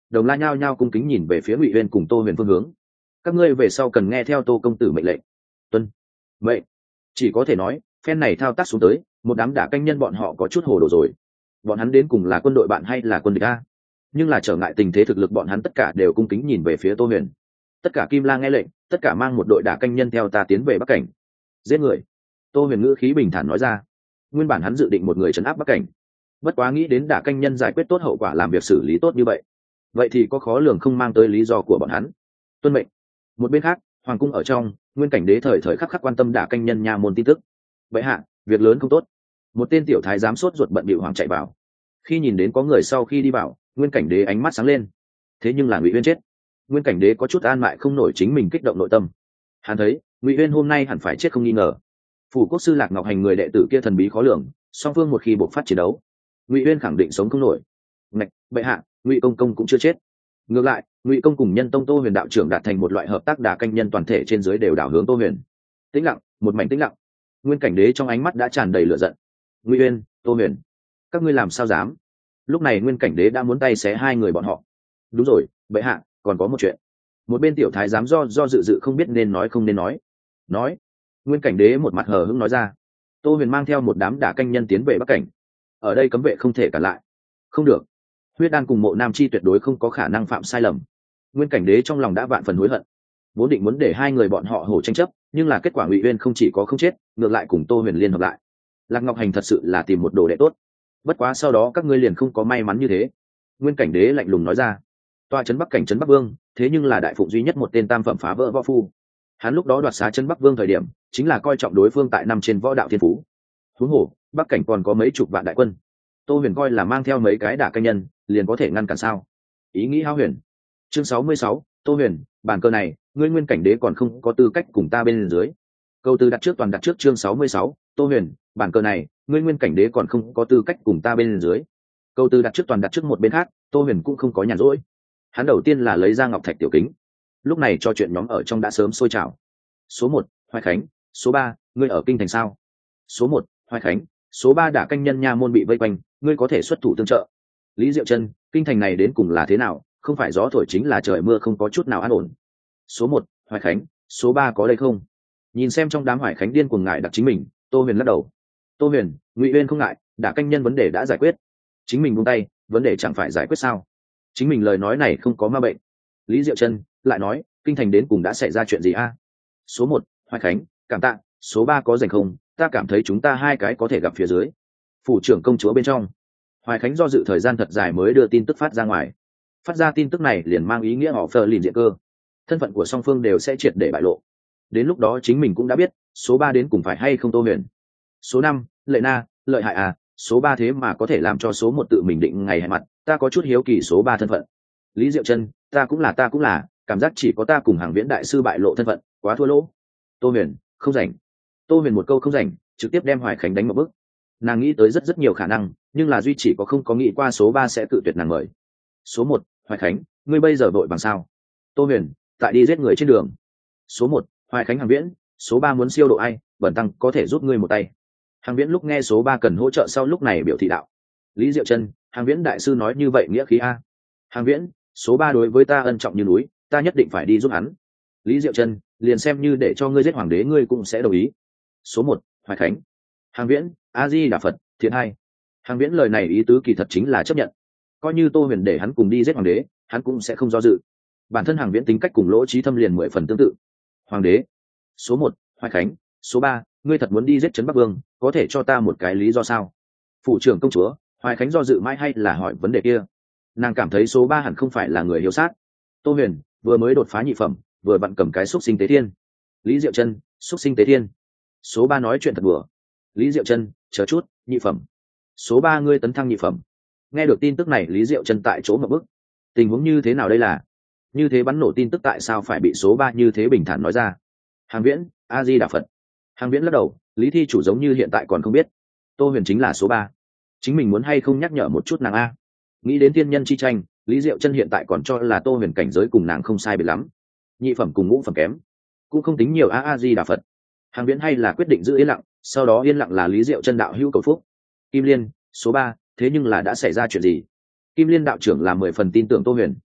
đồng la nhao nhao cung kính nhìn về phía Ngụy Uyên cùng Tô Huyền phương hướng. Các ngươi về sau cần nghe theo Tô công tử mệnh lệnh. Tuân mệnh. Chỉ có thể nói phen này thao tác xuống tới, một đám đả canh nhân bọn họ có chút hồ đồ rồi. Bọn hắn đến cùng là quân đội bạn hay là quân địch a? Nhưng là trở ngại tình thế thực lực, bọn hắn tất cả đều cung kính nhìn về phía Tô Huyền. Tất cả Kim Lang nghe lệnh, tất cả mang một đội đả canh nhân theo ta tiến về Bắc Cảnh. Giết người. Tô Huyền ngữ khí bình thản nói ra. Nguyên bản hắn dự định một người trấn áp Bắc Cảnh, bất quá nghĩ đến đả canh nhân giải quyết tốt hậu quả, làm việc xử lý tốt như vậy, vậy thì có khó lường không mang tới lý do của bọn hắn. Tuân mệnh. Một bên khác, hoàng cung ở trong, Nguyên Cảnh Đế thời thời khắc khắc quan tâm đả canh nhân nha môn tin tức. Vậy hạ, việc lớn không tốt. Một tên tiểu thái giám sốt ruột bận bịu hoàng chạy vào. Khi nhìn đến có người sau khi đi vào, Nguyên Cảnh Đế ánh mắt sáng lên. Thế nhưng là Ngụy Uyên chết. Nguyên Cảnh Đế có chút an mại không nổi chính mình kích động nội tâm. Hắn thấy Ngụy Uyên hôm nay hẳn phải chết không nghi ngờ. Phủ quốc sư Lạc Ngọc Hành người đệ tử kia thần bí khó lường, song phương một khi buộc phát chiến đấu, Ngụy Uyên khẳng định sống không nổi. Ngạch, bệ hạ, Ngụy công công cũng chưa chết. Ngược lại, Ngụy công cùng Nhân Tông Tô Huyền đạo trưởng đạt thành một loại hợp tác đả canh nhân, toàn thể trên dưới đều đảo hướng Tô Huyền. Tĩnh lặng, một mảnh tĩnh lặng. Nguyên Cảnh Đế trong ánh mắt đã tràn đầy lửa giận. Ngụy Uyên, Tô Huyền, các ngươi làm sao dám? Lúc này Nguyên Cảnh Đế đã muốn tay xé hai người bọn họ. Đúng rồi, bệ hạ, còn có một chuyện. Một bên tiểu thái giám do do dự dự không biết nên nói không nên nói. Nói. Nguyên Cảnh Đế một mặt hờ hững nói ra. Tô Huyền mang theo một đám đả canh nhân tiến về Bắc Cảnh. Ở đây cấm vệ không thể cản lại. Không được. Huyết Đan cùng Mộ Nam Chi tuyệt đối không có khả năng phạm sai lầm. Nguyên Cảnh Đế trong lòng đã vạn phần hối hận. Vốn định muốn để hai người bọn họ hổ tranh chấp, nhưng là kết quả Ngụy Uyên không chỉ có không chết, ngược lại cùng Tô Huyền liên hợp lại. Lạc Ngọc Hành thật sự là tìm một đồ đệ tốt. Bất quá sau đó các ngươi liền không có may mắn như thế. Nguyên Cảnh Đế lạnh lùng nói ra. Tòa trấn Bắc Cảnh trấn Bắc Vương, thế nhưng là đại phụng duy nhất một tên tam phẩm phá vỡ võ phu. Hắn lúc đó đoạt xá trấn Bắc Vương thời điểm, chính là coi trọng đối phương tại năm trên võ đạo thiên phú. Huống hồ, Bắc Cảnh còn có mấy chục vạn đại quân. Tô Huyền coi là mang theo mấy cái đả canh nhân, liền có thể ngăn cản sao? Ý nghĩ hao huyền. Chương sáu mươi sáu, Tô Huyền, bản cờ này, ngươi Nguyên Cảnh Đế còn không có tư cách cùng ta bên dưới. Câu từ đặt trước toàn đặt trước chương sáu mươi sáu, Tô Huyền, bản cờ này, ngươi Nguyên Cảnh Đế còn không có tư cách cùng ta bên dưới. Câu từ đặt trước toàn đặt trước một bên khác, Tô Huyền cũng không có nhàn rỗi. Hắn đầu tiên là lấy ra ngọc thạch tiểu kính. Lúc này cho chuyện nhóm ở trong đã sớm sôi trào. Số một, Hoài Khánh. Số ba, ngươi ở kinh thành sao? Số một, Hoài Khánh. Số ba đả canh nhân nha môn bị vây quanh, ngươi có thể xuất thủ tương trợ. Lý Diệu Chân, kinh thành này đến cùng là thế nào? Không phải gió thổi chính là trời mưa, không có chút nào an ổn. Số một, Hoài Khánh. Số ba có đây không? Nhìn xem trong đám Hoài Khánh điên cuồng ngại đặc chính mình, Tô Huyền lắc đầu. Tô Huyền, Ngụy Uyên không ngại, đả canh nhân vấn đề đã giải quyết. Chính mình buông tay, vấn đề chẳng phải giải quyết sao? Chính mình lời nói này không có ma bệnh. Lý Diệu Chân lại nói, kinh thành đến cùng đã xảy ra chuyện gì a? Số một, Hoài Khánh, cảm tạ. Số ba có rảnh không? Ta cảm thấy chúng ta hai cái có thể gặp phía dưới. Phủ trưởng công chúa bên trong, Hoài Khánh do dự thời gian thật dài mới đưa tin tức phát ra ngoài. Phát ra tin tức này liền mang ý nghĩa họ phờ lìn diện cơ, thân phận của song phương đều sẽ triệt để bại lộ. Đến lúc đó chính mình cũng đã biết số ba đến cùng phải hay không Tô Huyền. Số năm, Lệ Na, lợi hại à, số ba thế mà có thể làm cho số một tự mình định ngày hẹn mặt, ta có chút hiếu kỳ số ba thân phận. Lý Diệu Chân, ta cũng là ta cũng là, cảm giác chỉ có ta cùng Hàng Viễn đại sư bại lộ thân phận, quá thua lỗ. Tô Huyền, không rảnh. Tô Huyền một câu không rảnh, trực tiếp đem Hoài Khánh đánh một bước. Nàng nghĩ tới rất rất nhiều khả năng, nhưng là duy chỉ có không có nghĩ qua số ba sẽ tự tuyệt nàng mời. Số một, Hoài Khánh, ngươi bây giờ vội bằng sao? Tô Huyền, tại đi giết người trên đường. Số một, Hoài Khánh, Hàng Viễn. Số ba muốn siêu độ ai, bẩn tăng có thể giúp ngươi một tay. Hàng Viễn lúc nghe số ba cần hỗ trợ sau lúc này biểu thị đạo. Lý Diệu Chân, Hàng Viễn đại sư nói như vậy nghĩa khí a. Hàng Viễn, số ba đối với ta ân trọng như núi, ta nhất định phải đi giúp hắn. Lý Diệu Chân, liền xem như để cho ngươi giết hoàng đế ngươi cũng sẽ đồng ý. Số một, Hoài Khánh. Hàng Viễn, A Di Đà Phật, thiện hai. Hàng Viễn lời này ý tứ kỳ thật chính là chấp nhận. Coi như Tô Huyền để hắn cùng đi giết hoàng đế, hắn cũng sẽ không do dự. Bản thân Hàng Viễn tính cách cùng Lỗ Chí Thâm liền mười phần tương tự. Hoàng đế. Số một, Hoài Khánh. Số ba, ngươi thật muốn đi giết Trấn Bắc Vương, có thể cho ta một cái lý do sao? Phủ trưởng công chúa, Hoài Khánh do dự mãi hay là hỏi vấn đề kia. Nàng cảm thấy số ba hẳn không phải là người hiếu sát. Tô Huyền vừa mới đột phá nhị phẩm, vừa vặn cầm cái xúc sinh tế thiên. Lý Diệu Chân, xúc sinh tế thiên. Số ba nói chuyện thật bừa. Lý Diệu Chân, chờ chút, nhị phẩm. Số ba ngươi tấn thăng nhị phẩm. Nghe được tin tức này Lý Diệu Chân tại chỗ ngập bức. Tình huống như thế nào đây là? Như thế bắn nổ tin tức tại sao phải bị số ba như thế bình thản nói ra? Hàng Viễn, A Di Đà Phật. Hàng Viễn lắc đầu, Lý thi chủ giống như hiện tại còn không biết. Tô Huyền chính là số ba. Chính mình muốn hay không nhắc nhở một chút nàng a? Nghĩ đến tiên nhân chi tranh, Lý Diệu Chân hiện tại còn cho là Tô Huyền cảnh giới cùng nàng không sai biệt lắm. Nhị phẩm cùng ngũ phẩm kém, cũng không tính nhiều a. A Di Đà Phật. Hàng Viễn hay là quyết định giữ yên lặng, sau đó yên lặng là Lý Diệu Chân đạo hữu cầu phúc. Kim Liên, số ba, thế nhưng là đã xảy ra chuyện gì? Kim Liên đạo trưởng là mười phần tin tưởng Tô Huyền.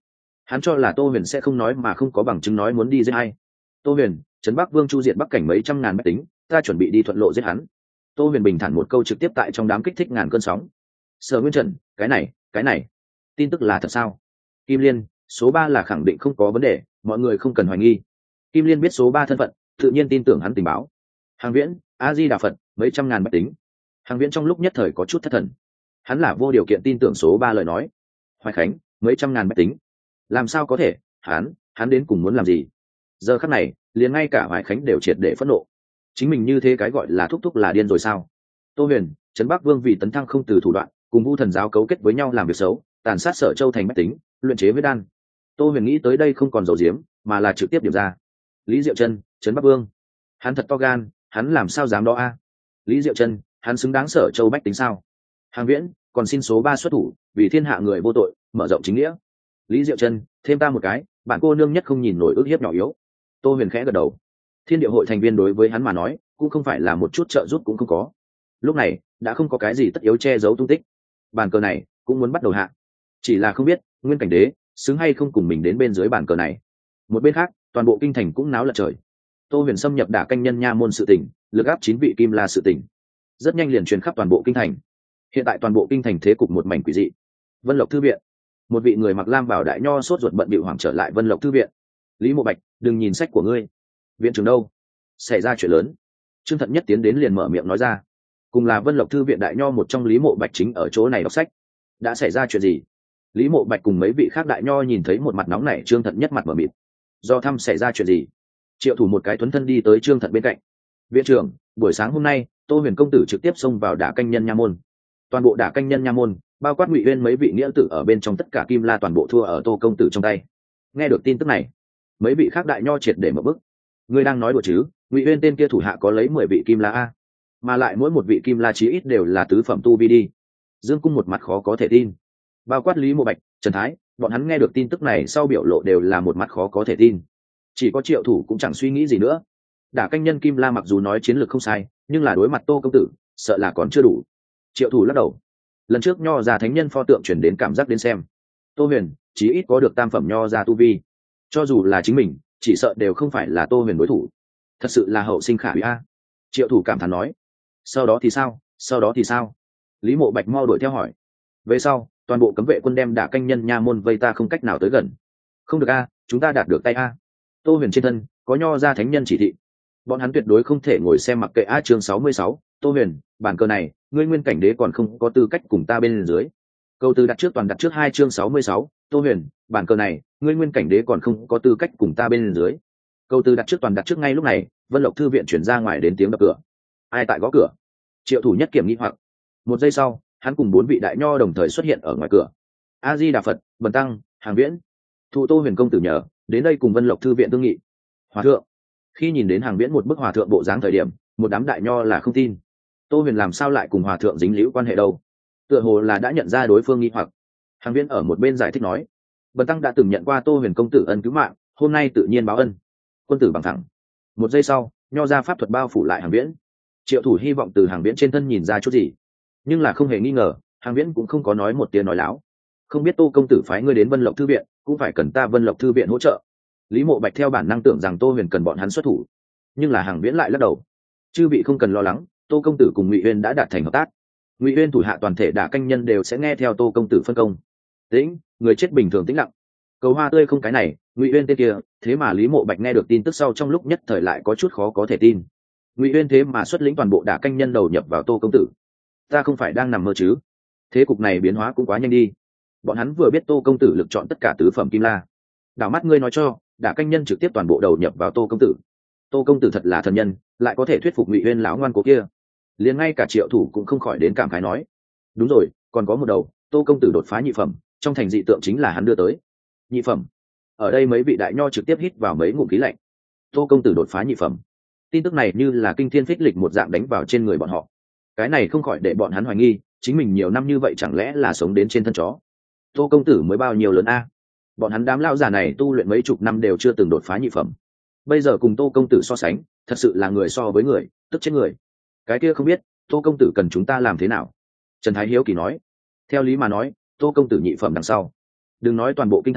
hắn cho là Tô Huyền sẽ không nói mà không có bằng chứng nói muốn đi giết ai. Tô Huyền, trấn Bắc Vương chu diện Bắc cảnh mấy trăm ngàn bách tính, ta chuẩn bị đi thuận lộ giết hắn. Tô Huyền bình thản một câu trực tiếp tại trong đám kích thích ngàn cơn sóng. Sở Nguyên Trần, cái này, cái này, tin tức là thật sao? Kim Liên, số ba là khẳng định không có vấn đề, mọi người không cần hoài nghi. Kim Liên biết số ba thân phận, tự nhiên tin tưởng hắn tình báo. Hàng Viễn, A Di Đà Phật, mấy trăm ngàn bách tính. Hàng Viễn trong lúc nhất thời có chút thất thần. Hắn là vô điều kiện tin tưởng số ba lời nói. Hoài Khánh, mấy trăm ngàn bách tính. Làm sao có thể? Hắn, hắn đến cùng muốn làm gì? Giờ khắc này, liền ngay cả Hoài Khánh đều triệt để phẫn nộ. Chính mình như thế cái gọi là thúc thúc là điên rồi sao? Tô Huyền, trấn Bắc Vương vì tấn thăng không từ thủ đoạn, cùng Vu Thần giáo cấu kết với nhau làm việc xấu, tàn sát Sở Châu thành bách tính, luyện chế huyết đan. Tô Huyền nghĩ tới đây không còn dầu diếm, mà là trực tiếp điểm ra. Lý Diệu Chân, trấn Bắc Vương, hắn thật to gan, hắn làm sao dám đó a? Lý Diệu Chân, hắn xứng đáng Sở Châu bách tính sao? Hàng Viễn, còn xin số ba xuất thủ, vì thiên hạ người vô tội, mở rộng chính nghĩa. Lý Diệu Chân, thêm ta một cái, bạn cô nương nhất không nhìn nổi ước hiếp nhỏ yếu. Tô Huyền khẽ gật đầu. Thiên địa hội thành viên đối với hắn mà nói, cũng không phải là một chút trợ giúp cũng không có. Lúc này, đã không có cái gì tất yếu che giấu tung tích. Bàn cờ này cũng muốn bắt đầu hạ. Chỉ là không biết, Nguyên Cảnh Đế xứng hay không cùng mình đến bên dưới bàn cờ này. Một bên khác, toàn bộ kinh thành cũng náo lật trời. Tô Huyền xâm nhập đả canh nhân nha môn sự tình, lực áp chín vị kim la sự tình, rất nhanh liền truyền khắp toàn bộ kinh thành. Hiện tại toàn bộ kinh thành thế cục một mảnh quỷ dị. Vân Lộc thư viện, một vị người mặc lam bảo đại nho sốt ruột bận bịu hoảng trở lại Vân Lộc thư viện. Lý Mộ Bạch, đừng nhìn sách của ngươi. Viện trưởng đâu? Xảy ra chuyện lớn. Trương Thận Nhất tiến đến liền mở miệng nói ra. Cùng là Vân Lộc thư viện đại nho một trong Lý Mộ Bạch chính ở chỗ này đọc sách. Đã xảy ra chuyện gì? Lý Mộ Bạch cùng mấy vị khác đại nho nhìn thấy một mặt nóng nảy Trương Thận Nhất mặt mở mịt. Do thăm xảy ra chuyện gì? Triệu Thủ một cái tuấn thân đi tới Trương Thận bên cạnh. Viện trưởng, buổi sáng hôm nay, Tô Huyền công tử trực tiếp xông vào đả canh nhân nha môn. Toàn bộ đả canh nhân nha môn, bao quát Ngụy Uyên mấy vị nghĩa tử ở bên trong tất cả kim la toàn bộ thua ở Tô công tử trong tay. Nghe được tin tức này, mấy vị khác đại nho triệt để mở bức. Ngươi đang nói đùa chứ? Ngụy Uyên tên kia thủ hạ có lấy mười vị kim la a, mà lại mỗi một vị kim la chí ít đều là tứ phẩm tu vi đi. Dương Cung một mặt khó có thể tin. Bao quát Lý Mộ Bạch, Trần Thái, bọn hắn nghe được tin tức này sau biểu lộ đều là một mặt khó có thể tin. Chỉ có Triệu Thủ cũng chẳng suy nghĩ gì nữa. Đả canh nhân kim la mặc dù nói chiến lược không sai, nhưng là đối mặt Tô công tử, sợ là còn chưa đủ. Triệu Thủ lắc đầu. Lần trước nho ra thánh nhân pho tượng chuyển đến cảm giác đến xem. Tô Huyền chí ít có được tam phẩm nho ra tu vi. Cho dù là chính mình, chỉ sợ đều không phải là Tô Huyền đối thủ. Thật sự là hậu sinh khả hủy a. Triệu Thủ cảm thán nói. Sau đó thì sao? Sau đó thì sao? Lý Mộ Bạch mau đuổi theo hỏi. Về sau, toàn bộ cấm vệ quân đem đả canh nhân nha môn vây ta không cách nào tới gần. Không được a, chúng ta đạt được tay a. Tô Huyền trên thân có nho ra thánh nhân chỉ thị, bọn hắn tuyệt đối không thể ngồi xem mặc kệ a. Chương sáu mươi sáu, Tô Huyền, bản cờ này, ngươi Nguyên Cảnh Đế còn không có tư cách cùng ta bên dưới. Câu từ đặt trước toàn đặt trước hai chương sáu mươi sáu, Tô Huyền, bản cờ này, ngươi Nguyên Cảnh Đế còn không có tư cách cùng ta bên dưới. Câu từ đặt trước toàn đặt trước ngay lúc này, Vân Lộc thư viện chuyển ra ngoài đến tiếng đập cửa. Ai tại gõ cửa? Triệu Thủ nhất kiểm nghi hoặc. Một giây sau, hắn cùng bốn vị đại nho đồng thời xuất hiện ở ngoài cửa. A Di Đà Phật, Bần tăng, Hàng Viễn, thụ Tô Huyền công tử nhờ đến đây cùng Vân Lộc thư viện tương nghị. Hòa thượng. Khi nhìn đến Hàng Viễn một bức hòa thượng bộ dáng thời điểm, một đám đại nho là không tin. Tô Huyền làm sao lại cùng hòa thượng dính liễu quan hệ đâu? Tựa hồ là đã nhận ra đối phương nghi hoặc. Hàng Viễn ở một bên giải thích nói, Bần tăng đã từng nhận qua Tô Huyền công tử ân cứu mạng, hôm nay tự nhiên báo ân. Quân tử bằng thẳng. Một giây sau, nho ra pháp thuật bao phủ lại Hàng Viễn. Triệu Thủ hy vọng từ Hàng Viễn trên thân nhìn ra chút gì, nhưng là không hề nghi ngờ, Hàng Viễn cũng không có nói một tiếng nói láo. Không biết Tô công tử phái ngươi đến Vân Lộc thư viện, cũng phải cần ta Vân Lộc thư viện hỗ trợ. Lý Mộ Bạch theo bản năng tưởng rằng Tô Huyền cần bọn hắn xuất thủ, nhưng là Hàng Viễn lại lắc đầu. Chư vị không cần lo lắng, Tô công tử cùng Ngụy Uyên đã đạt thành hợp tác. Ngụy Uyên thủ hạ toàn thể đả canh nhân đều sẽ nghe theo Tô công tử phân công. Tĩnh, người chết bình thường tĩnh lặng. Cầu hoa tươi không cái này, Ngụy Uyên tên kia, thế mà Lý Mộ Bạch nghe được tin tức sau trong lúc nhất thời lại có chút khó có thể tin. Ngụy Uyên thế mà xuất lĩnh toàn bộ đả canh nhân đầu nhập vào Tô công tử. Ta không phải đang nằm mơ chứ? Thế cục này biến hóa cũng quá nhanh đi. Bọn hắn vừa biết Tô công tử lựa chọn tất cả tứ phẩm kim la, đảo mắt ngươi nói cho đả canh nhân trực tiếp toàn bộ đầu nhập vào Tô công tử. Tô công tử thật là thần nhân, lại có thể thuyết phục Ngụy Uyên lão ngoan cố kia. Liền ngay cả Triệu Thủ cũng không khỏi đến cảm khái nói, đúng rồi, còn có một đầu, Tô công tử đột phá nhị phẩm, trong thành dị tượng chính là hắn đưa tới. Nhị phẩm? Ở đây mấy vị đại nho trực tiếp hít vào mấy ngụm khí lạnh. Tô công tử đột phá nhị phẩm, tin tức này như là kinh thiên phích lịch một dạng đánh vào trên người bọn họ. Cái này không khỏi để bọn hắn hoài nghi, chính mình nhiều năm như vậy chẳng lẽ là sống đến trên thân chó. Tô công tử mới bao nhiêu lớn a? Bọn hắn đám lão già này tu luyện mấy chục năm đều chưa từng đột phá nhị phẩm, bây giờ cùng Tô công tử so sánh, thật sự là người so với người, tức chết người. Cái kia không biết Tô công tử cần chúng ta làm thế nào? Trần Thái hiếu kỳ nói. Theo lý mà nói, Tô công tử nhị phẩm đằng sau, đừng nói toàn bộ kinh thành,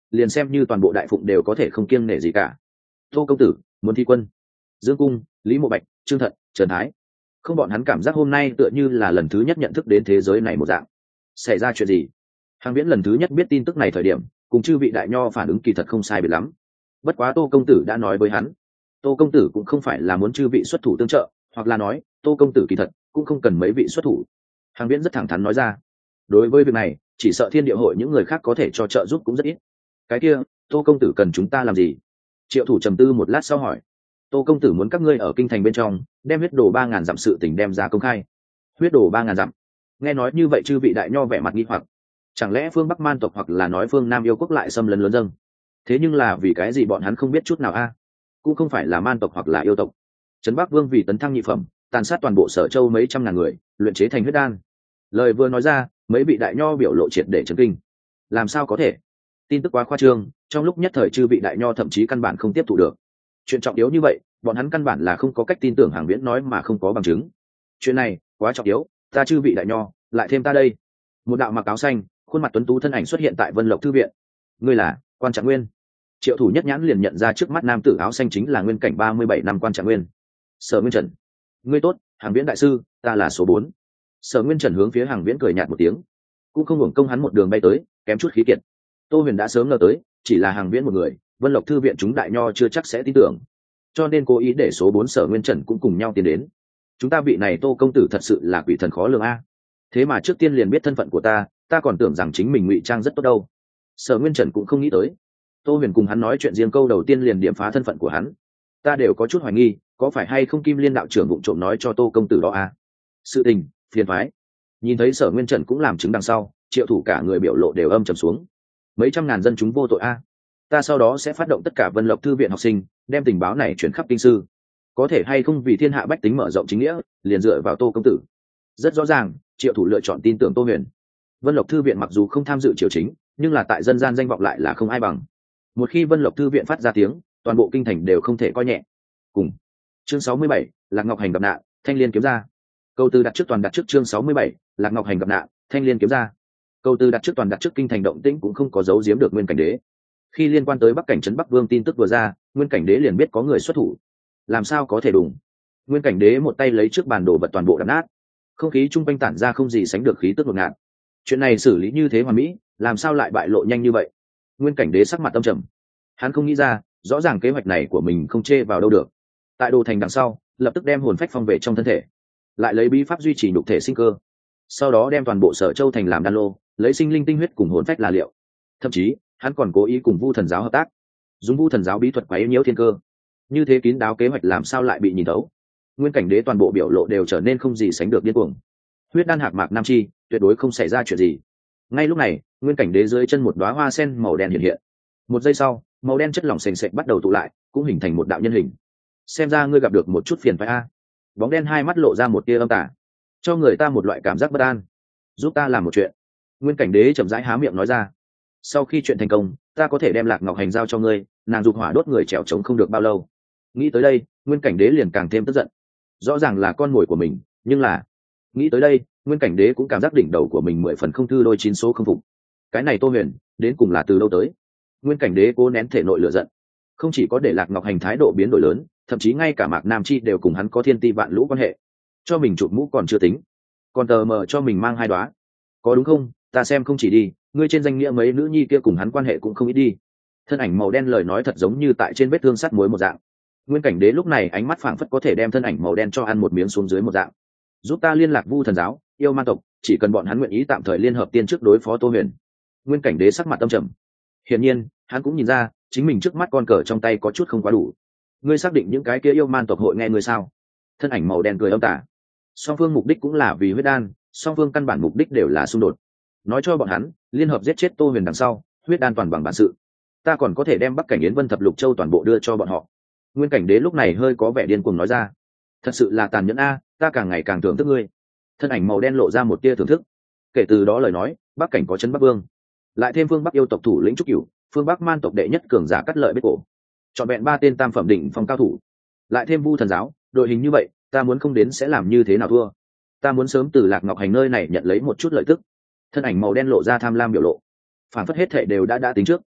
liền xem như toàn bộ đại phụng đều có thể không kiêng nể gì cả. Tô công tử muốn thi quân. Dương Cung, Lý Mộ Bạch, Trương Thận, Trần Thái, không bọn hắn cảm giác hôm nay tựa như là lần thứ nhất nhận thức đến thế giới này một dạng. Xảy ra chuyện gì? Hàng Viễn lần thứ nhất biết tin tức này thời điểm cùng chư vị đại nho phản ứng kỳ thật không sai biệt lắm. Bất quá Tô công tử đã nói với hắn, Tô công tử cũng không phải là muốn chư vị xuất thủ tương trợ, hoặc là nói Tô công tử kỳ thật cũng không cần mấy vị xuất thủ. Hàng Viễn rất thẳng thắn nói ra. Đối với việc này, chỉ sợ Thiên Địa hội những người khác có thể cho trợ giúp cũng rất ít. Cái kia, Tô công tử cần chúng ta làm gì? Triệu Thủ trầm tư một lát sau hỏi. Tô công tử muốn các ngươi ở kinh thành bên trong đem huyết đồ ba ngàn dặm sự tình đem ra công khai. Huyết đồ ba ngàn dặm? Nghe nói như vậy chư vị đại nho vẻ mặt nghi hoặc. Chẳng lẽ phương Bắc Man tộc hoặc là nói phương Nam yêu quốc lại xâm lấn lớn dâng? Thế nhưng là vì cái gì bọn hắn không biết chút nào a? Cũng không phải là man tộc hoặc là yêu tộc. Trấn Bắc Vương vì tấn thăng nhị phẩm, tàn sát toàn bộ Sở Châu mấy trăm ngàn người, luyện chế thành huyết đan. Lời vừa nói ra, mấy vị đại nho biểu lộ triệt để chấn kinh. Làm sao có thể? Tin tức quá khoa trương, trong lúc nhất thời chư vị đại nho thậm chí căn bản không tiếp thụ được. Chuyện trọng yếu như vậy, bọn hắn căn bản là không có cách tin tưởng Hàng Viễn nói mà không có bằng chứng. Chuyện này quá trọng yếu, ta chư vị đại nho, lại thêm ta đây. Một đạo mặc áo xanh, khuôn mặt tuấn tú thân ảnh xuất hiện tại Vân Lộc thư viện. Ngươi là Quan Trạng Nguyên? Triệu Thủ nhất nhãn liền nhận ra trước mắt nam tử áo xanh chính là nguyên cảnh ba mươi bảy năm Quan Trạng Nguyên. Sở Nguyên Trần. Ngươi tốt, Hàng Viễn đại sư, ta là số bốn. Sở Nguyên Trần hướng phía Hàng Viễn cười nhạt một tiếng, cũng không hưởng công hắn một đường bay tới, kém chút khí kiệt. Tô Huyền đã sớm ngờ tới, chỉ là Hàng Viễn một người, Vân Lộc thư viện chúng đại nho chưa chắc sẽ tin tưởng, cho nên cố ý để số bốn Sở Nguyên Trần cũng cùng nhau tiến đến. Chúng ta vị này Tô công tử thật sự là quỷ thần khó lường a. Thế mà trước tiên liền biết thân phận của ta, ta còn tưởng rằng chính mình ngụy trang rất tốt đâu. Sở Nguyên Trần cũng không nghĩ tới, Tô Huyền cùng hắn nói chuyện riêng câu đầu tiên liền điểm phá thân phận của hắn. Ta đều có chút hoài nghi, có phải hay không Kim Liên đạo trưởng vụng trộm nói cho Tô công tử đó a? Sự tình phiền thoái. Nhìn thấy Sở Nguyên Trần cũng làm chứng đằng sau, Triệu Thủ cả người biểu lộ đều âm trầm xuống. Mấy trăm ngàn dân chúng vô tội a. Ta sau đó sẽ phát động tất cả Vân Lộc thư viện học sinh, đem tình báo này chuyển khắp kinh sư. Có thể hay không vì thiên hạ bách tính mở rộng chính nghĩa, liền dựa vào Tô công tử. Rất rõ ràng, Triệu Thủ lựa chọn tin tưởng Tô Huyền. Vân Lộc thư viện mặc dù không tham dự triều chính, nhưng là tại dân gian danh vọng lại là không ai bằng. Một khi Vân Lộc thư viện phát ra tiếng, toàn bộ kinh thành đều không thể coi nhẹ. Cùng chương sáu mươi bảy, Lạc Ngọc Hành gặp nạn, Thanh Liên kiếm ra. Câu từ đặt trước toàn đặt trước chương sáu mươi bảy, Lạc Ngọc Hành gặp nạn, Thanh Liên kiếm ra. Câu từ đặt trước toàn đặt trước kinh thành động tĩnh cũng không có giấu giếm được Nguyên Cảnh Đế. Khi liên quan tới Bắc Cảnh trấn Bắc Vương tin tức vừa ra, Nguyên Cảnh Đế liền biết có người xuất thủ. Làm sao có thể đùng? Nguyên Cảnh Đế một tay lấy trước bàn đồ vật toàn bộ đập nát. Không khí trung quanh tản ra không gì sánh được khí tức ngột ngạt. Chuyện này xử lý như thế hoàn mỹ, làm sao lại bại lộ nhanh như vậy? Nguyên Cảnh Đế sắc mặt âm trầm. Hắn không nghĩ ra, rõ ràng kế hoạch này của mình không chê vào đâu được. Tại đồ thành đằng sau, lập tức đem hồn phách phong về trong thân thể, lại lấy bí pháp duy trì nhục thể sinh cơ, sau đó đem toàn bộ Sở Châu thành làm đan lô, lấy sinh linh tinh huyết cùng hồn phách là liệu. Thậm chí, hắn còn cố ý cùng Vu Thần giáo hợp tác, dùng Vu Thần giáo bí thuật quấy nhiễu thiên cơ. Như thế kín đáo kế hoạch làm sao lại bị nhìn thấu? Nguyên Cảnh Đế toàn bộ biểu lộ đều trở nên không gì sánh được điên cuồng. Huyết đan hạc mạc nam chi, tuyệt đối không xảy ra chuyện gì. Ngay lúc này, Nguyên Cảnh Đế dưới chân một đóa hoa sen màu đen hiện hiện. Một giây sau, màu đen chất lỏng sền sệt bắt đầu tụ lại, cũng hình thành một đạo nhân hình. Xem ra ngươi gặp được một chút phiền phức a. Bóng đen hai mắt lộ ra một tia âm tà, cho người ta một loại cảm giác bất an. Giúp ta làm một chuyện. Nguyên Cảnh Đế chậm rãi há miệng nói ra. Sau khi chuyện thành công, ta có thể đem Lạc Ngọc Hành giao cho ngươi, nàng dục hỏa đốt người trèo trống không được bao lâu. Nghĩ tới đây, Nguyên Cảnh Đế liền càng thêm tức giận. Rõ ràng là con mồi của mình, nhưng là nghĩ tới đây, Nguyên Cảnh Đế cũng cảm giác đỉnh đầu của mình mười phần không thư đôi chín số không phục. Cái này Tô Huyền đến cùng là từ đâu tới? Nguyên Cảnh Đế cố nén thể nội lửa giận, không chỉ có để Lạc Ngọc Hành thái độ biến đổi lớn, thậm chí ngay cả Mạc Nam Chi đều cùng hắn có thiên ti vạn lũ quan hệ. Cho mình chụp mũ còn chưa tính, còn tờ mờ cho mình mang hai đóa, có đúng không? Ta xem không chỉ đi, ngươi trên danh nghĩa mấy nữ nhi kia cùng hắn quan hệ cũng không ít đi. Thân ảnh màu đen lời nói thật giống như tại trên vết thương sắt muối một dạng. Nguyên Cảnh Đế lúc này ánh mắt phảng phất có thể đem thân ảnh màu đen cho ăn một miếng xuống dưới một dạng. Giúp ta liên lạc Vu Thần giáo, yêu man tộc, chỉ cần bọn hắn nguyện ý tạm thời liên hợp tiên trước đối phó Tô Huyền. Nguyên Cảnh Đế sắc mặt âm trầm. Hiển nhiên, hắn cũng nhìn ra, chính mình trước mắt con cờ trong tay có chút không quá đủ. Ngươi xác định những cái kia yêu man tộc hội nghe ngươi sao? Thân ảnh màu đen cười âm tà. Song phương mục đích cũng là vì huyết đan, song phương căn bản mục đích đều là xung đột. Nói cho bọn hắn, liên hợp giết chết Tô Huyền đằng sau, huyết đan toàn bằng bản sự. Ta còn có thể đem Bắc Cảnh Yến Vân Thập Lục Châu toàn bộ đưa cho bọn họ. Nguyên Cảnh Đế lúc này hơi có vẻ điên cuồng nói ra. Thật sự là tàn nhẫn a, ta càng ngày càng thưởng thức ngươi. Thân ảnh màu đen lộ ra một tia thưởng thức. Kể từ đó lời nói, Bắc Cảnh có trấn Bắc Vương, lại thêm phương Bắc yêu tộc thủ lĩnh Trúc Cửu, phương Bắc man tộc đệ nhất cường giả cắt lợi bết cổ, chọn vẹn ba tên tam phẩm đỉnh phong cao thủ, lại thêm Vu Thần giáo, đội hình như vậy, ta muốn không đến sẽ làm như thế nào thua. Ta muốn sớm từ Lạc Ngọc Hành nơi này nhận lấy một chút lợi tức. Thân ảnh màu đen lộ ra tham lam biểu lộ, phản phất hết thệ đều đã đã tính trước.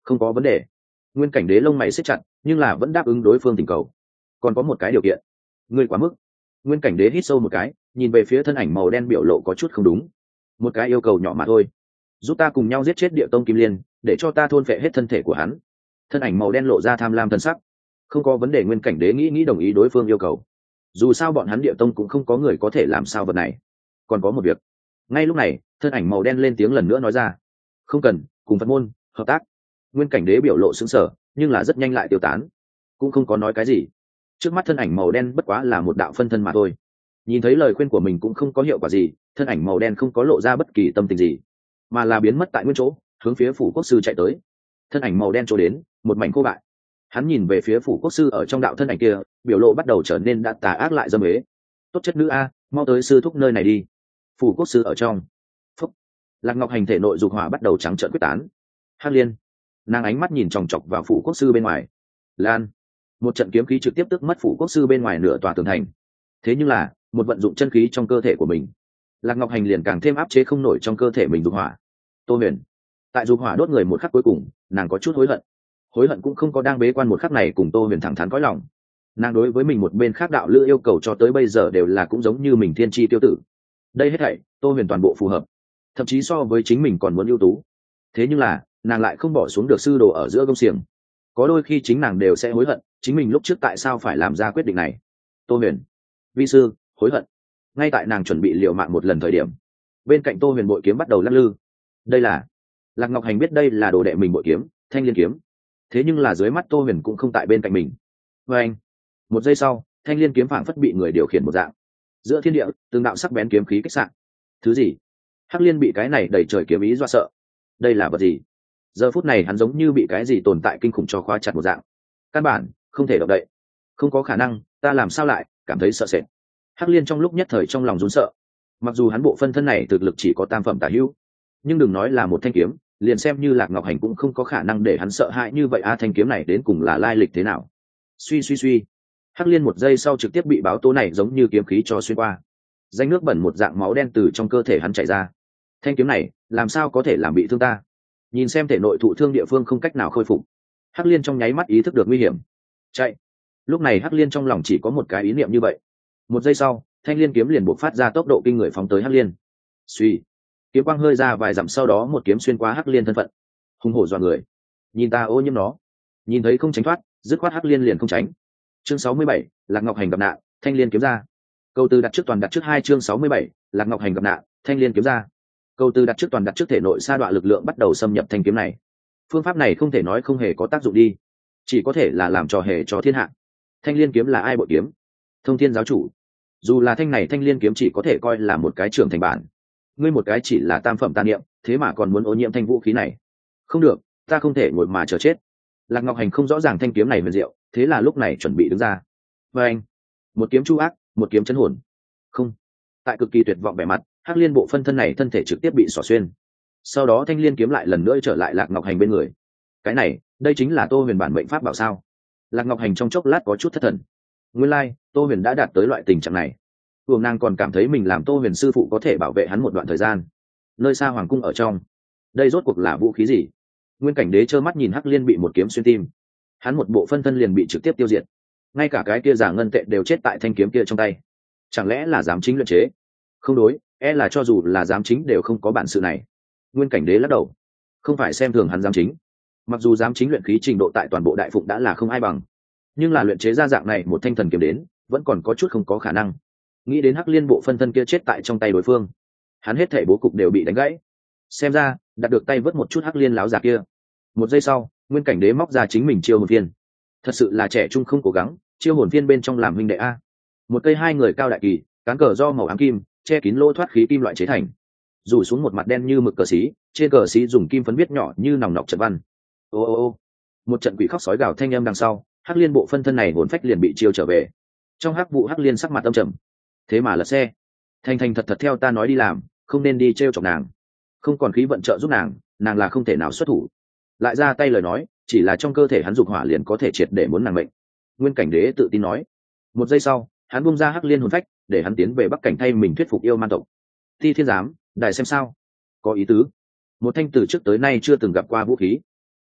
Không có vấn đề. Nguyên cảnh đế lông mày siết chặt, nhưng là vẫn đáp ứng đối phương tình cầu. Còn có một cái điều kiện. Ngươi quá mức. Nguyên cảnh đế hít sâu một cái, nhìn về phía thân ảnh màu đen biểu lộ có chút không đúng. Một cái yêu cầu nhỏ mà thôi, giúp ta cùng nhau giết chết Địa Tông Kim Liên, để cho ta thôn phệ hết thân thể của hắn. Thân ảnh màu đen lộ ra tham lam thân sắc. Không có vấn đề. Nguyên cảnh đế nghĩ nghĩ đồng ý đối phương yêu cầu. Dù sao bọn hắn Địa Tông cũng không có người có thể làm sao vật này. Còn có một việc. Ngay lúc này, thân ảnh màu đen lên tiếng lần nữa nói ra. Không cần, cùng Phật môn hợp tác. Nguyên cảnh đế biểu lộ sững sờ, nhưng là rất nhanh lại tiêu tán, cũng không có nói cái gì. Trước mắt thân ảnh màu đen bất quá là một đạo phân thân mà thôi. Nhìn thấy lời khuyên của mình cũng không có hiệu quả gì, thân ảnh màu đen không có lộ ra bất kỳ tâm tình gì, mà là biến mất tại nguyên chỗ, hướng phía phủ quốc sư chạy tới. Thân ảnh màu đen chỗ đến, một mảnh khô bại. Hắn nhìn về phía phủ quốc sư ở trong đạo thân ảnh kia, biểu lộ bắt đầu trở nên đã tà ác lại dâm ế. Tốt chất nữ a, mau tới sư thúc nơi này đi. Phủ quốc sư ở trong. Phúc. Lạc Ngọc Hành thể nội dục hỏa bắt đầu trắng trợn quyết tán. Hắc Liên, nàng ánh mắt nhìn chòng chọc vào phủ quốc sư bên ngoài. Lan. Một trận kiếm khí trực tiếp tức mất phủ quốc sư bên ngoài nửa tòa tường thành. Thế nhưng là một vận dụng chân khí trong cơ thể của mình, Lạc Ngọc Hành liền càng thêm áp chế không nổi trong cơ thể mình dục hỏa. Tô Huyền, tại dục hỏa đốt người một khắc cuối cùng, nàng có chút hối hận. Hối hận cũng không có đang bế quan một khắc này cùng Tô Huyền thẳng thắn cõi lòng. Nàng đối với mình một bên khác đạo lữ yêu cầu cho tới bây giờ đều là cũng giống như mình thiên chi tiêu tử. Đây hết thảy, Tô Huyền toàn bộ phù hợp, thậm chí so với chính mình còn muốn ưu tú. Thế nhưng là nàng lại không bỏ xuống được sư đồ ở giữa công xiềng. Có đôi khi chính nàng đều sẽ hối hận chính mình lúc trước tại sao phải làm ra quyết định này. Tô Huyền, vi sư, hối hận. Ngay tại nàng chuẩn bị liều mạng một lần thời điểm, bên cạnh Tô Huyền bội kiếm bắt đầu lắc lư. Đây là Lạc Ngọc Hành biết đây là đồ đệ mình bội kiếm, Thanh Liên kiếm. Thế nhưng là dưới mắt Tô Huyền cũng không tại bên cạnh mình. Và anh, một giây sau, Thanh Liên kiếm phảng phất bị người điều khiển một dạng, giữa thiên địa từng đạo sắc bén kiếm khí kích sạn. Thứ gì? Hắc Liên bị cái này đẩy trời kiếm ý dọa sợ. Đây là vật gì? Giờ phút này hắn giống như bị cái gì tồn tại kinh khủng cho khóa chặt một dạng, căn bản không thể động đậy. Không có khả năng, ta làm sao lại cảm thấy sợ sệt. Hắc Liên trong lúc nhất thời trong lòng run sợ. Mặc dù hắn bộ phân thân này thực lực chỉ có tam phẩm tả hữu, nhưng đừng nói là một thanh kiếm, liền xem như Lạc Ngọc Hành cũng không có khả năng để hắn sợ hãi như vậy. A, thanh kiếm này đến cùng là lai lịch thế nào? Suy suy suy, Hắc Liên một giây sau trực tiếp bị báo tố này giống như kiếm khí cho xuyên qua. Danh nước bẩn một dạng máu đen từ trong cơ thể hắn chảy ra. Thanh kiếm này làm sao có thể làm bị thương ta? Nhìn xem thể nội thụ thương địa phương không cách nào khôi phục, Hắc Liên trong nháy mắt ý thức được nguy hiểm, chạy. Lúc này Hắc Liên trong lòng chỉ có một cái ý niệm như vậy. Một giây sau, Thanh Liên kiếm liền buộc phát ra tốc độ kinh người phóng tới Hắc Liên. Suy, kiếm quang hơi ra vài dặm, sau đó một kiếm xuyên qua Hắc Liên thân phận. Hung hổ dọa người. Nhìn ta ô nhiễm nó. Nhìn thấy không tránh thoát, dứt khoát Hắc Liên liền không tránh. Chương sáu mươi bảy, Lạc Ngọc Hành gặp nạn, Thanh Liên kiếm ra. Câu từ đặt trước toàn đặt trước hai chương sáu mươi bảy, Lạc Ngọc Hành gặp nạn, Thanh Liên kiếm ra. Câu từ đặt trước toàn đặt trước thể nội sa đọa lực lượng bắt đầu xâm nhập thanh kiếm này. Phương pháp này không thể nói không hề có tác dụng đi, chỉ có thể là làm trò hề cho thiên hạ. Thanh Liên kiếm là ai bội kiếm? Thông Thiên giáo chủ. Dù là thanh này Thanh Liên kiếm chỉ có thể coi là một cái trưởng thành bản, ngươi một cái chỉ là tam phẩm tà niệm, thế mà còn muốn ô nhiễm thanh vũ khí này. Không được, ta không thể ngồi mà chờ chết. Lạc Ngọc Hành không rõ ràng thanh kiếm này huyền diệu, thế là lúc này chuẩn bị đứng ra. Và anh, một kiếm chu ác, một kiếm chấn hồn. Không, tại cực kỳ tuyệt vọng vẻ mặt, Hắc Liên bộ phân thân này thân thể trực tiếp bị xỏ xuyên. Sau đó Thanh Liên kiếm lại lần nữa trở lại Lạc Ngọc Hành bên người. Cái này, đây chính là Tô Huyền bản mệnh pháp bảo sao? Lạc Ngọc Hành trong chốc lát có chút thất thần. Nguyên lai, like, Tô Huyền đã đạt tới loại tình trạng này. Vương nàng còn cảm thấy mình làm Tô Huyền sư phụ có thể bảo vệ hắn một đoạn thời gian. Nơi xa hoàng cung ở trong, đây rốt cuộc là vũ khí gì? Nguyên cảnh đế trơ mắt nhìn Hắc Liên bị một kiếm xuyên tim, hắn một bộ phân thân liền bị trực tiếp tiêu diệt, ngay cả cái kia giả ngân tệ đều chết tại thanh kiếm kia trong tay. Chẳng lẽ là giám chính luyện chế? Không đối, e là cho dù là giám chính đều không có bản sự này. Nguyên cảnh đế lắc đầu, không phải xem thường hắn giám chính, mặc dù giám chính luyện khí trình độ tại toàn bộ đại phụng đã là không ai bằng, nhưng là luyện chế ra dạng này một thanh thần kiếm đến vẫn còn có chút không có khả năng. Nghĩ đến Hắc Liên bộ phân thân kia chết tại trong tay đối phương, hắn hết thảy bố cục đều bị đánh gãy. Xem ra đạt được tay vớt một chút Hắc Liên láo già kia. Một giây sau, Nguyên cảnh đế móc ra chính mình chiêu hồn phiên. Thật sự là trẻ trung không cố gắng, chiêu hồn phiên bên trong làm huynh đệ a. Một cây hai người cao đại kỳ, cán cờ do màu ám kim che kín lỗ thoát khí kim loại chế thành, rủ xuống một mặt đen như mực cờ xí, trên cờ xí dùng kim phấn viết nhỏ như nòng nọc trận văn. Ô ô ô, một trận quỷ khóc sói gào thanh âm đằng sau, Hắc Liên bộ phân thân này hồn phách liền bị chiêu trở về. Trong hắc vụ Hắc Liên sắc mặt âm trầm, thế mà lật xe. Thành thành thật thật theo ta nói đi làm, không nên đi trêu chọc nàng. Không còn khí vận trợ giúp nàng, nàng là không thể nào xuất thủ. Lại ra tay lời nói, chỉ là trong cơ thể hắn dục hỏa liền có thể triệt để muốn nàng mệnh. Nguyên cảnh đế tự tin nói. Một giây sau, hắn bung ra Hắc Liên hồn phách, để hắn tiến về Bắc Cảnh thay mình thuyết phục yêu man tộc. Ti Thiên giám, đài xem sao? Có ý tứ. Một thanh từ trước tới nay chưa từng gặp qua vũ khí.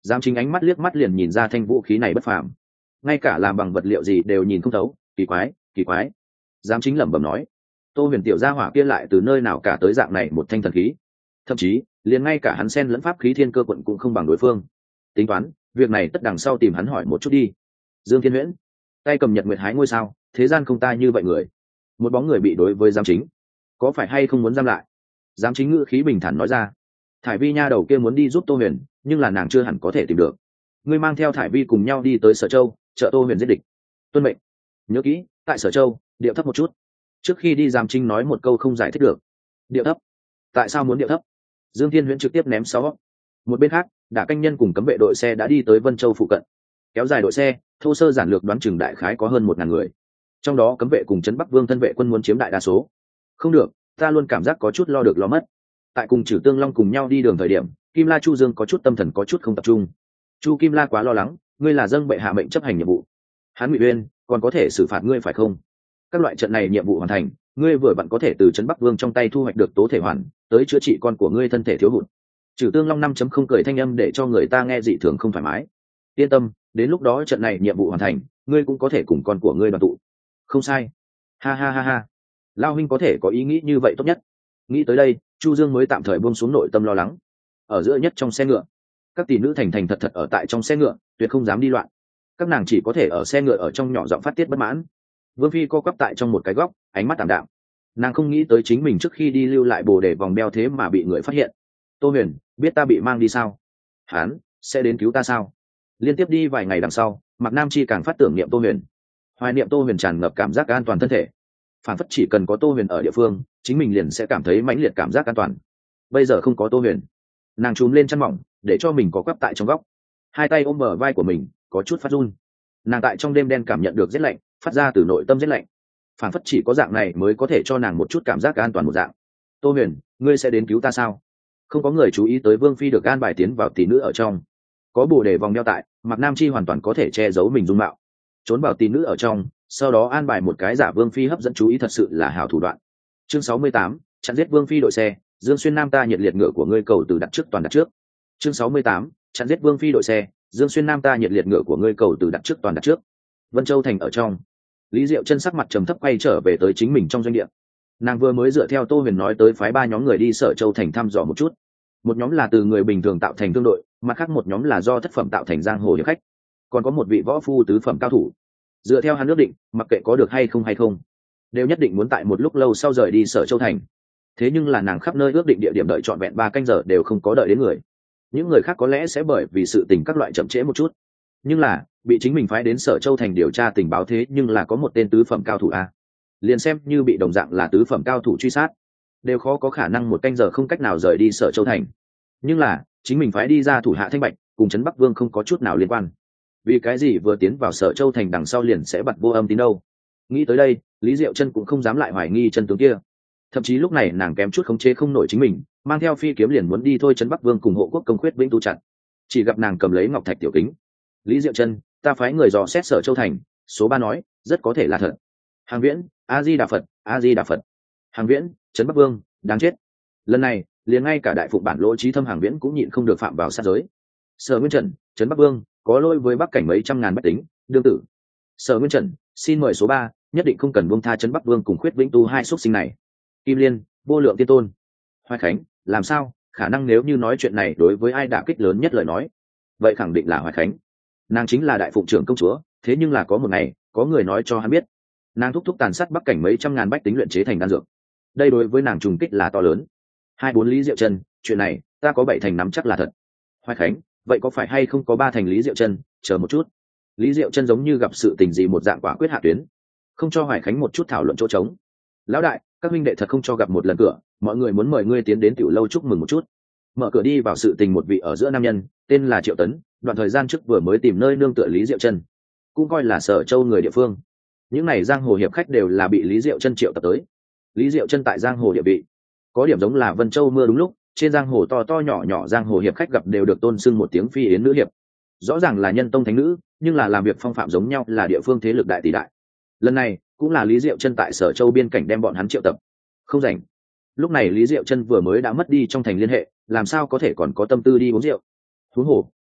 Giám chính ánh mắt liếc mắt liền nhìn ra thanh vũ khí này bất phàm, ngay cả làm bằng vật liệu gì đều nhìn không thấu. Kỳ quái, kỳ quái. Giám chính lẩm bẩm nói, Tô Huyền tiểu gia hỏa kia lại từ nơi nào cả tới dạng này một thanh thần khí, thậm chí liền ngay cả hắn sen lẫn pháp khí thiên cơ quận cũng không bằng đối phương. Tính toán việc này tất đằng sau tìm hắn hỏi một chút đi. Dương Thiên Huyễn tay cầm nhật nguyệt hái ngôi sao, thế gian không ta như vậy người. Một bóng người bị đối với giám chính, có phải hay không muốn giam lại? Giám chính ngữ khí bình thản nói ra, Thải Vi nha đầu kia muốn đi giúp Tô Huyền, nhưng là nàng chưa hẳn có thể tìm được. Ngươi mang theo Thải Vi cùng nhau đi tới Sở Châu, trợ Tô Huyền giết địch. Tuân mệnh. Nhớ kỹ, tại Sở Châu điệu thấp một chút. Trước khi đi giám chính nói một câu không giải thích được. Điệu thấp? Tại sao muốn điệu thấp? Dương Thiên Huyễn trực tiếp ném sáu. Một bên khác, Đả Canh Nhân cùng cấm vệ đội xe đã đi tới Vân Châu phụ cận. Kéo dài đội xe, thô sơ giản lược đoán chừng đại khái có hơn một ngàn người. Trong đó cấm vệ cùng trấn Bắc Vương thân vệ quân muốn chiếm đại đa số. Không được, ta luôn cảm giác có chút lo được lo mất. Tại cùng Trử Tương Long cùng nhau đi đường thời điểm, Kim La Chu Dương có chút tâm thần có chút không tập trung. Chu Kim La quá lo lắng, ngươi là dâng bệ hạ mệnh chấp hành nhiệm vụ. Hán Ngụy Uyên còn có thể xử phạt ngươi phải không? Các loại trận này nhiệm vụ hoàn thành, ngươi vừa vặn có thể từ trấn Bắc Vương trong tay thu hoạch được tố thể hoàn, tới chữa trị con của ngươi thân thể thiếu hụt. Trừ Tương Long năm chấm không cười thanh âm để cho người ta nghe dị thường không thoải mái. Yên tâm, đến lúc đó trận này nhiệm vụ hoàn thành, ngươi cũng có thể cùng con của ngươi đoàn tụ. Không sai. Ha ha ha ha. Lao huynh có thể có ý nghĩ như vậy tốt nhất. Nghĩ tới đây, Chu Dương mới tạm thời buông xuống nội tâm lo lắng. Ở giữa nhất trong xe ngựa, các tỷ nữ thành thành thật thật ở tại trong xe ngựa, tuyệt không dám đi loạn. Các nàng chỉ có thể ở xe ngựa ở trong nhỏ giọng phát tiết bất mãn. Vương Phi co quắp tại trong một cái góc, ánh mắt tạm đạm. Nàng không nghĩ tới chính mình trước khi đi lưu lại bồ để vòng đeo thế mà bị người phát hiện. Tô Huyền, biết ta bị mang đi sao? Hán, sẽ đến cứu ta sao? Liên tiếp đi vài ngày đằng sau, Mạc Nam Chi càng phát tưởng niệm Tô Huyền. Hoài niệm Tô Huyền tràn ngập cảm giác an toàn thân thể. Phản phất chỉ cần có Tô Huyền ở địa phương, chính mình liền sẽ cảm thấy mãnh liệt cảm giác an toàn. Bây giờ không có Tô Huyền, nàng trùm lên chăn mỏng, để cho mình có quắp tại trong góc, hai tay ôm bờ vai của mình, có chút phát run. Nàng tại trong đêm đen cảm nhận được rét lạnh, phát ra từ nội tâm rét lạnh. Phản phất chỉ có dạng này mới có thể cho nàng một chút cảm giác an toàn một dạng. Tô Huyền, ngươi sẽ đến cứu ta sao? Không có người chú ý tới Vương Phi được an bài tiến vào tỷ nữ ở trong, có bồ đề vòng đeo tại, Mạc Nam Chi hoàn toàn có thể che giấu mình dung mạo, trốn vào tỷ nữ ở trong, sau đó an bài một cái giả Vương Phi hấp dẫn chú ý, thật sự là hảo thủ đoạn. Chương sáu mươi tám, chặn giết Vương Phi đội xe, Dương Xuyên Nam ta nhiệt liệt ngựa của ngươi cầu từ đặt trước toàn đặt trước. Chương sáu mươi tám, chặn giết Vương Phi đội xe, Dương Xuyên Nam ta nhiệt liệt ngựa của ngươi cầu từ đặt trước toàn đặt trước. Vân Châu thành ở trong, Lý Diệu Chân sắc mặt trầm thấp quay trở về tới chính mình trong doanh địa. Nàng vừa mới dựa theo Tô Huyền nói tới phái ba nhóm người đi Sở Châu thành thăm dò một chút. Một nhóm là từ người bình thường tạo thành thương đội, mặt khác một nhóm là do thất phẩm tạo thành giang hồ hiệp khách, còn có một vị võ phu tứ phẩm cao thủ. Dựa theo hắn ước định, mặc kệ có được hay không hay không, đều nhất định muốn tại một lúc lâu sau rời đi Sở Châu thành. Thế nhưng là nàng khắp nơi ước định địa điểm đợi trọn vẹn ba canh giờ đều không có đợi đến người. Những người khác có lẽ sẽ bởi vì sự tình các loại chậm trễ một chút, nhưng là bị chính mình phái đến Sở Châu thành điều tra tình báo, thế nhưng là có một tên tứ phẩm cao thủ a, liền xem như bị đồng dạng là tứ phẩm cao thủ truy sát, đều khó có khả năng một canh giờ không cách nào rời đi Sở Châu thành. Nhưng là chính mình phái đi ra thủ hạ Thanh Bạch cùng trấn Bắc Vương không có chút nào liên quan, vì cái gì vừa tiến vào Sở Châu thành đằng sau liền sẽ bật vô âm tín đâu? Nghĩ tới đây, Lý Diệu Chân cũng không dám lại hoài nghi chân tướng kia. Thậm chí lúc này nàng kém chút khống chế không nổi chính mình, mang theo phi kiếm liền muốn đi thôi trấn Bắc Vương cùng hộ quốc công khuyết vĩnh tu chặn. Chỉ gặp nàng cầm lấy ngọc thạch tiểu kính. Lý Diệu Chân, ta phái người dò xét Sở Châu thành, số ba nói rất có thể là thật. Hàng Viễn, A Di Đà Phật, A Di Đà Phật. Hàng Viễn, trấn Bắc Vương, đáng chết. Lần này liền ngay cả đại phụng bản lỗ trí thâm Hàng Viễn cũng nhịn không được phạm vào sát giới. Sở Nguyên Trần, trấn Bắc Vương có lỗi với bắc cảnh mấy trăm ngàn bách tính, đương tử. Sở Nguyên Trần, xin mời số ba, nhất định không cần buông tha trấn Bắc Vương cùng khuyết vĩnh tu hai xuất sinh này. Kim Liên, vô lượng tiên tôn. Hoài Khánh, làm sao? Khả năng nếu như nói chuyện này đối với ai đả kích lớn nhất lời nói, vậy khẳng định là Hoài Khánh. Nàng chính là đại phụng trưởng công chúa, thế nhưng là có một ngày có người nói cho hắn biết, nàng thúc thúc tàn sát bắc cảnh mấy trăm ngàn bách tính luyện chế thành đan dược. Đây đối với nàng trùng kích là to lớn. Hai bốn Lý Diệu Chân, chuyện này ta có bảy thành nắm chắc là thật. Hoài Khánh, vậy có phải hay không có ba thành Lý Diệu Chân? Chờ một chút. Lý Diệu Chân giống như gặp sự tình gì một dạng quả quyết hạ tuyến, không cho Hoài Khánh một chút thảo luận chỗ trống. Lão đại, các huynh đệ thật không cho gặp một lần cửa, mọi người muốn mời ngươi tiến đến tiểu lâu chúc mừng một chút. Mở cửa đi vào sự tình một vị ở giữa nam nhân, tên là Triệu Tấn, đoạn thời gian trước vừa mới tìm nơi nương tựa Lý Diệu Chân, cũng coi là Sở Châu người địa phương. Những này giang hồ hiệp khách đều là bị Lý Diệu Chân triệu tập tới. Lý Diệu Chân tại giang hồ địa vị có điểm giống là Vân Châu mưa đúng lúc, trên giang hồ to to nhỏ nhỏ giang hồ hiệp khách gặp đều được tôn xưng một tiếng phi yến nữ hiệp. Rõ ràng là nhân tông thánh nữ, nhưng là làm việc phong phạm giống nhau, là địa phương thế lực đại tỷ đại. Lần này cũng là Lý Diệu Chân tại Sở Châu biên cảnh đem bọn hắn triệu tập. Không rảnh. Lúc này Lý Diệu Chân vừa mới đã mất đi trong thành liên hệ, làm sao có thể còn có tâm tư đi uống rượu. Huống hồ,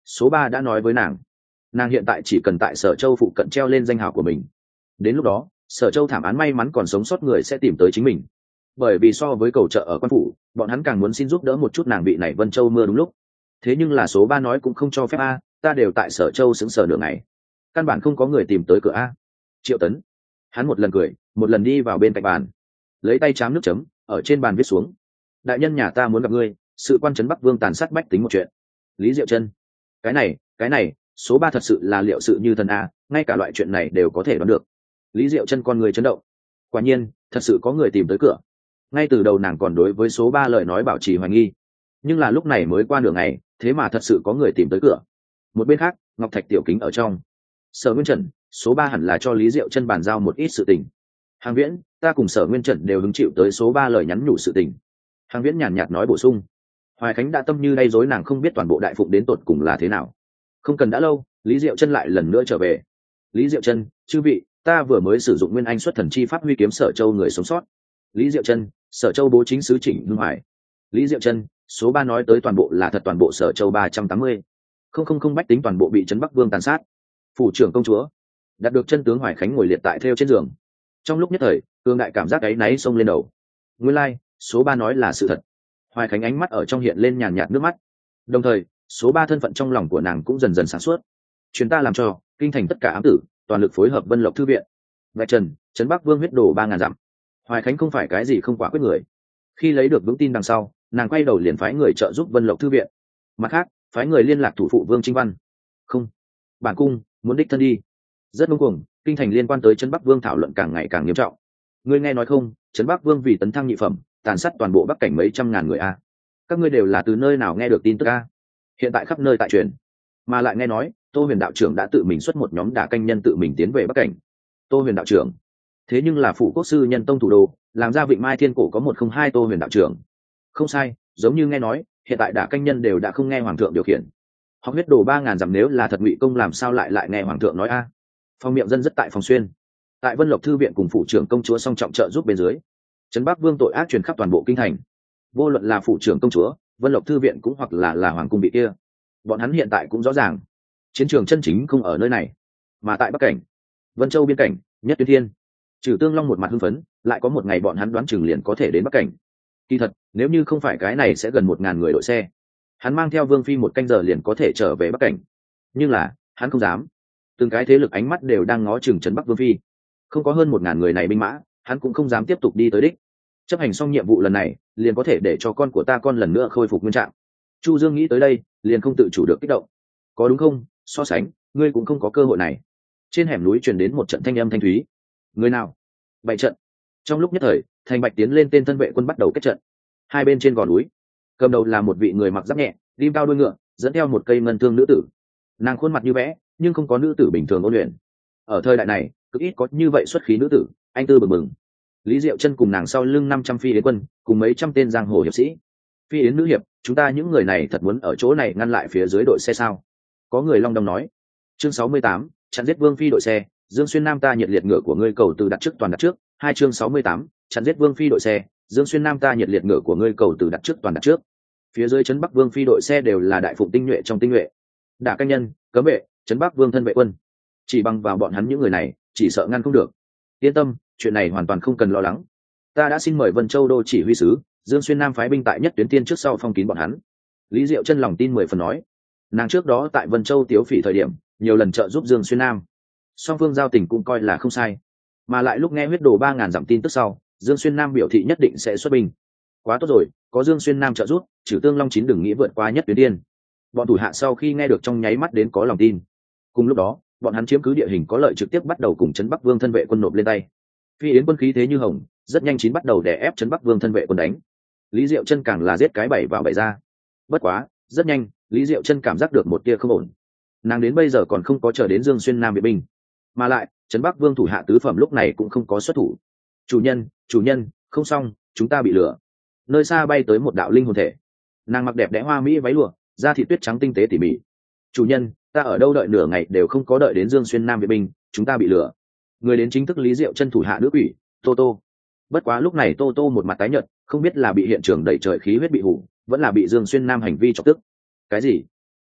số ba đã nói với nàng, nàng hiện tại chỉ cần tại Sở Châu phụ cận treo lên danh hào của mình. Đến lúc đó Sở Châu thảm án may mắn còn sống sót người sẽ tìm tới chính mình, bởi vì so với cầu trợ ở quan phủ, bọn hắn càng muốn xin giúp đỡ một chút nàng vị này Vân Châu mưa đúng lúc. Thế nhưng là số ba nói cũng không cho phép a, ta đều tại Sở Châu sững sờ nửa ngày, căn bản không có người tìm tới cửa a. Triệu Tấn, hắn một lần cười một lần đi vào bên cạnh bàn, lấy tay chám nước chấm ở trên bàn viết xuống, đại nhân nhà ta muốn gặp ngươi, sự quan trấn Bắc Vương tàn sát bách tính một chuyện. Lý Diệu Chân, cái này cái này số ba thật sự là liệu sự như thần a, ngay cả loại chuyện này đều có thể đoán được. Lý Diệu Chân con người chấn động, quả nhiên thật sự có người tìm tới cửa. Ngay từ đầu nàng còn đối với số ba lời nói bảo trì hoài nghi, nhưng là lúc này mới qua nửa ngày, thế mà thật sự có người tìm tới cửa. Một bên khác Ngọc Thạch tiểu kính ở trong, Sở Nguyên Trần, số ba hẳn là cho Lý Diệu Chân bàn giao một ít sự tình. Hàng Viễn, ta cùng Sở Nguyên Trần đều hứng chịu tới số ba lời nhắn nhủ sự tình. Hàng Viễn nhàn nhạt nói bổ sung. Hoài Khánh đã tâm như đay rối, nàng không biết toàn bộ đại phụng đến tột cùng là thế nào. Không cần đã lâu, Lý Diệu Chân lại lần nữa trở về. Lý Diệu Chân, chư vị, ta vừa mới sử dụng nguyên anh xuất thần chi pháp huy kiếm Sở Châu người sống sót. Lý Diệu Chân, Sở Châu bố chính sứ Trịnh Hưng Hoài. Lý Diệu Chân, số ba nói tới toàn bộ là thật, toàn bộ Sở Châu ba trăm tám mươi. Không không không bách tính toàn bộ bị trấn Bắc Vương tàn sát. Phủ trưởng công chúa, đạt được chân tướng Hoài Khánh ngồi liệt tại theo trên giường. Trong lúc nhất thời, cương đại cảm giác áy náy xông lên đầu. Nguyên lai, like, số ba nói là sự thật. Hoài Khánh ánh mắt ở trong hiện lên nhàn nhạt nước mắt. Đồng thời, số ba thân phận trong lòng của nàng cũng dần dần sáng suốt. Truyền ta làm cho kinh thành tất cả ám tử, toàn lực phối hợp Vân Lộc thư viện. Vạch trần, trấn Bắc Vương huyết đổ ba ngàn dặm. Hoài Khánh không phải cái gì không quả quyết người. Khi lấy được vững tin đằng sau, nàng quay đầu liền phái người trợ giúp Vân Lộc thư viện. Mặt khác, phái người liên lạc thủ phụ Vương Trinh Văn. Không, bản cung muốn đích thân đi. Rất ngông cuồng, kinh thành liên quan tới trấn Bắc Vương thảo luận càng ngày càng nghiêm trọng. Ngươi nghe nói không, trấn Bắc Vương vì tấn thăng nhị phẩm, tàn sát toàn bộ Bắc cảnh mấy trăm ngàn người a. Các ngươi đều là từ nơi nào nghe được tin tức a? Hiện tại khắp nơi tại truyền, mà lại nghe nói Tô Huyền đạo trưởng đã tự mình xuất một nhóm đả canh nhân tự mình tiến về Bắc cảnh. Tô Huyền đạo trưởng, thế nhưng là phụ quốc sư nhân tông thủ đô, làm ra Vịnh Mai Thiên Cổ có một không hai Tô Huyền đạo trưởng. Không sai, giống như nghe nói hiện tại đả canh nhân đều đã không nghe hoàng thượng điều khiển. Học huyết đồ ba ngàn dặm nếu là thật ngụy công làm sao lại lại nghe hoàng thượng nói a? Phong miệng dân rất tại phòng xuyên, tại Vân Lộc thư viện cùng phụ trưởng công chúa song trọng trợ giúp bên dưới, trấn Bắc Vương tội ác truyền khắp toàn bộ kinh thành. Vô luận là phụ trưởng công chúa, Vân Lộc thư viện cũng hoặc là là hoàng cung bị kia, bọn hắn hiện tại cũng rõ ràng chiến trường chân chính không ở nơi này, mà tại Bắc cảnh, Vân Châu biên cảnh, Nhất Tuyến Thiên. Trừ Tương Long một mặt hưng phấn, lại có một ngày bọn hắn đoán chừng liền có thể đến Bắc cảnh. Kỳ thật, nếu như không phải cái này sẽ gần một ngàn người đội xe, hắn mang theo Vương phi một canh giờ liền có thể trở về Bắc cảnh. Nhưng là, hắn không dám. Từng cái thế lực ánh mắt đều đang ngó chừng trấn Bắc Vương phi. Không có hơn một ngàn người này binh mã, hắn cũng không dám tiếp tục đi tới đích. Chấp hành xong nhiệm vụ lần này, liền có thể để cho con của ta con lần nữa khôi phục nguyên trạng. Chu Dương nghĩ tới đây, liền không tự chủ được kích động. Có đúng không? So sánh, ngươi cũng không có cơ hội này. Trên hẻm núi truyền đến một trận thanh âm thanh thúy. Người nào? Bày trận. Trong lúc nhất thời, thành Bạch tiến lên tên thân vệ quân bắt đầu kết trận. Hai bên trên gò núi, cầm đầu là một vị người mặc giáp nhẹ, rim cao đuôi ngựa, dẫn theo một cây ngân thương nữ tử. Nàng khuôn mặt như vẽ, nhưng không có nữ tử bình thường ôn luyện. Ở thời đại này, cực ít có như vậy xuất khí nữ tử, anh tư bừng bừng. Lý Diệu Chân cùng nàng sau lưng năm trăm phi yến quân, cùng mấy trăm tên giang hồ hiệp sĩ. Phi yến nữ hiệp, chúng ta những người này thật muốn ở chỗ này ngăn lại phía dưới đội xe sao? Có người long đong nói. Chương sáu mươi tám, chặn giết Vương phi đội xe, Dương Xuyên Nam ta nhiệt liệt ngựa của ngươi cầu từ đặt trước toàn đặt trước. Hai chương sáu mươi tám, chặn giết Vương phi đội xe, Dương Xuyên Nam ta nhiệt liệt ngựa của ngươi cầu từ đặt trước toàn đặt trước. Phía dưới trấn Bắc Vương phi đội xe đều là đại phụng tinh nhuệ trong tinh nhuệ. Đả canh nhân, cấm vệ, trấn Bắc Vương thân vệ quân. Chỉ bằng vào bọn hắn những người này, chỉ sợ ngăn không được. Yên tâm, chuyện này hoàn toàn không cần lo lắng. Ta đã xin mời Vân Châu đô chỉ huy sứ Dương Xuyên Nam phái binh tại Nhất Tuyến Tiên trước sau phong kín bọn hắn. Lý Diệu Chân lòng tin mười phần nói. Nàng trước đó tại Vân Châu tiếu phỉ thời điểm, nhiều lần trợ giúp Dương Xuyên Nam, song phương giao tình cũng coi là không sai. Mà lại lúc nghe huyết đồ ba ngàn dặm tin tức sau, Dương Xuyên Nam biểu thị nhất định sẽ xuất binh. Quá tốt rồi, có Dương Xuyên Nam trợ giúp, Trừ Tương Long chín đừng nghĩ vượt qua Nhất Tuyến Tiên. Bọn thủ hạ sau khi nghe được trong nháy mắt đến có lòng tin. Cùng lúc đó, bọn hắn chiếm cứ địa hình có lợi trực tiếp bắt đầu cùng trấn Bắc Vương thân vệ quân nộp lên tay. Phi yến quân khí thế như hồng, rất nhanh chín bắt đầu đè ép trấn Bắc Vương thân vệ quân đánh. Lý Diệu Chân càng là giết cái bảy vào bảy ra. Bất quá, rất nhanh, Lý Diệu Chân cảm giác được một tia không ổn. Nàng đến bây giờ còn không có chờ đến Dương Xuyên Nam viện binh, mà lại trấn Bắc Vương thủ hạ tứ phẩm lúc này cũng không có xuất thủ. Chủ nhân, chủ nhân, không xong, chúng ta bị lừa. Nơi xa bay tới một đạo linh hồn thể. Nàng mặc đẹp đẽ hoa mỹ váy lụa, da thịt tuyết trắng tinh tế tỉ mỉ. Chủ nhân, ta ở đâu đợi nửa ngày đều không có đợi đến Dương Xuyên Nam viện binh, chúng ta bị lừa. Người đến chính thức Lý Diệu Chân thủ hạ nữ quỷ Tô Tô. Bất quá lúc này Tô Tô một mặt tái nhợt, không biết là bị hiện trường đẩy trời khí huyết bị hủ, vẫn là bị Dương Xuyên Nam hành vi chọc tức. Cái gì?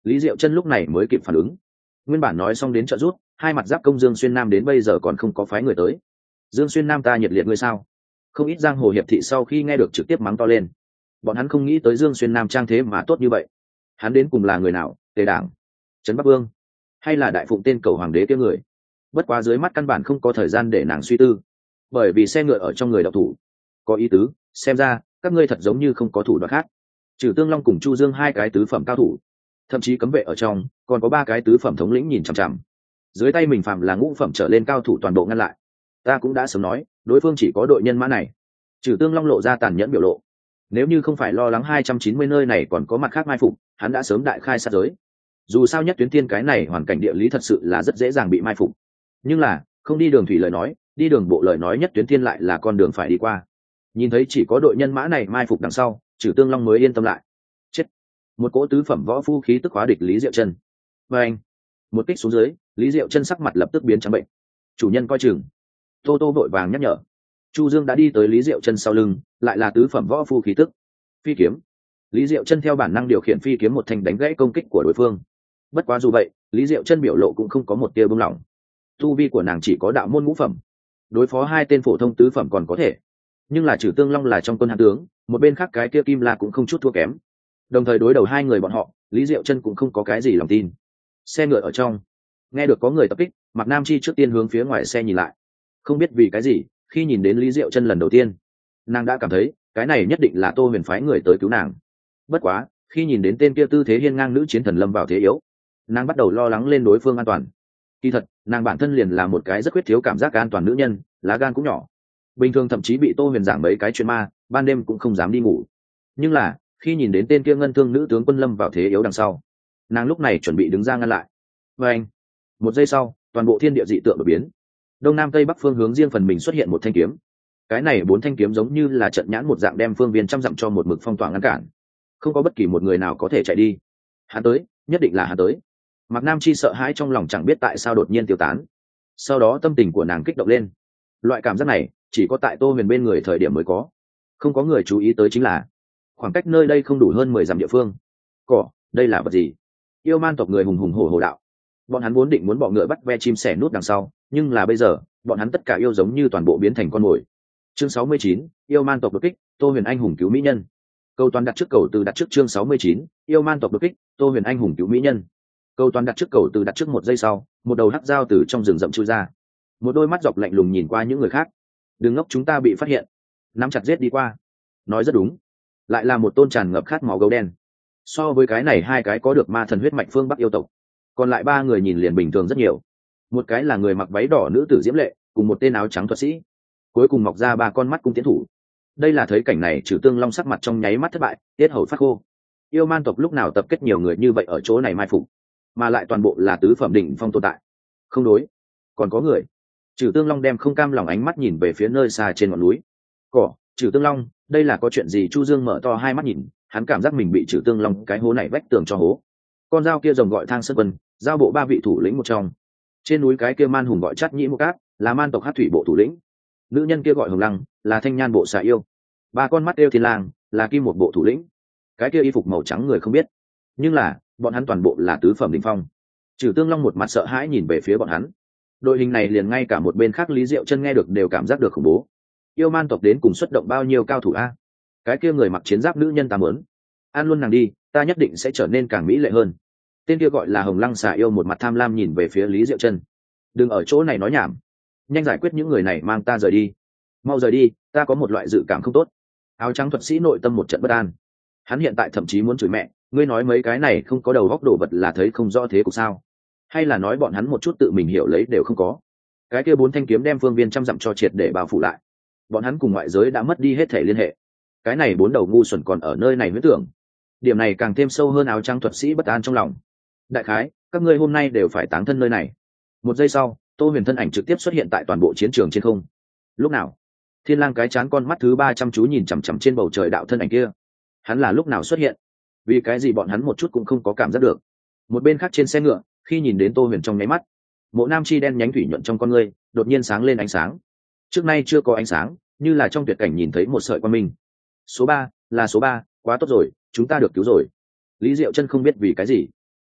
Lý Diệu Chân lúc này mới kịp phản ứng. Nguyên bản nói xong đến trợ rút, hai mặt giáp công Dương Xuyên Nam đến bây giờ còn không có phái người tới. Dương Xuyên Nam ta nhiệt liệt ngươi sao? Không ít giang hồ hiệp thị sau khi nghe được trực tiếp mắng to lên. Bọn hắn không nghĩ tới Dương Xuyên Nam trang thế mà tốt như vậy. Hắn đến cùng là người nào? Tề Đảng, Trấn Bắc Vương, hay là đại phụng tên cầu hoàng đế kia người? Bất quá dưới mắt căn bản không có thời gian để nàng suy tư, bởi vì xe ngựa ở trong người đạo thủ. Có ý tứ, xem ra các ngươi thật giống như không có thủ đoạn khác. Trừ Tương Long cùng Chu Dương hai cái tứ phẩm cao thủ, thậm chí cấm vệ ở trong còn có ba cái tứ phẩm thống lĩnh nhìn chằm chằm. Dưới tay mình phạm là ngũ phẩm trở lên cao thủ toàn bộ ngăn lại. Ta cũng đã sớm nói, đối phương chỉ có đội nhân mã này. Trừ Tương Long lộ ra tàn nhẫn biểu lộ. Nếu như không phải lo lắng hai trăm chín mươi nơi này còn có mặt khác mai phục, hắn đã sớm đại khai sát giới. Dù sao nhất tuyến thiên cái này hoàn cảnh địa lý thật sự là rất dễ dàng bị mai phục. Nhưng là không đi đường thủy lời nói, đi đường bộ lời nói nhất tuyến thiên lại là con đường phải đi qua. Nhìn thấy chỉ có đội nhân mã này mai phục đằng sau, Trừ Tương Long mới yên tâm lại. Chết! Một cỗ tứ phẩm võ phu khí tức hóa địch Lý Diệu Chân. Và anh, một kích xuống dưới, Lý Diệu Chân sắc mặt lập tức biến trắng bệnh. Chủ nhân coi chừng. Tô Tô vội vàng nhắc nhở. Chu Dương đã đi tới Lý Diệu Chân sau lưng, lại là tứ phẩm võ phu khí tức. Phi kiếm. Lý Diệu Chân theo bản năng điều khiển phi kiếm một thanh đánh gãy công kích của đối phương. Bất quá dù vậy, Lý Diệu Chân biểu lộ cũng không có một tia bướng lỏng. Tu vi của nàng chỉ có đạo môn ngũ phẩm, đối phó hai tên phổ thông tứ phẩm còn có thể, nhưng là Trừ Tương Long là trong quân hán tướng, một bên khác cái kia Kim La cũng không chút thua kém. Đồng thời đối đầu hai người bọn họ, Lý Diệu Chân cũng không có cái gì lòng tin. Xe ngựa ở trong, nghe được có người tập kích, Mạc Nam Chi trước tiên hướng phía ngoài xe nhìn lại. Không biết vì cái gì, khi nhìn đến Lý Diệu Chân lần đầu tiên, nàng đã cảm thấy cái này nhất định là Tô Huyền phái người tới cứu nàng. Bất quá, khi nhìn đến tên kia tư thế hiên ngang nữ chiến thần lâm vào thế yếu, nàng bắt đầu lo lắng lên đối phương an toàn. Kỳ thật, nàng bản thân liền là một cái rất khuyết thiếu cảm giác an toàn nữ nhân, lá gan cũng nhỏ. Bình thường thậm chí bị Tô Huyền giảng mấy cái chuyện ma, ban đêm cũng không dám đi ngủ. Nhưng là, khi nhìn đến tên kia ngân thương nữ tướng quân lâm vào thế yếu đằng sau, nàng lúc này chuẩn bị đứng ra ngăn lại. Và anh, một giây sau, toàn bộ thiên địa dị tượng đột biến. Đông Nam Tây Bắc phương hướng riêng phần mình xuất hiện một thanh kiếm. Cái này bốn thanh kiếm giống như là trận nhãn một dạng đem phương viên trăm dặm cho một mực phong tỏa ngăn cản. Không có bất kỳ một người nào có thể chạy đi. Hắn tới, nhất định là hắn tới. Mạc Nam Chi sợ hãi trong lòng chẳng biết tại sao đột nhiên tiêu tán. Sau đó tâm tình của nàng kích động lên. Loại cảm giác này chỉ có tại Tô Huyền bên người thời điểm mới có. Không có người chú ý tới chính là khoảng cách nơi đây không đủ hơn mười dặm địa phương. Cỏ, đây là vật gì? Yêu man tộc người hùng hùng hổ hổ đạo. Bọn hắn vốn định muốn bọ ngựa bắt ve chim sẻ nút đằng sau, nhưng là bây giờ, bọn hắn tất cả yêu giống như toàn bộ biến thành con mồi. Chương sáu mươi chín, yêu man tộc đột kích, Tô Huyền anh hùng cứu mỹ nhân. Câu toàn đặt trước cầu từ đặt trước chương sáu mươi chín, yêu man tộc đột kích, Tô Huyền anh hùng cứu mỹ nhân. Câu toàn đặt trước cầu từ đặt trước một giây sau, một đầu hắc dao từ trong rừng rậm chui ra. Một đôi mắt dọc lạnh lùng nhìn qua những người khác. Đừng ngốc, chúng ta bị phát hiện. Nắm chặt giết đi qua. Nói rất đúng. Lại là một tôn tràn ngập khát máu gấu đen. So với cái này hai cái có được ma thần huyết mạch phương Bắc yêu tộc, còn lại ba người nhìn liền bình thường rất nhiều. Một cái là người mặc váy đỏ nữ tử diễm lệ, cùng một tên áo trắng thuật sĩ. Cuối cùng mọc ra ba con mắt cung tiến thủ. Đây là thấy cảnh này Trừ Tương Long sắc mặt trong nháy mắt thất bại, tiết hầu phát khô. Yêu man tộc lúc nào tập kết nhiều người như vậy ở chỗ này mai phục, mà lại toàn bộ là tứ phẩm đỉnh phong tồn tại. Không đối, còn có người. Trừ Tương Long đem không cam lòng ánh mắt nhìn về phía nơi xa trên ngọn núi. Cỏ, Trừ Tương Long, đây là có chuyện gì? Chu Dương mở to hai mắt nhìn, hắn cảm giác mình bị Trừ Tương Long cái hố này vách tường cho hố. Con dao kia rồng gọi Thang Sơn Quân, giao bộ ba vị thủ lĩnh một trong. Trên núi cái kia man hùng gọi Chát Nhĩ Mộ Cát, là man tộc Hát thủy bộ thủ lĩnh. Nữ nhân kia gọi Hồng Lăng, là thanh nhan bộ xà yêu. Ba con mắt đeo thiên lang, là kim một bộ thủ lĩnh. Cái kia y phục màu trắng người không biết, nhưng là bọn hắn toàn bộ là tứ phẩm đỉnh phong. Trừ Tương Long một mặt sợ hãi nhìn về phía bọn hắn. Đội hình này liền ngay cả một bên khác Lý Diệu Chân nghe được đều cảm giác được khủng bố. Yêu man tộc đến cùng xuất động bao nhiêu cao thủ a? Cái kia người mặc chiến giáp nữ nhân ta muốn ăn luôn nàng đi, ta nhất định sẽ trở nên càng mỹ lệ hơn. Tên kia gọi là Hồng Lăng xà yêu một mặt tham lam nhìn về phía Lý Diệu Chân. Đừng ở chỗ này nói nhảm, nhanh giải quyết những người này, mang ta rời đi. Mau rời đi, ta có một loại dự cảm không tốt. Áo trắng thuật sĩ nội tâm một trận bất an. Hắn hiện tại thậm chí muốn chửi mẹ, ngươi nói mấy cái này không có đầu góc đồ vật là thấy không rõ thế cục sao? Hay là nói bọn hắn một chút tự mình hiểu lấy đều không có? Cái kia bốn thanh kiếm đem phương viên trăm dặm cho triệt để bao phủ lại. Bọn hắn cùng ngoại giới đã mất đi hết thể liên hệ. Cái này bốn đầu ngu xuẩn còn ở nơi này huyễn tưởng. Điểm này càng thêm sâu hơn áo trắng thuật sĩ bất an trong lòng. Đại khái, các ngươi hôm nay đều phải táng thân nơi này. Một giây sau, Tô Huyền thân ảnh trực tiếp xuất hiện tại toàn bộ chiến trường trên không. Lúc nào? Thiên lang cái chán con mắt thứ ba chăm chú nhìn chằm chằm trên bầu trời đạo thân ảnh kia. Hắn là lúc nào xuất hiện? Vì cái gì bọn hắn một chút cũng không có cảm giác được? Một bên khác trên xe ngựa, khi nhìn đến Tô Huyền trong nháy mắt, Mộ Nam Chi đen nhánh thủy nhuận trong con ngươi đột nhiên sáng lên ánh sáng. Trước nay chưa có ánh sáng, như là trong tuyệt cảnh nhìn thấy một sợi quang minh. Số ba, là số ba, quá tốt rồi, chúng ta được cứu rồi. Lý Diệu Chân không biết vì cái gì,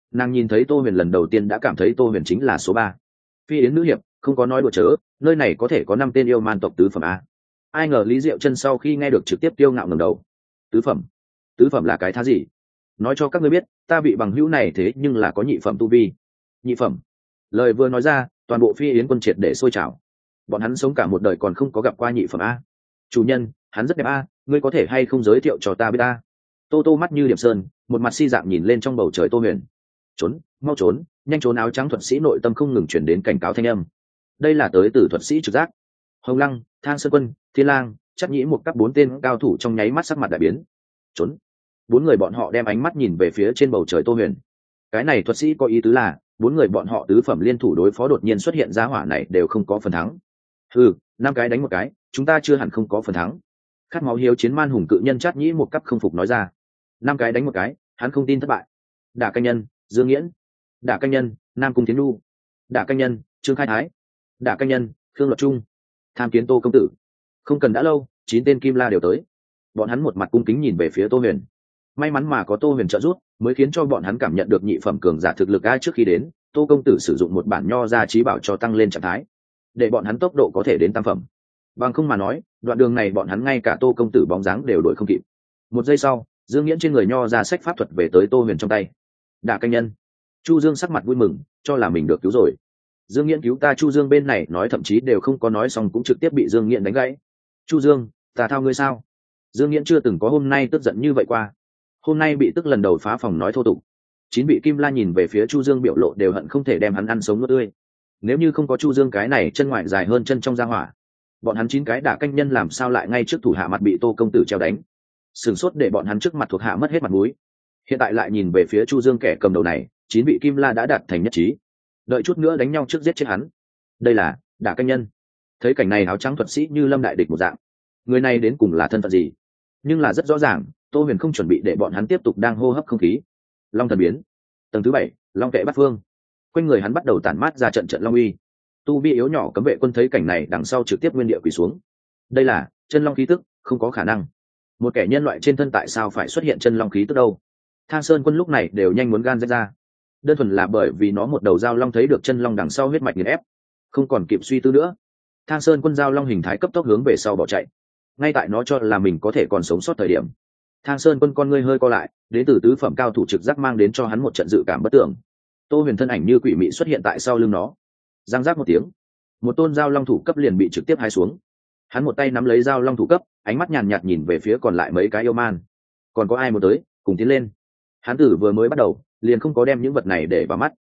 Nàng nhìn thấy tô huyền lần đầu tiên đã cảm thấy tô huyền chính là số ba. Phi yến nữ hiệp, không có nói đùa chớ, nơi này có thể có năm tên yêu man tộc tứ phẩm a. Ai ngờ Lý Diệu Chân sau khi nghe được trực tiếp kiêu ngạo ngẩng đầu. Tứ phẩm? Tứ phẩm là cái thá gì? Nói cho các ngươi biết, ta bị bằng hữu này thế nhưng là có nhị phẩm tu vi. Nhị phẩm? Lời vừa nói ra, toàn bộ Phi yến quân triệt để sôi trào. Bọn hắn sống cả một đời còn không có gặp qua nhị phẩm a. Chủ nhân, hắn rất đẹp a, ngươi có thể hay không giới thiệu cho ta biết a? Tô Tô mắt như điểm sơn, một mặt si dạng nhìn lên trong bầu trời Tô Huyền. Trốn, mau trốn, nhanh trốn! Áo trắng thuật sĩ nội tâm không ngừng chuyển đến cảnh cáo thanh âm. Đây là tới từ thuật sĩ trực giác. Hồng Lăng, Thang Sơn Quân, Thiên Lang, Chắc Nhĩ một các bốn tên cao thủ trong nháy mắt sắc mặt đại biến. Trốn! Bốn người bọn họ đem ánh mắt nhìn về phía trên bầu trời Tô Huyền. Cái này thuật sĩ có ý tứ là bốn người bọn họ tứ phẩm liên thủ đối phó đột nhiên xuất hiện ra hỏa này đều không có phần thắng. Ừ, năm cái đánh một cái, chúng ta chưa hẳn không có phần thắng. Khát máu hiếu chiến man hùng cự nhân Chắc Nhĩ một cấp không phục nói ra. Năm cái đánh một cái, hắn không tin thất bại. Đả Canh Nhân, Dương Nghiễn. Đả Canh Nhân, Nam Cung Tiến Nhu. Đả Canh Nhân, Trương Khai Thái. Đả Canh Nhân, Khương Luật Trung. Tham kiến Tô công tử. Không cần đã lâu, chín tên kim la đều tới. Bọn hắn một mặt cung kính nhìn về phía Tô Huyền. May mắn mà có Tô Huyền trợ giúp, mới khiến cho bọn hắn cảm nhận được nhị phẩm cường giả thực lực ai trước khi đến. Tô công tử sử dụng một bản nho ra trí bảo cho tăng lên trạng thái, để bọn hắn tốc độ có thể đến tam phẩm. Bằng không mà nói, đoạn đường này bọn hắn ngay cả Tô công tử bóng dáng đều đuổi không kịp. Một giây sau, Dương Nghiễn trên người nho ra sách pháp thuật về tới Tô Huyền trong tay. Đả Canh Nhân. Chu Dương sắc mặt vui mừng, cho là mình được cứu rồi. Dương Nghiễn cứu ta! Chu Dương bên này nói thậm chí đều không có nói xong cũng trực tiếp bị Dương Nghiễn đánh gãy. Chu Dương, ta thao ngươi sao? Dương Nghiễn chưa từng có hôm nay tức giận như vậy qua. Hôm nay bị tức lần đầu phá phòng nói thô tục. Chín vị kim la nhìn về phía Chu Dương biểu lộ đều hận không thể đem hắn ăn sống nuốt tươi. Nếu như không có Chu Dương cái này chân ngoại dài hơn chân trong gia hỏa, bọn hắn chín cái Đả Canh Nhân làm sao lại ngay trước thủ hạ mặt bị Tô công tử treo đánh? Sửng sốt để bọn hắn trước mặt thuộc hạ mất hết mặt mũi. Hiện tại lại nhìn về phía Chu Dương kẻ cầm đầu này, chín vị kim la đã đạt thành nhất trí, đợi chút nữa đánh nhau trước giết chết hắn. Đây là Đả Canh Nhân. Thấy cảnh này áo trắng thuật sĩ như lâm đại địch một dạng. Người này đến cùng là thân phận gì? Nhưng là rất rõ ràng, Tô Huyền không chuẩn bị để bọn hắn tiếp tục đang hô hấp không khí. Long thần biến, tầng thứ bảy, Long kệ bắt phương. Quanh người hắn bắt đầu tản mát ra trận trận long uy. Tu vi yếu nhỏ cấm vệ quân thấy cảnh này đằng sau trực tiếp nguyên địa quỳ xuống. Đây là chân long khí tức, không có khả năng. Một kẻ nhân loại trên thân tại sao phải xuất hiện chân long khí tức đâu? Thang Sơn Quân lúc này đều nhanh muốn gan rách ra. Đơn thuần là bởi vì nó một đầu dao long thấy được chân long đằng sau huyết mạch nghiền ép, không còn kịp suy tư nữa. Thang Sơn Quân dao long hình thái cấp tốc hướng về sau bỏ chạy. Ngay tại nó cho là mình có thể còn sống sót thời điểm, Thang Sơn Quân con ngươi hơi co lại, đến từ tứ phẩm cao thủ trực giác mang đến cho hắn một trận dự cảm bất tưởng. Tô Huyền thân ảnh như quỷ mị xuất hiện tại sau lưng nó. Giang giác một tiếng, một tôn dao long thủ cấp liền bị trực tiếp hai xuống. Hắn một tay nắm lấy dao long thủ cấp, ánh mắt nhàn nhạt nhìn về phía còn lại mấy cái yêu man. Còn có ai muốn tới, cùng tiến lên. Hắn tử vừa mới bắt đầu liền không có đem những vật này để vào mắt.